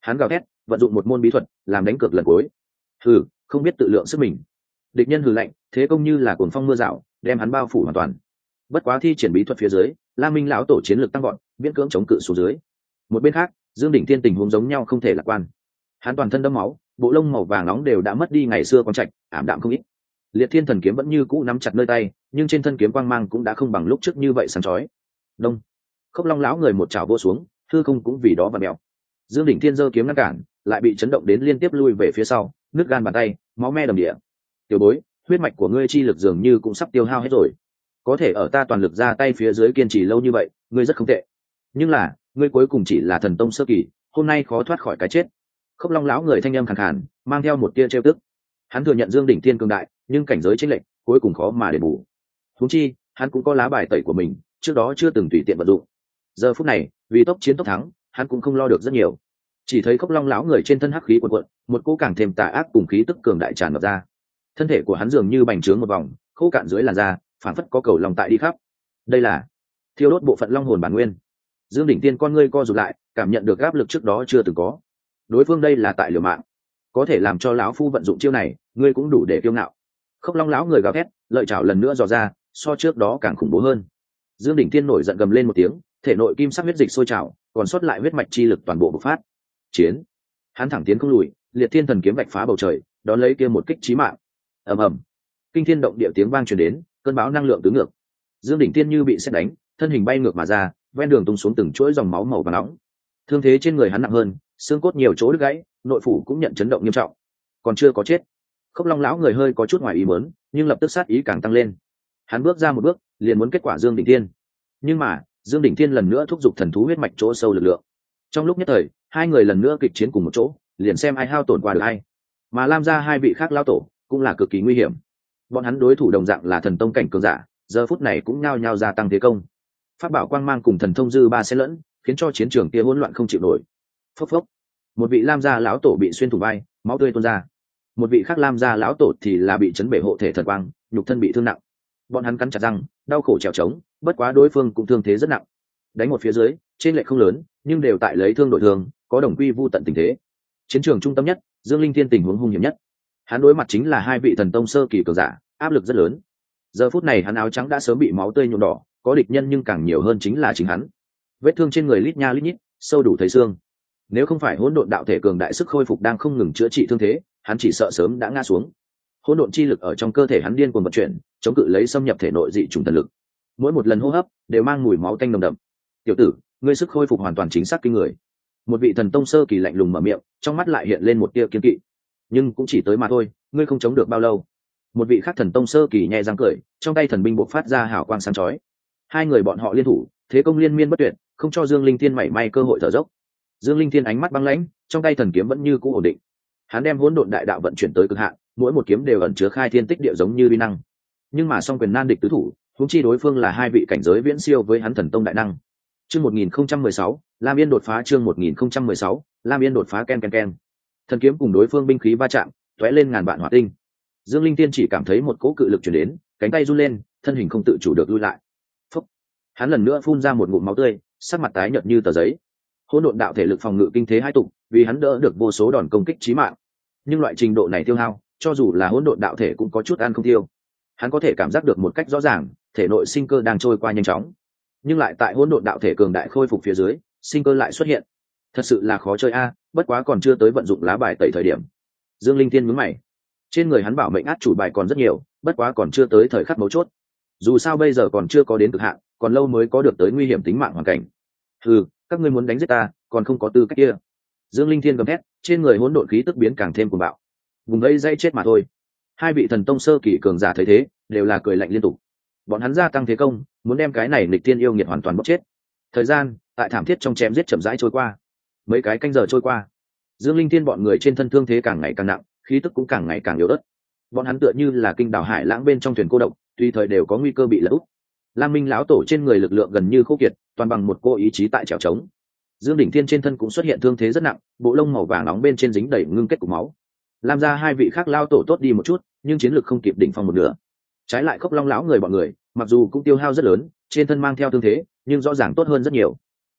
Hắn gào thét, vận dụng một môn bí thuật làm đánh cược lần cuối. Hừ, không biết tự lượng sức mình. Địch nhân hừ lạnh, thế công như là cuồng phong mưa rào, đem hắn bao phủ hoàn toàn. Bất quá thi triển bí thuật phía dưới, Lam Minh lão tổ chiến lược tăng vọt, miễn cưỡng chống cự xuống dưới. Một bên khác, Dương Đỉnh Thiên tình huống giống nhau không thể lạc quan. Hắn toàn thân đẫm máu, bộ lông màu vàng nóng đều đã mất đi ngày xưa quang trạch, ảm đạm không ít. Liệt Thiên Thần kiếm vẫn như cũ nắm chặt nơi tay, nhưng trên thân kiếm quang mang cũng đã không bằng lúc trước như vậy sáng chói. Đông. Khốc Long lão người một chảo vô xuống, hư không cũng vì đó vặn mèo. Dương Đỉnh Thiên giơ kiếm ngăn cản, lại bị chấn động đến liên tiếp lui về phía sau, nứt gan bàn tay, máu me đầm địa. Tiểu bối, huyết mạch của ngươi chi lực dường như cũng sắp tiêu hao hết rồi. Có thể ở ta toàn lực ra tay phía dưới kiên trì lâu như vậy, ngươi rất không tệ. Nhưng là, ngươi cuối cùng chỉ là thần tông sơ kỳ, hôm nay khó thoát khỏi cái chết. Khốc Long lão người thanh âm khàn khàn, mang theo một tia trêu tức. Hắn thừa nhận Dương Đỉnh Thiên cường đại, nhưng cảnh giới chênh lệch, cuối cùng khó mà đền bù. Huống chi, hắn cũng có lá bài tẩy của mình, trước đó chưa từng tùy tiện vận dụng. Giờ phút này, vì tốc chiến tốc thắng, hắn cũng không lo được rất nhiều. Chỉ thấy Khốc Long lão người trên thân hắc khí cuộn cuộn, một cỗ càng thêm tà ác cùng khí tức cường đại tràn ngập ra. Thân thể của hắn dường như bành trướng một vòng, khô cạn dưới làn da, phản phất có cầu lòng tại đi khắp. Đây là thiêu đốt bộ phận long hồn bản nguyên. Dương Đỉnh Tiên con ngươi co rụt lại, cảm nhận được áp lực trước đó chưa từng có. Đối phương đây là tại liều mạng, có thể làm cho lão phu vận dụng chiêu này, ngươi cũng đủ để kiêu ngạo. Khốc Long lão người gào thét, lợi chảo lần nữa dò ra, so trước đó càng khủng bố hơn. Dương Đỉnh Tiên nổi giận gầm lên một tiếng, thể nội kim sắc huyết dịch sôi trào, còn sót lại huyết mạch chi lực toàn bộ bộc phát. Chiến! Hắn thẳng tiến không lùi, Liệt Thiên Thần kiếm vạch phá bầu trời, đón lấy kia một kích chí mạng. Ầm ầm! Kinh thiên động địa tiếng vang truyền đến, cơn bão năng lượng tứ ngược. Dương Đỉnh Tiên như bị sét đánh, thân hình bay ngược mà ra, ven đường tung xuống từng chuỗi dòng máu màu vàng nóng. Thương thế trên người hắn nặng hơn, xương cốt nhiều chỗ đứt gãy, nội phủ cũng nhận chấn động nghiêm trọng. Còn chưa có chết. Khốc Long lão người hơi có chút ngoài ý muốn, nhưng lập tức sát ý càng tăng lên. Hắn bước ra một bước, liền muốn kết quả Dương Đỉnh Thiên. Nhưng mà, Dương Đỉnh Thiên lần nữa thúc giục thần thú huyết mạch chỗ sâu lực lượng. Trong lúc nhất thời, hai người lần nữa kịch chiến cùng một chỗ, liền xem ai hao tổn qua được ai. Mà Lam gia hai vị khác lão tổ cũng là cực kỳ nguy hiểm. Bọn hắn đối thủ đồng dạng là thần tông cảnh cường giả, giờ phút này cũng nhao nhao gia tăng thế công. Pháp bảo quang mang cùng thần thông dư ba xen lẫn, khiến cho chiến trường kia hỗn loạn không chịu nổi. Phốc phốc. Một vị Lam gia lão tổ bị xuyên thủng vai, máu tươi tuôn ra. Một vị khác Lam gia lão tổ thì là bị chấn bể hộ thể thần quang, nhục thân bị thương nặng. Bọn hắn cắn chặt răng, đau khổ trèo trống, bất quá đối phương cũng thương thế rất nặng. Đánh một phía dưới, trên lệ không lớn, nhưng đều tại lấy thương đổi thương, có đồng quy vu tận tình thế. Chiến trường trung tâm nhất, Dương Linh Thiên tình huống hung hiểm nhất. Hắn đối mặt chính là hai vị thần tông sơ kỳ cường giả, áp lực rất lớn. Giờ phút này hắn áo trắng đã sớm bị máu tươi nhuộm đỏ, có địch nhân nhưng càng nhiều hơn chính là chính hắn. Vết thương trên người lít nha lít nhít, sâu đủ thấy xương. Nếu không phải hỗn độn đạo thể cường đại sức khôi phục đang không ngừng chữa trị thương thế, hắn chỉ sợ sớm đã ngã xuống. Hỗn độn chi lực ở trong cơ thể hắn điên cuồng vận chuyển, chống cự lấy xâm nhập thể nội dị chủng thần lực. Mỗi một lần hô hấp đều mang mùi máu tanh nồng đậm. "Tiểu tử, ngươi sức khôi phục hoàn toàn chính xác kinh người." Một vị thần tông sơ kỳ lạnh lùng mở miệng, trong mắt lại hiện lên một tia kiên kỵ. "Nhưng cũng chỉ tới mà thôi, ngươi không chống được bao lâu." Một vị khác thần tông sơ kỳ nhẹ răng cười, trong tay thần binh bộc phát ra hào quang sáng chói. Hai người bọn họ liên thủ, thế công liên miên bất tuyệt, không cho Dương Linh Thiên mảy may cơ hội thở dốc. Dương Linh Thiên ánh mắt băng lãnh, trong tay thần kiếm vẫn như cũ ổn định. Hắn đem hỗn độn đại đạo vận chuyển tới cực hạn, mỗi một kiếm đều ẩn chứa khai thiên tích địa giống như uy năng. Nhưng mà song quyền nan địch tứ thủ, huống chi đối phương là hai vị cảnh giới viễn siêu với hắn thần tông đại năng. Chương một nghìn không trăm mười sáu, Lam Yên đột phá chương một nghìn không trăm mười sáu, Lam Yên đột phá ken ken ken. Thần kiếm cùng đối phương binh khí va chạm, tóe lên ngàn vạn hỏa tinh. Dương Linh Thiên chỉ cảm thấy một cỗ cự lực truyền đến, cánh tay run lên, thân hình không tự chủ được lui lại. Phốc. Hắn lần nữa phun ra một ngụm máu tươi, sắc mặt tái nhợt như tờ giấy. Hỗn độn đạo thể lực phòng ngự kinh thế hai tụ, vì hắn đỡ được vô số đòn công kích chí mạng. Nhưng loại trình độ này tiêu hao, cho dù là hỗn độn đạo thể cũng có chút ăn không tiêu. Hắn có thể cảm giác được một cách rõ ràng, thể nội sinh cơ đang trôi qua nhanh chóng. Nhưng lại tại hỗn độn đạo thể cường đại khôi phục phía dưới, sinh cơ lại xuất hiện. Thật sự là khó chơi a, bất quá còn chưa tới vận dụng lá bài tẩy thời điểm. Dương Linh Thiên nhướng mày. Trên người hắn bảo mệnh át chủ bài còn rất nhiều, bất quá còn chưa tới thời khắc mấu chốt. Dù sao bây giờ còn chưa có đến cực hạn, còn lâu mới có được tới nguy hiểm tính mạng hoàn cảnh. Hừ, các ngươi muốn đánh giết ta, còn không có tư cách kia. Dương Linh Thiên gầm thét, trên người hỗn độn khí tức biến càng thêm cuồng bạo. Vùng ấy dây chết mà thôi. Hai vị thần tông sơ kỳ cường giả thấy thế, đều là cười lạnh liên tục. Bọn hắn gia tăng thế công, muốn đem cái này nghịch tiên yêu nghiệt hoàn toàn bóc chết. Thời gian tại thảm thiết trong chém giết chậm rãi trôi qua. Mấy cái canh giờ trôi qua, Dương Linh Thiên bọn người trên thân thương thế càng ngày càng nặng, khí tức cũng càng ngày càng yếu ớt. Bọn hắn tựa như là kinh đảo hải lãng bên trong thuyền cô độc, tùy thời đều có nguy cơ bị lật úp. Lam Minh lão tổ trên người lực lượng gần như khô kiệt, toàn bằng một cô ý chí tại trèo trống. Dương Đỉnh Thiên trên thân cũng xuất hiện thương thế rất nặng, bộ lông màu vàng nóng bên trên dính đầy ngưng kết cục máu. Lam gia hai vị khác lao tổ tốt đi một chút, nhưng chiến lực không kịp đỉnh phong một nửa. Trái lại Khốc Long lão người bọn người, mặc dù cũng tiêu hao rất lớn, trên thân mang theo thương thế, nhưng rõ ràng tốt hơn rất nhiều.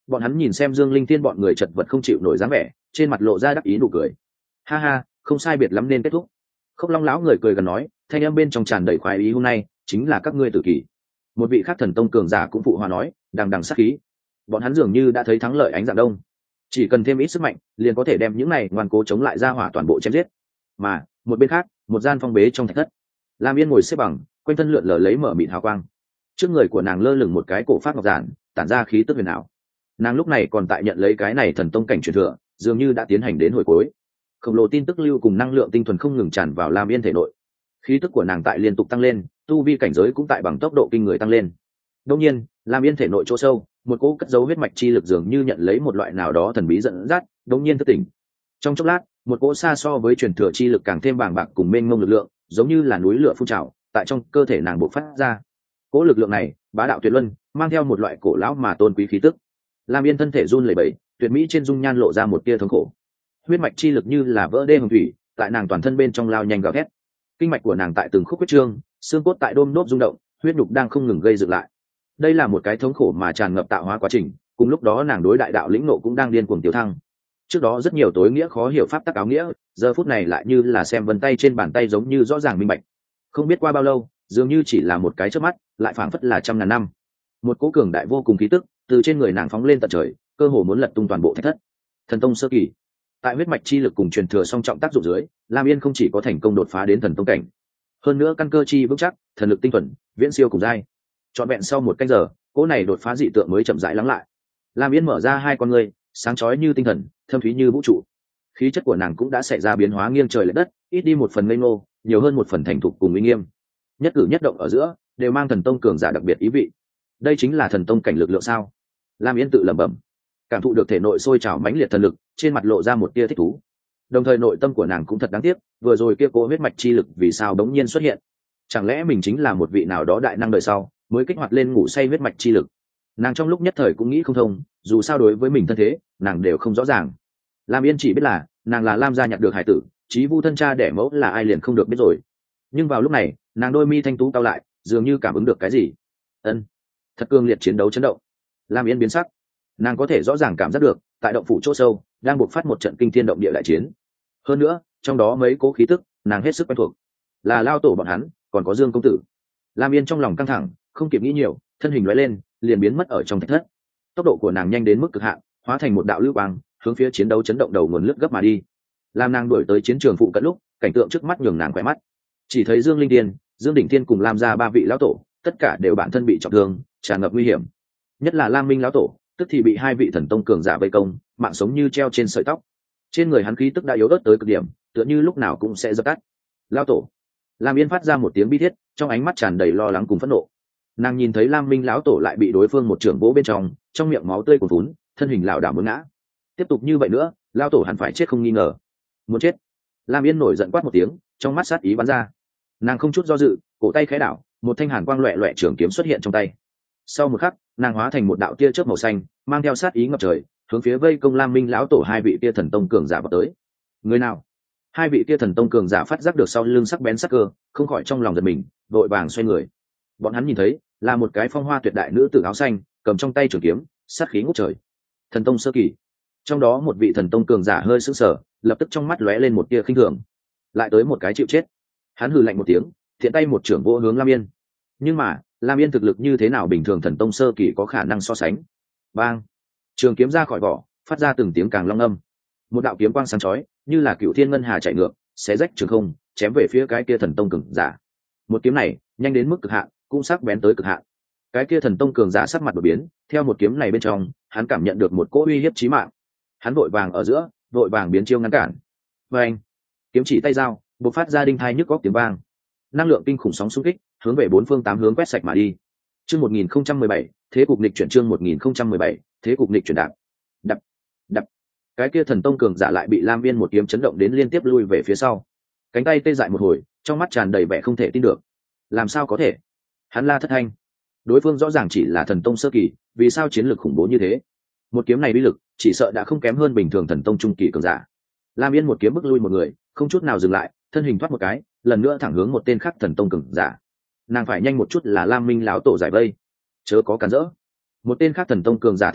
Bọn hắn nhìn xem Dương Linh Thiên bọn người chật vật không chịu nổi dáng vẻ, trên mặt lộ ra đắc ý nụ cười. Ha ha, không sai biệt lắm nên kết thúc. Khốc Long lão người cười gần nói, thanh âm bên trong tràn đầy khoái ý, hôm nay chính là các ngươi tử kỳ. Một vị khác thần tông cường giả cũng phụ hòa nói, đằng đằng sát khí. Bọn hắn dường như đã thấy thắng lợi ánh dạng đông, chỉ cần thêm ít sức mạnh liền có thể đem những này ngoan cố chống lại ra hỏa toàn bộ chém giết. Mà một bên khác, một gian phong bế trong thạch thất, Lam Yên ngồi xếp bằng, quanh thân lượn lờ lấy mở mịt hào quang. Trước người của nàng lơ lửng một cái cổ phát ngọc giản, tản ra khí tức huyền ảo. Nàng lúc này còn tại nhận lấy cái này thần tông cảnh truyền thừa, dường như đã tiến hành đến hồi cuối. Khổng lồ tin tức lưu cùng năng lượng tinh thuần không ngừng tràn vào Lam Yên thể nội. Khí tức của nàng tại liên tục tăng lên, tu vi cảnh giới cũng tại bằng tốc độ kinh người tăng lên. Đương nhiên, Lam Yên thể nội chỗ sâu, một cỗ cất dấu huyết mạch chi lực dường như nhận lấy một loại nào đó thần bí dẫn dắt, đống nhiên thức tỉnh. Trong chốc lát, một cỗ xa so với truyền thừa chi lực càng thêm bàng bạc cùng mênh mông lực lượng, giống như là núi lửa phun trào, tại trong cơ thể nàng bộc phát ra. Cỗ lực lượng này, bá đạo tuyệt luân, mang theo một loại cổ lão mà tôn quý khí tức. Lam Yên thân thể run lẩy bẩy, tuyệt mỹ trên dung nhan lộ ra một tia thống khổ. Huyết mạch chi lực như là vỡ đê hồng thủy, tại nàng toàn thân bên trong lao nhanh gào thét. Kinh mạch của nàng tại từng khúc huyết trương, xương cốt tại đôm nốt rung động, huyết nhục đang không ngừng gây dựng lại. Đây là một cái thống khổ mà tràn ngập tạo hóa quá trình, cùng lúc đó nàng đối đại đạo lĩnh ngộ cũng đang điên cuồng tiêu thăng. Trước đó rất nhiều tối nghĩa khó hiểu pháp tắc áo nghĩa, giờ phút này lại như là xem vân tay trên bàn tay giống như rõ ràng minh bạch. Không biết qua bao lâu, dường như chỉ là một cái chớp mắt, lại phảng phất là trăm ngàn năm. Một cỗ cường đại vô cùng khí tức từ trên người nàng phóng lên tận trời, cơ hồ muốn lật tung toàn bộ thạch thất. Thần tông sơ kỳ, tại huyết mạch chi lực cùng truyền thừa song trọng tác dụng dưới, Lam Yên không chỉ có thành công đột phá đến thần tông cảnh, hơn nữa căn cơ chi vững chắc, thần lực tinh thuần, viễn siêu cùng giai. Trọn vẹn sau một canh giờ, cỗ này đột phá dị tượng mới chậm rãi lắng lại. Lam Yên mở ra hai con ngươi, sáng chói như tinh thần, thâm thúy như vũ trụ. Khí chất của nàng cũng đã xảy ra biến hóa nghiêng trời lệch đất, ít đi một phần ngây ngô, nhiều hơn một phần thành thục cùng uy nghiêm. Nhất cử nhất động ở giữa đều mang thần tông cường giả đặc biệt ý vị. Đây chính là thần tông cảnh lực lượng sao? Lam Yên tự lẩm bẩm, cảm thụ được thể nội sôi trào mãnh liệt thần lực, trên mặt lộ ra một tia thích thú. Đồng thời nội tâm của nàng cũng thật đáng tiếc, vừa rồi kia cố huyết mạch chi lực vì sao đống nhiên xuất hiện? Chẳng lẽ mình chính là một vị nào đó đại năng đời sau, mới kích hoạt lên ngủ say huyết mạch chi lực? Nàng trong lúc nhất thời cũng nghĩ không thông, dù sao đối với mình thân thế, nàng đều không rõ ràng. Lam Yên chỉ biết là nàng là Lam gia nhặt được hải tử, chí vu thân cha đẻ mẫu là ai liền không được biết rồi. Nhưng vào lúc này, nàng đôi mi thanh tú cao lại, dường như cảm ứng được cái gì. Ân, thật cương liệt chiến đấu chấn động. Lam Yên biến sắc, nàng có thể rõ ràng cảm giác được tại động phủ chỗ sâu đang buộc phát một trận kinh thiên động địa đại chiến. Hơn nữa trong đó mấy cố khí tức nàng hết sức quen thuộc, là lao tổ bọn hắn, còn có Dương công tử. Lam Yên trong lòng căng thẳng, không kịp nghĩ nhiều, thân hình lóe lên liền biến mất ở trong thạch thất. Tốc độ của nàng nhanh đến mức cực hạn, hóa thành một đạo lưu quang hướng phía chiến đấu chấn động đầu nguồn lướt gấp mà đi. Lam nàng đuổi tới chiến trường phụ cận lúc, cảnh tượng trước mắt nhường nàng khỏe mắt. Chỉ thấy Dương Linh Tiên, Dương Đỉnh Thiên cùng Lam gia ba vị lão tổ, tất cả đều bản thân bị trọng thương, tràn ngập nguy hiểm. Nhất là Lam Minh lão tổ, tức thì bị hai vị thần tông cường giả vây công, mạng sống như treo trên sợi tóc. Trên người hắn khí tức đã yếu ớt tới cực điểm, tựa như lúc nào cũng sẽ dập tắt. Lão tổ. Lam Yên phát ra một tiếng bi thiết, trong ánh mắt tràn đầy lo lắng cùng phẫn nộ. Nàng nhìn thấy Lam Minh lão tổ lại bị đối phương một trưởng vỗ bên trong, trong miệng máu tươi cuồn cuốn, thân hình lảo đảo muốn ngã. Tiếp tục như vậy nữa, lão tổ hẳn phải chết không nghi ngờ. Muốn chết. Lam Yên nổi giận quát một tiếng, trong mắt sát ý bắn ra. Nàng không chút do dự, cổ tay khẽ đảo, một thanh hàn quang loẹt loẹt trường kiếm xuất hiện trong tay. Sau một khắc, nàng hóa thành một đạo tia chớp màu xanh, mang theo sát ý ngập trời, hướng phía vây công Lam Minh lão tổ hai vị tia thần tông cường giả vào tới. Người nào? Hai vị tia thần tông cường giả phát giác được sau lưng sắc bén sắc cơ, không khỏi trong lòng giật mình, vội vàng xoay người. Bọn hắn nhìn thấy là một cái phong hoa tuyệt đại nữ tử áo xanh, cầm trong tay trường kiếm, sát khí ngút trời. Thần tông sơ kỳ. Trong đó một vị thần tông cường giả hơi sững sờ, lập tức trong mắt lóe lên một tia khinh thường. Lại tới một cái chịu chết. Hắn hừ lạnh một tiếng, thiện tay một trưởng vỗ hướng Lam Yên. Nhưng mà Lam Yên thực lực như thế nào bình thường thần tông sơ kỳ có khả năng so sánh. Bang, trường kiếm ra khỏi vỏ, phát ra từng tiếng càng long âm. Một đạo kiếm quang sáng chói như là cựu thiên ngân hà chạy ngược, xé rách trường không, chém về phía cái kia thần tông cường giả. Một kiếm này nhanh đến mức cực hạn, cũng sắc bén tới cực hạn. Cái kia thần tông cường giả sắc mặt đổi biến, theo một kiếm này bên trong hắn cảm nhận được một cỗ uy hiếp chí mạng. Hắn vội vàng ở giữa vội vàng biến chiêu ngăn cản. Và anh, kiếm chỉ tay dao bộc phát ra đinh thai nhức góc tiếng vang, năng lượng kinh khủng sóng xung kích hướng về bốn phương tám hướng quét sạch mà đi. Chương một nghìn không trăm mười bảy, thế cục nghịch chuyển. Chương một nghìn không trăm mười bảy, thế cục nghịch chuyển. Đạp, đập, đập. Cái kia thần tông cường giả lại bị Lam Viên một kiếm chấn động đến liên tiếp lui về phía sau. Cánh tay tê dại một hồi, trong mắt tràn đầy vẻ không thể tin được. Làm sao có thể? Hắn la thất thanh. Đối phương rõ ràng chỉ là thần tông sơ kỳ, vì sao chiến lược khủng bố như thế? Một kiếm này uy lực, chỉ sợ đã không kém hơn bình thường thần tông trung kỳ cường giả. Lam Yên một kiếm bức lui một người, không chút nào dừng lại, thân hình thoát một cái, lần nữa thẳng hướng một tên khác thần tông cường giả. Nàng phải nhanh một chút là Lam Minh lão tổ giải vây, chớ có cản rỡ. Một tên khác thần tông cường giả thấy thế,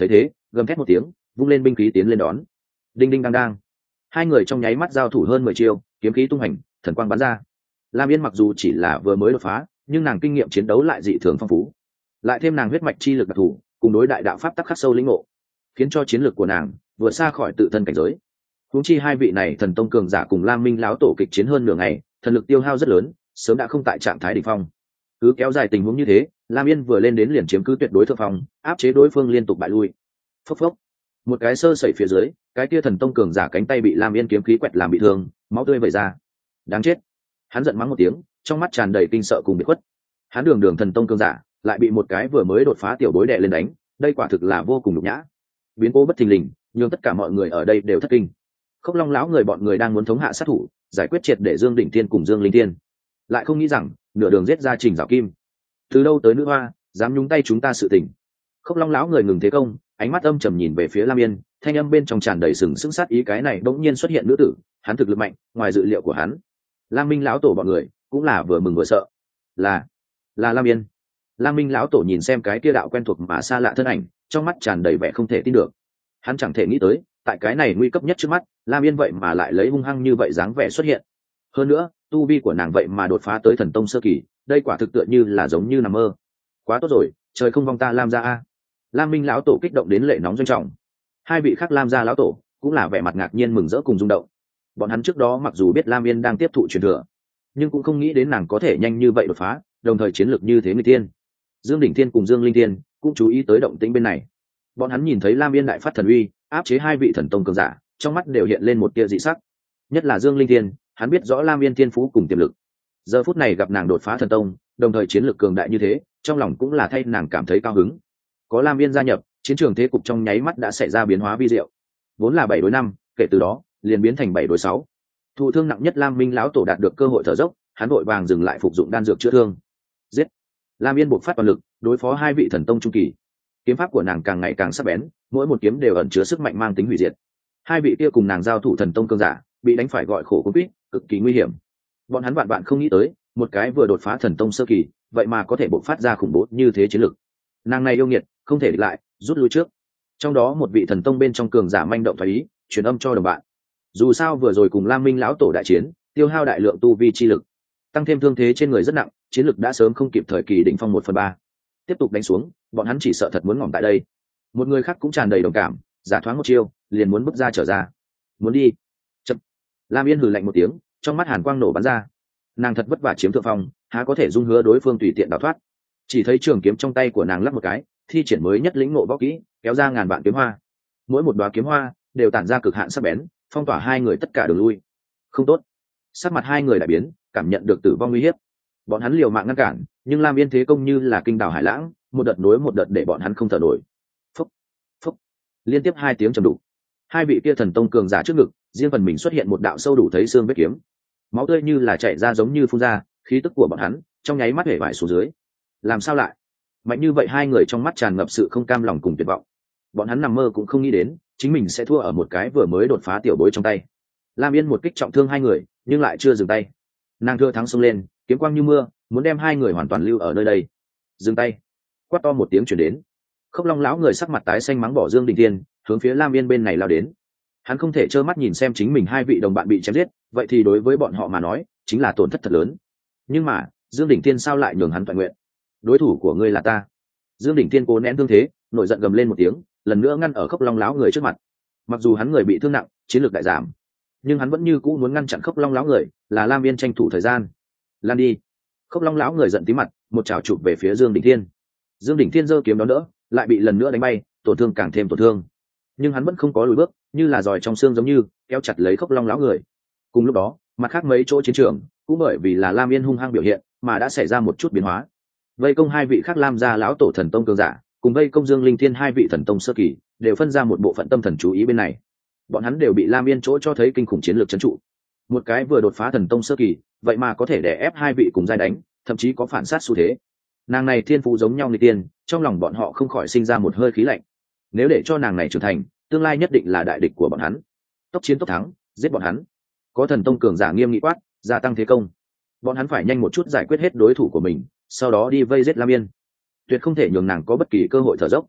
gầm thét một tiếng, vung lên binh khí tiến lên đón. Đinh đinh đang đang, hai người trong nháy mắt giao thủ hơn mười chiêu, kiếm khí tung hành, thần quang bắn ra. Lam Yên mặc dù chỉ là vừa mới đột phá, nhưng nàng kinh nghiệm chiến đấu lại dị thường phong phú, lại thêm nàng huyết mạch chi lực đặc thù, cùng đối đại đạo pháp tắc khắc sâu lĩnh ngộ, khiến cho chiến lược của nàng vượt xa khỏi tự thân cảnh giới. Huống chi hai vị này thần tông cường giả cùng Lam Minh lão tổ kịch chiến hơn nửa ngày, thần lực tiêu hao rất lớn, sớm đã không tại trạng thái đỉnh phong. Cứ kéo dài tình huống như thế, Lam Yên vừa lên đến liền chiếm cứ tuyệt đối thượng phong, áp chế đối phương liên tục bại lui. Phốc phốc, một cái sơ sẩy phía dưới, cái kia thần tông cường giả cánh tay bị Lam Yên kiếm khí quẹt làm bị thương, máu tươi vẩy ra. Đáng chết! Hắn giận mắng một tiếng, trong mắt tràn đầy kinh sợ cùng biệt khuất. Hắn đường đường thần tông cường giả, lại bị một cái vừa mới đột phá tiểu bối đè lên đánh, đây quả thực là vô cùng nhục nhã. Biến cố bất thình lình, nhưng tất cả mọi người ở đây đều thất kinh. Khốc Long lão người bọn người đang muốn thống hạ sát thủ, giải quyết triệt để Dương Đỉnh Thiên cùng Dương Linh Thiên, lại không nghĩ rằng nửa đường giết ra Trình Giảo Kim. Từ đâu tới nữ hoa, dám nhúng tay chúng ta sự tình? Khốc Long lão người ngừng thế công, ánh mắt âm trầm nhìn về phía Lam Yên, thanh âm bên trong tràn đầy sừng sững sát ý. Cái này bỗng nhiên xuất hiện nữ tử, hắn thực lực mạnh, ngoài dự liệu của hắn. Lam Minh lão tổ bọn người cũng là vừa mừng vừa sợ. Là, là Lam Yên. Lam Minh lão tổ nhìn xem cái kia đạo quen thuộc mà xa lạ thân ảnh, trong mắt tràn đầy vẻ không thể tin được. Hắn chẳng thể nghĩ tới, tại cái này nguy cấp nhất trước mắt, Lam Yên vậy mà lại lấy hung hăng như vậy dáng vẻ xuất hiện. Hơn nữa, tu vi của nàng vậy mà đột phá tới thần tông sơ kỳ, đây quả thực tựa như là giống như nằm mơ. Quá tốt rồi, trời không vong ta Lam gia a. Lam Minh lão tổ kích động đến lệ nóng doanh trọng. Hai vị khác Lam gia lão tổ cũng là vẻ mặt ngạc nhiên mừng rỡ cùng rung động. Bọn hắn trước đó mặc dù biết Lam Yên đang tiếp thụ truyền thừa, nhưng cũng không nghĩ đến nàng có thể nhanh như vậy đột phá, đồng thời chiến lược như thế người tiên. Dương Đỉnh Thiên cùng Dương Linh Thiên cũng chú ý tới động tĩnh bên này. Bọn hắn nhìn thấy Lam Yên đại phát thần uy, áp chế hai vị thần tông cường giả, trong mắt đều hiện lên một tia dị sắc. Nhất là Dương Linh Thiên, hắn biết rõ Lam Yên thiên phú cùng tiềm lực. Giờ phút này gặp nàng đột phá thần tông, đồng thời chiến lược cường đại như thế, trong lòng cũng là thay nàng cảm thấy cao hứng. Có Lam Yên gia nhập, chiến trường thế cục trong nháy mắt đã xảy ra biến hóa vi diệu. Vốn là bảy đối năm, kể từ đó liền biến thành bảy đối sáu. Thụ thương nặng nhất Lam Minh lão tổ đạt được cơ hội thở dốc, hắn vội vàng dừng lại phục dụng đan dược chữa thương. Giết! Lam Yên buộc phát toàn lực đối phó hai vị thần tông trung kỳ. Kiếm pháp của nàng càng ngày càng sắc bén, mỗi một kiếm đều ẩn chứa sức mạnh mang tính hủy diệt. Hai vị kia cùng nàng giao thủ thần tông cường giả bị đánh phải gọi khổ cũng biết, cực kỳ nguy hiểm. Bọn hắn vạn vạn không nghĩ tới, một cái vừa đột phá thần tông sơ kỳ, vậy mà có thể bộc phát ra khủng bố như thế chiến lực. Nàng này yêu nghiệt, không thể địch lại, rút lui trước. Trong đó một vị thần tông bên trong cường giả manh động thoái ý, truyền âm cho đồng bạn. Dù sao vừa rồi cùng Lam Minh lão tổ đại chiến, tiêu hao đại lượng tu vi chi lực, tăng thêm thương thế trên người rất nặng, chiến lực đã sớm không kịp thời kỳ đỉnh phong một phần ba. Tiếp tục đánh xuống, bọn hắn chỉ sợ thật muốn ngỏm tại đây. Một người khác cũng tràn đầy đồng cảm, giả thoáng một chiêu, liền muốn bước ra trở ra. Muốn đi? Chậm. Lam Yên hừ lạnh một tiếng, trong mắt hàn quang nổ bắn ra. Nàng thật vất vả chiếm thượng phong, há có thể dung hứa đối phương tùy tiện đào thoát. Chỉ thấy trường kiếm trong tay của nàng lắc một cái, thi triển mới nhất lĩnh ngộ võ kỹ, kéo ra ngàn vạn kiếm hoa. Mỗi một đóa kiếm hoa đều tản ra cực hạn sắc bén, phong tỏa hai người tất cả đường lui. Không tốt. Sắc mặt hai người đại biến, cảm nhận được tử vong nguy hiểm. Bọn hắn liều mạng ngăn cản, nhưng Lam Yên thế công như là kinh đảo hải lãng, một đợt nối một đợt để bọn hắn không thở nổi. Phúc, phúc, liên tiếp hai tiếng trầm đục. Hai vị kia thần tông cường giả trước ngực, riêng phần mình xuất hiện một đạo sâu đủ thấy xương vết kiếm. Máu tươi như là chảy ra giống như phun ra, khí tức của bọn hắn trong nháy mắt hể vải xuống dưới. Làm sao lại mạnh như vậy? Hai người trong mắt tràn ngập sự không cam lòng cùng tuyệt vọng. Bọn hắn nằm mơ cũng không nghĩ đến, chính mình sẽ thua ở một cái vừa mới đột phá tiểu bối trong tay. Lam Yên một kích trọng thương hai người, nhưng lại chưa dừng tay. Nàng thưa thắng xông lên, kiếm quang như mưa, muốn đem hai người hoàn toàn lưu ở nơi đây. Dừng tay! Quát to một tiếng truyền đến. Khốc Long lão người sắc mặt tái xanh mắng bỏ Dương Đình Thiên, hướng phía Lam Yên bên này lao đến. Hắn không thể trơ mắt nhìn xem chính mình hai vị đồng bạn bị chém giết, vậy thì đối với bọn họ mà nói chính là tổn thất thật lớn. Nhưng mà Dương Đình Thiên sao lại nhường hắn toàn nguyện? Đối thủ của ngươi là ta. Dương Đình Thiên cố nén thương thế, nổi giận gầm lên một tiếng, lần nữa ngăn ở Khốc Long lão người trước mặt. Mặc dù hắn người bị thương nặng, chiến lược đại giảm, nhưng hắn vẫn như cũ muốn ngăn chặn Khốc Long lão người, là Lam Yên tranh thủ thời gian. Lan đi! Khốc Long lão người giận tí mặt, một chảo chụp về phía Dương Đình Thiên. Dương Đình Thiên giơ kiếm đón đỡ, lại bị lần nữa đánh bay, tổn thương càng thêm tổn thương. Nhưng hắn vẫn không có lùi bước, như là giòi trong xương giống như kéo chặt lấy Khốc Long lão người. Cùng lúc đó, mặt khác mấy chỗ chiến trường cũng bởi vì là Lam Yên hung hăng biểu hiện mà đã xảy ra một chút biến hóa. Vây công hai vị khác Lam gia lão tổ thần tông cường giả, cùng vây công Dương Linh Thiên hai vị thần tông sơ kỳ, đều phân ra một bộ phận tâm thần chú ý bên này. Bọn hắn đều bị Lam Yên chỗ cho thấy kinh khủng chiến lược trấn trụ. Một cái vừa đột phá thần tông sơ kỳ, vậy mà có thể đè ép hai vị cùng giai đánh, thậm chí có phản sát xu thế. Nàng này thiên phú giống nhau như tiên, trong lòng bọn họ không khỏi sinh ra một hơi khí lạnh. Nếu để cho nàng này trưởng thành, tương lai nhất định là đại địch của bọn hắn. Tốc chiến tốc thắng, giết bọn hắn. Có thần tông cường giả nghiêm nghị quát, gia tăng thế công. Bọn hắn phải nhanh một chút giải quyết hết đối thủ của mình, sau đó đi vây giết Lam Yên. Tuyệt không thể nhường nàng có bất kỳ cơ hội thở dốc.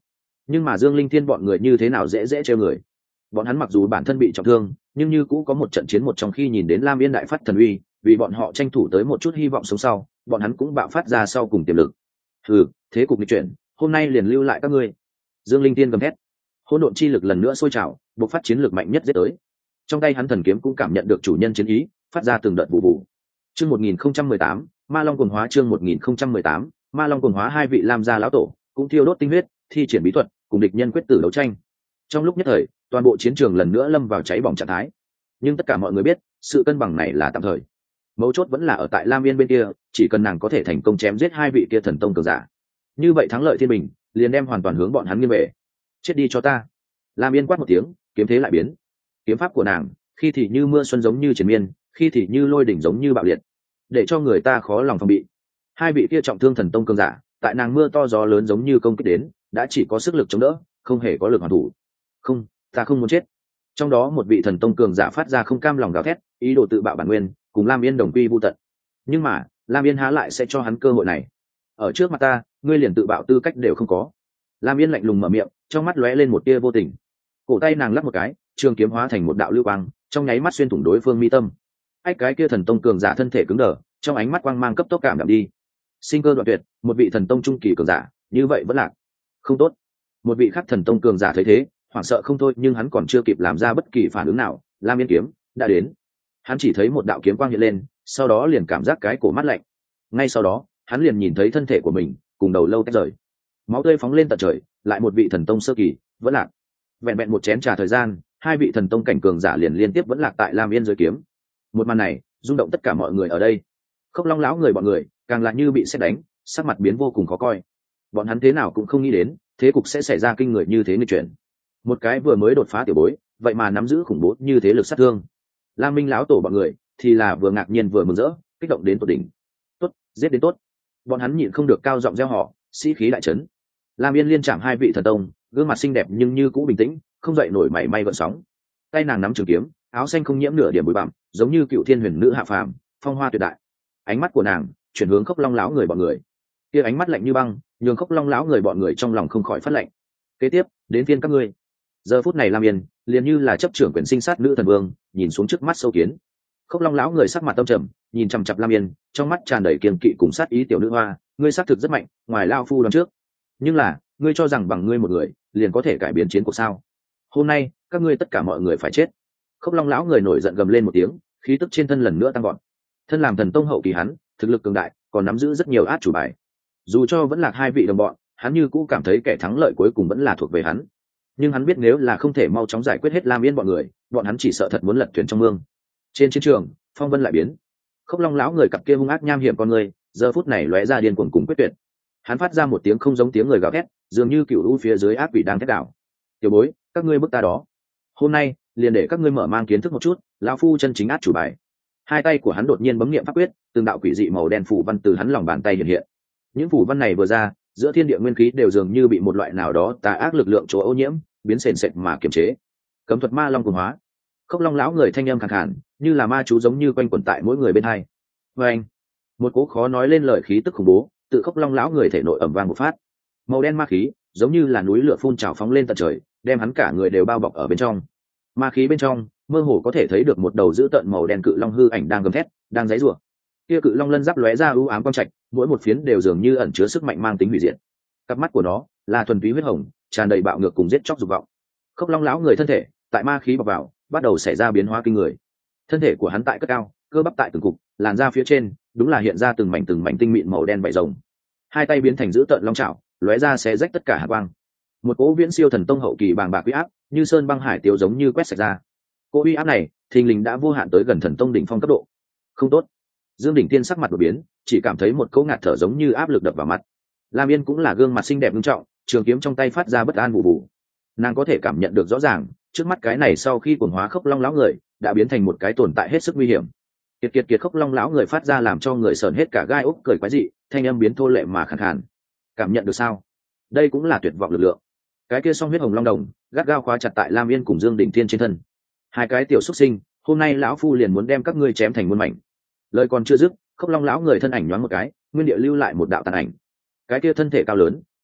nhưng mà Dương Linh Thiên bọn người như thế nào dễ dễ trêu người. Bọn hắn mặc dù bản thân bị trọng thương, nhưng như cũ có một trận chiến một trong khi nhìn đến Lam Yên đại phát thần uy, vì bọn họ tranh thủ tới một chút hy vọng sống sau, bọn hắn cũng bạo phát ra sau cùng tiềm lực. Ừ, thế cục nghịch chuyển, hôm nay liền lưu lại các ngươi. Dương Linh Thiên gầm thét, hỗn độn chi lực lần nữa sôi trào, bộc phát chiến lực mạnh nhất giết tới. Trong tay hắn thần kiếm cũng cảm nhận được chủ nhân chiến ý, phát ra từng đợt vụ vụ. Chương một nghìn không trăm mười tám, Ma Long Cuồng Hóa chương một nghìn không trăm mười tám, Ma Long Cuồng Hóa hai vị Lam gia lão tổ, cũng thiêu đốt tinh huyết, thi triển bí thuật, cùng địch nhân quyết tử đấu tranh. Trong lúc nhất thời, toàn bộ chiến trường lần nữa lâm vào cháy bỏng trạng thái. Nhưng tất cả mọi người biết, sự cân bằng này là tạm thời. Mấu chốt vẫn là ở tại Lam Yên bên kia, chỉ cần nàng có thể thành công chém giết hai vị kia thần tông cường giả, như vậy thắng lợi thiên bình liền đem hoàn toàn hướng bọn hắn nghiêng về. Chết đi cho ta! Lam Yên quát một tiếng, kiếm thế lại biến. Kiếm pháp của nàng, khi thì như mưa xuân giống như triền miên, khi thì như lôi đỉnh giống như bạo liệt, để cho người ta khó lòng phòng bị. Hai vị kia trọng thương thần tông cường giả, tại nàng mưa to gió lớn giống như công kích đến, đã chỉ có sức lực chống đỡ, không hề có lực hoàn thủ. Không, ta không muốn chết. Trong đó một vị thần tông cường giả phát ra không cam lòng gào thét, ý đồ tự bạo bản nguyên, cùng Lam Yên đồng quy vu tận. Nhưng mà Lam Yên há lại sẽ cho hắn cơ hội này. Ở trước mặt ta, ngươi liền tự bạo tư cách đều không có. Lam Yên lạnh lùng mở miệng, trong mắt lóe lên một tia vô tình. Cổ tay nàng lắc một cái, trường kiếm hóa thành một đạo lưu quang, trong nháy mắt xuyên thủng đối phương mi tâm. Ách cái kia thần tông cường giả thân thể cứng đờ, trong ánh mắt quang mang cấp tốc cảm đạm đi. Sinh cơ đoạn tuyệt, một vị thần tông trung kỳ cường giả, như vậy vẫn lạc. Không tốt. Một vị khác thần tông cường giả thấy thế, hoảng sợ không thôi, nhưng hắn còn chưa kịp làm ra bất kỳ phản ứng nào, Lam Yên kiếm đã đến. Hắn chỉ thấy một đạo kiếm quang hiện lên, sau đó liền cảm giác cái cổ mát lạnh. Ngay sau đó, hắn liền nhìn thấy thân thể của mình cùng đầu lâu tách rời, máu tươi phóng lên tận trời. Lại một vị thần tông sơ kỳ vẫn lạc. Vẹn vẹn một chén trà thời gian, hai vị thần tông cảnh cường giả liền liên tiếp vẫn lạc tại Lam Yên dưới kiếm. Một màn này rung động tất cả mọi người ở đây. Khốc Long lão người bọn người càng lại như bị sét đánh, sắc mặt biến vô cùng khó coi. Bọn hắn thế nào cũng không nghĩ đến thế cục sẽ xảy ra kinh người như thế nghịch chuyển. Một cái vừa mới đột phá tiểu bối, vậy mà nắm giữ khủng bố như thế lực sát thương. Lam Minh lão tổ bọn người thì là vừa ngạc nhiên vừa mừng rỡ, kích động đến tột đỉnh. Tốt, giết đến tốt. Bọn hắn nhịn không được cao giọng reo hò, sĩ khí đại chấn. Lam Yên liên chạm hai vị thần tông, gương mặt xinh đẹp nhưng như cũ bình tĩnh, không dậy nổi mảy may gợn sóng. Tay nàng nắm trường kiếm, áo xanh không nhiễm nửa điểm bụi bặm, giống như cựu thiên huyền nữ hạ phàm, phong hoa tuyệt đại. Ánh mắt của nàng chuyển hướng Khốc Long lão người bọn người, kia ánh mắt lạnh như băng, nhường Khốc Long lão người bọn người trong lòng không khỏi phát lạnh. Kế tiếp, đến phiên các ngươi. Giờ phút này Lam Yên liền như là chấp trưởng quyền sinh sát nữ thần vương, nhìn xuống trước mắt sâu kiến. Khốc Long lão người sắc mặt tâm trầm, nhìn chằm chằm Lam Yên, trong mắt tràn đầy kiên kỵ cùng sát ý. Tiểu nữ hoa, ngươi xác thực rất mạnh, ngoài lao phu lần trước, nhưng là ngươi cho rằng bằng ngươi một người liền có thể cải biến chiến cuộc sao? Hôm nay các ngươi tất cả mọi người phải chết. Khốc Long lão người nổi giận gầm lên một tiếng, khí tức trên thân lần nữa tăng gọn. Thân làm thần tông hậu kỳ hắn, thực lực cường đại, còn nắm giữ rất nhiều át chủ bài. Dù cho vẫn là hai vị đồng bọn, hắn như cũ cảm thấy kẻ thắng lợi cuối cùng vẫn là thuộc về hắn. Nhưng hắn biết nếu là không thể mau chóng giải quyết hết Lam Yên bọn người, bọn hắn chỉ sợ thật muốn lật thuyền trong mương. Trên chiến trường, phong vân lại biến. Khốc Long lão người cặp kia hung ác nham hiểm con người, giờ phút này lóe ra điên cuồng cùng quyết tuyệt. Hắn phát ra một tiếng không giống tiếng người gào thét, dường như cựu u phía dưới ác quỷ đang thét đảo. Tiểu bối, các ngươi bức ta đó. Hôm nay, liền để các ngươi mở mang kiến thức một chút, lão phu chân chính át chủ bài. Hai tay của hắn đột nhiên bấm niệm pháp quyết, từng đạo quỷ dị màu đen phủ văn từ hắn lòng bàn tay hiện hiện. Những phủ văn này vừa ra, giữa thiên địa nguyên khí đều dường như bị một loại nào đó tà ác lực lượng chỗ ô nhiễm, biến sền sệt mà kiềm chế. Cấm thuật Ma Long Cuồng Hóa. Khốc Long lão người thanh âm khàn khàn, như là ma chú giống như quanh quẩn tại mỗi người bên hai. Và anh, một cỗ khó nói lên lời khí tức khủng bố, tự Khốc Long lão người thể nội ầm vang một phát. Màu đen ma khí, giống như là núi lửa phun trào phóng lên tận trời, đem hắn cả người đều bao bọc ở bên trong. Ma khí bên trong, mơ hồ có thể thấy được một đầu dữ tợn màu đen cự long hư ảnh đang gầm thét, đang giãy giụa. Kia cự long lân giáp lóe ra u ám quang trạch, mỗi một phiến đều dường như ẩn chứa sức mạnh mang tính hủy diệt. Cặp mắt của nó là thuần túy huyết hồng, tràn đầy bạo ngược cùng giết chóc dục vọng. Khốc Long lão người thân thể tại ma khí bọc vào, bắt đầu xảy ra biến hóa kinh người. Thân thể của hắn tại cất cao, cơ bắp tại từng cục, làn da phía trên đúng là hiện ra từng mảnh từng mảnh tinh mịn màu đen vảy rồng. Hai tay biến thành dữ tợn long chảo, lóe ra xé rách tất cả hạ quang. Một cỗ viễn siêu thần tông hậu kỳ bàng bạc uy áp, như sơn băng hải tiêu giống như quét sạch ra. Cỗ uy áp này, thình lình đã vô hạn tới gần thần tông đỉnh phong cấp độ. Không tốt. Dương Đỉnh Tiên sắc mặt đổi biến, chỉ cảm thấy một cỗ ngạt thở giống như áp lực đập vào mặt. Lam Yên cũng là gương mặt xinh đẹp nghiêm trọng, trường kiếm trong tay phát ra bất an vụ vụ. Nàng có thể cảm nhận được rõ ràng, trước mắt cái này sau khi cuồng hóa Khốc Long lão người, đã biến thành một cái tồn tại hết sức nguy hiểm. Kiệt kiệt kiệt Khốc Long lão người phát ra làm cho người sởn hết cả gai ốc cười quái dị, thanh âm biến thô lệ mà khàn khàn. Cảm nhận được sao? Đây cũng là tuyệt vọng lực lượng. Cái kia song huyết hồng long đồng, gắt gao khóa chặt tại Lam Yên cùng Dương Đỉnh Thiên trên thân. Hai cái tiểu xuất sinh, hôm nay lão phu liền muốn đem các ngươi chém thành muôn mảnh. Lời còn chưa dứt, Khốc Long lão người thân ảnh nhoáng một cái, nguyên địa lưu lại một đạo tàn ảnh. Cái kia thân thể cao lớn,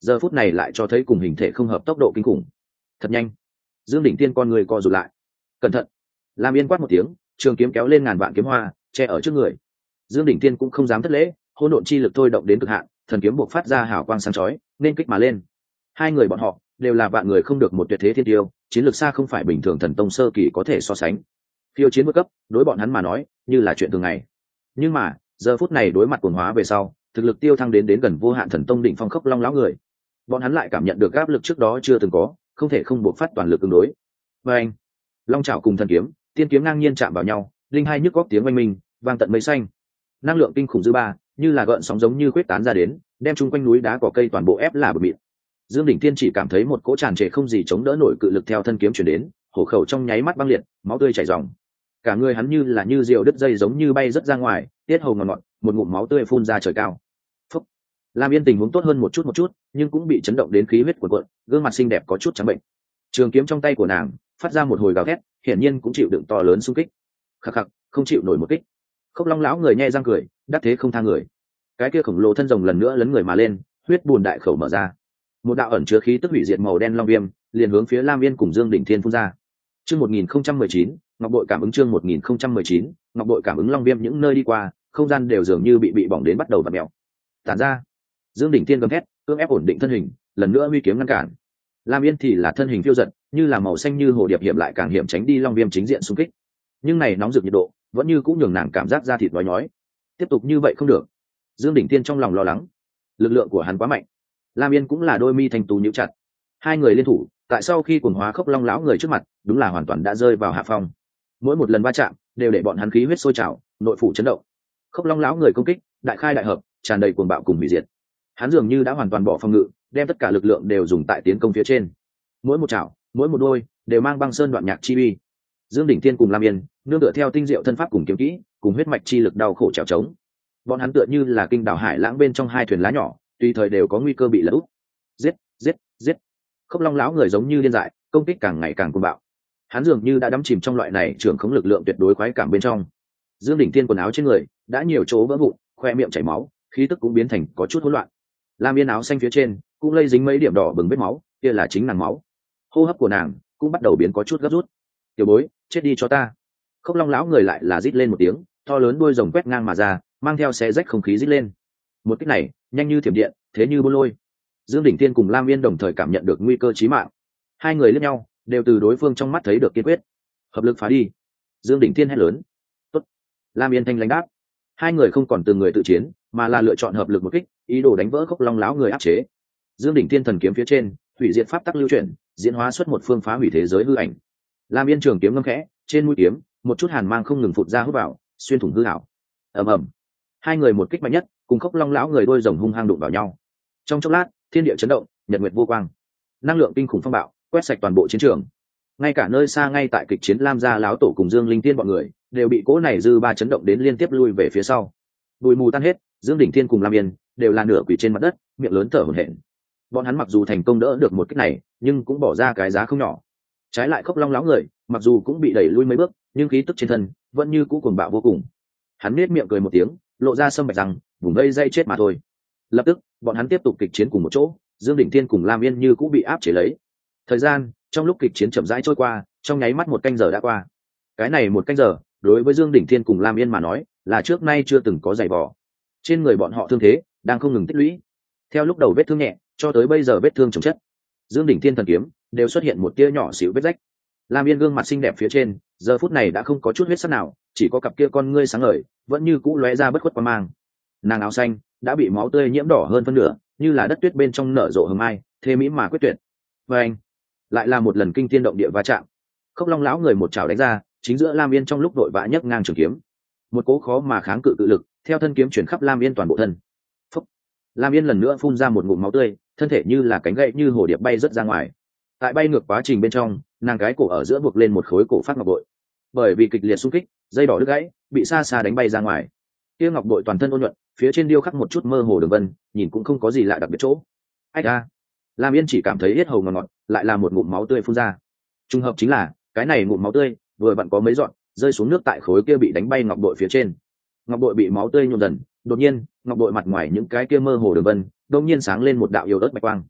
giờ phút này lại cho thấy cùng hình thể không hợp tốc độ kinh khủng. Thật nhanh. Dương Đỉnh Tiên con người co rụt lại. Cẩn thận. Lam Yên quát một tiếng, trường kiếm kéo lên ngàn vạn kiếm hoa, che ở trước người. Dương Đỉnh Tiên cũng không dám thất lễ, hỗn độn chi lực thôi động đến cực hạn, thần kiếm buộc phát ra hào quang sáng chói, nên kích mà lên. Hai người bọn họ đều là vạn người không được một tuyệt thế thiên tiêu, chiến lược xa không phải bình thường thần tông sơ kỳ có thể so sánh. Phiêu chiến vượt cấp, đối bọn hắn mà nói, như là chuyện thường ngày. Nhưng mà, giờ phút này đối mặt cuồng hóa về sau, thực lực tiêu thăng đến đến gần vô hạn thần tông đỉnh phong Khốc Long lão người. Bọn hắn lại cảm nhận được áp lực trước đó chưa từng có, không thể không buộc phát toàn lực ứng đối. Và anh, long chảo cùng thần kiếm, tiên kiếm ngang nhiên chạm vào nhau, linh hai nhức góc tiếng oanh minh, vang tận mây xanh. Năng lượng kinh khủng dư ba, như là gợn sóng giống như quyết tán ra đến, đem chung quanh núi đá cỏ cây toàn bộ ép là bờ mịn. Dương Đỉnh Thiên chỉ cảm thấy một cỗ tràn trề không gì chống đỡ nổi cự lực theo thân kiếm truyền đến, hổ khẩu trong nháy mắt băng liệt, máu tươi chảy ròng. Cả người hắn như là như diều đứt dây giống như bay rất ra ngoài, tiết hầu ngọt ngọt, một ngụm máu tươi phun ra trời cao. Phúc. Lam Yên tình huống tốt hơn một chút một chút, nhưng cũng bị chấn động đến khí huyết cuồn cuộn, gương mặt xinh đẹp có chút trắng bệnh. Trường kiếm trong tay của nàng phát ra một hồi gào thét, hiển nhiên cũng chịu đựng to lớn xung kích. Khắc khắc, không chịu nổi một kích. Khốc Long lão người nhe răng cười, đắc thế không tha người. Cái kia khổng lồ thân rồng lần nữa lấn người mà lên, huyết buồn đại khẩu mở ra. Một đạo ẩn chứa khí tức hủy diệt màu đen long viêm, liền hướng phía Lam Yên cùng Dương Đỉnh Thiên phun ra. Chương một nghìn không trăm mười chín, Ngọc Bội cảm ứng chương một nghìn không trăm mười chín, Ngọc Bội cảm ứng long viêm những nơi đi qua, không gian đều dường như bị bị bỏng đến bắt đầu vặn mèo. Tản ra. Dương Đỉnh Thiên gầm thét, cưỡng ép ổn định thân hình, lần nữa huy kiếm ngăn cản. Lam Yên thì là thân hình phiêu dật, như là màu xanh như hồ điệp hiểm lại càng hiểm tránh đi long viêm chính diện xung kích. Nhưng này nóng rực nhiệt độ, vẫn như cũng nhường nàng cảm giác da thịt nhói nhói. Tiếp tục như vậy không được. Dương Đỉnh Thiên trong lòng lo lắng. Lực lượng của hắn quá mạnh. Lam Yên cũng là đôi mi thành tú nhíu chặt. Hai người liên thủ, tại sau khi cuồng hóa Khốc Long lão người trước mặt, đúng là hoàn toàn đã rơi vào hạ phong. Mỗi một lần va chạm, đều để bọn hắn khí huyết sôi trào, nội phủ chấn động. Khốc Long lão người công kích, đại khai đại hợp, tràn đầy cuồng bạo cùng hủy diệt. Hắn dường như đã hoàn toàn bỏ phòng ngự, đem tất cả lực lượng đều dùng tại tiến công phía trên. Mỗi một chảo, mỗi một đôi, đều mang băng sơn đoạn nhạc chi uy. Dương Đỉnh Thiên cùng Lam Yên, nương tựa theo tinh diệu thân pháp cùng kiếm kỹ, cùng huyết mạch chi lực đau khổ trèo trống. Bọn hắn tựa như là kinh đảo hải lãng bên trong hai thuyền lá nhỏ, tùy thời đều có nguy cơ bị lật úp. Giết, giết, giết. Khốc Long lão người giống như điên dại, công kích càng ngày càng cuồng bạo. Hắn dường như đã đắm chìm trong loại này trưởng khống lực lượng tuyệt đối khoái cảm bên trong. Dương Đỉnh Thiên quần áo trên người đã nhiều chỗ vỡ vụn, khoe miệng chảy máu, khí tức cũng biến thành có chút hỗn loạn. Lam Yên áo xanh phía trên cũng lây dính mấy điểm đỏ bừng vết máu, kia là chính nàng máu. Hô hấp của nàng cũng bắt đầu biến có chút gấp rút. Tiểu bối, chết đi cho ta. Khốc Long lão người lại là rít lên một tiếng, to lớn đuôi rồng quét ngang mà ra, mang theo xé rách không khí rít lên. Một kích này nhanh như thiểm điện, thế như bôn lôi. Dương Đỉnh Thiên cùng Lam Yên đồng thời cảm nhận được nguy cơ chí mạng. Hai người liếc nhau, đều từ đối phương trong mắt thấy được kiên quyết. Hợp lực phá đi. Dương Đỉnh Thiên hét lớn. Tốt. Lam Yên thanh lãnh đáp. Hai người không còn từng người tự chiến, mà là lựa chọn hợp lực một kích, ý đồ đánh vỡ Khốc Long lão người áp chế. Dương Đỉnh Thiên thần kiếm phía trên, hủy diệt pháp tắc lưu chuyển, diễn hóa xuất một phương phá hủy thế giới hư ảnh. Lam Yên trường kiếm ngâm khẽ, trên mũi kiếm, một chút hàn mang không ngừng phụt ra hút vào, xuyên thủng hư ảo. Ầm ầm. Hai người một kích mạnh nhất, cùng Khốc Long lão người đôi rồng hung hăng đụng vào nhau. Trong chốc lát, thiên địa chấn động, nhật nguyệt vô quang. Năng lượng kinh khủng phong bạo, quét sạch toàn bộ chiến trường. Ngay cả nơi xa ngay tại kịch chiến Lam gia lão tổ cùng Dương Linh Tiên bọn người, đều bị cỗ này dư ba chấn động đến liên tiếp lui về phía sau. Bụi mù tan hết, Dương Đỉnh Thiên cùng Lam Yên đều là nửa quỳ trên mặt đất, miệng lớn thở hổn hển. Bọn hắn mặc dù thành công đỡ được một kích này, nhưng cũng bỏ ra cái giá không nhỏ. Trái lại Khốc Long lão người, mặc dù cũng bị đẩy lui mấy bước, nhưng khí tức trên thân vẫn như cũ cuồng bạo vô cùng. Hắn nết miệng cười một tiếng, lộ ra sâm bạch rằng, vùng vây dây chết mà thôi. Lập tức, bọn hắn tiếp tục kịch chiến cùng một chỗ, Dương Đỉnh Thiên cùng Lam Yên như cũng bị áp chế lấy. Thời gian trong lúc kịch chiến chậm rãi trôi qua, trong nháy mắt một canh giờ đã qua. Cái này một canh giờ, đối với Dương Đỉnh Thiên cùng Lam Yên mà nói, là trước nay chưa từng có dày vò. Trên người bọn họ thương thế đang không ngừng tích lũy. Theo lúc đầu vết thương nhẹ, cho tới bây giờ vết thương chồng chất. Dương Đỉnh Thiên thần kiếm đều xuất hiện một tia nhỏ xíu vết rách. Lam Yên gương mặt xinh đẹp phía trên, giờ phút này đã không có chút huyết sắc nào, chỉ có cặp kia con ngươi sáng ngời, vẫn như cũ lóe ra bất khuất quang mang. Nàng áo xanh đã bị máu tươi nhiễm đỏ hơn phân nửa, như là đất tuyết bên trong nở rộ hồng mai, thê mỹ mà quyết tuyệt. Và anh, lại là một lần kinh thiên động địa va chạm. Khốc Long lão người một chảo đánh ra, chính giữa Lam Yên trong lúc đội vã nhấc ngang trường kiếm. Một cố khó mà kháng cự tự lực, theo thân kiếm chuyển khắp Lam Yên toàn bộ thân. Phúc. Lam Yên lần nữa phun ra một ngụm máu tươi, thân thể như là cánh gậy như hồ điệp bay rất ra ngoài. Tại bay ngược quá trình bên trong, nàng cái cổ ở giữa buộc lên một khối cổ phát ngọc bội. Bởi vì kịch liệt xung kích, dây đỏ đứt gãy, bị xa xa đánh bay ra ngoài. Kia ngọc bội toàn thân ôn nhuận, phía trên điêu khắc một chút mơ hồ đường vân, nhìn cũng không có gì lạ đặc biệt chỗ. Ách a. Lam Yên chỉ cảm thấy yết hầu ngọt ngọt, lại là một ngụm máu tươi phun ra. Trùng hợp chính là, cái này ngụm máu tươi vừa vặn có mấy giọt rơi xuống nước tại khối kia bị đánh bay ngọc bội phía trên. Ngọc bội bị máu tươi nhuộm dần, đột nhiên, ngọc bội mặt ngoài những cái kia mơ hồ đường vân, đột nhiên sáng lên một đạo yêu ớt bạch quang.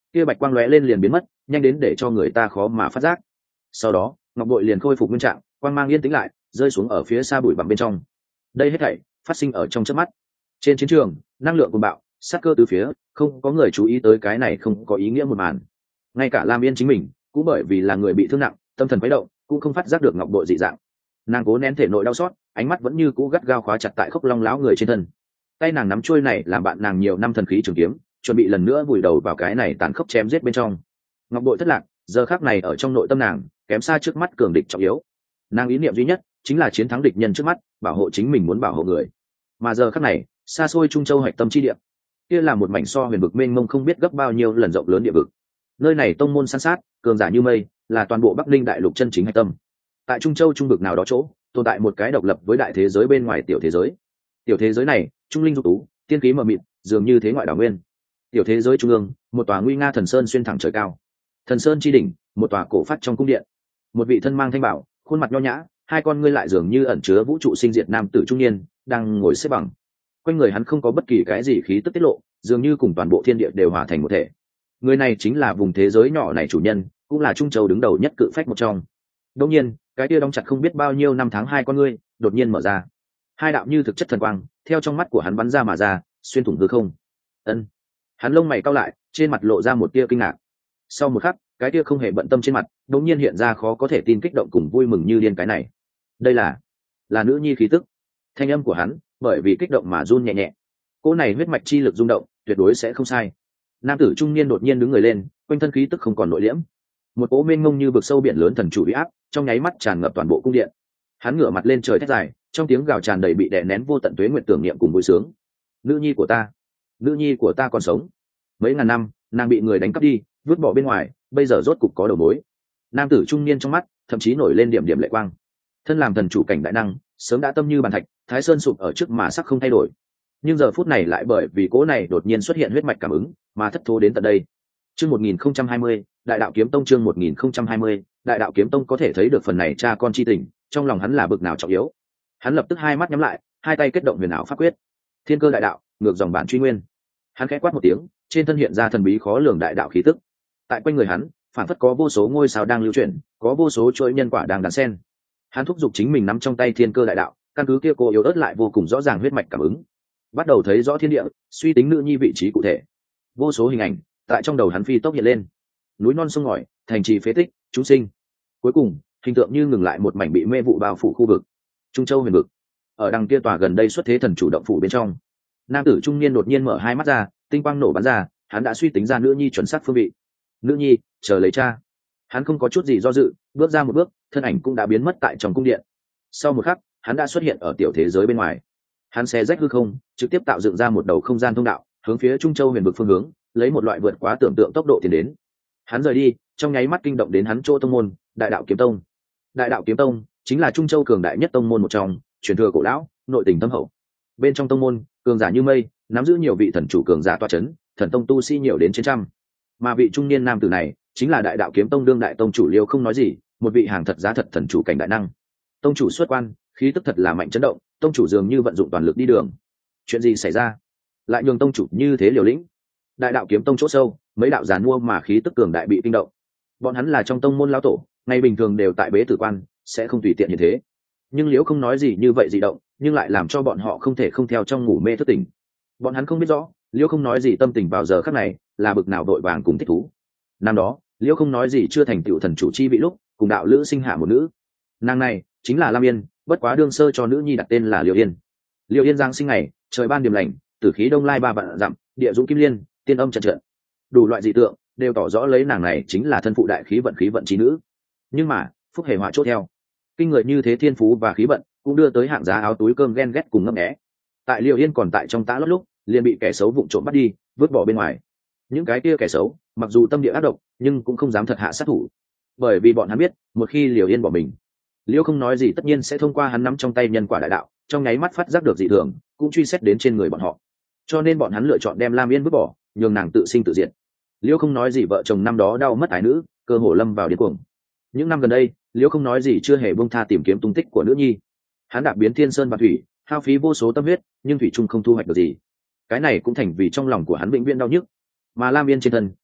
kia bạch quang lóe lên liền biến mất, nhanh đến để cho người ta khó mà phát giác. Sau đó ngọc bội liền khôi phục nguyên trạng, quang mang yên tĩnh lại, rơi xuống ở phía xa bụi bặm bên trong. Đây hết thảy phát sinh ở trong chớp mắt. Trên chiến trường năng lượng cuồng bạo, sát cơ từ phía, không có người chú ý tới cái này không có ý nghĩa một màn. Ngay cả Lam Yên chính mình cũng bởi vì là người bị thương nặng, tâm thần quấy động, cũng không phát giác được ngọc bội dị dạng. Nàng cố nén thể nội đau xót, ánh mắt vẫn như cũ gắt gao khóa chặt tại Khốc Long lão người trên thân. Tay nàng nắm chuôi này làm bạn nàng nhiều năm thần khí trường kiếm, chuẩn bị lần nữa vùi đầu vào cái này tàn khốc chém giết bên trong. Ngọc bội thất lạc, giờ khắc này ở trong nội tâm nàng kém xa trước mắt cường địch trọng yếu. Nàng ý niệm duy nhất chính là chiến thắng địch nhân trước mắt, bảo hộ chính mình muốn bảo hộ người. Mà giờ khắc này xa xôi Trung Châu hạch tâm chi địa, kia là một mảnh so huyền vực mênh mông không biết gấp bao nhiêu lần rộng lớn địa vực. Nơi này tông môn san sát, cường giả như mây, là toàn bộ Bắc Linh đại lục chân chính hạch tâm. Tại Trung Châu trung vực nào đó chỗ, tồn tại một cái độc lập với đại thế giới bên ngoài tiểu thế giới. Tiểu thế giới này trung linh dục tú, tiên khí mờ mịt, dường như thế ngoại đảo nguyên. Tiểu thế giới trung ương, một tòa nguy nga thần sơn xuyên thẳng trời cao. Thần sơn chi đỉnh, một tòa cổ phát trong cung điện. Một vị thân mang thanh bảo, khuôn mặt nho nhã, hai con ngươi lại dường như ẩn chứa vũ trụ sinh diệt nam tử trung niên, đang ngồi xếp bằng. Quanh người hắn không có bất kỳ cái gì khí tức tiết lộ, dường như cùng toàn bộ thiên địa đều hòa thành một thể. Người này chính là vùng thế giới nhỏ này chủ nhân, cũng là Trung Châu đứng đầu nhất cự phách một trong. Đột nhiên, cái kia đóng chặt không biết bao nhiêu năm tháng hai con ngươi đột nhiên mở ra. Hai đạo như thực chất thần quang theo trong mắt của hắn bắn ra mà ra, xuyên thủng hư không. Ân. Hắn lông mày cau lại, trên mặt lộ ra một tia kinh ngạc. Sau một khắc, cái tia không hề bận tâm trên mặt đột nhiên hiện ra khó có thể tin kích động cùng vui mừng như điên. Cái này, đây là là nữ nhi khí tức. Thanh âm của hắn bởi vì kích động mà run nhẹ nhẹ. Cô này huyết mạch chi lực rung động, tuyệt đối sẽ không sai. Nam tử trung niên đột nhiên đứng người lên, quanh thân khí tức không còn nội liễm. Một cỗ mênh mông như vực sâu biển lớn thần chủ uy áp trong nháy mắt tràn ngập toàn bộ cung điện. Hắn ngửa mặt lên trời thét dài, trong tiếng gào tràn đầy bị đè nén vô tận tuế nguyện tưởng niệm cùng vui sướng. Nữ nhi của ta, nữ nhi của ta còn sống. Mấy ngàn năm nàng bị người đánh cắp đi, vứt bỏ bên ngoài, bây giờ rốt cục có đầu mối. Nam tử trung niên trong mắt thậm chí nổi lên điểm điểm lệ quang. Thân làm thần chủ cảnh đại năng, sớm đã tâm như bàn thạch, thái sơn sụp ở trước mà sắc không thay đổi. Nhưng giờ phút này lại bởi vì cỗ này đột nhiên xuất hiện huyết mạch cảm ứng mà thất thố đến tận đây. Chương một nghìn không trăm hai mươi, Đại đạo kiếm tông. Chương một nghìn không trăm hai mươi, Đại đạo kiếm tông. Có thể thấy được phần này cha con chi tình, trong lòng hắn là bực nào trọng yếu. Hắn lập tức hai mắt nhắm lại, hai tay kết động huyền ảo pháp quyết. Thiên cơ đại đạo, ngược dòng bản truy nguyên. Hắn khẽ quát một tiếng, trên thân hiện ra thần bí khó lường đại đạo khí tức. Tại quanh người hắn, phản phất có vô số ngôi sao đang lưu chuyển, có vô số chuỗi nhân quả đang đan xen. Hắn thúc giục chính mình nắm trong tay thiên cơ đại đạo, căn cứ kia cô yếu ớt lại vô cùng rõ ràng huyết mạch cảm ứng, bắt đầu thấy rõ thiên địa, suy tính nữ nhi vị trí cụ thể. Vô số hình ảnh tại trong đầu hắn phi tốc hiện lên. Núi non sông ngòi, thành trì phế tích, chúng sinh. Cuối cùng, hình tượng như ngừng lại một mảnh bị mê vụ bao phủ khu vực. Trung Châu huyền vực. Ở đằng kia tòa gần đây xuất thế thần chủ động phủ bên trong, nam tử trung niên đột nhiên mở hai mắt ra, tinh quang nổ bắn ra, hắn đã suy tính ra nữ nhi chuẩn xác phương vị. Nữ nhi, chờ lấy cha. Hắn không có chút gì do dự, bước ra một bước, thân ảnh cũng đã biến mất tại trong cung điện. Sau một khắc, hắn đã xuất hiện ở tiểu thế giới bên ngoài. Hắn xé rách hư không, trực tiếp tạo dựng ra một đầu không gian thông đạo, hướng phía Trung Châu huyền vực phương hướng, lấy một loại vượt quá tưởng tượng tốc độ tiến đến. Hắn rời đi, trong nháy mắt kinh động đến hắn chỗ tông môn, Đại đạo kiếm tông. Đại đạo kiếm tông chính là Trung Châu cường đại nhất tông môn một trong, truyền thừa cổ lão, nội tình thâm hậu. Bên trong tông môn, cường giả như mây, nắm giữ nhiều vị thần chủ cường giả tọa chấn, thần tông tu sĩ nhiều đến trên trăm. Mà vị trung niên nam tử này, chính là Đại đạo kiếm tông đương đại tông chủ Liêu không nói gì, một vị hàng thật giá thật thần chủ cảnh đại năng. Tông chủ xuất quan, khí tức thật là mạnh chấn động, tông chủ dường như vận dụng toàn lực đi đường. Chuyện gì xảy ra? Lại nhường tông chủ như thế liều lĩnh? Đại đạo kiếm tông chỗ sâu, mấy đạo giàn mua mà khí tức cường đại bị kinh động. Bọn hắn là trong tông môn lão tổ, ngày bình thường đều tại bế tử quan, sẽ không tùy tiện như thế. Nhưng Liễu không nói gì như vậy dị động, nhưng lại làm cho bọn họ không thể không theo trong ngủ mê thức tỉnh. Bọn hắn không biết rõ, Liễu không nói gì tâm tình vào giờ khắc này là bực nào vội vàng cùng thích thú. Năm đó, Liễu không nói gì chưa thành tựu thần chủ chi vị lúc, cùng đạo lữ sinh hạ một nữ. Nàng này chính là Lam Yên, bất quá đương sơ cho nữ nhi đặt tên là Liễu Yên. Liễu Yên giáng sinh ngày, trời ban điềm lành, tử khí đông lai ba vạn dặm, địa dũng kim liên, tiên âm trận trận. Đủ loại dị tượng đều tỏ rõ lấy nàng này chính là thân phụ đại khí vận khí vận trí nữ. Nhưng mà, phúc hề họa chốt theo. Kinh người như thế thiên phú và khí vận cũng đưa tới hạng giá áo túi cơm ghen ghét cùng ngấp nghé. Tại Liễu Yên còn tại trong tã lót lúc, liền bị kẻ xấu vụng trộm bắt đi, vứt bỏ bên ngoài. Những cái kia kẻ xấu, mặc dù tâm địa ác độc, nhưng cũng không dám thật hạ sát thủ, bởi vì bọn hắn biết, một khi Liễu Yên bỏ mình, Liễu không nói gì tất nhiên sẽ thông qua hắn nắm trong tay nhân quả đại đạo, trong nháy mắt phát giác được dị thường, cũng truy xét đến trên người bọn họ. Cho nên bọn hắn lựa chọn đem Lam Yên vứt bỏ, nhường nàng tự sinh tự diệt. Liễu không nói gì vợ chồng năm đó đau mất ái nữ, cơ hồ lâm vào điên cuồng. Những năm gần đây, Liễu không nói gì chưa hề buông tha tìm kiếm tung tích của nữ nhi. Hắn đạp biến thiên sơn và thủy, hao phí vô số tâm huyết, nhưng thủy trung không thu hoạch được gì. Cái này cũng thành vì trong lòng của hắn vĩnh viễn đau nhức. Mà Lam Yên trên thân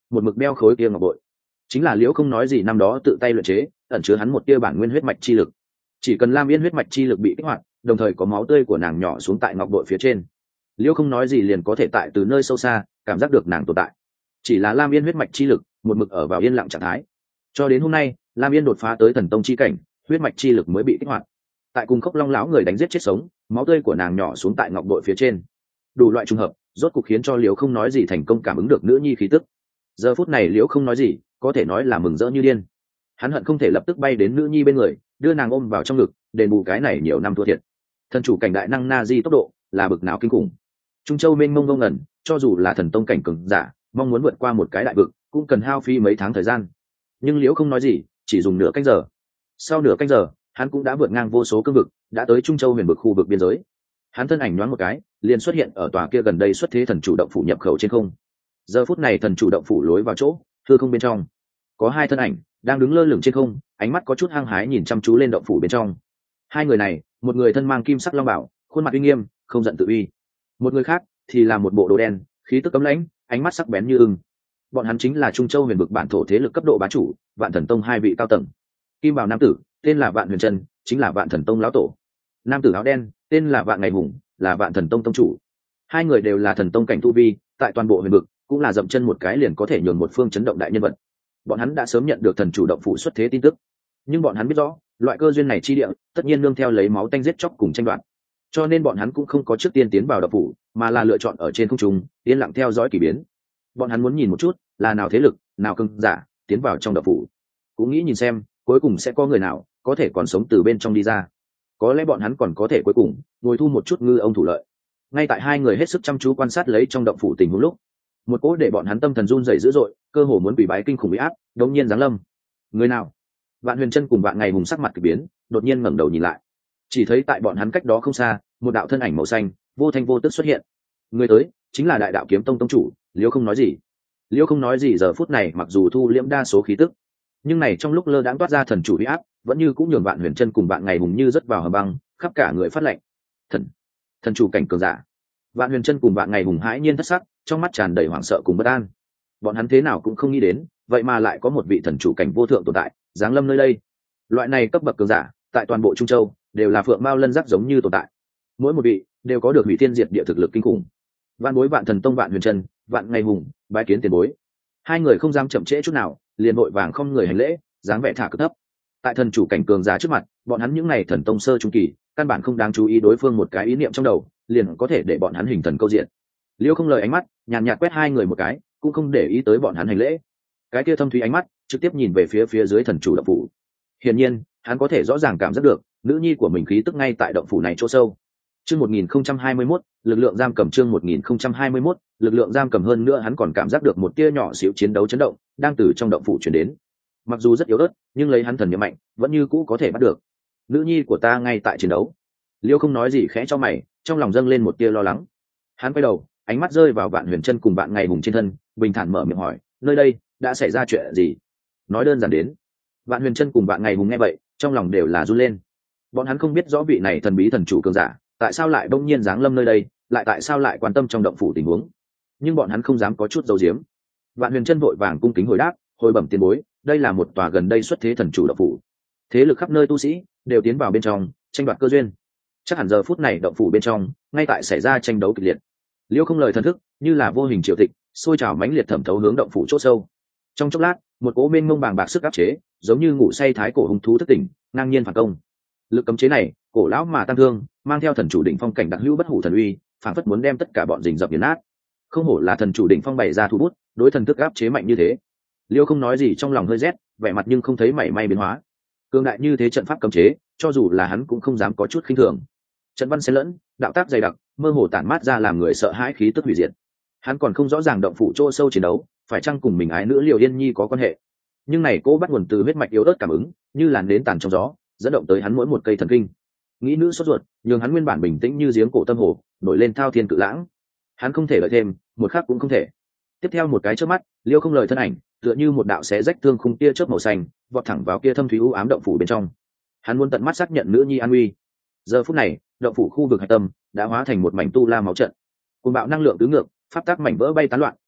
một mực đeo khối kia ngọc bội, chính là liễu không nói gì năm đó tự tay luyện chế, ẩn chứa hắn một tia bản nguyên huyết mạch chi lực. Chỉ cần lam yên huyết mạch chi lực bị kích hoạt, đồng thời có máu tươi của nàng nhỏ xuống tại ngọc bội phía trên, liễu không nói gì liền có thể tại từ nơi sâu xa cảm giác được nàng tồn tại. Chỉ là lam yên huyết mạch chi lực một mực ở vào yên lặng trạng thái, cho đến hôm nay lam yên đột phá tới thần tông chi cảnh, huyết mạch chi lực mới bị kích hoạt. Tại cùng khốc long lão người đánh giết chết sống, máu tươi của nàng nhỏ xuống tại ngọc bội phía trên, đủ loại trùng hợp rốt cục khiến cho liễu không nói gì thành công cảm ứng được nữ nhi khí tức. Giờ phút này liễu không nói gì có thể nói là mừng rỡ như điên. Hắn hận không thể lập tức bay đến nữ nhi bên người, đưa nàng ôm vào trong ngực, đền bù cái này nhiều năm thua thiệt. Thần chủ cảnh đại năng na di tốc độ là bực nào kinh khủng. Trung châu mênh mông ngông ngẩn, cho dù là thần tông cảnh cường giả mong muốn vượt qua một cái đại vực cũng cần hao phí mấy tháng thời gian, nhưng liễu không nói gì chỉ dùng nửa canh giờ. Sau nửa canh giờ hắn cũng đã vượt ngang vô số cương vực, đã tới Trung châu huyền vực khu vực biên giới. Hắn thân ảnh nhoáng một cái liền xuất hiện ở tòa kia gần đây xuất thế thần chủ động phủ nhập khẩu trên không. Giờ phút này thần chủ động phủ lối vào chỗ hư không bên trong có hai thân ảnh đang đứng lơ lửng trên không, ánh mắt có chút hăng hái nhìn chăm chú lên động phủ bên trong. Hai người này, một người thân mang kim sắc long bảo, khuôn mặt uy nghiêm không giận tự uy, một người khác thì là một bộ đồ đen, khí tức cấm lãnh, ánh mắt sắc bén như ưng. Bọn hắn chính là Trung châu huyền vực bản thổ thế lực cấp độ bá chủ Vạn Thần Tông hai vị cao tầng. Kim bào nam tử tên là Vạn Huyền Trân, chính là Vạn Thần Tông lão tổ. Nam tử áo đen tên là Vạn Ngày Hùng, là Vạn Thần Tông tông chủ. Hai người đều là thần tông cảnh tu vi, tại toàn bộ huyền vực cũng là dậm chân một cái liền có thể nhường một phương chấn động đại nhân vật. Bọn hắn đã sớm nhận được thần chủ động phủ xuất thế tin tức, nhưng bọn hắn biết rõ loại cơ duyên này chi địa tất nhiên nương theo lấy máu tanh giết chóc cùng tranh đoạt, cho nên bọn hắn cũng không có trước tiên tiến vào động phủ, mà là lựa chọn ở trên không trung yên lặng theo dõi kỳ biến. Bọn hắn muốn nhìn một chút là nào thế lực nào cường giả tiến vào trong động phủ, cũng nghĩ nhìn xem cuối cùng sẽ có người nào có thể còn sống từ bên trong đi ra. Có lẽ bọn hắn còn có thể cuối cùng ngồi thu một chút ngư ông thủ lợi. Ngay tại hai người hết sức chăm chú quan sát lấy trong động phủ tình huống lúc, một cỗ để bọn hắn tâm thần run rẩy dữ dội, cơ hồ muốn bị bái kinh khủng bị áp đột nhiên giáng lâm. Người nào? Vạn Huyền Trân cùng Vạn Ngày Hùng sắc mặt kỳ biến, đột nhiên ngẩng đầu nhìn lại, chỉ thấy tại bọn hắn cách đó không xa, một đạo thân ảnh màu xanh vô thanh vô tức xuất hiện. Người tới chính là Đại Đạo Kiếm Tông tông chủ Liễu không nói gì. Liễu không nói gì giờ phút này mặc dù thu liễm đa số khí tức, nhưng này trong lúc lơ đãng toát ra thần chủ uy áp, vẫn như cũng nhường Vạn Huyền Trân cùng Vạn Ngày Hùng như rớt vào hầm băng, khắp cả người phát lạnh. Thần, thần chủ cảnh cường giả. Vạn Huyền Trân cùng Vạn Ngày Hùng hãi nhiên thất sắc, trong mắt tràn đầy hoảng sợ cùng bất an. Bọn hắn thế nào cũng không nghĩ đến, vậy mà lại có một vị thần chủ cảnh vô thượng tồn tại giáng lâm nơi đây. Loại này cấp bậc cường giả tại toàn bộ Trung châu đều là phượng mao lân giác giống như tồn tại, mỗi một vị đều có được hủy thiên diệt địa thực lực kinh khủng. Vạn bối Vạn Thần Tông Vạn Huyền Trân, Vạn Ngày Hùng bái kiến tiền bối. Hai người không dám chậm trễ chút nào, liền vội vàng không người hành lễ, dáng vẻ thả cực thấp. Tại thần chủ cảnh cường giả trước mặt, bọn hắn những này thần tông sơ trung kỳ căn bản không đáng chú ý đối phương một cái ý niệm trong đầu, liền có thể để bọn hắn hình thần câu diện. Liêu không lời ánh mắt nhàn nhạt quét hai người một cái, cũng không để ý tới bọn hắn hành lễ. Cái kia thâm thúy ánh mắt trực tiếp nhìn về phía phía dưới thần chủ động phủ. Hiển nhiên, hắn có thể rõ ràng cảm giác được nữ nhi của mình khí tức ngay tại động phủ này chỗ sâu. Chương một nghìn không trăm hai mươi mốt, lực lượng giam cầm chương một nghìn không trăm hai mươi mốt, lực lượng giam cầm hơn nữa hắn còn cảm giác được một tia nhỏ xíu chiến đấu chấn động đang từ trong động phủ truyền đến. Mặc dù rất yếu ớt, nhưng lấy hắn thần niệm mạnh, vẫn như cũ có thể bắt được. Nữ nhi của ta ngay tại chiến đấu. Liêu không nói gì khẽ cho mày, trong lòng dâng lên một tia lo lắng. Hắn quay đầu, ánh mắt rơi vào Vạn Huyền Trân cùng Vạn Ngày Hùng trên thân, bình thản mở miệng hỏi, nơi đây đã xảy ra chuyện gì? Nói đơn giản đến. Vạn Huyền Trân cùng Vạn Ngày Hùng nghe vậy, trong lòng đều là run lên. Bọn hắn không biết rõ vị này thần bí thần chủ cường giả tại sao lại bỗng nhiên giáng lâm nơi đây, lại tại sao lại quan tâm trong động phủ tình huống, nhưng bọn hắn không dám có chút giấu giếm. Vạn Huyền Trân vội vàng cung kính hồi đáp, hồi bẩm tiền bối, đây là một tòa gần đây xuất thế thần chủ động phủ, thế lực khắp nơi tu sĩ đều tiến vào bên trong tranh đoạt cơ duyên, chắc hẳn giờ phút này động phủ bên trong ngay tại xảy ra tranh đấu kịch liệt. Liêu không lời thần thức như là vô hình triều tịch sôi trào mãnh liệt thẩm thấu hướng động phủ chỗ sâu. Trong chốc lát, một cố mênh mông bàng bạc sức áp chế giống như ngủ say thái cổ hung thú thức tỉnh, ngang nhiên phản công. Lực cấm chế này cổ lão mà tăng thương, mang theo thần chủ đỉnh phong cảnh đặc hữu bất hủ thần uy, phản phất muốn đem tất cả bọn rình rập nghiền nát. Không hổ là thần chủ đỉnh phong bày ra thủ bút, đối thần thức áp chế mạnh như thế. Liêu không nói gì trong lòng hơi rét, vẻ mặt nhưng không thấy mảy may biến hóa. Cường đại như thế trận pháp cấm chế, cho dù là hắn cũng không dám có chút khinh thường. Trận văn xen lẫn, đạo tác dày đặc, mơ hồ tản mát ra làm người sợ hãi khí tức hủy diệt. Hắn còn không rõ ràng động phủ chỗ sâu chiến đấu phải chăng cùng mình ái nữ Liêu Yên Nhi có quan hệ, nhưng này cô bắt nguồn từ huyết mạch yếu ớt cảm ứng, như làn nến tàn trong gió, dẫn động tới hắn mỗi một cây thần kinh. Nghĩ nữ sốt ruột, nhường hắn nguyên bản bình tĩnh như giếng cổ tâm hồ nổi lên thao thiên cự lãng. Hắn không thể lợi thêm, một khắc cũng không thể. Tiếp theo một cái chớp mắt, Liêu không lời thân ảnh tựa như một đạo xé rách thương khung tia chớp màu xanh vọt thẳng vào kia thâm thúy u ám động phủ bên trong. Hắn muốn tận mắt xác nhận nữ nhi an nguy. Giờ phút này, động phủ khu vực hạch tâm đã hóa thành một mảnh tu la máu trận, cùng bạo năng lượng tứ ngược, pháp tác mảnh vỡ bay tán loạn,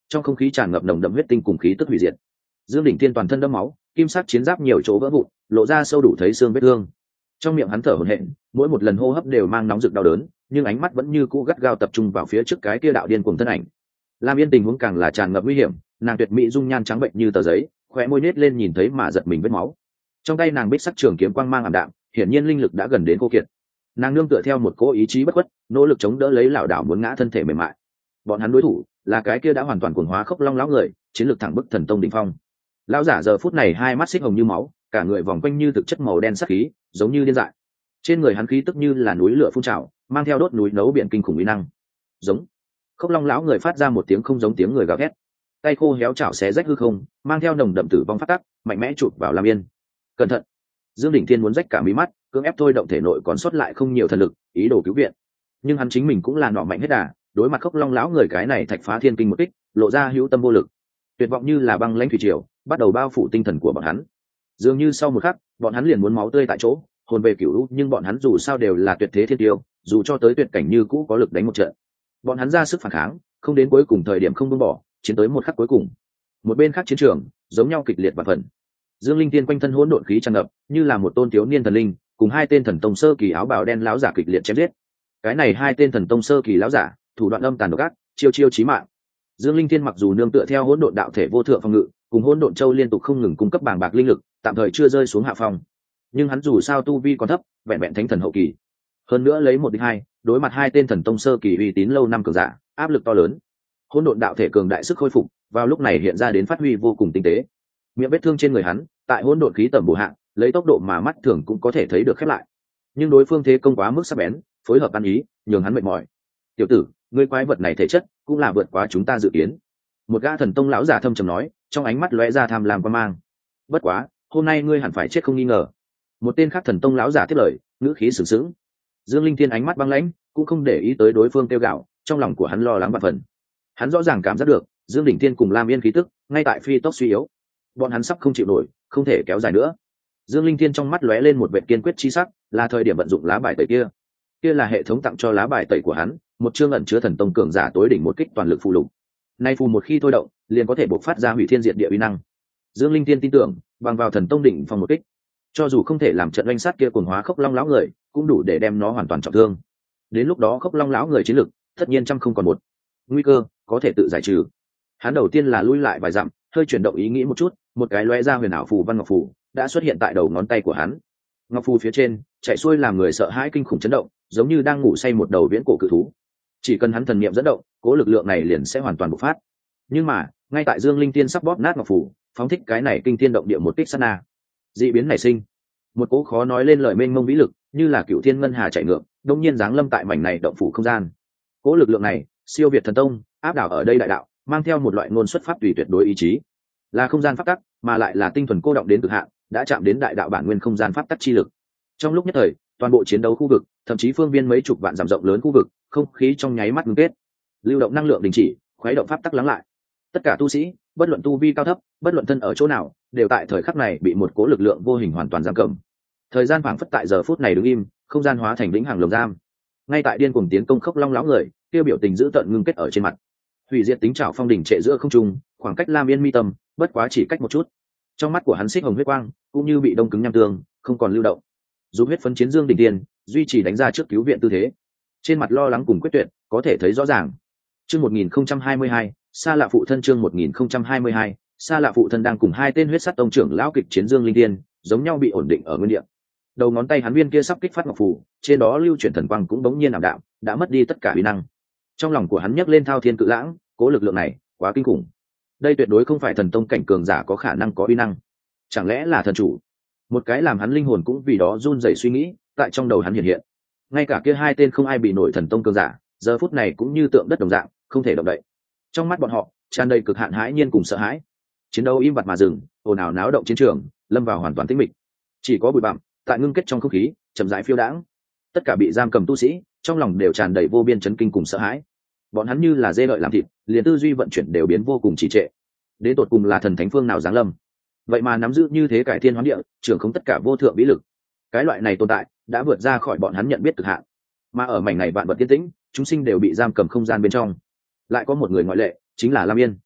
trong không khí tràn ngập nồng đậm huyết tinh cùng khí tức hủy diệt. Dương Đỉnh Thiên toàn thân đẫm máu, kim sắc chiến giáp nhiều chỗ vỡ vụn, lộ ra sâu đủ thấy xương vết thương. Trong miệng hắn thở hổn hển, mỗi một lần hô hấp đều mang nóng rực đau đớn, nhưng ánh mắt vẫn như cũ gắt gao tập trung vào phía trước cái kia đạo điên cuồng thân ảnh. Lam Yên tình huống càng là tràn ngập nguy hiểm, nàng tuyệt mỹ dung nhan trắng bệnh như tờ giấy, khóe môi nết lên nhìn thấy mà giật mình vết máu. Trong tay nàng bích sắc trường kiếm quang mang ảm đạm, hiển nhiên linh lực đã gần đến khô kiệt. Nàng nương tựa theo một cỗ ý chí bất khuất, nỗ lực chống đỡ lấy lão đảo muốn ngã thân thể mềm mại. Bọn hắn đối thủ là cái kia đã hoàn toàn cuồng hóa Khốc Long lão người, chiến lược thẳng bức thần tông đỉnh phong. Lão giả giờ phút này hai mắt xích hồng như máu, cả người vòng quanh như thực chất màu đen sắc khí, giống như điên dại. Trên người hắn khí tức như là núi lửa phun trào, mang theo đốt núi nấu biển kinh khủng uy năng. Giống. Khốc Long lão người phát ra một tiếng không giống tiếng người gào thét, tay khô héo chảo xé rách hư không, mang theo nồng đậm tử vong phát tắc, mạnh mẽ chụp vào Lam Yên. Cẩn thận! Dương Đỉnh Thiên muốn rách cả mí mắt, cưỡng ép thôi động thể nội còn sót lại không nhiều thần lực, ý đồ cứu viện. Nhưng hắn chính mình cũng là nọ mạnh hết đà, đối mặt Khốc Long lão người cái này thạch phá thiên kinh một kích, lộ ra hữu tâm vô lực, tuyệt vọng như là băng lãnh thủy triều, bắt đầu bao phủ tinh thần của bọn hắn. Dường như sau một khắc, bọn hắn liền muốn máu tươi tại chỗ, hồn về cửu lũ, nhưng bọn hắn dù sao đều là tuyệt thế thiên tiêu, dù cho tới tuyệt cảnh như cũ có lực đánh một trận. Bọn hắn ra sức phản kháng, không đến cuối cùng thời điểm không buông bỏ, chiến tới một khắc cuối cùng. Một bên khác chiến trường, giống nhau kịch liệt và phần. Dương Linh Tiên quanh thân hỗn độn khí tràn ngập, như là một tôn thiếu niên thần linh, cùng hai tên thần tông sơ kỳ áo bào đen lão giả kịch liệt chém giết. Cái này hai tên thần tông sơ kỳ lão giả, thủ đoạn âm tàn độc ác, chiêu chiêu chí mạng. Dương Linh Tiên mặc dù nương tựa theo hỗn độn đạo thể vô thượng phòng ngự, cùng hỗn độn châu liên tục không ngừng cung cấp bàng bạc linh lực, tạm thời chưa rơi xuống hạ phong. Nhưng hắn dù sao tu vi còn thấp, vẹn vẹn thánh thần hậu kỳ. Hơn nữa lấy một địch hai, đối mặt hai tên thần tông sơ kỳ uy tín lâu năm cường giả, áp lực to lớn. Hỗn độn đạo thể cường đại sức khôi phục, vào lúc này hiện ra đến phát huy vô cùng tinh tế. Miệng vết thương trên người hắn, tại hỗn độn khí tầm bổ hạng, lấy tốc độ mà mắt thường cũng có thể thấy được khép lại. Nhưng đối phương thế công quá mức sắc bén, phối hợp ăn ý, nhường hắn mệt mỏi. Tiểu tử, ngươi quái vật này thể chất cũng là vượt quá chúng ta dự kiến. Một gã thần tông lão giả thâm trầm nói, trong ánh mắt lóe ra tham lam quan mang. Bất quá, hôm nay ngươi hẳn phải chết không nghi ngờ. Một tên khác thần tông lão giả tiếp lời, ngữ khí sừng sững. Dương Linh Thiên ánh mắt băng lãnh, cũng không để ý tới đối phương kêu gạo, trong lòng của hắn lo lắng vạn phần. Hắn rõ ràng cảm giác được, Dương Đỉnh Thiên cùng Lam Yên khí tức, ngay tại phi tốc suy yếu. Bọn hắn sắp không chịu nổi, không thể kéo dài nữa. Dương Linh Thiên trong mắt lóe lên một vẻ kiên quyết chi sắc, là thời điểm vận dụng lá bài tẩy kia. Kia là hệ thống tặng cho lá bài tẩy của hắn, một chương ẩn chứa thần tông cường giả tối đỉnh một kích toàn lực phù lục. Nay phù một khi thôi động, liền có thể bộc phát ra hủy thiên diệt địa uy năng. Dương Linh Thiên tin tưởng, bằng vào thần tông đỉnh phòng một kích, cho dù không thể làm trận oanh sát kia cuồng hóa Khốc Long lão người, cũng đủ để đem nó hoàn toàn trọng thương. Đến lúc đó Khốc Long lão người chiến lực, tất nhiên trăm không còn một. Nguy cơ có thể tự giải trừ. Hắn đầu tiên là lui lại vài dặm, hơi chuyển động ý nghĩ một chút, một cái lóe ra huyền ảo phù văn ngọc phù đã xuất hiện tại đầu ngón tay của hắn. Ngọc phù phía trên chạy xuôi làm người sợ hãi kinh khủng chấn động, giống như đang ngủ say một đầu viễn cổ cự thú. Chỉ cần hắn thần niệm dẫn động, cố lực lượng này liền sẽ hoàn toàn bộc phát. Nhưng mà, ngay tại Dương Linh Tiên sắp bóp nát ngọc phù, phóng thích cái này kinh thiên động địa một kích sát na, dị biến nảy sinh. Một cỗ khó nói lên lời mênh mông vĩ lực, như là cựu thiên ngân hà chạy ngược, đông nhiên giáng lâm tại mảnh này động phủ không gian. Cỗ lực lượng này siêu việt thần tông, áp đảo ở đây đại đạo, mang theo một loại ngôn xuất pháp tùy tuyệt đối ý chí, là không gian pháp tắc, mà lại là tinh thuần cô động đến cực hạn, đã chạm đến đại đạo bản nguyên không gian pháp tắc chi lực. Trong lúc nhất thời, toàn bộ chiến đấu khu vực, thậm chí phương viên mấy chục vạn dặm rộng lớn khu vực, không khí trong nháy mắt ngưng kết, lưu động năng lượng đình chỉ, khuấy động pháp tắc lắng lại. Tất cả tu sĩ, bất luận tu vi cao thấp, bất luận thân ở chỗ nào, đều tại thời khắc này bị một cố lực lượng vô hình hoàn toàn giam cầm. Thời gian phảng phất tại giờ phút này đứng im, không gian hóa thành vĩnh hằng lồng giam. Ngay tại điên cuồng tiến công Khốc Long lão người, tiêu biểu tình dữ tợn ngưng kết ở trên mặt. Hủy diệt tính trảo phong đỉnh trệ giữa không trung, khoảng cách Lam Yên mi tâm, bất quá chỉ cách một chút. Trong mắt của hắn xích hồng huyết quang, cũng như bị đông cứng nham tương, không còn lưu động. Dù huyết phấn chiến Dương Đỉnh Tiên, duy trì đánh ra trước cứu viện tư thế. Trên mặt lo lắng cùng quyết tuyệt, có thể thấy rõ ràng. Chương một nghìn không trăm hai mươi hai, Sa Lạ phụ thân chương một nghìn không trăm hai mươi hai, Sa Lạ phụ thân đang cùng hai tên huyết sắt tông trưởng lão kịch chiến Dương Linh Tiên, giống nhau bị ổn định ở nguyên địa. Đầu ngón tay hắn viên kia sắp kích phát ngọc phù, trên đó lưu chuyển thần quang cũng bỗng nhiên ảm đạm, đã mất đi tất cả uy năng. Trong lòng của hắn nhấc lên thao thiên cự lãng, cố lực lượng này quá kinh khủng. Đây tuyệt đối không phải thần tông cảnh cường giả có khả năng có uy năng. Chẳng lẽ là thần chủ? Một cái làm hắn linh hồn cũng vì đó run rẩy suy nghĩ, tại trong đầu hắn hiện hiện. Ngay cả kia hai tên không ai bị nổi thần tông cường giả, giờ phút này cũng như tượng đất đồng dạng, không thể động đậy. Trong mắt bọn họ tràn đầy cực hạn hãi nhiên cùng sợ hãi. Chiến đấu im bặt mà dừng, ồn ào náo động chiến trường, lâm vào hoàn toàn tĩnh mịch. Chỉ có bụi bặm tại ngưng kết trong không khí, chậm rãi phiêu đãng. Tất cả bị giam cầm tu sĩ, trong lòng đều tràn đầy vô biên chấn kinh cùng sợ hãi. Bọn hắn như là dê lợi làm thịt, liền tư duy vận chuyển đều biến vô cùng trì trệ. Đến tột cùng là thần thánh phương nào giáng lâm, vậy mà nắm giữ như thế cải thiên hoán địa, trưởng không tất cả vô thượng vĩ lực. Cái loại này tồn tại đã vượt ra khỏi bọn hắn nhận biết cực hạn. Mà ở mảnh này vạn vật tiên tĩnh, chúng sinh đều bị giam cầm không gian bên trong. Lại có một người ngoại lệ, chính là Lam Yên.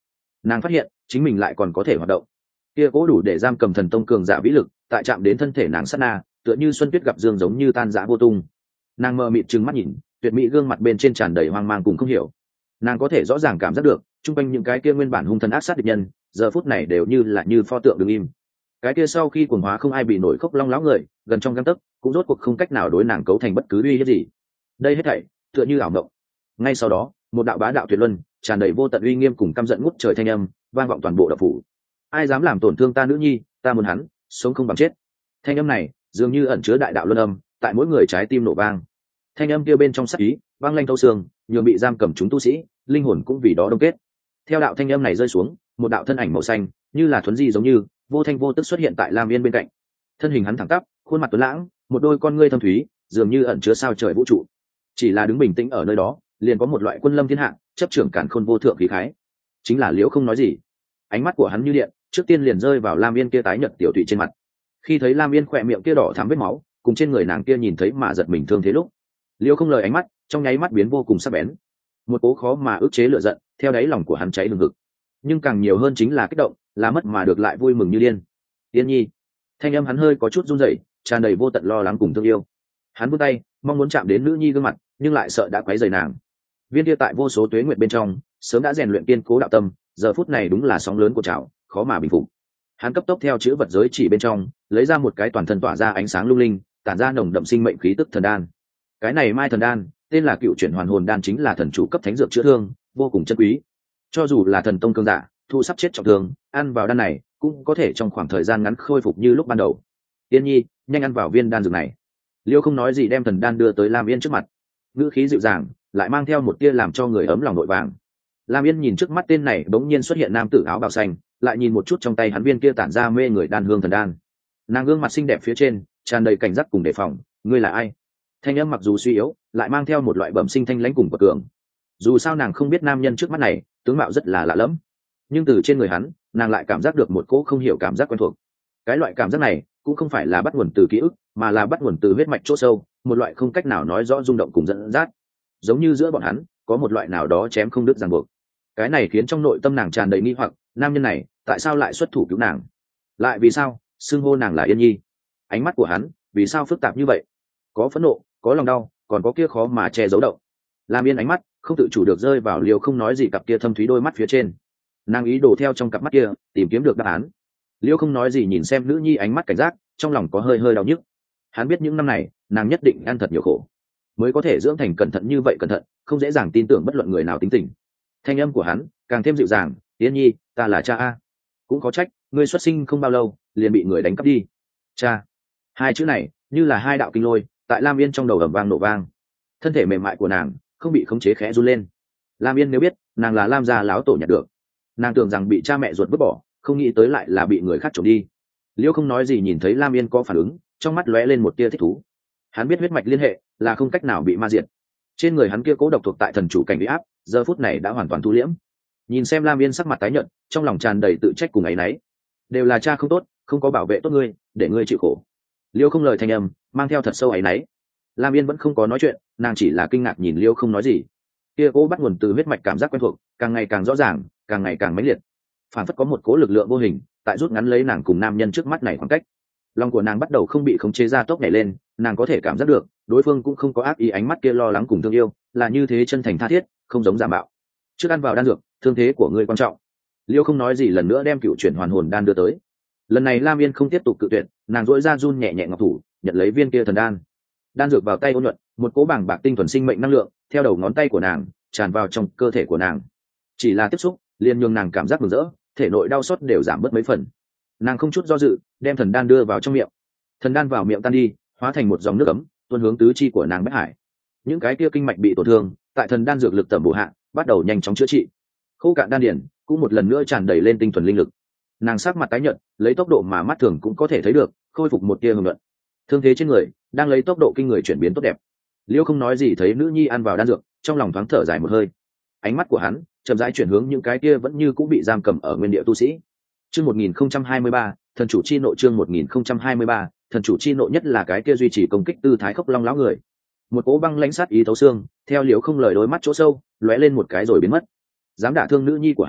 nàng phát hiện chính mình lại còn có thể hoạt động. Kia cố đủ để giam cầm thần tông cường giả vĩ lực tại chạm đến thân thể nàng sát na, tựa như xuân tuyết gặp dương giống như tan rã vô tung. Nàng mờ mịt trừng mắt nhìn, tuyệt mỹ gương mặt bên trên tràn đầy hoang mang cùng không hiểu. Nàng có thể rõ ràng cảm giác được chung quanh những cái kia nguyên bản hung thần ác sát địch nhân giờ phút này đều như là như pho tượng đứng im. Cái kia sau khi cuồng hóa không ai bị nổi khốc long láo người gần trong găng tấc cũng rốt cuộc không cách nào đối nàng cấu thành bất cứ uy hiếp gì. Đây hết thảy tựa như ảo mộng. Ngay sau đó một đạo bá đạo tuyệt luân tràn đầy vô tận uy nghiêm cùng căm giận ngút trời thanh âm vang vọng toàn bộ đạo phủ. Ai dám làm tổn thương ta nữ nhi, ta muốn hắn sống không bằng chết. Thanh âm này dường như ẩn chứa đại đạo luân âm, tại mỗi người trái tim nổ vang. Thanh âm kia bên trong sắc ý vang lanh thấu xương, nhường bị giam cầm chúng tu sĩ linh hồn cũng vì đó đông kết. Theo đạo thanh âm này rơi xuống, một đạo thân ảnh màu xanh như là thuấn di giống như vô thanh vô tức xuất hiện tại Lam Yên bên cạnh. Thân hình hắn thẳng tắp, khuôn mặt tuấn lãng, một đôi con ngươi thâm thúy dường như ẩn chứa sao trời vũ trụ. Chỉ là đứng bình tĩnh ở nơi đó liền có một loại quân lâm thiên hạ chấp trưởng càn khôn vô thượng khí khái. Chính là Liễu Không nói gì. Ánh mắt của hắn như điện, trước tiên liền rơi vào Lam Yên kia tái nhợt tiểu thụy trên mặt. Khi thấy Lam Yên khỏe miệng kia đỏ thắm vết máu cùng trên người nàng kia nhìn thấy mà giật mình thương thế lúc, Liễu Không lời ánh mắt trong nháy mắt biến vô cùng sắc bén. Một cố khó mà ức chế lửa giận theo đáy lòng của hắn cháy hừng hực, nhưng càng nhiều hơn chính là kích động, là mất mà được lại vui mừng như điên. Yên nhi. Thanh âm hắn hơi có chút run rẩy, tràn đầy vô tận lo lắng cùng thương yêu. Hắn vươn tay mong muốn chạm đến nữ nhi gương mặt, nhưng lại sợ đã quấy rầy nàng. Viên kia tại vô số tuế nguyệt bên trong sớm đã rèn luyện kiên cố đạo tâm, giờ phút này đúng là sóng lớn của trào, khó mà bình phục. Hắn cấp tốc theo chữ vật giới chỉ bên trong lấy ra một cái toàn thân tỏa ra ánh sáng lung linh, tản ra nồng đậm sinh mệnh khí tức thần đan. Cái này mai thần đan tên là Cựu Chuyển Hoàn Hồn Đan, chính là thần chủ cấp thánh dược chữa thương, vô cùng chân quý. Cho dù là thần tông cường giả thu sắp chết trọng thương, ăn vào đan này cũng có thể trong khoảng thời gian ngắn khôi phục như lúc ban đầu. Yên nhi, nhanh ăn vào viên đan dược này. Liêu Không nói gì đem thần đan đưa tới Lam Yên trước mặt, ngữ khí dịu dàng lại mang theo một tia làm cho người ấm lòng nội vàng. Lam Yên nhìn trước mắt tên này bỗng nhiên xuất hiện nam tử áo bào xanh, lại nhìn một chút trong tay hắn viên kia tản ra mê người đan hương thần đan. Nàng gương mặt xinh đẹp phía trên tràn đầy cảnh giác cùng đề phòng. Ngươi là ai? Thanh âm mặc dù suy yếu lại mang theo một loại bẩm sinh thanh lãnh cùng bậc cường. Dù sao nàng không biết nam nhân trước mắt này tướng mạo rất là lạ lẫm, nhưng từ trên người hắn nàng lại cảm giác được một cỗ không hiểu cảm giác quen thuộc. Cái loại cảm giác này cũng không phải là bắt nguồn từ ký ức, mà là bắt nguồn từ huyết mạch chỗ sâu, một loại không cách nào nói rõ rung động cùng dẫn dắt. Giống như giữa bọn hắn có một loại nào đó chém không đứt ràng buộc. Cái này khiến trong nội tâm nàng tràn đầy nghi hoặc, nam nhân này tại sao lại xuất thủ cứu nàng, lại vì sao xưng hô nàng là Yên nhi? Ánh mắt của hắn vì sao phức tạp như vậy? Có phẫn nộ, có lòng đau, còn có kia khó mà che giấu động. Lam Yên ánh mắt không tự chủ được rơi vào Liều Không nói gì cặp kia thâm thúy đôi mắt phía trên. Nàng ý đồ theo trong cặp mắt kia tìm kiếm được đáp án. Liêu Không nói gì nhìn xem nữ nhi ánh mắt cảnh giác, trong lòng có hơi hơi đau nhức. Hắn biết những năm này nàng nhất định ăn thật nhiều khổ mới có thể dưỡng thành cẩn thận như vậy, cẩn thận không dễ dàng tin tưởng bất luận người nào tính tình. Thanh âm của hắn càng thêm dịu dàng. Yên nhi, ta là cha a. Cũng có trách ngươi xuất sinh không bao lâu liền bị người đánh cắp đi. Cha. Hai chữ này như là hai đạo kinh lôi tại Lam Yên trong đầu ầm vang nổ vang. Thân thể mềm mại của nàng không bị khống chế khẽ run lên. Lam Yên nếu biết nàng là Lam gia láo tổ nhặt được, nàng tưởng rằng bị cha mẹ ruột vứt bỏ, không nghĩ tới lại là bị người khác trộm đi. Liêu Không nói gì nhìn thấy Lam Yên có phản ứng, trong mắt lóe lên một tia thích thú. Hắn biết huyết mạch liên hệ là không cách nào bị ma diệt. Trên người hắn kia cố độc thuộc tại thần chủ cảnh bị áp, giờ phút này đã hoàn toàn thu liễm. Nhìn xem Lam Yên sắc mặt tái nhợt, trong lòng tràn đầy tự trách cùng áy náy. Đều là cha không tốt, không có bảo vệ tốt ngươi, để ngươi chịu khổ. Liêu Không lời thanh âm mang theo thật sâu áy náy. Lam Yên vẫn không có nói chuyện, nàng chỉ là kinh ngạc nhìn Liêu Không nói gì. Kia cố bắt nguồn từ huyết mạch cảm giác quen thuộc, càng ngày càng rõ ràng, càng ngày càng mãnh liệt. Phản phất có một cố lực lượng vô hình tại rút ngắn lấy nàng cùng nam nhân trước mắt này khoảng cách. Lòng của nàng bắt đầu không bị khống chế ra tốc nhảy lên, nàng có thể cảm giác được đối phương cũng không có ác ý, ánh mắt kia lo lắng cùng thương yêu là như thế chân thành tha thiết, không giống giả mạo. Trước ăn vào đan dược, thương thế của ngươi quan trọng. Liêu Không nói gì lần nữa đem Cựu Chuyển Hoàn Hồn Đan đưa tới. Lần này Lam Yên không tiếp tục cự tuyệt, nàng duỗi ra run nhẹ nhẹ ngọc thủ nhận lấy viên kia thần đan. Đan dược vào tay ôn nhuận, một cỗ bảng bạc tinh thuần sinh mệnh năng lượng theo đầu ngón tay của nàng tràn vào trong cơ thể của nàng. Chỉ là tiếp xúc liền nhường nàng cảm giác mừng rỡ, thể nội đau xót đều giảm bớt mấy phần. Nàng không chút do dự đem thần đan đưa vào trong miệng. Thần đan vào miệng tan đi, hóa thành một dòng nước ấm tuôn hướng tứ chi của nàng bách hải. Những cái kia kinh mạch bị tổn thương tại thần đan dược lực tẩm bổ hạ bắt đầu nhanh chóng chữa trị. Khô cạn đan điển cũng một lần nữa tràn đầy lên tinh thuần linh lực. Nàng sắc mặt tái nhợt, lấy tốc độ mà mắt thường cũng có thể thấy được khôi phục một tia hưởng luận. Thương thế trên người đang lấy tốc độ kinh người chuyển biến tốt đẹp. Liêu Không nói gì thấy nữ nhi ăn vào đan dược, trong lòng thoáng thở dài một hơi. Ánh mắt của hắn chậm rãi chuyển hướng những cái kia vẫn như cũng bị giam cầm ở nguyên địa tu sĩ. Chương một nghìn không trăm hai mươi ba, thần chủ chi nộ. Chương một nghìn không trăm hai mươi ba, thần chủ chi nộ. Nhất là cái kia duy trì công kích tư thái khốc long lão người. Một cỗ băng lãnh sát ý thấu xương theo Liêu Không lời đôi mắt chỗ sâu lóe lên một cái rồi biến mất. Dám đả thương nữ nhi của hắn,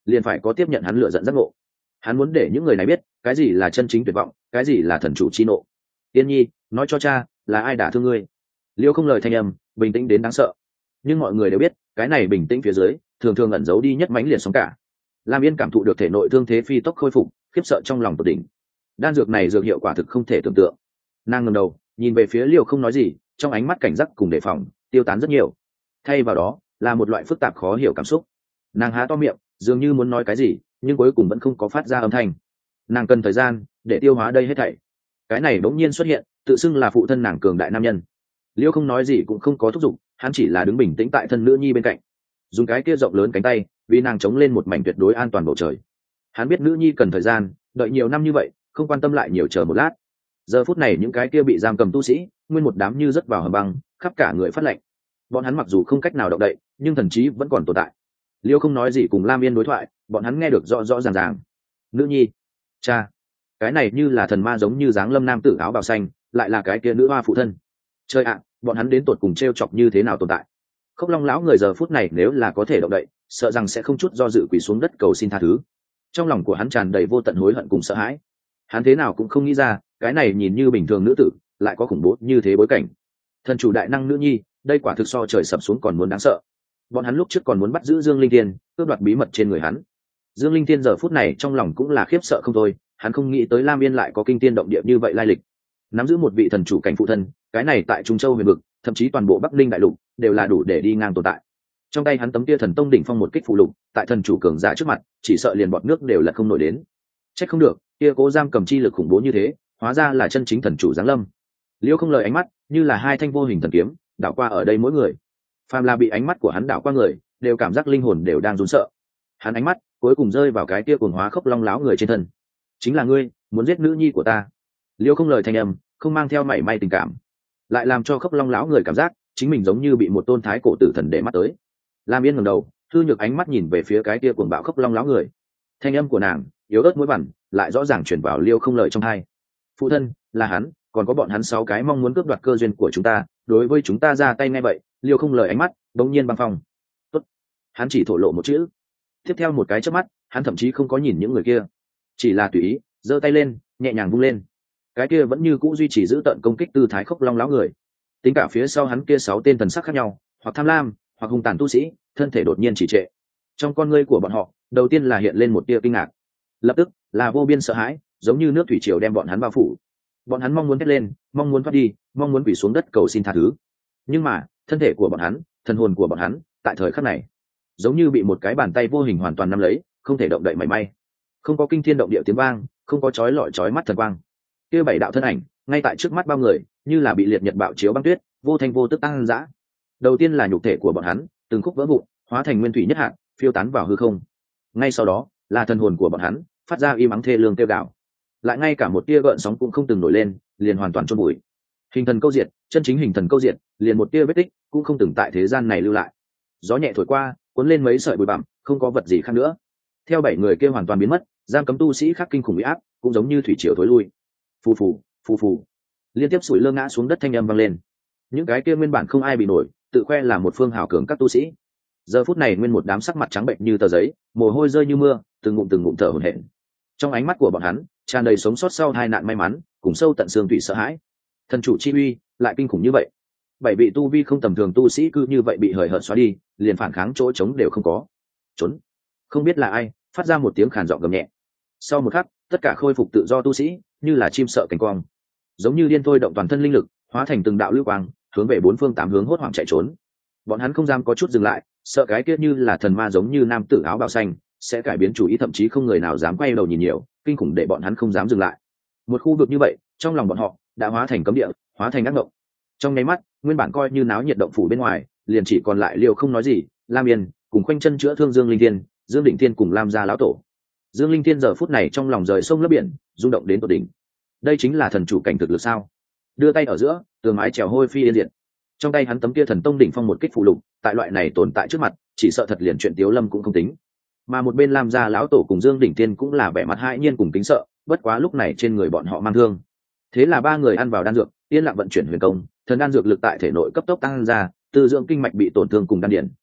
liền phải có tiếp nhận hắn lựa dẫn giác ngộ. Hắn muốn để những người này biết cái gì là chân chính tuyệt vọng, cái gì là thần chủ chi nộ. Tiên nhi, nói cho cha, là ai đả thương ngươi? Liêu không lời thanh âm bình tĩnh đến đáng sợ, nhưng mọi người đều biết cái này bình tĩnh phía dưới thường thường ẩn giấu đi nhất mãnh liệt sóng cả. Lam Yên cảm thụ được thể nội thương thế phi tốc khôi phục, khiếp sợ trong lòng tột đỉnh. Đan dược này dược hiệu quả thực không thể tưởng tượng. Nàng ngẩng đầu nhìn về phía Liêu không nói gì, trong ánh mắt cảnh giác cùng đề phòng tiêu tán rất nhiều, thay vào đó là một loại phức tạp khó hiểu cảm xúc. Nàng há to miệng dường như muốn nói cái gì, nhưng cuối cùng vẫn không có phát ra âm thanh. Nàng cần thời gian để tiêu hóa đây hết thảy. Cái này bỗng nhiên xuất hiện tự xưng là phụ thân nàng cường đại nam nhân. Liêu không nói gì cũng không có thúc giục, hắn chỉ là đứng bình tĩnh tại thân nữ nhi bên cạnh, dùng cái kia rộng lớn cánh tay vì nàng chống lên một mảnh tuyệt đối an toàn bầu trời. Hắn biết nữ nhi cần thời gian, đợi nhiều năm như vậy không quan tâm lại nhiều chờ một lát. Giờ phút này những cái kia bị giam cầm tu sĩ nguyên một đám như rớt vào hầm băng, khắp cả người phát lạnh. Bọn hắn mặc dù không cách nào động đậy nhưng thần trí vẫn còn tồn tại. Liêu không nói gì cùng Lam Yên đối thoại, bọn hắn nghe được rõ rõ ràng ràng. Nữ nhi, cha, cái này như là thần ma giống như dáng lâm nam tử áo bào xanh, lại là cái kia nữ hoa phụ thân. Trời ạ, bọn hắn đến tột cùng t r e o chọc như thế nào tồn tại. Khốc Long lão người giờ phút này nếu là có thể động đậy, sợ rằng sẽ không chút do dự quỳ xuống đất cầu xin tha thứ. Trong lòng của hắn tràn đầy vô tận hối hận cùng sợ hãi. Hắn thế nào cũng không nghĩ ra cái này nhìn như bình thường nữ tử lại có khủng bố như thế bối cảnh. Thần chủ đại năng nữ nhi, đây quả thực so trời sập xuống còn muốn đáng sợ. Bọn hắn lúc trước còn muốn bắt giữ Dương Linh Thiên, cướp đoạt bí mật trên người hắn. Dương Linh Thiên giờ phút này trong lòng cũng là khiếp sợ không thôi, hắn không nghĩ tới Lam Yên lại có kinh tiên động địa như vậy lai lịch. Nắm giữ một vị thần chủ cảnh phụ thân, cái này tại Trung Châu huyền vực, thậm chí toàn bộ Bắc Linh đại lục đều là đủ để đi ngang tồn tại. Trong tay hắn tấm kia thần tông đỉnh phong một kích phụ lục, tại thần chủ cường giả trước mặt, chỉ sợ liền bọt nước đều là không nổi đến. Trách không được, kia cố giam cầm chi lực khủng bố như thế, hóa ra là chân chính thần chủ giáng lâm. Liêu không lời ánh mắt, như là hai thanh vô hình thần kiếm, đảo qua ở đây mỗi người. Phàm là bị ánh mắt của hắn đảo qua người, đều cảm giác linh hồn đều đang run sợ. Hắn ánh mắt cuối cùng rơi vào cái kia cuồng hóa Khốc Long láo người trên thân. Chính là ngươi, muốn giết nữ nhi của ta. Liêu không lời thanh âm, không mang theo mảy may tình cảm, lại làm cho Khốc Long láo người cảm giác chính mình giống như bị một tôn thái cổ tử thần để mắt tới. Lam Yên ngẩng đầu, thư nhược ánh mắt nhìn về phía cái kia cuồng bạo Khốc Long láo người. Thanh âm của nàng yếu ớt mũi bẩn, lại rõ ràng truyền vào Liêu không lời trong tai. Phụ thân, là hắn, còn có bọn hắn sáu cái mong muốn cướp đoạt cơ duyên của chúng ta, đối với chúng ta ra tay ngay vậy. Liêu không lời ánh mắt đống nhiên băng phong. Tốt. Hắn chỉ thổ lộ một chữ. Tiếp theo một cái chớp mắt, hắn thậm chí không có nhìn những người kia, chỉ là tùy ý giơ tay lên, nhẹ nhàng vung lên. Cái kia vẫn như cũ duy trì giữ tận công kích tư thái Khốc Long láo người. Tính cả phía sau hắn kia sáu tên thần sắc khác nhau, hoặc tham lam, hoặc hung tàn tu sĩ, thân thể đột nhiên chỉ trệ. Trong con ngươi của bọn họ, đầu tiên là hiện lên một tia kinh ngạc, lập tức là vô biên sợ hãi, giống như nước thủy triều đem bọn hắn bao phủ. Bọn hắn mong muốn thét lên, mong muốn thoát đi, mong muốn quỳ xuống đất cầu xin tha thứ. Nhưng mà thân thể của bọn hắn, thần hồn của bọn hắn, tại thời khắc này giống như bị một cái bàn tay vô hình hoàn toàn nắm lấy, không thể động đậy mảy may. Không có kinh thiên động địa tiếng vang, không có chói lọi chói mắt thần quang, kia bảy đạo thân ảnh ngay tại trước mắt bao người, như là bị liệt nhật bạo chiếu băng tuyết, vô thanh vô tức tăng dã. Đầu tiên là nhục thể của bọn hắn từng khúc vỡ vụn, hóa thành nguyên thủy nhất hạt, phiêu tán vào hư không. Ngay sau đó là thần hồn của bọn hắn phát ra im ắng thê lương kêu gào, lại ngay cả một tia gợn sóng cũng không từng nổi lên, liền hoàn toàn chôn bụi. Hình thần câu diệt, chân chính hình thần câu diệt, liền một tia vết tích cũng không từng tại thế gian này lưu lại. Gió nhẹ thổi qua, cuốn lên mấy sợi bụi bặm, không có vật gì khác nữa. Theo bảy người kia hoàn toàn biến mất, giam cấm tu sĩ khác kinh khủng uy áp cũng giống như thủy triều thối lui. Phù phù, phù phù, liên tiếp sủi lơ ngã xuống đất thanh âm vang lên. Những cái kia nguyên bản không ai bị nổi, tự khoe là một phương hào cường các tu sĩ, giờ phút này nguyên một đám sắc mặt trắng bệnh như tờ giấy, mồ hôi rơi như mưa, từng ngụm từng ngụm thở hổn hển. Trong ánh mắt của bọn hắn tràn đầy sống sót sau hai nạn may mắn, cùng sâu tận xương thủy sợ hãi. Thần chủ chi uy lại kinh khủng như vậy, bảy vị tu vi không tầm thường tu sĩ cứ như vậy bị hời hợt xóa đi, liền phản kháng chỗ trống đều không có. Trốn. Không biết là ai phát ra một tiếng khàn giọng gầm nhẹ. Sau một khắc, tất cả khôi phục tự do tu sĩ như là chim sợ cánh quang, giống như điên thôi động toàn thân linh lực, hóa thành từng đạo lưu quang, hướng về bốn phương tám hướng hốt hoảng chạy trốn. Bọn hắn không dám có chút dừng lại, sợ cái kia như là thần ma giống như nam tử áo bào xanh sẽ cải biến chủ ý, thậm chí không người nào dám quay đầu nhìn nhiều, kinh khủng để bọn hắn không dám dừng lại. Một khu vực như vậy, trong lòng bọn họ đã hóa thành cấm địa, hóa thành ác ngộng. Trong nháy mắt, nguyên bản coi như náo nhiệt động phủ bên ngoài, liền chỉ còn lại Liêu không nói gì, Lam Yên cùng khoanh chân chữa thương Dương Linh Thiên, Dương Định Thiên cùng Lam gia lão tổ. Dương Linh Thiên giờ phút này trong lòng rời sông lấp biển, rung động đến tột đỉnh. Đây chính là thần chủ cảnh thực lực sao? Đưa tay ở giữa, tường mái trèo hôi phi yên diệt. Trong tay hắn tấm kia thần tông đỉnh phong một kích phụ lục, tại loại này tồn tại trước mặt, chỉ sợ thật liền chuyện Tiếu Lâm cũng không tính. Mà một bên Lam gia lão tổ cùng Dương Đỉnh Thiên cũng là vẻ mặt hãi nhiên cùng kính sợ, bất quá lúc này trên người bọn họ mang thương. Thế là ba người ăn vào đan dược, yên lặng vận chuyển huyền công, thần đan dược lực tại thể nội cấp tốc tăng ra, tư dưỡng kinh mạch bị tổn thương cùng đan điển.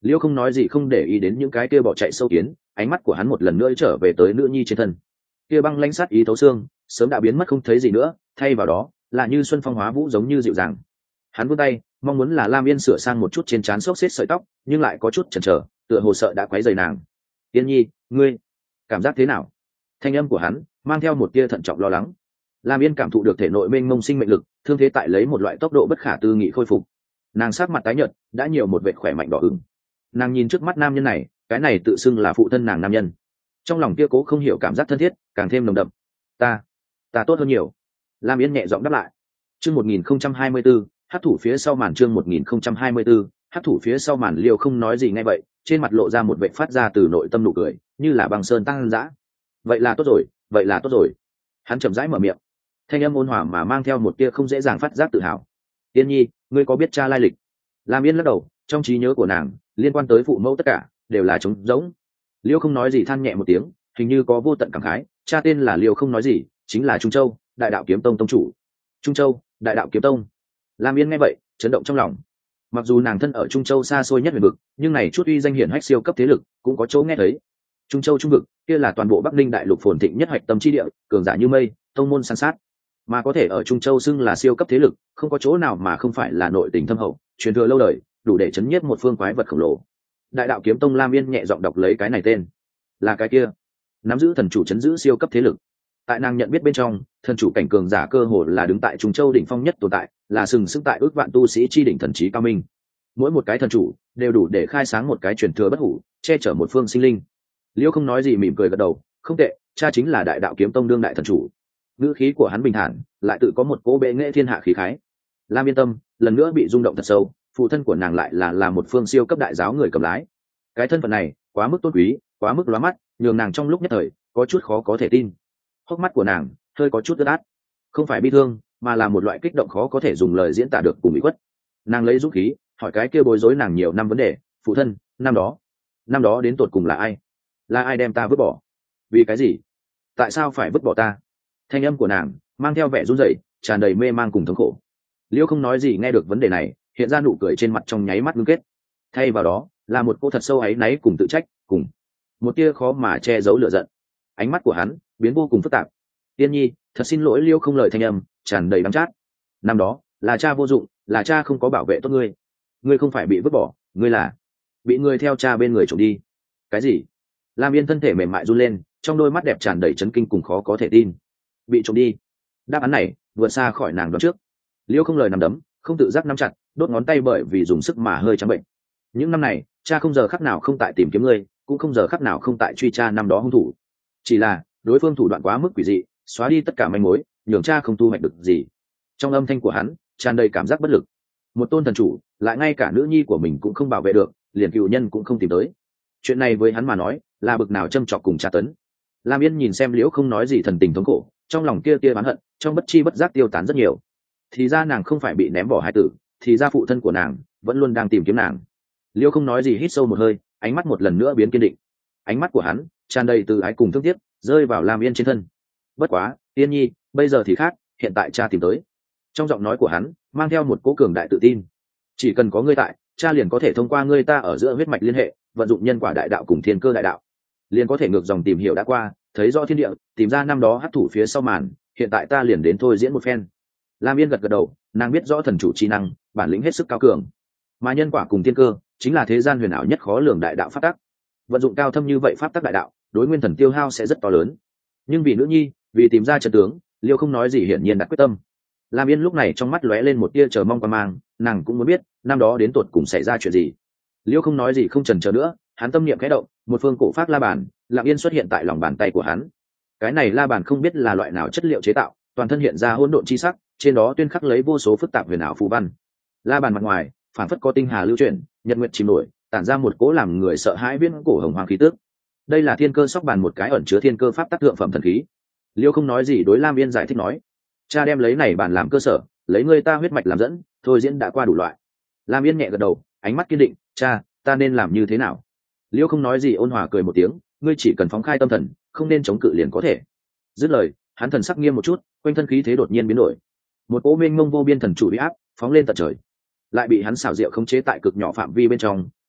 Liêu không nói gì, không để ý đến những cái kia bỏ chạy sâu kiến, ánh mắt của hắn một lần nữa trở về tới nữ nhi trên thân. Kia băng lãnh sát ý thấu xương sớm đã biến mất không thấy gì nữa, thay vào đó là như xuân phong hóa vũ, giống như dịu dàng. Hắn vươn tay mong muốn là Lam Yên sửa sang một chút trên trán xốc xếp sợi tóc, nhưng lại có chút chần chờ, tựa hồ sợ đã quấy rầy nàng. Yên nhi, ngươi cảm giác thế nào? Thanh âm của hắn mang theo một tia thận trọng lo lắng. Lam Yên cảm thụ được thể nội mênh mông sinh mệnh lực, thương thế tại lấy một loại tốc độ bất khả tư nghị khôi phục. Nàng sắc mặt tái nhợt, đã nhiều một vệt khỏe mạnh đỏ ửng. Nàng nhìn trước mắt nam nhân này, cái này tự xưng là phụ thân nàng nam nhân, trong lòng kia cố không hiểu cảm giác thân thiết càng thêm nồng đậm. Ta, ta tốt hơn nhiều. Lam Yên nhẹ giọng đáp lại. Chương một nghìn không trăm hai mươi b ố, hắc thủ phía sau màn. Chương một nghìn không trăm hai mươi b ố, hắc thủ phía sau màn. Liêu không nói gì ngay vậy, trên mặt lộ ra một vẻ phát ra từ nội tâm nụ cười, như là băng sơn tăng dã. Vậy là tốt rồi, vậy là tốt rồi. Hắn chậm rãi mở miệng, thanh âm ôn hòa mà mang theo một tia không dễ dàng phát giác tự hào. Yên nhi, ngươi có biết cha lai lịch? Lam Yên lắc đầu, trong trí nhớ của nàng liên quan tới phụ mẫu tất cả đều là trống rỗng. Liêu không nói gì than nhẹ một tiếng, hình như có vô tận cảm khái. Cha tên là Liêu không nói gì, chính là Trung Châu Đại Đạo Kiếm Tông tông chủ. Trung Châu Đại Đạo Kiếm Tông. Lam Yên nghe vậy chấn động trong lòng. Mặc dù nàng thân ở Trung Châu xa xôi nhất huyền vực, nhưng này chút uy danh hiển hách siêu cấp thế lực cũng có chỗ nghe thấy. Trung Châu trung vực kia là toàn bộ Bắc Ninh đại lục phồn thịnh nhất hoạch tâm chi địa, cường giả như mây, tông môn san sát. Mà có thể ở Trung Châu xưng là siêu cấp thế lực, không có chỗ nào mà không phải là nội tình thâm hậu, truyền thừa lâu đời, đủ để chấn nhiếp một phương quái vật khổng lồ. Đại Đạo Kiếm Tông. Lam Yên nhẹ giọng đọc lấy cái này tên. Là cái kia nắm giữ thần chủ chấn giữ siêu cấp thế lực. Tại nàng nhận biết bên trong, thần chủ cảnh cường giả cơ hồ là đứng tại Trung Châu đỉnh phong nhất tồn tại, là sừng sững tại ước vạn tu sĩ chi đỉnh thần trí cao minh. Mỗi một cái thần chủ đều đủ để khai sáng một cái truyền thừa bất hủ, che chở một phương sinh linh. Liêu không nói gì, mỉm cười gật đầu. Không tệ, cha chính là Đại Đạo Kiếm Tông đương đại thần chủ. Ngữ khí của hắn bình thản, lại tự có một cỗ bệ nghệ thiên hạ khí khái. Lam yên tâm, lần nữa bị rung động thật sâu. Phụ thân của nàng lại là là một phương siêu cấp đại giáo người cầm lái. Cái thân phận này quá mức tôn quý, quá mức lóa mắt, nhường nàng trong lúc nhất thời có chút khó có thể tin. Hốc mắt của nàng hơi có chút ướt át, không phải bi thương, mà là một loại kích động khó có thể dùng lời diễn tả được cùng bị khuất. Nàng lấy dũng khí hỏi cái kia bối rối nàng nhiều năm vấn đề. Phụ thân, năm đó năm đó đến tột cùng là ai? Là ai đem ta vứt bỏ? Vì cái gì? Tại sao phải vứt bỏ ta? Thanh âm của nàng mang theo vẻ run rẩy, tràn đầy mê mang cùng thống khổ. Liêu không nói gì nghe được vấn đề này, hiện ra nụ cười trên mặt trong nháy mắt ngưng kết. Thay vào đó là một cô thật sâu áy náy cùng tự trách, cùng một tia khó mà che giấu lửa giận. Ánh mắt của hắn biến vô cùng phức tạp. Tiên nhi, thật xin lỗi. Liêu không lời thanh âm tràn đầy đắng chát. Năm đó là cha vô dụng, là cha không có bảo vệ tốt ngươi. Ngươi không phải bị vứt bỏ, ngươi là bị người theo cha bên người trộm đi. Cái gì? Lam Yên thân thể mềm mại run lên, trong đôi mắt đẹp tràn đầy chấn kinh cùng khó có thể tin. Bị trộm đi? Đáp án này vượt xa khỏi nàng đoán trước. Liêu không lời nằm đấm không tự giác nắm chặt đốt ngón tay, bởi vì dùng sức mà hơi trắng bệnh. Những năm này cha không giờ khắc nào không tại tìm kiếm ngươi, cũng không giờ khắc nào không tại truy tra năm đó hung thủ. Chỉ là đối phương thủ đoạn quá mức quỷ dị, xóa đi tất cả manh mối, nhường cha không thu hoạch được gì. Trong âm thanh của hắn tràn đầy cảm giác bất lực. Một tôn thần chủ lại ngay cả nữ nhi của mình cũng không bảo vệ được, liền cựu nhân cũng không tìm tới. Chuyện này với hắn mà nói là bực nào châm chọc cùng tra tấn. Lam Yên nhìn xem Liễu không nói gì thần tình thống khổ, trong lòng kia kia oán hận trong bất chi bất giác tiêu tán rất nhiều. Thì ra nàng không phải bị ném bỏ hai tử, thì ra phụ thân của nàng vẫn luôn đang tìm kiếm nàng. Liễu không nói gì hít sâu một hơi, ánh mắt một lần nữa biến kiên định. Ánh mắt của hắn tràn đầy từ ái cùng thương tiếc, rơi vào Lam Yên trên thân. Bất quá, Yên nhi, bây giờ thì khác, hiện tại cha tìm tới. Trong giọng nói của hắn mang theo một cố cường đại tự tin. Chỉ cần có ngươi tại, cha liền có thể thông qua ngươi ta ở giữa huyết mạch liên hệ, vận dụng nhân quả đại đạo cùng thiên cơ đại đạo, liền có thể ngược dòng tìm hiểu đã qua, thấy rõ thiên địa, tìm ra năm đó hắc thủ phía sau màn. Hiện tại ta liền đến thôi diễn một phen. Lam Yên gật gật đầu, nàng biết rõ thần chủ trí năng, bản lĩnh hết sức cao cường, mà nhân quả cùng thiên cơ chính là thế gian huyền ảo nhất khó lường đại đạo pháp tắc. Vận dụng cao thâm như vậy pháp tắc đại đạo, đối nguyên thần tiêu hao sẽ rất to lớn. Nhưng vì nữ nhi, vì tìm ra trận tướng, Liêu không nói gì hiển nhiên đã quyết tâm. Lam Yên lúc này trong mắt lóe lên một tia chờ mong và mang, nàng cũng muốn biết năm đó đến tột cùng xảy ra chuyện gì. Liêu không nói gì không chần chờ nữa, hắn tâm niệm khẽ động, một phương cổ pháp la bàn lặng yên xuất hiện tại lòng bàn tay của hắn. Cái này la bàn không biết là loại nào chất liệu chế tạo, toàn thân hiện ra hỗn độn chi sắc, trên đó tuyên khắc lấy vô số phức tạp huyền ảo phù văn. La bàn mặt ngoài phản phất có tinh hà lưu chuyển, nhật nguyệt chìm nổi, tản ra một cỗ làm người sợ hãi viễn cổ hồng hoàng khí tước. Đây là thiên cơ sóc bàn, một cái ẩn chứa thiên cơ pháp tác thượng phẩm thần khí. Liêu không nói gì đối Lam Yên giải thích nói, cha đem lấy này bàn làm cơ sở, lấy người ta huyết mạch làm dẫn, thôi diễn đã qua đủ loại. Lam Yên nhẹ gật đầu, ánh mắt kiên định. Cha, ta nên làm như thế nào? Liêu không nói gì ôn hòa cười một tiếng, ngươi chỉ cần phóng khai tâm thần, không nên chống cự liền có thể. Dứt lời, hắn thần sắc nghiêm một chút, quanh thân khí thế đột nhiên biến đổi. Một cỗ mênh mông vô biên thần chủ uy áp phóng lên tận trời, lại bị hắn xảo diệu khống chế tại cực nhỏ phạm vi bên trong,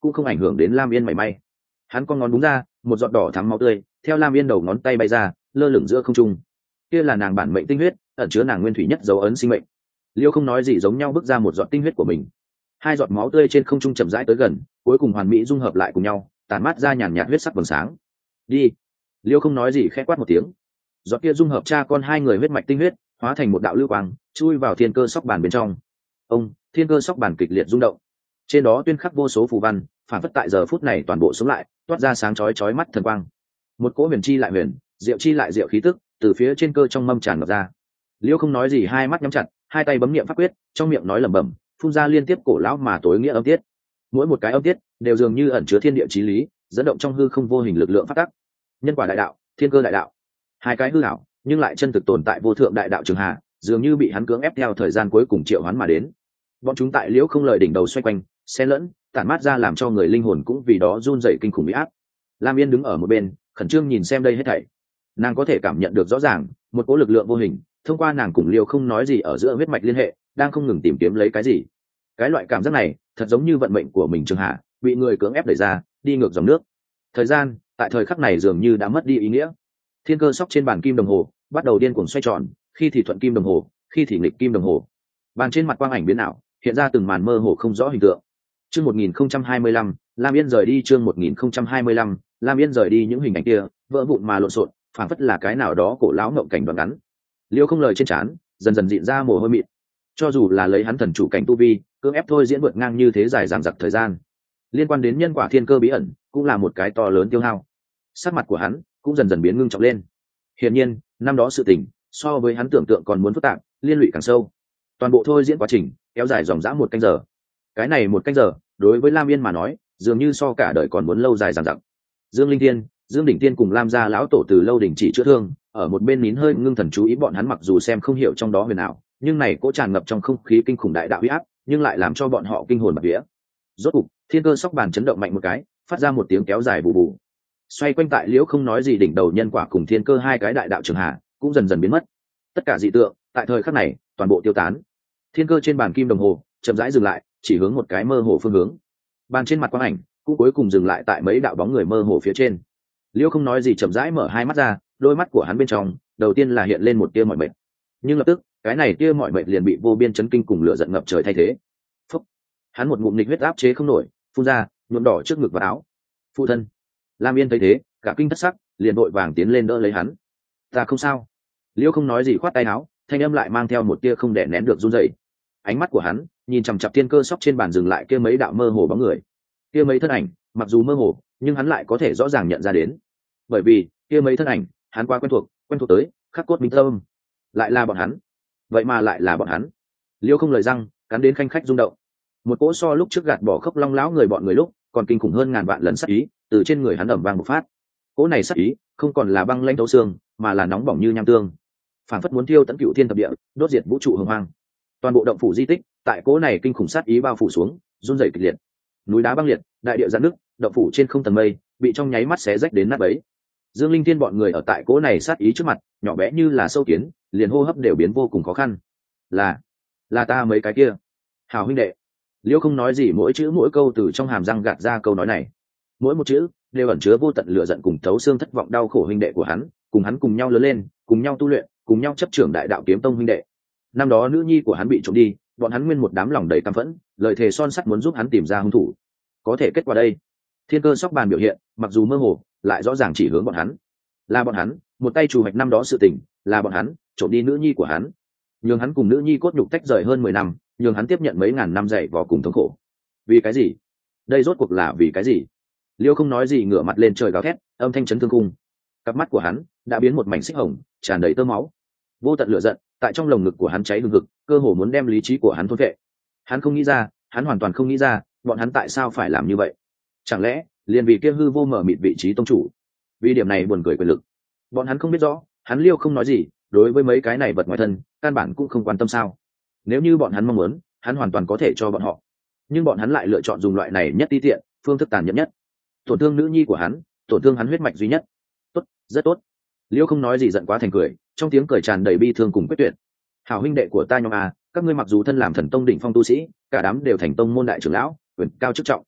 cũng không ảnh hưởng đến Lam Yên mảy may. Hắn con ngón đúng ra, một giọt đỏ thắm máu tươi theo Lam Yên đầu ngón tay bay ra, lơ lửng giữa không trung. Kia là nàng bản mệnh tinh huyết, ẩn chứa nàng nguyên thủy nhất dấu ấn sinh mệnh. Liêu không nói gì giống nhau bước ra một giọt tinh huyết của mình. Hai giọt máu tươi trên không trung chậm rãi tới gần, cuối cùng hoàn mỹ dung hợp lại cùng nhau, tản mát ra nhàn nhạt huyết sắc vầng sáng. Đi. Liêu không nói gì khẽ quát một tiếng. Giọt kia dung hợp cha con hai người huyết mạch tinh huyết, hóa thành một đạo lưu quang, chui vào thiên cơ sóc bàn bên trong. Ông, thiên cơ sóc bàn kịch liệt rung động. Trên đó tuyên khắc vô số phù văn, phản phất tại giờ phút này toàn bộ sống lại, toát ra sáng chói chói mắt thần quang. Một cỗ huyền chi lại huyền, diệu chi lại diệu khí tức, từ phía trên cơ trong mâm tràn ngập ra. Liêu không nói gì, hai mắt nhắm chặt, hai tay bấm niệm pháp quyết, trong miệng nói lẩm bẩm, phun ra liên tiếp cổ lão mà tối nghĩa âm tiết. Mỗi một cái âm tiết đều dường như ẩn chứa thiên địa chí lý, dẫn động trong hư không vô hình lực lượng phát tắc. Nhân quả đại đạo, thiên cơ đại đạo, hai cái hư ảo nhưng lại chân thực tồn tại vô thượng đại đạo trường hạ, dường như bị hắn cưỡng ép theo thời gian cuối cùng triệu hoán mà đến. Bọn chúng tại Liễu không lời đỉnh đầu xoay quanh, xen lẫn, tản mát ra làm cho người linh hồn cũng vì đó run rẩy kinh khủng bị áp. Lam Yên đứng ở một bên, khẩn trương nhìn xem đây hết thảy. Nàng có thể cảm nhận được rõ ràng, một cỗ lực lượng vô hình thông qua nàng cùng Liêu không nói gì ở giữa huyết mạch liên hệ, đang không ngừng tìm kiếm lấy cái gì. Cái loại cảm giác này, thật giống như vận mệnh của mình trường hạ, bị người cưỡng ép đẩy ra, đi ngược dòng nước. Thời gian, tại thời khắc này dường như đã mất đi ý nghĩa. Thiên cơ sóc trên bàn kim đồng hồ bắt đầu điên cuồng xoay tròn, khi thì thuận kim đồng hồ, khi thì nghịch kim đồng hồ. Bàn trên mặt quang ảnh biến ảo, hiện ra từng màn mơ hồ không rõ hình tượng. Chương một nghìn không trăm hai mươi lăm, Lam Yên rời đi. Chương một nghìn không trăm hai mươi lăm, Lam Yên rời đi. Những hình ảnh kia vỡ vụn mà lộn xộn, phảng phất là cái nào đó cổ lão ngộng cảnh đoạn ngắn. Liêu không lời trên trán dần dần dịn ra mồ hôi mịn. Cho dù là lấy hắn thần chủ cảnh tu vi, cưỡng ép thôi diễn vượt ngang như thế dài dằng dặc thời gian, liên quan đến nhân quả thiên cơ bí ẩn, cũng là một cái to lớn tiêu hao. Sắc mặt của hắn cũng dần dần biến ngưng trọng lên. Hiển nhiên, năm đó sự tình so với hắn tưởng tượng còn muốn phức tạp, liên lụy càng sâu. Toàn bộ thôi diễn quá trình kéo dài dòng dã một canh giờ. Cái này một canh giờ, đối với Lam Yên mà nói, dường như so cả đời còn muốn lâu dài dằng dặc. Dương Linh Thiên, Dương Đỉnh Tiên cùng Lam gia lão tổ từ lâu đình chỉ chữa thương, ở một bên nín hơi ngưng thần chú ý bọn hắn, mặc dù xem không hiểu trong đó huyền ảo, nhưng này cỗ tràn ngập trong không khí kinh khủng đại đạo uy áp, nhưng lại làm cho bọn họ kinh hồn bạt vía. Rốt cục, thiên cơ sóc bàn chấn động mạnh một cái, phát ra một tiếng kéo dài bù bù. Xoay quanh tại Liễu không nói gì đỉnh đầu nhân quả cùng thiên cơ hai cái đại đạo trường hạ, cũng dần dần biến mất. Tất cả dị tượng, tại thời khắc này, toàn bộ tiêu tán. Thiên cơ trên bàn kim đồng hồ chậm rãi dừng lại, chỉ hướng một cái mơ hồ phương hướng. Bàn trên mặt quang ảnh cũng cuối cùng dừng lại tại mấy đạo bóng người mơ hồ phía trên. Liễu không nói gì chậm rãi mở hai mắt ra, đôi mắt của hắn bên trong đầu tiên là hiện lên một tia mọi mệt, nhưng lập tức cái này tia mọi mệt liền bị vô biên chấn kinh cùng lửa giận ngập trời thay thế. Phúc! Hắn một ngụm nghịch huyết áp chế không nổi, phun ra, nhuộm đỏ trước ngực và áo. Phụ thân! Lam Yên thấy thế, cả kinh thất sắc, liền vội vàng tiến lên đỡ lấy hắn. Ta không sao. Liễu không nói gì khoát tay áo, thanh âm lại mang theo một tia không đè nén được run rẩy. Ánh mắt của hắn nhìn chằm chằm thiên cơ sóc trên bàn dừng lại kia mấy đạo mơ hồ bóng người. Kia mấy thân ảnh, mặc dù mơ hồ, nhưng hắn lại có thể rõ ràng nhận ra đến. Bởi vì kia mấy thân ảnh hắn quá quen thuộc, quen thuộc tới khắc cốt minh tâm. Lại là bọn hắn, vậy mà lại là bọn hắn. Liêu không lời răng cắn đến khanh khách rung động. Một cỗ so lúc trước gạt bỏ khốc long lão người bọn người lúc còn kinh khủng hơn ngàn vạn lần sát ý từ trên người hắn ẩm vang một phát. Cỗ này sát ý không còn là băng lãnh thấu xương, mà là nóng bỏng như nham tương, phản phất muốn thiêu tận cựu thiên thập địa, đốt diệt vũ trụ hồng hoang. Toàn bộ động phủ di tích tại cỗ này kinh khủng sát ý bao phủ xuống, run rẩy kịch liệt. Núi đá băng liệt, đại địa giãn nứt, động phủ trên không tầng mây bị trong nháy mắt xé rách đến nát bấy. Dương Linh Thiên bọn người ở tại cỗ này sát ý trước mặt, nhỏ bé như là sâu kiến, liền hô hấp đều biến vô cùng khó khăn. Là, là ta mấy cái kia. Hào huynh đệ. Liêu không nói gì, mỗi chữ mỗi câu từ trong hàm răng gạt ra câu nói này. Mỗi một chữ đều ẩn chứa vô tận lửa giận cùng thấu xương thất vọng đau khổ huynh đệ của hắn, cùng hắn cùng nhau lớn lên, cùng nhau tu luyện, cùng nhau chấp trưởng đại đạo kiếm tông huynh đệ. Năm đó nữ nhi của hắn bị trộm đi, bọn hắn nguyên một đám lòng đầy căm phẫn, lời thề son sắt muốn giúp hắn tìm ra hung thủ. Có thể kết quả đây, thiên cơ sóc bàn biểu hiện, mặc dù mơ hồ, lại rõ ràng chỉ hướng bọn hắn. Là bọn hắn, một tay chủ hoạch năm đó sự tình, là bọn hắn trộm đi nữ nhi của hắn, nhường hắn cùng nữ nhi cốt nhục tách rời hơn mười năm, nhường hắn tiếp nhận mấy ngàn năm dày vò cùng thống khổ. Vì cái gì? Đây rốt cuộc là vì cái gì? Liêu không nói gì, ngửa mặt lên trời gào thét, âm thanh chấn thương cung. Cặp mắt của hắn đã biến một mảnh xích hồng, tràn đầy tơ máu. Vô tận lửa giận tại trong lồng ngực của hắn cháy hừng hực, cơ hồ muốn đem lý trí của hắn thôn phệ. Hắn không nghĩ ra, hắn hoàn toàn không nghĩ ra, bọn hắn tại sao phải làm như vậy. Chẳng lẽ liền vì kia hư vô mở mịt vị trí tông chủ? Vì điểm này buồn cười quyền lực, bọn hắn không biết rõ. Hắn Liêu không nói gì, đối với mấy cái này vật ngoài thân căn bản cũng không quan tâm sao. Nếu như bọn hắn mong muốn, hắn hoàn toàn có thể cho bọn họ, nhưng bọn hắn lại lựa chọn dùng loại này nhất ti tiện, phương thức tàn nhẫn nhất, tổn thương nữ nhi của hắn, tổn thương hắn huyết mạch duy nhất. Tốt, rất tốt. Liêu không nói gì giận quá thành cười, trong tiếng cười tràn đầy bi thương cùng quyết tuyệt. Hảo huynh đệ của ta nhóm à, các ngươi mặc dù thân làm thần tông đỉnh phong tu sĩ, cả đám đều thành tông môn đại trưởng lão, quyền cao chức trọng,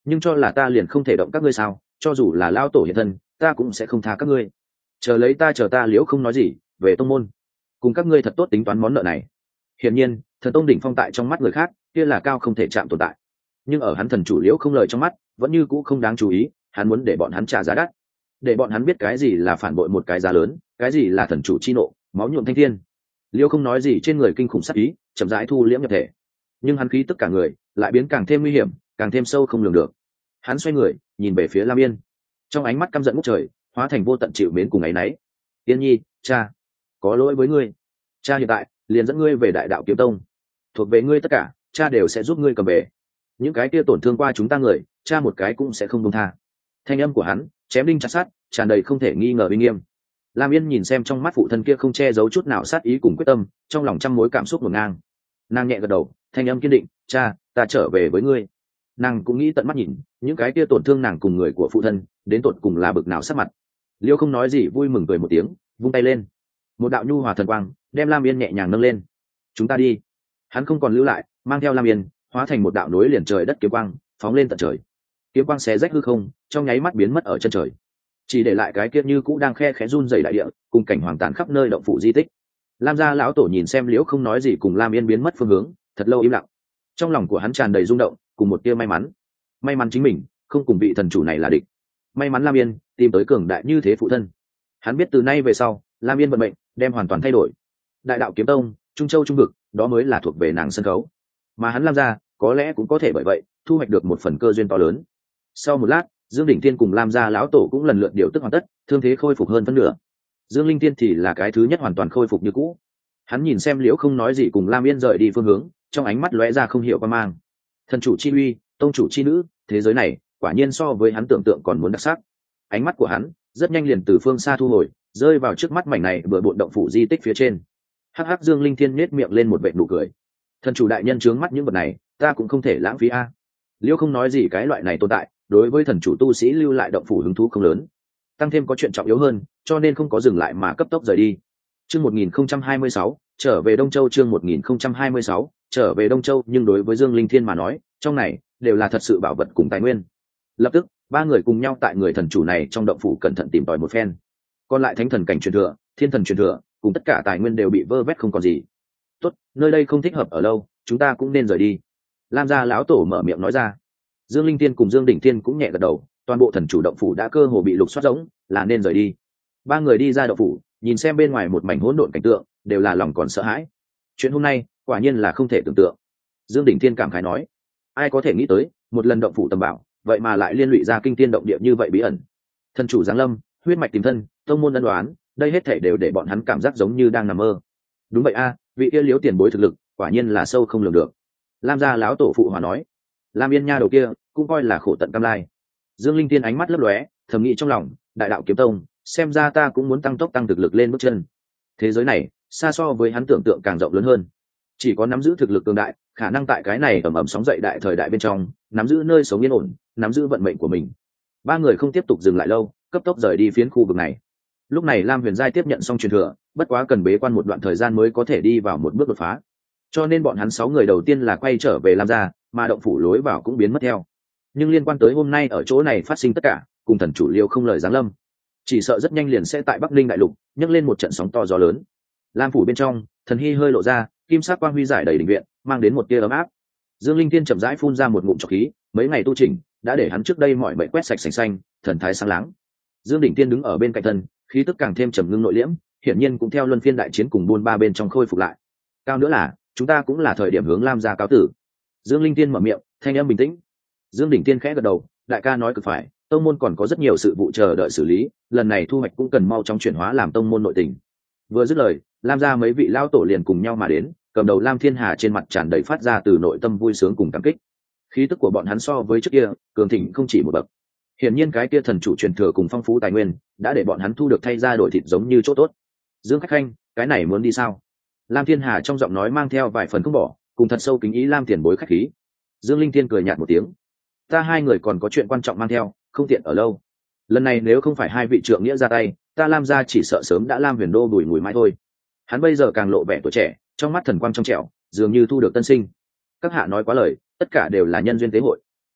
nhưng cho là ta liền không thể động các ngươi sao? Cho dù là lao tổ hiện thân, ta cũng sẽ không tha các ngươi. Chờ lấy ta, chờ ta. Liễu không nói gì về tông môn, cùng các ngươi thật tốt tính toán món nợ này. Hiển nhiên, thần tông đỉnh phong tại trong mắt người khác kia là cao không thể chạm tồn tại, nhưng ở hắn thần chủ Liễu không lời trong mắt vẫn như cũ không đáng chú ý. Hắn muốn để bọn hắn trả giá đắt, để bọn hắn biết cái gì là phản bội một cái giá lớn, cái gì là thần chủ chi nộ, máu nhuộm thanh thiên. Liễu không nói gì trên người kinh khủng sát ý chậm rãi thu liễm nhập thể, nhưng hắn khí tức cả người lại biến càng thêm nguy hiểm, càng thêm sâu không lường được. Hắn xoay người nhìn về phía Lam Yên, trong ánh mắt căm giận ngút trời hóa thành vô tận chịu mến cùng áy náy. Yên nhi, cha có lỗi với ngươi. Cha hiện tại liền dẫn ngươi về Đại Đạo Kiếm Tông, thuộc về ngươi tất cả, cha đều sẽ giúp ngươi cầm về. Những cái kia tổn thương qua chúng ta người, cha một cái cũng sẽ không buông tha. Thanh âm của hắn chém đinh chặt sắt, tràn đầy không thể nghi ngờ uy nghiêm. Lam Yên nhìn xem trong mắt phụ thân kia không che giấu chút nào sát ý cùng quyết tâm, trong lòng trăm mối cảm xúc ngổn ngang. Nàng nhẹ gật đầu, thanh âm kiên định, cha, ta trở về với ngươi. Nàng cũng nghĩ tận mắt nhìn những cái kia tổn thương nàng cùng người của phụ thân đến tột cùng là bực nào sắc mặt. Liêu không nói gì, vui mừng cười một tiếng, vung tay lên, một đạo nhu hòa thần quang đem Lam Yên nhẹ nhàng nâng lên. Chúng ta đi. Hắn không còn lưu lại, mang theo Lam Yên hóa thành một đạo nối liền trời đất kiếm quang phóng lên tận trời. Kiếm quang xé rách hư không, trong nháy mắt biến mất ở chân trời, chỉ để lại cái kia như cũ đang khe khẽ run rẩy đại địa cùng cảnh hoàng tàn khắp nơi động phủ di tích. Lam gia lão tổ nhìn xem Liễu không nói gì cùng Lam Yên biến mất phương hướng, thật lâu im lặng. Trong lòng của hắn tràn đầy rung động cùng một tia may mắn. May mắn chính mình không cùng vị thần chủ này là địch, may mắn Lam Yên tìm tới cường đại như thế phụ thân. Hắn biết từ nay về sau Lam Yên vận mệnh đem hoàn toàn thay đổi. Đại Đạo Kiếm Tông, Trung Châu Trung Vực, đó mới là thuộc về nàng sân khấu, mà hắn Lam gia có lẽ cũng có thể bởi vậy thu hoạch được một phần cơ duyên to lớn. Sau một lát, Dương Đỉnh Thiên cùng Lam gia lão tổ cũng lần lượt điều tức hoàn tất, thương thế khôi phục hơn phân nửa. Dương Linh Thiên thì là cái thứ nhất hoàn toàn khôi phục như cũ. Hắn nhìn xem Liễu không nói gì cùng Lam Yên rời đi phương hướng, trong ánh mắt lóe ra không hiểu qua mang. Thần chủ chi uy, tông chủ chi nữ, thế giới này quả nhiên so với hắn tưởng tượng còn muốn đặc sắc. Ánh mắt của hắn rất nhanh liền từ phương xa thu hồi, rơi vào trước mắt mảnh này vừa bộn động phủ di tích phía trên. Hắc hắc, Dương Linh Thiên nhếch miệng lên một vệt nụ cười. Thần chủ đại nhân trướng mắt những vật này, ta cũng không thể lãng phí a. Liễu không nói gì, cái loại này tồn tại đối với thần chủ tu sĩ lưu lại động phủ hứng thú không lớn, tăng thêm có chuyện trọng yếu hơn, cho nên không có dừng lại mà cấp tốc rời đi. Chương một nghìn không trăm hai mươi sáu, trở về Đông Châu. Chương một nghìn không trăm hai mươi sáu, trở về Đông Châu. Nhưng đối với Dương Linh Thiên mà nói, trong này đều là thật sự bảo vật cùng tài nguyên. Lập tức, ba người cùng nhau tại người thần chủ này trong động phủ cẩn thận tìm tòi một phen. Còn lại thánh thần cảnh truyền thừa, thiên thần truyền thừa, cùng tất cả tài nguyên đều bị vơ vét không còn gì. Tốt, nơi đây không thích hợp ở lâu, chúng ta cũng nên rời đi. Lam gia lão tổ mở miệng nói ra. Dương Linh Thiên cùng Dương Đỉnh Thiên cũng nhẹ gật đầu, toàn bộ thần chủ động phủ đã cơ hồ bị lục soát rỗng, là nên rời đi. Ba người đi ra động phủ, nhìn xem bên ngoài một mảnh hỗn độn cảnh tượng, đều là lòng còn sợ hãi. Chuyện hôm nay quả nhiên là không thể tưởng tượng. Dương Đỉnh Thiên cảm khái nói, ai có thể nghĩ tới, một lần động phủ tầm bảo, vậy mà lại liên lụy ra kinh thiên động địa như vậy bí ẩn. Thần chủ giáng lâm, huyết mạch tìm thân, tông môn ân đoán, đây hết thảy đều để bọn hắn cảm giác giống như đang nằm mơ. Đúng vậy a, vị kia Liễu tiền bối thực lực, quả nhiên là sâu không lường được. Lam gia lão tổ phụ hòa nói. Lam Yên nha đầu kia cũng coi là khổ tận cam lai. Dương Linh Tiên ánh mắt lấp lóe, thầm nghĩ trong lòng, Đại Đạo Kiếm Tông, xem ra ta cũng muốn tăng tốc tăng thực lực lên bước chân. Thế giới này xa so với hắn tưởng tượng càng rộng lớn hơn, chỉ có nắm giữ thực lực cường đại, khả năng tại cái này ầm ầm sóng dậy đại thời đại bên trong nắm giữ nơi sống yên ổn, nắm giữ vận mệnh của mình. Ba người không tiếp tục dừng lại lâu, cấp tốc rời đi phiến khu vực này. Lúc này Lam Huyền Giai tiếp nhận xong truyền thừa, bất quá cần bế quan một đoạn thời gian mới có thể đi vào một bước đột phá, cho nên bọn hắn sáu người đầu tiên là quay trở về Lam gia, mà động phủ lối vào cũng biến mất theo. Nhưng liên quan tới hôm nay ở chỗ này phát sinh tất cả, cùng thần chủ Liêu không lời giáng lâm, chỉ sợ rất nhanh liền sẽ tại Bắc Ninh đại lục nhấc lên một trận sóng to gió lớn. Lam phủ bên trong, thần hy hơi lộ ra, kim sắc quang huy giải đầy đình viện, mang đến một tia ấm áp. Dương Linh Tiên chậm rãi phun ra một ngụm trọc khí, mấy ngày tu chỉnh đã để hắn trước đây mọi bệnh quét sạch sành xanh, thần thái sáng láng. Dương Đỉnh Tiên đứng ở bên cạnh thân, khí tức càng thêm trầm ngưng nội liễm, hiển nhiên cũng theo luân phiên đại chiến cùng buôn ba bên trong khôi phục lại. Cao nữa là, chúng ta cũng là thời điểm hướng Lam gia cáo tử. Dương Linh Tiên mở miệng, thanh âm bình tĩnh. Dương Đỉnh Tiên khẽ gật đầu, đại ca nói cực phải, tông môn còn có rất nhiều sự vụ chờ đợi xử lý, lần này thu hoạch cũng cần mau chóng chuyển hóa làm tông môn nội tình. Vừa dứt lời, Lam gia mấy vị lão tổ liền cùng nhau mà đến, cầm đầu Lam Thiên Hà trên mặt tràn đầy phát ra từ nội tâm vui sướng cùng cảm kích. Khí tức của bọn hắn so với trước kia cường thịnh không chỉ một bậc. Hiển nhiên cái kia thần chủ truyền thừa cùng phong phú tài nguyên đã để bọn hắn thu được thay ra đổi thịt giống như chỗ tốt. Dương Khách Khanh, cái này muốn đi sao? Lam Thiên Hà trong giọng nói mang theo vài phần không bỏ, cùng thật sâu kính ý Lam tiền bối khách khí. Dương Linh Thiên cười nhạt một tiếng, ta hai người còn có chuyện quan trọng mang theo, không tiện ở lâu. Lần này nếu không phải hai vị trượng nghĩa ra tay, ta Lam gia chỉ sợ sớm đã Lam Huyền Đô bùi mùi mãi thôi. Hắn bây giờ càng lộ vẻ tuổi trẻ, trong mắt thần quang trong trẻo, dường như thu được tân sinh. Các hạ nói quá lời, tất cả đều là nhân duyên tế hội.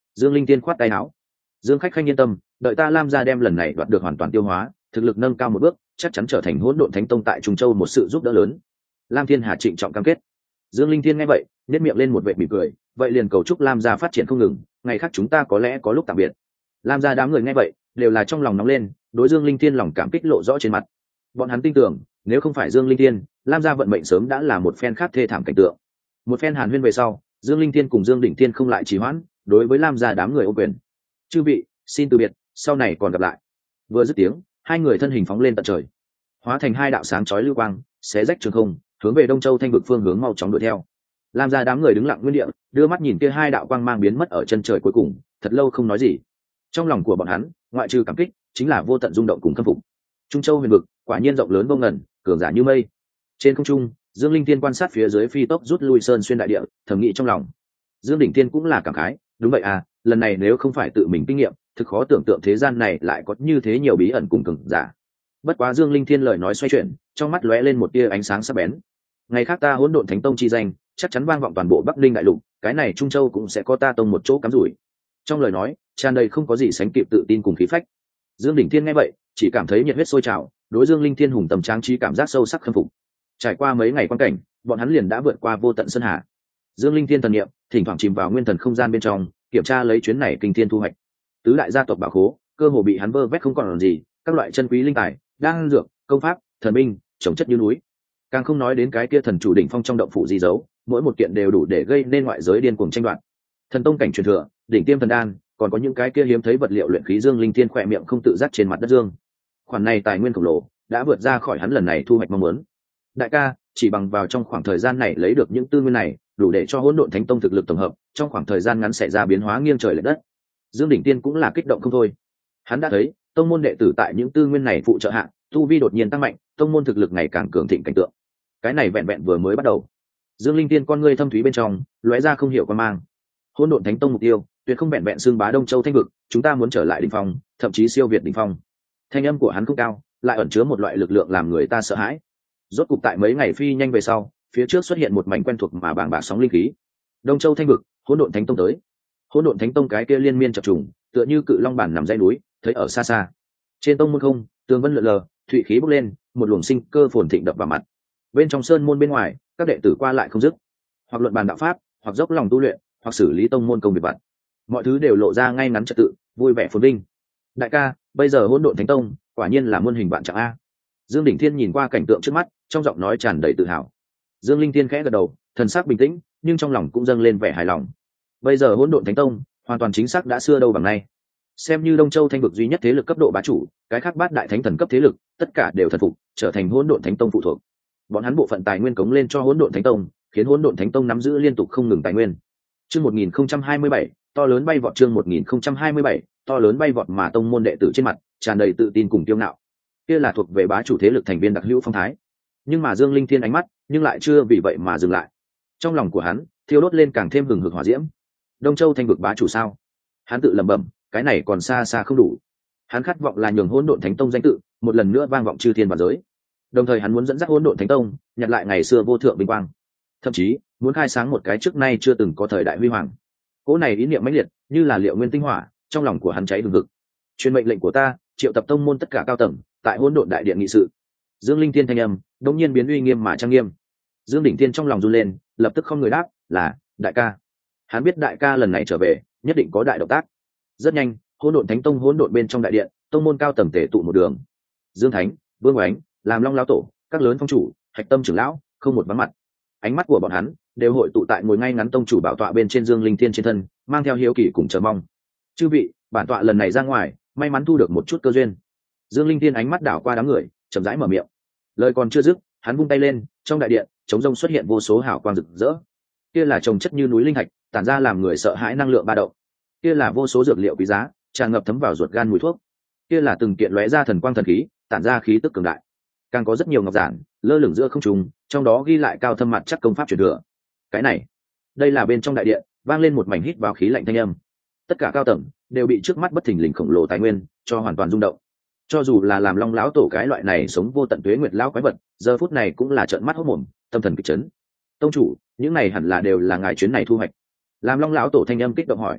Dương Linh Tiên khoát tay áo. Dương khách khanh yên tâm, đợi ta Lam gia đem lần này đoạt được hoàn toàn tiêu hóa, thực lực nâng cao một bước, chắc chắn trở thành hỗn độn thánh tông tại Trung Châu một sự giúp đỡ lớn. Lam Thiên Hà trịnh trọng cam kết. Dương Linh Thiên nghe vậy, nhếch miệng lên một vệt mỉm cười, vậy liền cầu chúc Lam gia phát triển không ngừng, ngày khác chúng ta có lẽ có lúc tạm biệt. Lam gia đám người nghe vậy, đều là trong lòng nóng lên, đối Dương Linh Thiên lòng cảm kích lộ rõ trên mặt. Bọn hắn tin tưởng, nếu không phải Dương Linh Thiên, Lam gia vận mệnh sớm đã là một phen khác thê thảm cảnh tượng. Một phen hàn huyên về sau, Dương Linh Thiên cùng Dương Đỉnh Thiên không lại trì hoãn, đối với Lam gia đám người ô quyền. Chư vị, xin từ biệt, sau này còn gặp lại. Vừa dứt tiếng, hai người thân hình phóng lên tận trời, hóa thành hai đạo sáng chói lưu quang, xé rách trường không, hướng về Đông Châu Thanh vực phương hướng mau chóng đuổi theo. Lam gia đám người đứng lặng nguyên địa, đưa mắt nhìn kia hai đạo quang mang biến mất ở chân trời cuối cùng, thật lâu không nói gì. Trong lòng của bọn hắn, ngoại trừ cảm kích, chính là vô tận rung động cùng khâm phục. Trung Châu huyền vực, quả nhiên rộng lớn vô ngần, cường giả như mây. Trên không trung, Dương Linh Thiên quan sát phía dưới phi tốc rút lui sơn xuyên đại địa, thầm nghĩ trong lòng. Dương Đỉnh Thiên cũng là cảm khái, đúng vậy à, lần này nếu không phải tự mình kinh nghiệm, thực khó tưởng tượng thế gian này lại có như thế nhiều bí ẩn cùng cường giả. Bất quá Dương Linh Thiên lời nói xoay chuyển, trong mắt lóe lên một tia ánh sáng sắc bén. Ngày khác ta Hỗn Độn Thánh Tông chi danh, chắc chắn vang vọng toàn bộ Bắc Ninh đại lục, cái này Trung Châu cũng sẽ có ta tông một chỗ cắm rủi. Trong lời nói, tràn đầy không có gì sánh kịp tự tin cùng khí phách. Dương Đỉnh Thiên nghe vậy, chỉ cảm thấy nhiệt huyết sôi trào, đối Dương Linh Thiên hùng tầm tráng trí cảm giác sâu sắc khâm phục. Trải qua mấy ngày quan cảnh, bọn hắn liền đã vượt qua vô tận sơn hà. Dương Linh Thiên thần niệm, thỉnh thoảng chìm vào nguyên thần không gian bên trong, kiểm tra lấy chuyến này kinh thiên thu hoạch. Tứ đại gia tộc bảo khố, cơ hồ bị hắn vơ vét không còn làm gì, các loại chân quý linh tài, đan dược, công pháp, thần binh, trồng chất như núi. Càng không nói đến cái kia thần chủ đỉnh phong trong động phủ di dấu, mỗi một kiện đều đủ để gây nên ngoại giới điên cuồng tranh đoạt. Thần tông cảnh truyền thừa, đỉnh tiêm thần đan, còn có những cái kia hiếm thấy vật liệu luyện khí. Dương Linh Thiên khỏe miệng không tự giác trên mặt đất dương. Khoản này tài nguyên khổng lồ, đã vượt ra khỏi hắn lần này thu hoạch mong muốn. Đại ca, chỉ bằng vào trong khoảng thời gian này lấy được những tư nguyên này, đủ để cho Hỗn Độn Thánh Tông thực lực tổng hợp trong khoảng thời gian ngắn xảy ra biến hóa nghiêng trời lệch đất. Dương Đỉnh Tiên cũng là kích động không thôi. Hắn đã thấy, tông môn đệ tử tại những tư nguyên này phụ trợ hạ, tu vi đột nhiên tăng mạnh, tông môn thực lực ngày càng cường thịnh cảnh tượng. Cái này vẹn vẹn vừa mới bắt đầu. Dương Linh Tiên con ngươi thâm thúy bên trong, lóe ra không hiểu quan mang. Hỗn Độn Thánh Tông mục tiêu, tuyệt không vẹn vẹn xương bá Đông Châu Thanh vực, chúng ta muốn trở lại đỉnh phong, thậm chí siêu việt đỉnh phong. Thanh âm của hắn không cao, lại ẩn chứa một loại lực lượng làm người ta sợ hãi. Rốt cục tại mấy ngày phi nhanh về sau, phía trước xuất hiện một mảnh quen thuộc mà bàng bạc sóng linh khí. Đông Châu Thanh vực, Hỗn Độn Thánh Tông tới. Hỗn Độn Thánh Tông cái kia liên miên chập trùng, tựa như cự long bản nằm dãy núi, thấy ở xa xa. Trên tông môn không, tường vân lượn lờ, thủy khí bốc lên, một luồng sinh cơ phồn thịnh đập vào mặt. Bên trong sơn môn bên ngoài, các đệ tử qua lại không dứt, hoặc luận bàn đạo pháp, hoặc dốc lòng tu luyện, hoặc xử lý tông môn công việc vặt. Mọi thứ đều lộ ra ngay ngắn trật tự, vui vẻ phồn vinh. Đại ca, bây giờ Hỗn Độn Thánh Tông, quả nhiên là muôn hình vạn trạng a. Dương Đỉnh Thiên nhìn qua cảnh tượng trước mắt, trong giọng nói tràn đầy tự hào. Dương Linh Thiên khẽ gật đầu, thần sắc bình tĩnh, nhưng trong lòng cũng dâng lên vẻ hài lòng. Bây giờ Hỗn Độn Thánh Tông, hoàn toàn chính xác đã xưa đâu bằng nay. Xem như Đông Châu Thanh vực duy nhất thế lực cấp độ bá chủ, cái khác bát đại thánh thần cấp thế lực, tất cả đều thần phục, trở thành Hỗn Độn Thánh Tông phụ thuộc. Bọn hắn bộ phận tài nguyên cống lên cho Hỗn Độn Thánh Tông, khiến Hỗn Độn Thánh Tông nắm giữ liên tục không ngừng tài nguyên. Chương một nghìn không trăm hai mươi bảy, to lớn bay vọt. Chương một nghìn không trăm hai mươi bảy, to lớn bay vọt mà tông môn đệ tử trên mặt tràn đầy tự tin cùng kiêu ngạo. Kia là thuộc về bá chủ thế lực thành viên đặc hữu phong thái. Nhưng mà Dương Linh Thiên ánh mắt, nhưng lại chưa vì vậy mà dừng lại. Trong lòng của hắn, thiêu đốt lên càng thêm hừng hực hỏa diễm. Đông Châu Thanh vực bá chủ sao? Hắn tự lẩm bẩm, cái này còn xa xa không đủ. Hắn khát vọng là nhường Hỗn Độn Thánh Tông danh tự một lần nữa vang vọng chư thiên và giới. Đồng thời hắn muốn dẫn dắt Hỗn Độn Thánh Tông nhặt lại ngày xưa vô thượng vinh quang, thậm chí muốn khai sáng một cái trước nay chưa từng có thời đại huy hoàng. Cỗ này ý niệm mãnh liệt, như là liệu nguyên tinh hỏa, trong lòng của hắn cháy hừng hực. Truyền mệnh lệnh của ta, triệu tập tông môn tất cả cao tầng, tại Hỗn Độn đại điện nghị sự. Dương Linh Thiên thanh âm, đột nhiên biến uy nghiêm mà trang nghiêm. Dương Đỉnh Thiên trong lòng run lên, lập tức không người đáp, là đại ca. Hắn biết đại ca lần này trở về, nhất định có đại động tác. Rất nhanh, Hỗn Độn Thánh Tông hỗn độn bên trong đại điện, tông môn cao tầng tề tụ một đường. Dương Thánh, Vương Oánh, làm Long lão tổ, các lớn phong chủ, Hạch Tâm trưởng lão, không một vắng mặt. Ánh mắt của bọn hắn đều hội tụ tại ngồi ngay ngắn tông chủ bảo tọa bên trên Dương Linh Thiên trên thân, mang theo hiếu kỳ cùng chờ mong. Chư vị, bản tọa lần này ra ngoài, may mắn thu được một chút cơ duyên. Dương Linh Thiên ánh mắt đảo qua đám người, chậm rãi mở miệng. Lời còn chưa dứt, hắn vung tay lên, trong đại điện, trống rông xuất hiện vô số hào quang rực rỡ. Kia là trồng chất như núi linh thạch, tản ra làm người sợ hãi năng lượng ba động. Kia là vô số dược liệu quý giá, tràn ngập thấm vào ruột gan mùi thuốc. Kia là từng kiện lóe ra thần quang thần khí, tản ra khí tức cường đại. Càng có rất nhiều ngọc giản lơ lửng giữa không trung, trong đó ghi lại cao thâm mặt chắc công pháp truyền thừa. Cái này, đây là bên trong đại điện, vang lên một mảnh hít vào khí lạnh thanh âm. Tất cả cao tầng đều bị trước mắt bất thình lình khổng lồ tài nguyên cho hoàn toàn rung động. Cho dù là làm Long lão tổ cái loại này sống vô tận tuế nguyệt lão quái vật, giờ phút này cũng là trợn mắt hốt mồm, tâm thần kịch chấn. Tông chủ, những này hẳn là đều là ngài chuyến này thu hoạch. Làm Long lão tổ thanh âm kích động hỏi.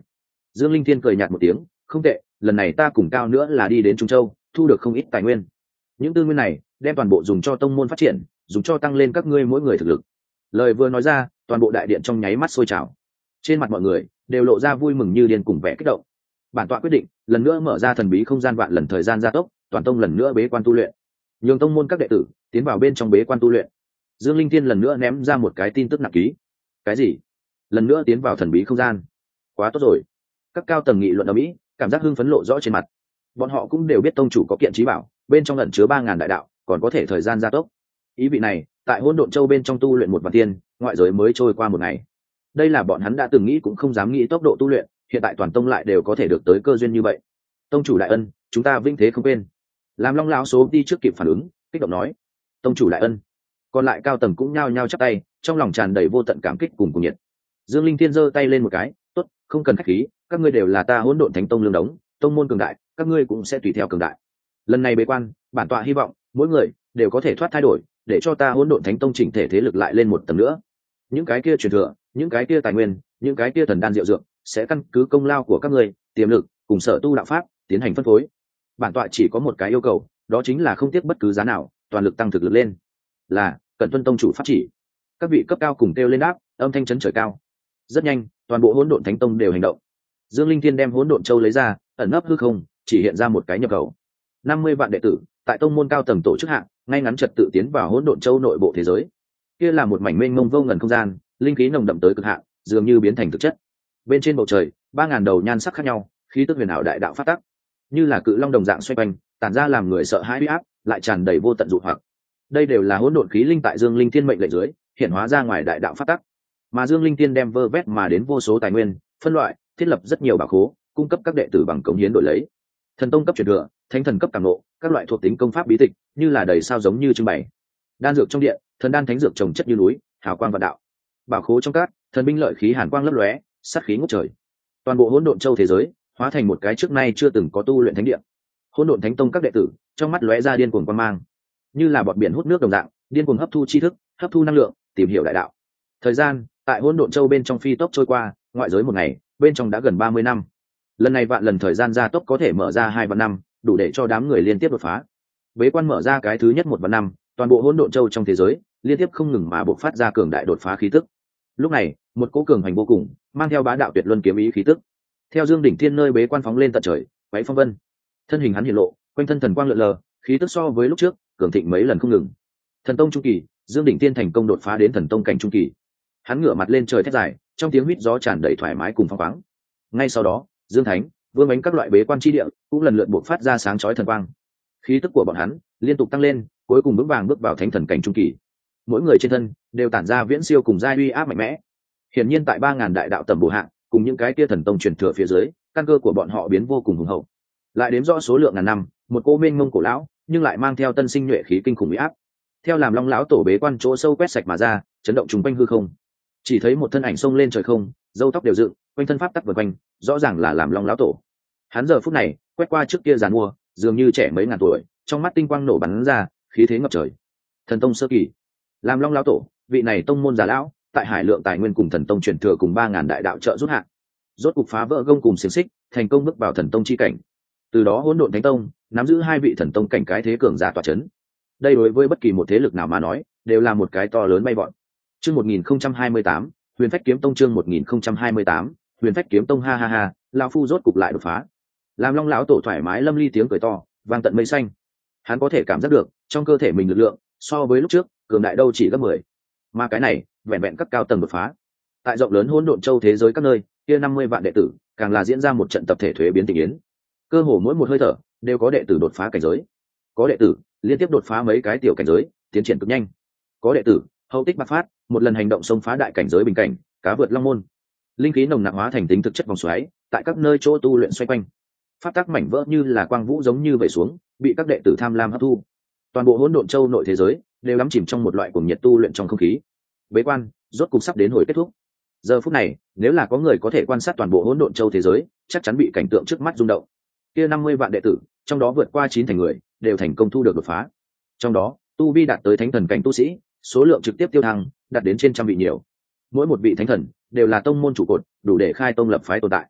Dương Linh Thiên cười nhạt một tiếng, không tệ, lần này ta cùng Cao nữa là đi đến Trung Châu, thu được không ít tài nguyên. Những tư nguyên này đem toàn bộ dùng cho tông môn phát triển, dùng cho tăng lên các ngươi mỗi người thực lực. Lời vừa nói ra, toàn bộ đại điện trong nháy mắt sôi trào. Trên mặt mọi người đều lộ ra vui mừng như điên cùng vẻ kích động. Bản tọa quyết định lần nữa mở ra thần bí không gian vạn lần thời gian gia tốc, toàn tông lần nữa bế quan tu luyện, nhường tông môn các đệ tử tiến vào bên trong bế quan tu luyện. Dương Linh Thiên lần nữa ném ra một cái tin tức nặng ký. Cái gì? Lần nữa tiến vào thần bí không gian? Quá tốt rồi! Các cao tầng nghị luận ở mỹ, cảm giác hưng phấn lộ rõ trên mặt. Bọn họ cũng đều biết tông chủ có kiện trí bảo, bên trong ẩn chứa ba ngàn đại đạo, còn có thể thời gian gia tốc. Ý vị này, tại Hỗn Độn Châu bên trong tu luyện một vạn tiên, ngoại giới mới trôi qua một ngày. Đây là bọn hắn đã từng nghĩ cũng không dám nghĩ tốc độ tu luyện, hiện tại toàn tông lại đều có thể được tới cơ duyên như vậy. Tông chủ đại ân, chúng ta vinh thế không quên. Làm Long lão số đi trước kịp phản ứng, kích động nói: tông chủ đại ân. Còn lại cao tầng cũng nhao nhao chắp tay, trong lòng tràn đầy vô tận cảm kích cùng cùng nhiệt. Dương Linh Thiên giơ tay lên một cái: tốt, không cần khách khí, các ngươi đều là ta Hỗn Độn Thánh Tông lương đống, tông môn cường đại, các ngươi cũng sẽ tùy theo cường đại. Lần này bế quan, bản tọa hy vọng mỗi người đều có thể thoát thay đổi, để cho ta Hỗn Độn Thánh Tông chỉnh thể thế lực lại lên một tầng nữa. Những cái kia truyền thừa, những cái kia tài nguyên, những cái kia thần đan diệu dược sẽ căn cứ công lao của các ngươi, tiềm lực cùng sở tu đạo pháp tiến hành phân phối. Bản tọa chỉ có một cái yêu cầu, đó chính là không tiếc bất cứ giá nào, toàn lực tăng thực lực lên. Là, cần tuân tông chủ pháp chỉ. Các vị cấp cao cùng kêu lên đáp, âm thanh chấn trời cao. Rất nhanh, toàn bộ Hỗn Độn Thánh Tông đều hành động. Dương Linh Thiên đem Hỗn Độn Châu lấy ra, ẩn nấp hư không, chỉ hiện ra một cái nhập khẩu. năm mươi vạn đệ tử, tại tông môn cao tầng tổ chức hạng, ngay ngắn trật tự tiến vào Hỗn Độn Châu nội bộ thế giới. Kia là một mảnh mênh mông vô ngần không gian, linh khí nồng đậm tới cực hạn, dường như biến thành thực chất. Bên trên bầu trời, ba ngàn đầu nhan sắc khác nhau, khí tức huyền ảo đại đạo phát tắc, như là cự long đồng dạng xoay quanh, tản ra làm người sợ hãi uy áp, lại tràn đầy vô tận dụ hoặc. Đây đều là hỗn độn khí linh tại Dương Linh Thiên mệnh lệnh dưới, hiện hóa ra ngoài đại đạo phát tắc. Mà Dương Linh Thiên đem vơ vét mà đến vô số tài nguyên, phân loại, thiết lập rất nhiều bảo khố, cung cấp các đệ tử bằng cống hiến đổi lấy. Thần tông cấp truyền thừa, thánh thần cấp càng ngộ, các loại thuộc tính công pháp bí tịch, như là đầy sao giống như trưng bày. Đan dược trong điện, thần đan thánh dược trồng chất như núi, hào quang vạn đạo. Bảo khố trong cát, thần binh lợi khí hàn quang lấp lóe, sát khí ngút trời. Toàn bộ hỗn độn châu thế giới, hóa thành một cái trước nay chưa từng có tu luyện thánh địa. Hỗn độn thánh tông các đệ tử, trong mắt lóe ra điên cuồng quang mang, như là bọt biển hút nước đồng dạng, điên cuồng hấp thu tri thức, hấp thu năng lượng, tìm hiểu đại đạo. Thời gian tại hỗn độn châu bên trong phi tốc trôi qua, ngoại giới một ngày, bên trong đã gần ba mươi năm. Lần này vạn lần thời gian gia tốc có thể mở ra hai vạn năm, đủ để cho đám người liên tiếp đột phá. Bế quan mở ra cái thứ nhất một vạn năm, toàn bộ hỗn độn châu trong thế giới liên tiếp không ngừng mà bộc phát ra cường đại đột phá khí tức. Lúc này, một cỗ cường hành vô cùng, mang theo bá đạo tuyệt luân kiếm ý khí tức, theo Dương đỉnh thiên nơi bế quan phóng lên tận trời, quấy phong vân. Thân hình hắn hiện lộ, quanh thân thần quang lượn lờ, khí tức so với lúc trước cường thịnh mấy lần không ngừng. Thần tông trung kỳ, Dương đỉnh thiên thành công đột phá đến thần tông cảnh trung kỳ. Hắn ngửa mặt lên trời thét dài, trong tiếng huýt gió tràn đầy thoải mái cùng phóng khoáng. Ngay sau đó, Dương Thánh, Vương Ánh các loại bế quan chi địa cũng lần lượt bộc phát ra sáng chói thần quang. Khí tức của bọn hắn liên tục tăng lên, cuối cùng bước vàng bước vào thánh thần cảnh trung kỳ. Mỗi người trên thân đều tản ra viễn siêu cùng giai uy áp mạnh mẽ. Hiển nhiên tại ba ngàn đại đạo tầm bổ hạng, cùng những cái kia thần tông truyền thừa phía dưới, căn cơ của bọn họ biến vô cùng hùng hậu. Lại đếm rõ số lượng ngàn năm, một cô mênh mông cổ lão, nhưng lại mang theo tân sinh nhuệ khí kinh khủng uy áp. Theo làm Long lão tổ bế quan chỗ sâu quét sạch mà ra, chấn động trùng quanh hư không. Chỉ thấy một thân ảnh xông lên trời không, râu tóc đều dựng, quanh thân pháp tắc vần quanh, rõ ràng là làm Long lão tổ. Hắn giờ phút này quét qua trước kia giàn mua, dường như trẻ mấy ngàn tuổi, trong mắt tinh quang nổ bắn ra, khí thế ngập trời. Thần tông sơ kỳ, làm Long lão tổ, vị này tông môn già lão, tại hải lượng tài nguyên cùng thần tông truyền thừa cùng ba ngàn đại đạo trợ rút hạng, rốt cục phá vỡ gông cùng xiềng xích, thành công bước vào thần tông chi cảnh. Từ đó hỗn độn thánh tông nắm giữ hai vị thần tông cảnh cái thế cường giả tọa chấn. Đây đối với bất kỳ một thế lực nào mà nói, đều là một cái to lớn bay vọt. Chương một nghìn không trăm hai mươi tám, Huyền Phách Kiếm Tông chương một nghìn không trăm hai mươi tám, Huyền Phách Kiếm Tông ha ha ha, lão phu rốt cục lại đột phá. Làm Long lão tổ thoải mái lâm ly tiếng cười to, vang tận mây xanh. Hắn có thể cảm giác được, trong cơ thể mình lực lượng so với lúc trước, cường đại đâu chỉ gấp mười. Mà cái này, vẹn vẹn các cao tầng đột phá. Tại rộng lớn hỗn độn châu thế giới các nơi, kia năm mươi vạn đệ tử, càng là diễn ra một trận tập thể thuế biến tình yến. Cơ hồ mỗi một hơi thở đều có đệ tử đột phá cảnh giới. Có đệ tử liên tiếp đột phá mấy cái tiểu cảnh giới, tiến triển cực nhanh. Có đệ tử hậu tích bạc phát, một lần hành động xông phá đại cảnh giới bình cảnh, cá vượt long môn. Linh khí nồng nặc hóa thành tính thực chất vòng xoáy, tại các nơi chỗ tu luyện xoay quanh. Pháp tắc mảnh vỡ như là quang vũ giống như vẩy xuống, bị các đệ tử tham lam hấp thu. Toàn bộ hỗn độn châu nội thế giới đều đắm chìm trong một loại cuồng nhiệt tu luyện trong không khí. Bế quan rốt cục sắp đến hồi kết thúc. Giờ phút này, nếu là có người có thể quan sát toàn bộ hỗn độn châu thế giới, chắc chắn bị cảnh tượng trước mắt rung động. Kia năm mươi vạn đệ tử, trong đó vượt qua chín thành người đều thành công thu được đột phá. Trong đó, tu vi đạt tới thánh thần cảnh tu sĩ, số lượng trực tiếp tiêu thăng, đạt đến trên trăm vị nhiều. Mỗi một vị thánh thần đều là tông môn trụ cột, đủ để khai tông lập phái tồn tại.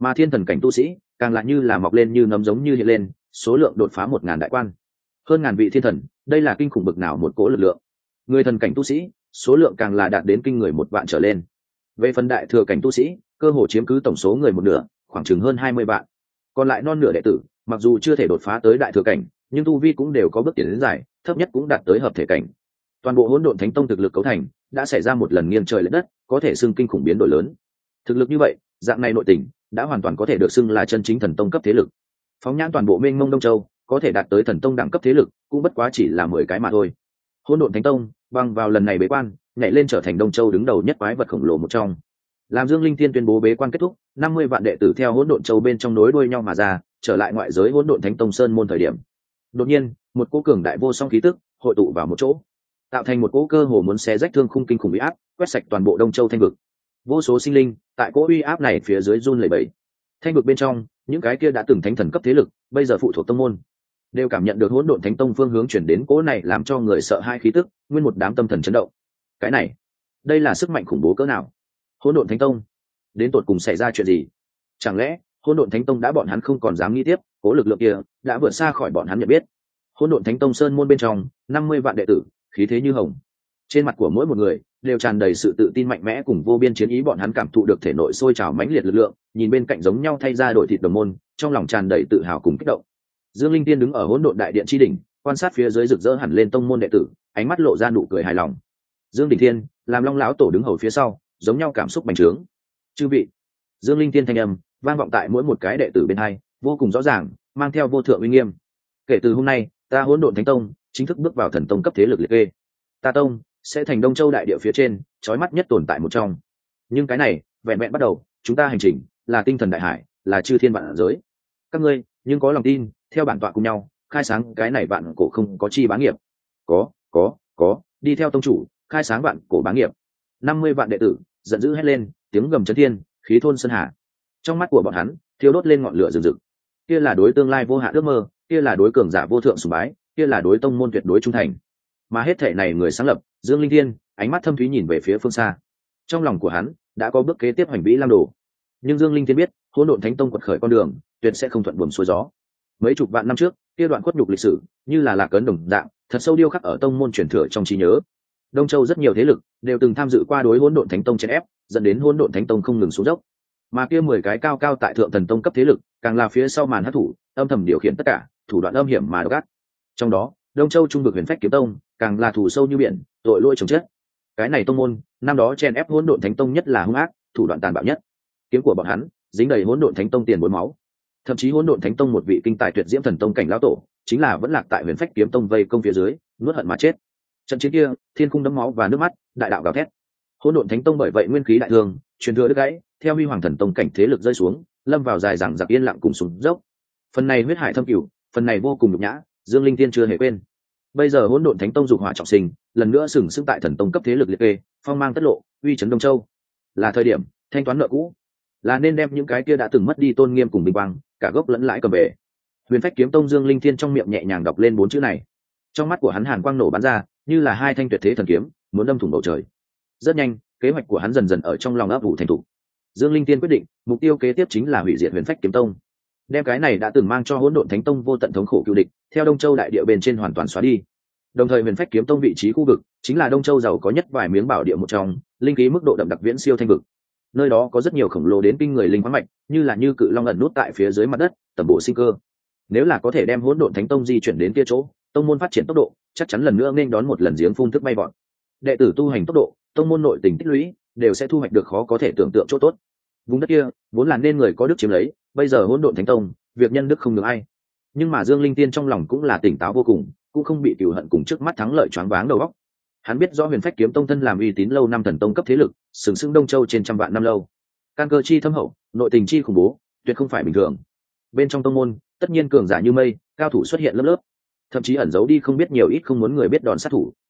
mà thiên thần cảnh tu sĩ càng lại như là mọc lên như nấm giống như hiện lên, số lượng đột phá một ngàn đại quan, hơn ngàn vị thiên thần. Đây là kinh khủng bực nào một cỗ lực lượng. Người thần cảnh tu sĩ số lượng càng là đạt đến kinh người một vạn trở lên. Về phần đại thừa cảnh tu sĩ, cơ hồ chiếm cứ tổng số người một nửa, khoảng chừng hơn hai mươi vạn. Còn lại non nửa đệ tử, mặc dù chưa thể đột phá tới đại thừa cảnh, nhưng tu vi cũng đều có bước tiến đến dài, thấp nhất cũng đạt tới hợp thể cảnh. Toàn bộ hỗn độn thánh tông thực lực cấu thành đã xảy ra một lần nghiêng trời lệch đất, có thể xưng kinh khủng biến đổi lớn. Thực lực như vậy, dạng này nội tình đã hoàn toàn có thể được xưng là chân chính thần tông cấp thế lực. Phóng nhãn toàn bộ mênh mông Đông Châu, có thể đạt tới thần tông đẳng cấp thế lực cũng bất quá chỉ là mười cái mà thôi. Hỗn độn thánh tông bằng vào lần này bế quan, nhảy lên trở thành Đông Châu đứng đầu nhất quái vật khổng lồ một trong. Làm Dương Linh Thiên tuyên bố bế quan kết thúc, năm mươi vạn đệ tử theo hỗn độn châu bên trong nối đuôi nhau mà ra, trở lại ngoại giới hỗn độn thánh tông sơn môn thời điểm. Đột nhiên, một cỗ cường đại vô song khí tức hội tụ vào một chỗ, tạo thành một cỗ cơ hồ muốn xé rách thương khung kinh khủng uy áp, quét sạch toàn bộ Đông Châu thanh vực. Vô số sinh linh tại cỗ uy áp này phía dưới run lẩy bẩy. Thanh vực bên trong, những cái kia đã từng thánh thần cấp thế lực, bây giờ phụ thuộc tông môn, đều cảm nhận được hỗn độn thánh tông phương hướng chuyển đến cỗ này làm cho người sợ hai khí tức, nguyên một đám tâm thần chấn động. Cái này, đây là sức mạnh khủng bố cỡ nào? Hỗn độn thánh tông, đến tột cùng xảy ra chuyện gì? Chẳng lẽ hỗn độn thánh tông đã bọn hắn không còn dám nghĩ tiếp, cố lực lượng kia đã vượt xa khỏi bọn hắn nhận biết. Hỗn độn thánh tông sơn môn bên trong, năm mươi vạn đệ tử, khí thế như hồng. Trên mặt của mỗi một người đều tràn đầy sự tự tin mạnh mẽ cùng vô biên chiến ý, bọn hắn cảm thụ được thể nội sôi trào mãnh liệt lực lượng, nhìn bên cạnh giống nhau thay ra đổi thịt đồng môn, trong lòng tràn đầy tự hào cùng kích động. Dương Linh Tiên đứng ở hỗn độn đại điện chi đỉnh, quan sát phía dưới rực rỡ hẳn lên tông môn đệ tử, ánh mắt lộ ra nụ cười hài lòng. Dương Đỉnh Thiên, làm Long lão tổ đứng hầu phía sau, giống nhau cảm xúc bành trướng. Chư vị, Dương Linh Tiên thanh âm vang vọng tại mỗi một cái đệ tử bên hai, vô cùng rõ ràng, mang theo vô thượng uy nghiêm. Kể từ hôm nay, ta hỗn độn thánh tông chính thức bước vào thần tông cấp thế lực liệt kê. Ta tông sẽ thành Đông Châu đại địa phía trên chói mắt nhất tồn tại một trong. Nhưng cái này vẹn vẹn bắt đầu, chúng ta hành trình là tinh thần đại hải, là chư thiên vạn giới. Các ngươi nhưng có lòng tin theo bản tọa cùng nhau khai sáng cái này vạn cổ không có chi bá nghiệp? Có, có, có, đi theo tông chủ khai sáng vạn cổ bá nghiệp. Năm mươi vạn đệ tử giận dữ hét lên, tiếng gầm chấn thiên, khí thôn sơn hà. Trong mắt của bọn hắn thiêu đốt lên ngọn lửa rừng rực. Kia là đối tương lai vô hạn ước mơ, kia là đối cường giả vô thượng sùng bái, kia là đối tông môn tuyệt đối trung thành. Mà hết thể này người sáng lập, Dương Linh Thiên, ánh mắt thâm thúy nhìn về phía phương xa. Trong lòng của hắn đã có bước kế tiếp hành vĩ lam đồ. Nhưng Dương Linh Thiên biết, hỗn độn thánh tông quật khởi con đường, tuyệt sẽ không thuận buồm xuôi gió. Mấy chục vạn năm trước, kia đoạn khuất nhục lịch sử, như là lạc ấn đồng dạng, thật sâu điêu khắc ở tông môn truyền thừa trong trí nhớ. Đông Châu rất nhiều thế lực đều từng tham dự qua đối hỗn độn thánh tông chèn ép, dẫn đến hỗn độn thánh tông không ngừng xuống dốc. Mà kia mười cái cao cao tại thượng thần tông cấp thế lực, càng là phía sau màn hắc thủ, âm thầm điều khiển tất cả, thủ đoạn âm hiểm mà độc ác. Trong đó, Đông Châu trung vực Huyền Phách kiếm tông, càng là thù sâu như biển, tội lỗi chồng chất. Cái này tông môn, năm đó chèn ép hỗn độn thánh tông nhất là hung ác, thủ đoạn tàn bạo nhất. Kiếm của bọn hắn dính đầy hỗn độn thánh tông tiền bối máu. Thậm chí hỗn độn thánh tông một vị kinh tài tuyệt diễm thần tông cảnh lão tổ, chính là vẫn lạc tại Huyền Phách kiếm tông vây công phía dưới, nuốt hận mà chết. Trận chiến kia, thiên cung đẫm máu và nước mắt, đại đạo gào thét. Hỗn độn thánh tông bởi vậy nguyên khí đại thương, truyền thừa đứt gãy, theo huy hoàng thần tông cảnh thế lực rơi xuống, lâm vào dài dằng dặc yên lặng cùng sụp dốc. Phần này huyết hải thâm cửu, phần này vô cùng nhục nhã, Dương Linh Tiên chưa hề quên. Bây giờ hỗn độn thánh tông dục hỏa trọng sinh, lần nữa sừng sững tại thần tông cấp thế lực liệt kê, phong mang tất lộ, uy chấn Đông Châu. Là thời điểm thanh toán nợ cũ, là nên đem những cái kia đã từng mất đi tôn nghiêm cùng bình quang, cả gốc lẫn lãi cầm về. Huyền Phách kiếm tông Dương Linh Thiên trong miệng nhẹ nhàng đọc lên bốn chữ này. Trong mắt của hắn hàn quang nổ bắn ra, như là hai thanh tuyệt thế thần kiếm, muốn đâm thủng bầu trời. Rất nhanh, kế hoạch của hắn dần dần ở trong lòng ấp ủ thành thủ. Dương Linh Tiên quyết định, mục tiêu kế tiếp chính là hủy diệt Huyền Phách kiếm tông, đem cái này đã từng mang cho hỗn độn thánh tông vô tận thống khổ cựu địch, theo Đông Châu đại địa bên trên hoàn toàn xóa đi. Đồng thời Huyền Phách kiếm tông vị trí khu vực chính là Đông Châu giàu có nhất vài miếng bảo địa một trong, linh khí mức độ đậm đặc viễn siêu thanh vực. Nơi đó có rất nhiều khổng lồ đến kinh người linh khoáng mạch, như là như cự long ẩn nút tại phía dưới mặt đất, tầm bổ sinh cơ. Nếu là có thể đem hỗn độn thánh tông di chuyển đến kia chỗ, tông môn phát triển tốc độ chắc chắn lần nữa nên đón một lần giếng phun thức bay vọt. Đệ tử tu hành tốc độ, tông môn nội tình tích lũy, đều sẽ thu hoạch được khó có thể tưởng tượng chỗ tốt. Vùng đất kia vốn là nên người có đức chiếm lấy, bây giờ hỗn độn thánh tông, việc nhân đức không được ai. Nhưng mà Dương Linh Tiên trong lòng cũng là tỉnh táo vô cùng, cũng không bị cừu hận cùng trước mắt thắng lợi choáng váng đầu óc. Hắn biết rõ Huyền Phách kiếm tông thân làm uy tín lâu năm thần tông cấp thế lực, sừng sững Đông Châu trên trăm vạn năm lâu, căn cơ chi thâm hậu, nội tình chi khủng bố, tuyệt không phải bình thường. Bên trong tông môn, tất nhiên cường giả như mây, cao thủ xuất hiện lớp lớp, thậm chí ẩn giấu đi không biết nhiều ít không muốn người biết đòn sát thủ.